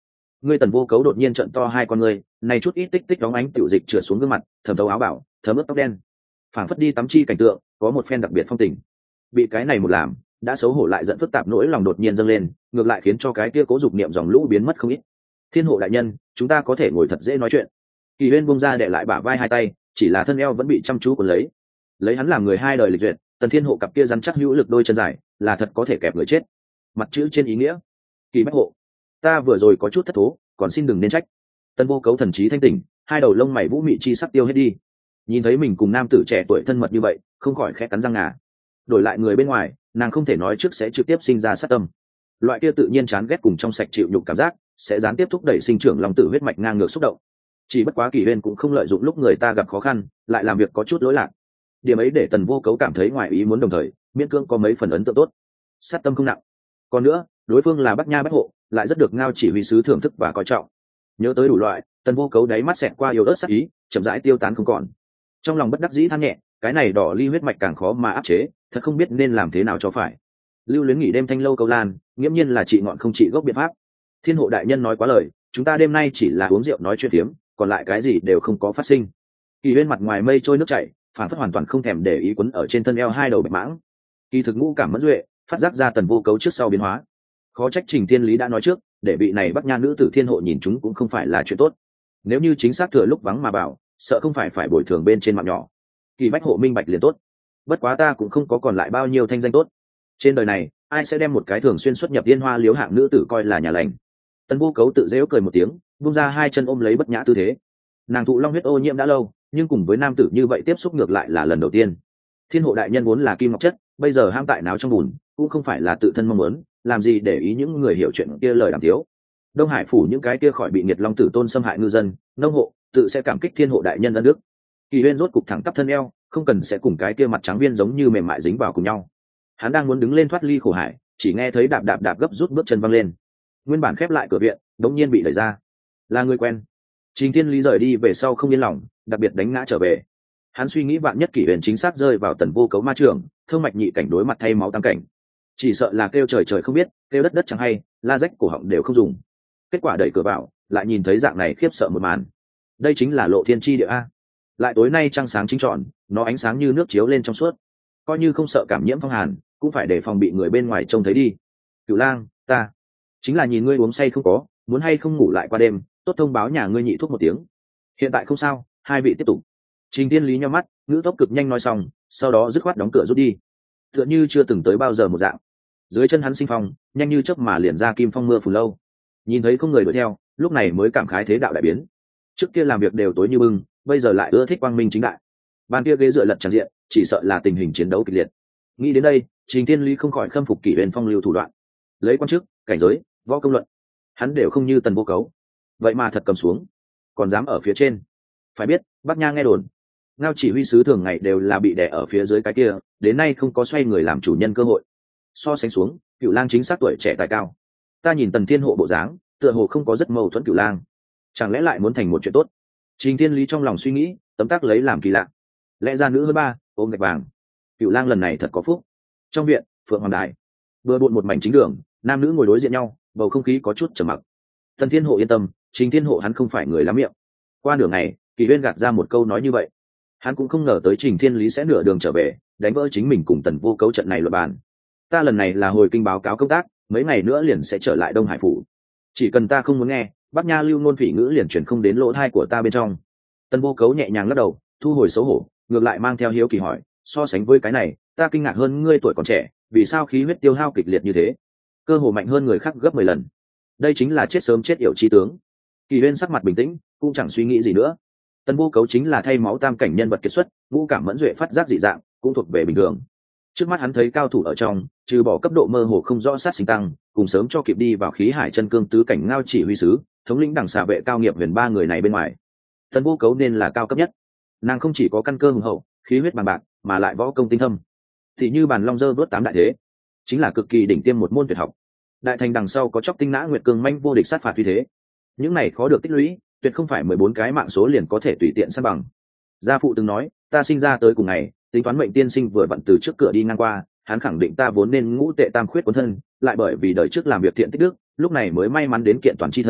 ngươi Tần Vô Cấu đột nhiên trợn to hai con ngươi, này chút ít tích tích đóng ánh tiểu dịch trượt xuống gương mặt, thấm thấu áo bảo, thấm ướt tóc đen, phảng phất đi tắm chi cảnh tượng, có một phen đặc biệt phong tình. Bị cái này một làm, đã xấu hổ lại giận phức tạp nỗi lòng đột nhiên dâng lên, ngược lại khiến cho cái kia cố dục niệm dòng lũ biến mất không ít. Thiên hộ đại nhân, chúng ta có thể ngồi thật dễ nói chuyện. Kỳ Huyên buông ra để lại bả vai hai tay, chỉ là thân eo vẫn bị chăm chú cuốn lấy. Lấy hắn làm người hai đời lịch duyệt, Tần Thiên hộ cặp kia rắn chắc hữu lực đôi chân dài, là thật có thể kẹp người chết. Mặt chữ trên ý nghĩa, Kỳ Bách hộ, ta vừa rồi có chút thất thố, còn xin đừng nên trách. Tần Vô Cấu thần trí thanh tỉnh, hai đầu lông mày vũ mị chi sắc tiêu hết đi. Nhìn thấy mình cùng nam tử trẻ tuổi thân mật như vậy, không khỏi khẽ cắn răng ngà. Đổi lại người bên ngoài, nàng không thể nói trước sẽ trực tiếp sinh ra sát tâm. Loại kia tự nhiên chán ghét cùng trong sạch chịu nhục cảm giác, sẽ gián tiếp thúc đẩy sinh trưởng lòng tử huyết mạch ngang ngược xúc động. Chỉ bất quá Kỳ Huyên cũng không lợi dụng lúc người ta gặp khó khăn, lại làm việc có chút lỗi lạc. Điểm ấy để Tần Vô Cấu cảm thấy ngoài ý muốn, đồng thời miễn cưỡng có mấy phần ấn tượng tốt. Sát tâm không nặng. Còn nữa, đối phương là Bắc Nha Bách hộ, lại rất được Ngao chỉ huy sứ thưởng thức và coi trọng. Nhớ tới đủ loại, Tần Vô Cấu đáy mắt xẹt qua yếu ớt sắc ý, chậm rãi tiêu tán không còn. Trong lòng bất đắc dĩ than nhẹ, cái này đỏ ly huyết mạch càng khó mà áp chế, thật không biết nên làm thế nào cho phải. Lưu Luyến nghỉ đêm thanh lâu câu lan, nghiễm nhiên là trị ngọn không trị gốc biện pháp. Thiên hộ đại nhân nói quá lời, chúng ta đêm nay chỉ là uống rượu nói chuyện phiếm, còn lại cái gì đều không có phát sinh. Kỳ Huyên mặt ngoài mây trôi nước chảy, phản phất hoàn toàn không thèm để ý quấn ở trên thân eo hai đầu bạch mãng. Kỳ thực ngũ cảm mẫn duệ, phát giác ra Tần Vô Cấu trước sau biến hóa. Khó trách Trình Thiên Lý đã nói trước, để vị này Bắc Nha nữ tử Thiên hộ nhìn chúng cũng không phải là chuyện tốt. Nếu như chính xác thừa lúc vắng mà bảo, sợ không phải phải bồi thường bên trên mạng nhỏ. Kỳ Bách hộ minh bạch liền tốt. Bất quá ta cũng không có còn lại bao nhiêu thanh danh tốt. Trên đời này, ai sẽ đem một cái thường xuyên xuất nhập Yên Hoa liếu hạng nữ tử coi là nhà lành. Tần Vô Cấu tự dễu cười một tiếng, buông ra hai chân ôm lấy bất nhã tư thế. Nàng thụ long huyết ô nhiễm đã lâu, nhưng cùng với nam tử như vậy tiếp xúc ngược lại là lần đầu tiên. Thiên hộ đại nhân vốn là kim ngọc chất, bây giờ ham tại náo trong bùn, cũng không phải là tự thân mong muốn, làm gì để ý những người hiểu chuyện kia lời đàm tiếu. Đông Hải phủ những cái kia khỏi bị nghiệt long tử tôn xâm hại ngư dân, nông hộ, tự sẽ cảm kích thiên hộ đại nhân ân đức. Kỳ Huyên rốt cục thẳng tắp thân eo, không cần sẽ cùng cái kia mặt trắng viên giống như mềm mại dính vào cùng nhau. Hắn đang muốn đứng lên thoát ly khổ hải, chỉ nghe thấy đạp đạp đạp gấp rút bước chân văng lên. Nguyên bản khép lại cửa viện, đống nhiên bị đẩy ra. Là người quen. Trình Thiên Lý rời đi về sau không yên lòng, đặc biệt đánh ngã trở về. Hắn suy nghĩ vạn nhất Kỷ Huyền chính xác rơi vào Tần Vô Cấu ma trường, thương mạch nhị cảnh đối mặt thay máu tam cảnh, chỉ sợ là kêu trời trời không biết, kêu đất đất chẳng hay, la rách cổ họng đều không dùng. Kết quả đẩy cửa vào, lại nhìn thấy dạng này khiếp sợ một màn. Đây chính là Lộ Thiên Chi địa a. Lại tối nay trăng sáng chính trọn, nó ánh sáng như nước chiếu lên trong suốt. Coi như không sợ cảm nhiễm phong hàn, cũng phải đề phòng bị người bên ngoài trông thấy đi. Cửu Lang, ta chính là nhìn ngươi uống say không có, muốn hay không ngủ lại qua đêm, tốt thông báo nhà ngươi nhị thuốc một tiếng. Hiện tại không sao, hai vị tiếp tục. Trình Tiên Lý nhíu mắt, ngữ tốc cực nhanh nói xong, sau đó dứt khoát đóng cửa rút đi, tựa như chưa từng tới bao giờ một dạng. Dưới chân hắn sinh phong, nhanh như chớp mà liền ra kim phong mưa phùn lâu. Nhìn thấy không người đuổi theo, lúc này mới cảm khái thế đạo đại biến. Trước kia làm việc đều tối như bưng, bây giờ lại ưa thích quang minh chính đại. Ban kia ghế dựa lật tràn diện, chỉ sợ là tình hình chiến đấu kịch liệt. Nghĩ đến đây, Trình Tiên Lý không khỏi khâm phục Kỷ Huyền phong lưu thủ đoạn. Lấy quan chức, cảnh giới, võ công luận, hắn đều không như Tần Vô Cấu. Vậy mà thật cầm xuống, còn dám ở phía trên. Phải biết, Bắc Nha nghe đồn, Ngao chỉ huy sứ thường ngày đều là bị đè ở phía dưới cái kia, đến nay không có xoay người làm chủ nhân cơ hội. So sánh xuống, Cửu Lang chính xác tuổi trẻ tài cao. Ta nhìn Tần Thiên hộ bộ dáng, tựa hồ không có rất mâu thuẫn Cửu Lang, chẳng lẽ lại muốn thành một chuyện tốt? Trình Thiên Lý trong lòng suy nghĩ, tấm tắc lấy làm kỳ lạ. Lẽ ra nữ hơn ba, ôm gạch vàng. Cửu Lang lần này thật có phúc. Trong viện, Phượng Hoàng Đài, vừa bộn một mảnh chính đường, nam nữ ngồi đối diện nhau, bầu không khí có chút trầm mặc. Tần Thiên hộ yên tâm, Trình Thiên hộ hắn không phải người lắm miệng. Qua nửa ngày, Kỳ Huyên gạt ra một câu nói như vậy. Hắn cũng không ngờ tới Trình Thiên Lý sẽ nửa đường trở về, đánh vỡ chính mình cùng Tần Vô Cấu trận này luận bàn. Ta lần này là hồi kinh báo cáo công tác, mấy ngày nữa liền sẽ trở lại Đông Hải phủ. Chỉ cần ta không muốn nghe, Bắc Nha lưu ngôn phỉ ngữ liền chuyển không đến lỗ tai của ta bên trong. Tần Vô Cấu nhẹ nhàng lắc đầu, thu hồi xấu hổ, ngược lại mang theo hiếu kỳ hỏi, so sánh với cái này, ta kinh ngạc hơn ngươi tuổi còn trẻ, vì sao khí huyết tiêu hao kịch liệt như thế, cơ hồ mạnh hơn người khác gấp mười lần. Đây chính là chết sớm chết yểu chi tướng. Kỳ Huyên sắc mặt bình tĩnh, cũng chẳng suy nghĩ gì nữa. Tần Vô Cấu chính là thay máu tam cảnh nhân vật kiệt xuất, ngũ cảm mẫn duệ phát giác dị dạng, cũng thuộc về bình thường. Trước mắt hắn thấy cao thủ ở trong, trừ bỏ cấp độ mơ hồ không rõ sát sinh tăng, cùng sớm cho kịp đi vào khí hải chân cương tứ cảnh Ngao chỉ huy sứ, thống lĩnh đẳng xà vệ cao nghiệp huyền ba người này bên ngoài, Tần Vô Cấu nên là cao cấp nhất. Nàng không chỉ có căn cơ hùng hậu, khí huyết bằng bạc, mà lại võ công tinh thâm. Thì như bàn long dơ vớt tám đại thế, chính là cực kỳ đỉnh tiêm một môn tuyệt học. Đại thành đằng sau có chóc tinh nã nguyệt cương manh vô địch sát phạt uy thế. Những này khó được tích lũy, tuyệt không phải mười bốn cái mạng số liền có thể tùy tiện san bằng. Gia phụ từng nói, ta sinh ra tới cùng ngày, tính toán mệnh tiên sinh vừa vặn từ trước cửa đi ngang qua, hắn khẳng định ta vốn nên ngũ tệ tam khuyết cuốn thân, lại bởi vì đời trước làm việc thiện tích đức, lúc này mới may mắn đến kiện toàn chi thân,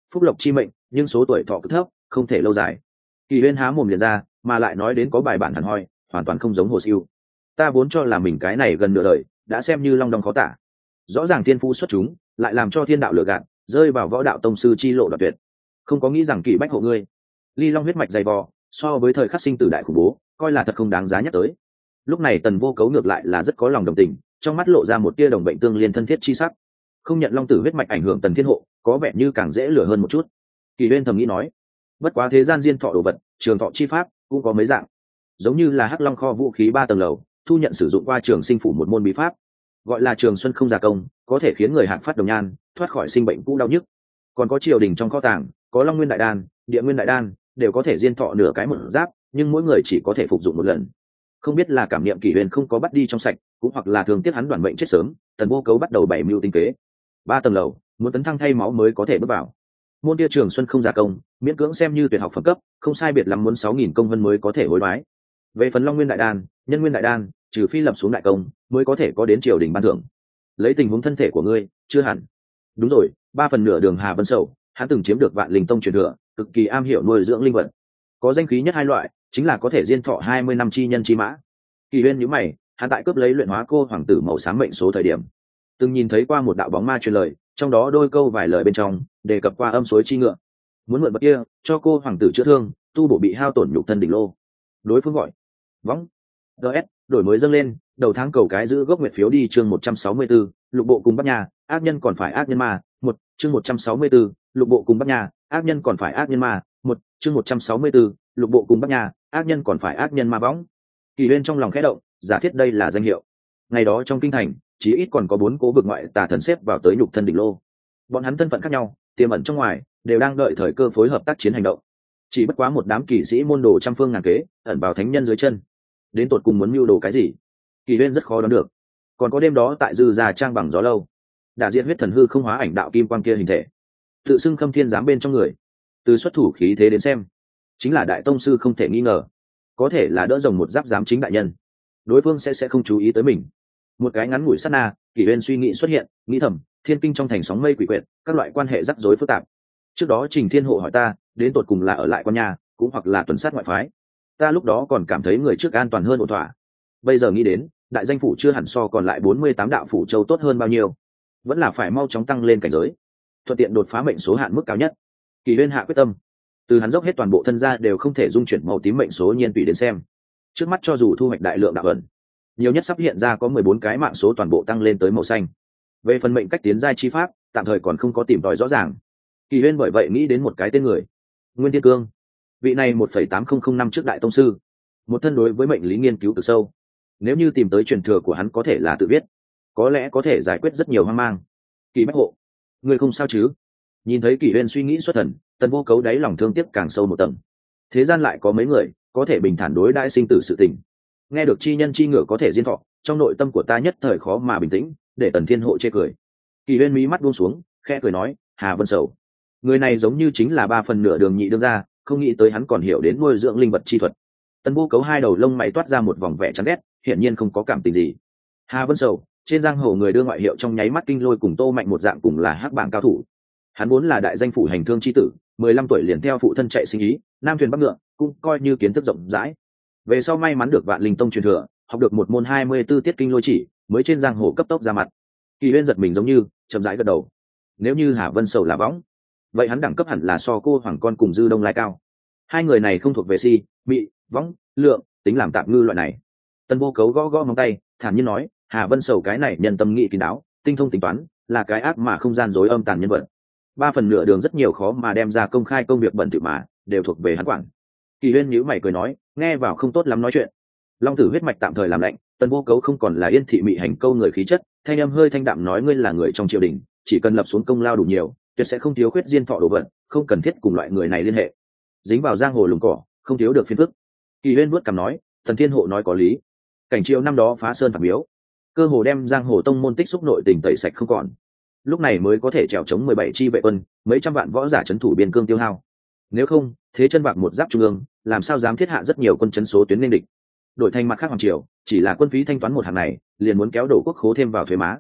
phúc lộc chi mệnh nhưng số tuổi thọ cực thấp không thể lâu dài. Kỳ Huyên há mồm liền ra, mà lại nói đến có bài bản hẳn hoi, hoàn toàn không giống Hồ Siêu. Ta vốn cho là mình cái này gần nửa đời đã xem như long đong khó tả, rõ ràng thiên phú xuất chúng, lại làm cho thiên đạo lừa gạt, rơi vào võ đạo tông sư chi lộ đoạn tuyệt. Không có nghĩ rằng Kỳ Bách hộ ngươi, ly long huyết mạch dày vò, so với thời khắc sinh tử đại khủng bố, coi là thật không đáng giá nhắc tới. Lúc này Tần Vô Cấu ngược lại là rất có lòng đồng tình, trong mắt lộ ra một tia đồng bệnh tương liên thân thiết chi sắc. Không nhận long tử huyết mạch ảnh hưởng Tần Thiên Hộ, có vẻ như càng dễ lừa hơn một chút. Kỳ Huyên thầm nghĩ nói, bất quá thế gian diên thọ đồ vật, trường thọ chi pháp cũng có mấy dạng, giống như là hắc long kho vũ khí ba tầng lầu thu nhận sử dụng qua trường sinh phủ một môn bí pháp, gọi là trường xuân không già công, có thể khiến người hạng phát đồng nhan, thoát khỏi sinh bệnh cũ đau nhức. Còn có triều đình trong kho tàng có long nguyên đại đan, địa nguyên đại đan, đều có thể diên thọ nửa cái một giáp, nhưng mỗi người chỉ có thể phục dụng một lần. Không biết là cảm niệm Kỷ Huyền không có bắt đi trong sạch, cũng hoặc là thường tiếc hắn đoàn bệnh chết sớm, Tần Vô Cấu bắt đầu bày mưu tinh kế. Ba tầng lầu muốn tấn thăng thay máu mới có thể bước vào. Môn kia trường xuân không già công miễn cưỡng xem như tuyệt học phẩm cấp, không sai biệt lắm muốn sáu nghìn công vân mới có thể hối đoái. Về phần long nguyên đại đan, nhân nguyên đại đan, trừ phi lập xuống đại công mới có thể có đến triều đình ban thưởng. Lấy tình huống thân thể của ngươi chưa hẳn. Đúng rồi, ba phần nửa đường Hà Vân Sầu, hắn từng chiếm được Vạn Linh Tông truyền thừa, cực kỳ am hiểu nuôi dưỡng linh vật, có danh khí nhất hai loại chính là có thể diên thọ hai mươi năm chi nhân chi mã. Kỳ Huyên nhíu mày, hắn tại cướp lấy luyện hóa cô hoàng tử màu xám mệnh số thời điểm, từng nhìn thấy qua một đạo bóng ma truyền lời, trong đó đôi câu vài lời bên trong đề cập qua âm suối chi ngựa, muốn mượn vật kia cho cô hoàng tử chữa thương, tu bổ bị hao tổn nhục thân đỉnh lô. Đối phương gọi võng. ds đổi mới dâng lên, đầu tháng cầu cái giữ gốc nguyệt phiếu đi. Chương một trăm sáu mươi bốn, lục bộ cùng bắt nhà, ác nhân còn phải ác nhân ma. Một chương một trăm sáu mươi 4, lục bộ cùng bắt nhà, ác nhân còn phải ác nhân ma. Một chương một trăm sáu mươi 4, lục bộ cùng bắt nhà, ác nhân còn phải ác nhân ma võng. Kỳ Huyên trong lòng khẽ động, giả thiết đây là danh hiệu. Ngày đó trong kinh thành chí ít còn có bốn cố vực ngoại tà thần xếp vào tới nhục thân đỉnh lô, bọn hắn thân phận khác nhau, tiềm ẩn trong ngoài, đều đang đợi thời cơ phối hợp tác chiến hành động. Chỉ bất quá một đám kỳ sĩ môn đồ trăm phương ngàn kế ẩn vào thánh nhân dưới chân, đến tột cùng muốn mưu đồ cái gì, Kỳ Huyên rất khó đoán được. Còn có đêm đó tại dư già trang bằng gió lâu, đả diện huyết thần hư không hóa ảnh đạo kim quang kia hình thể, tự xưng khâm thiên giám bên trong người, từ xuất thủ khí thế đến xem chính là đại tông sư không thể nghi ngờ, có thể là đỡ rồng một giáp giám chính đại nhân, đối phương sẽ sẽ không chú ý tới mình. Một cái ngắn ngủi sát na, Kỳ Huyên suy nghĩ xuất hiện, nghĩ thầm, thiên kinh trong thành sóng mây quỷ quyệt, các loại quan hệ rắc rối phức tạp. Trước đó Trình Thiên Hộ hỏi ta, đến tột cùng là ở lại con nhà, cũng hoặc là tuần sát ngoại phái. Ta lúc đó còn cảm thấy người trước an toàn hơn ổn thỏa. Bây giờ nghĩ đến, đại danh phủ chưa hẳn so còn lại bốn mươi tám đạo phủ châu tốt hơn bao nhiêu, vẫn là phải mau chóng tăng lên cảnh giới, thuận tiện đột phá mệnh số hạn mức cao nhất. Kỳ Huyên hạ quyết tâm, từ hắn dốc hết toàn bộ thân ra đều không thể dung chuyển màu tím mệnh số nhiên tùy đến xem. Trước mắt cho dù thu hoạch đại lượng đạo ẩn, nhiều nhất sắp hiện ra có mười bốn cái mạng số toàn bộ tăng lên tới màu xanh. Về phần mệnh cách tiến giai chi pháp, tạm thời còn không có tìm tòi rõ ràng. Kỳ Huyên bởi vậy nghĩ đến một cái tên người, Nguyên Thiên Cương. Vị này một phẩy tám không không năm trước đại tông sư, một thân đối với mệnh lý nghiên cứu từ sâu. Nếu như tìm tới truyền thừa của hắn có thể là tự viết, có lẽ có thể giải quyết rất nhiều hoang mang. Kỳ Bách Hộ, người không sao chứ? Nhìn thấy Kỳ Huyên suy nghĩ xuất thần, Tần Vô Cấu đáy lòng thương tiếc càng sâu một tầng. Thế gian lại có mấy người có thể bình thản đối đãi sinh tử sự tình. Nghe được chi nhân chi ngựa có thể diên thọ, trong nội tâm của ta nhất thời khó mà bình tĩnh, để Tần Thiên Hộ chê cười. Kỳ Huyên mí mắt buông xuống, khẽ cười nói, Hà Vân Sầu, người này giống như chính là ba phần nửa đường nhị đương gia, không nghĩ tới hắn còn hiểu đến nuôi dưỡng linh vật chi thuật. Tần Vô Cấu hai đầu lông mày toát ra một vòng vẻ chán ghét, hiển nhiên không có cảm tình gì. Hà Vân Sầu, trên giang hồ người đưa ngoại hiệu trong nháy mắt kinh lôi cùng Tô Mạnh một dạng, cùng là hắc bảng cao thủ. Hắn vốn là đại danh phủ hành thương chi tử, mười lăm tuổi liền theo phụ thân chạy sinh ý, nam thuyền bắc ngựa, cũng coi như kiến thức rộng rãi. Về sau may mắn được Vạn Linh Tông truyền thừa, học được một môn hai mươi tư tiết kinh lôi chỉ, mới trên giang hồ cấp tốc ra mặt. Kỳ Huyên giật mình giống như chậm rãi gật đầu. Nếu như Hà Vân Sầu là võng, vậy hắn đẳng cấp hẳn là so cô hoàng con cùng Dư Đông Lai cao. Hai người này không thuộc về si, mị, võng, lượng, tính làm tạm ngư loại này. Tần Vô Cấu gõ gõ móng tay, thản nhiên nói, Hà Vân Sầu cái này nhân tâm nghị kín đáo, tinh thông tính toán, là cái ác mà không gian dối âm tàn nhân vật. Ba phần nửa đường rất nhiều khó mà đem ra công khai công việc bẩn thỉu mà đều thuộc về hắn quản. Kỳ Huyên nhíu mày cười nói, nghe vào không tốt lắm nói chuyện. Long tử huyết mạch tạm thời làm lạnh, Tần Vô Cấu không còn là yên thị mị hành câu người khí chất, thanh âm hơi thanh đạm nói, ngươi là người trong triều đình, chỉ cần lập xuống công lao đủ nhiều, tuyệt sẽ không thiếu khuyết diên thọ đồ vật, không cần thiết cùng loại người này liên hệ. Dính vào giang hồ lùng cỏ, không thiếu được phiền phức. Kỳ Huyên vuốt cằm nói, Thần Thiên Hộ nói có lý. Cảnh triều năm đó phá sơn phạt miếu, cơ hồ đem giang hồ tông môn tích xúc nội tình tẩy sạch không còn. Lúc này mới có thể trèo chống mười bảy chi vệ quân, mấy trăm vạn võ giả trấn thủ biên cương tiêu hao. Nếu không, thế chân bạc một giáp trung ương, làm sao dám thiết hạ rất nhiều quân trấn số tuyến nên địch. Đổi thành mặt khác hoàng triều, chỉ là quân phí thanh toán một hàng này, liền muốn kéo đổ quốc khố thêm vào thuế má.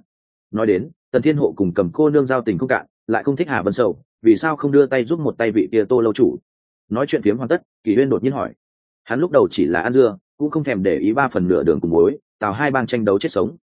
nói đến tần thiên hộ cùng cầm cô nương giao tình không cạn, lại không thích Hà Vân Sầu, vì sao không đưa tay giúp một tay vị kia Tô lâu chủ? Nói chuyện phiếm hoàn tất, Kỷ Huyên đột nhiên hỏi. Hắn lúc đầu chỉ là ăn dưa, cũng không thèm để ý ba phần nửa đường cùng mối, tào hai bang tranh đấu chết sống,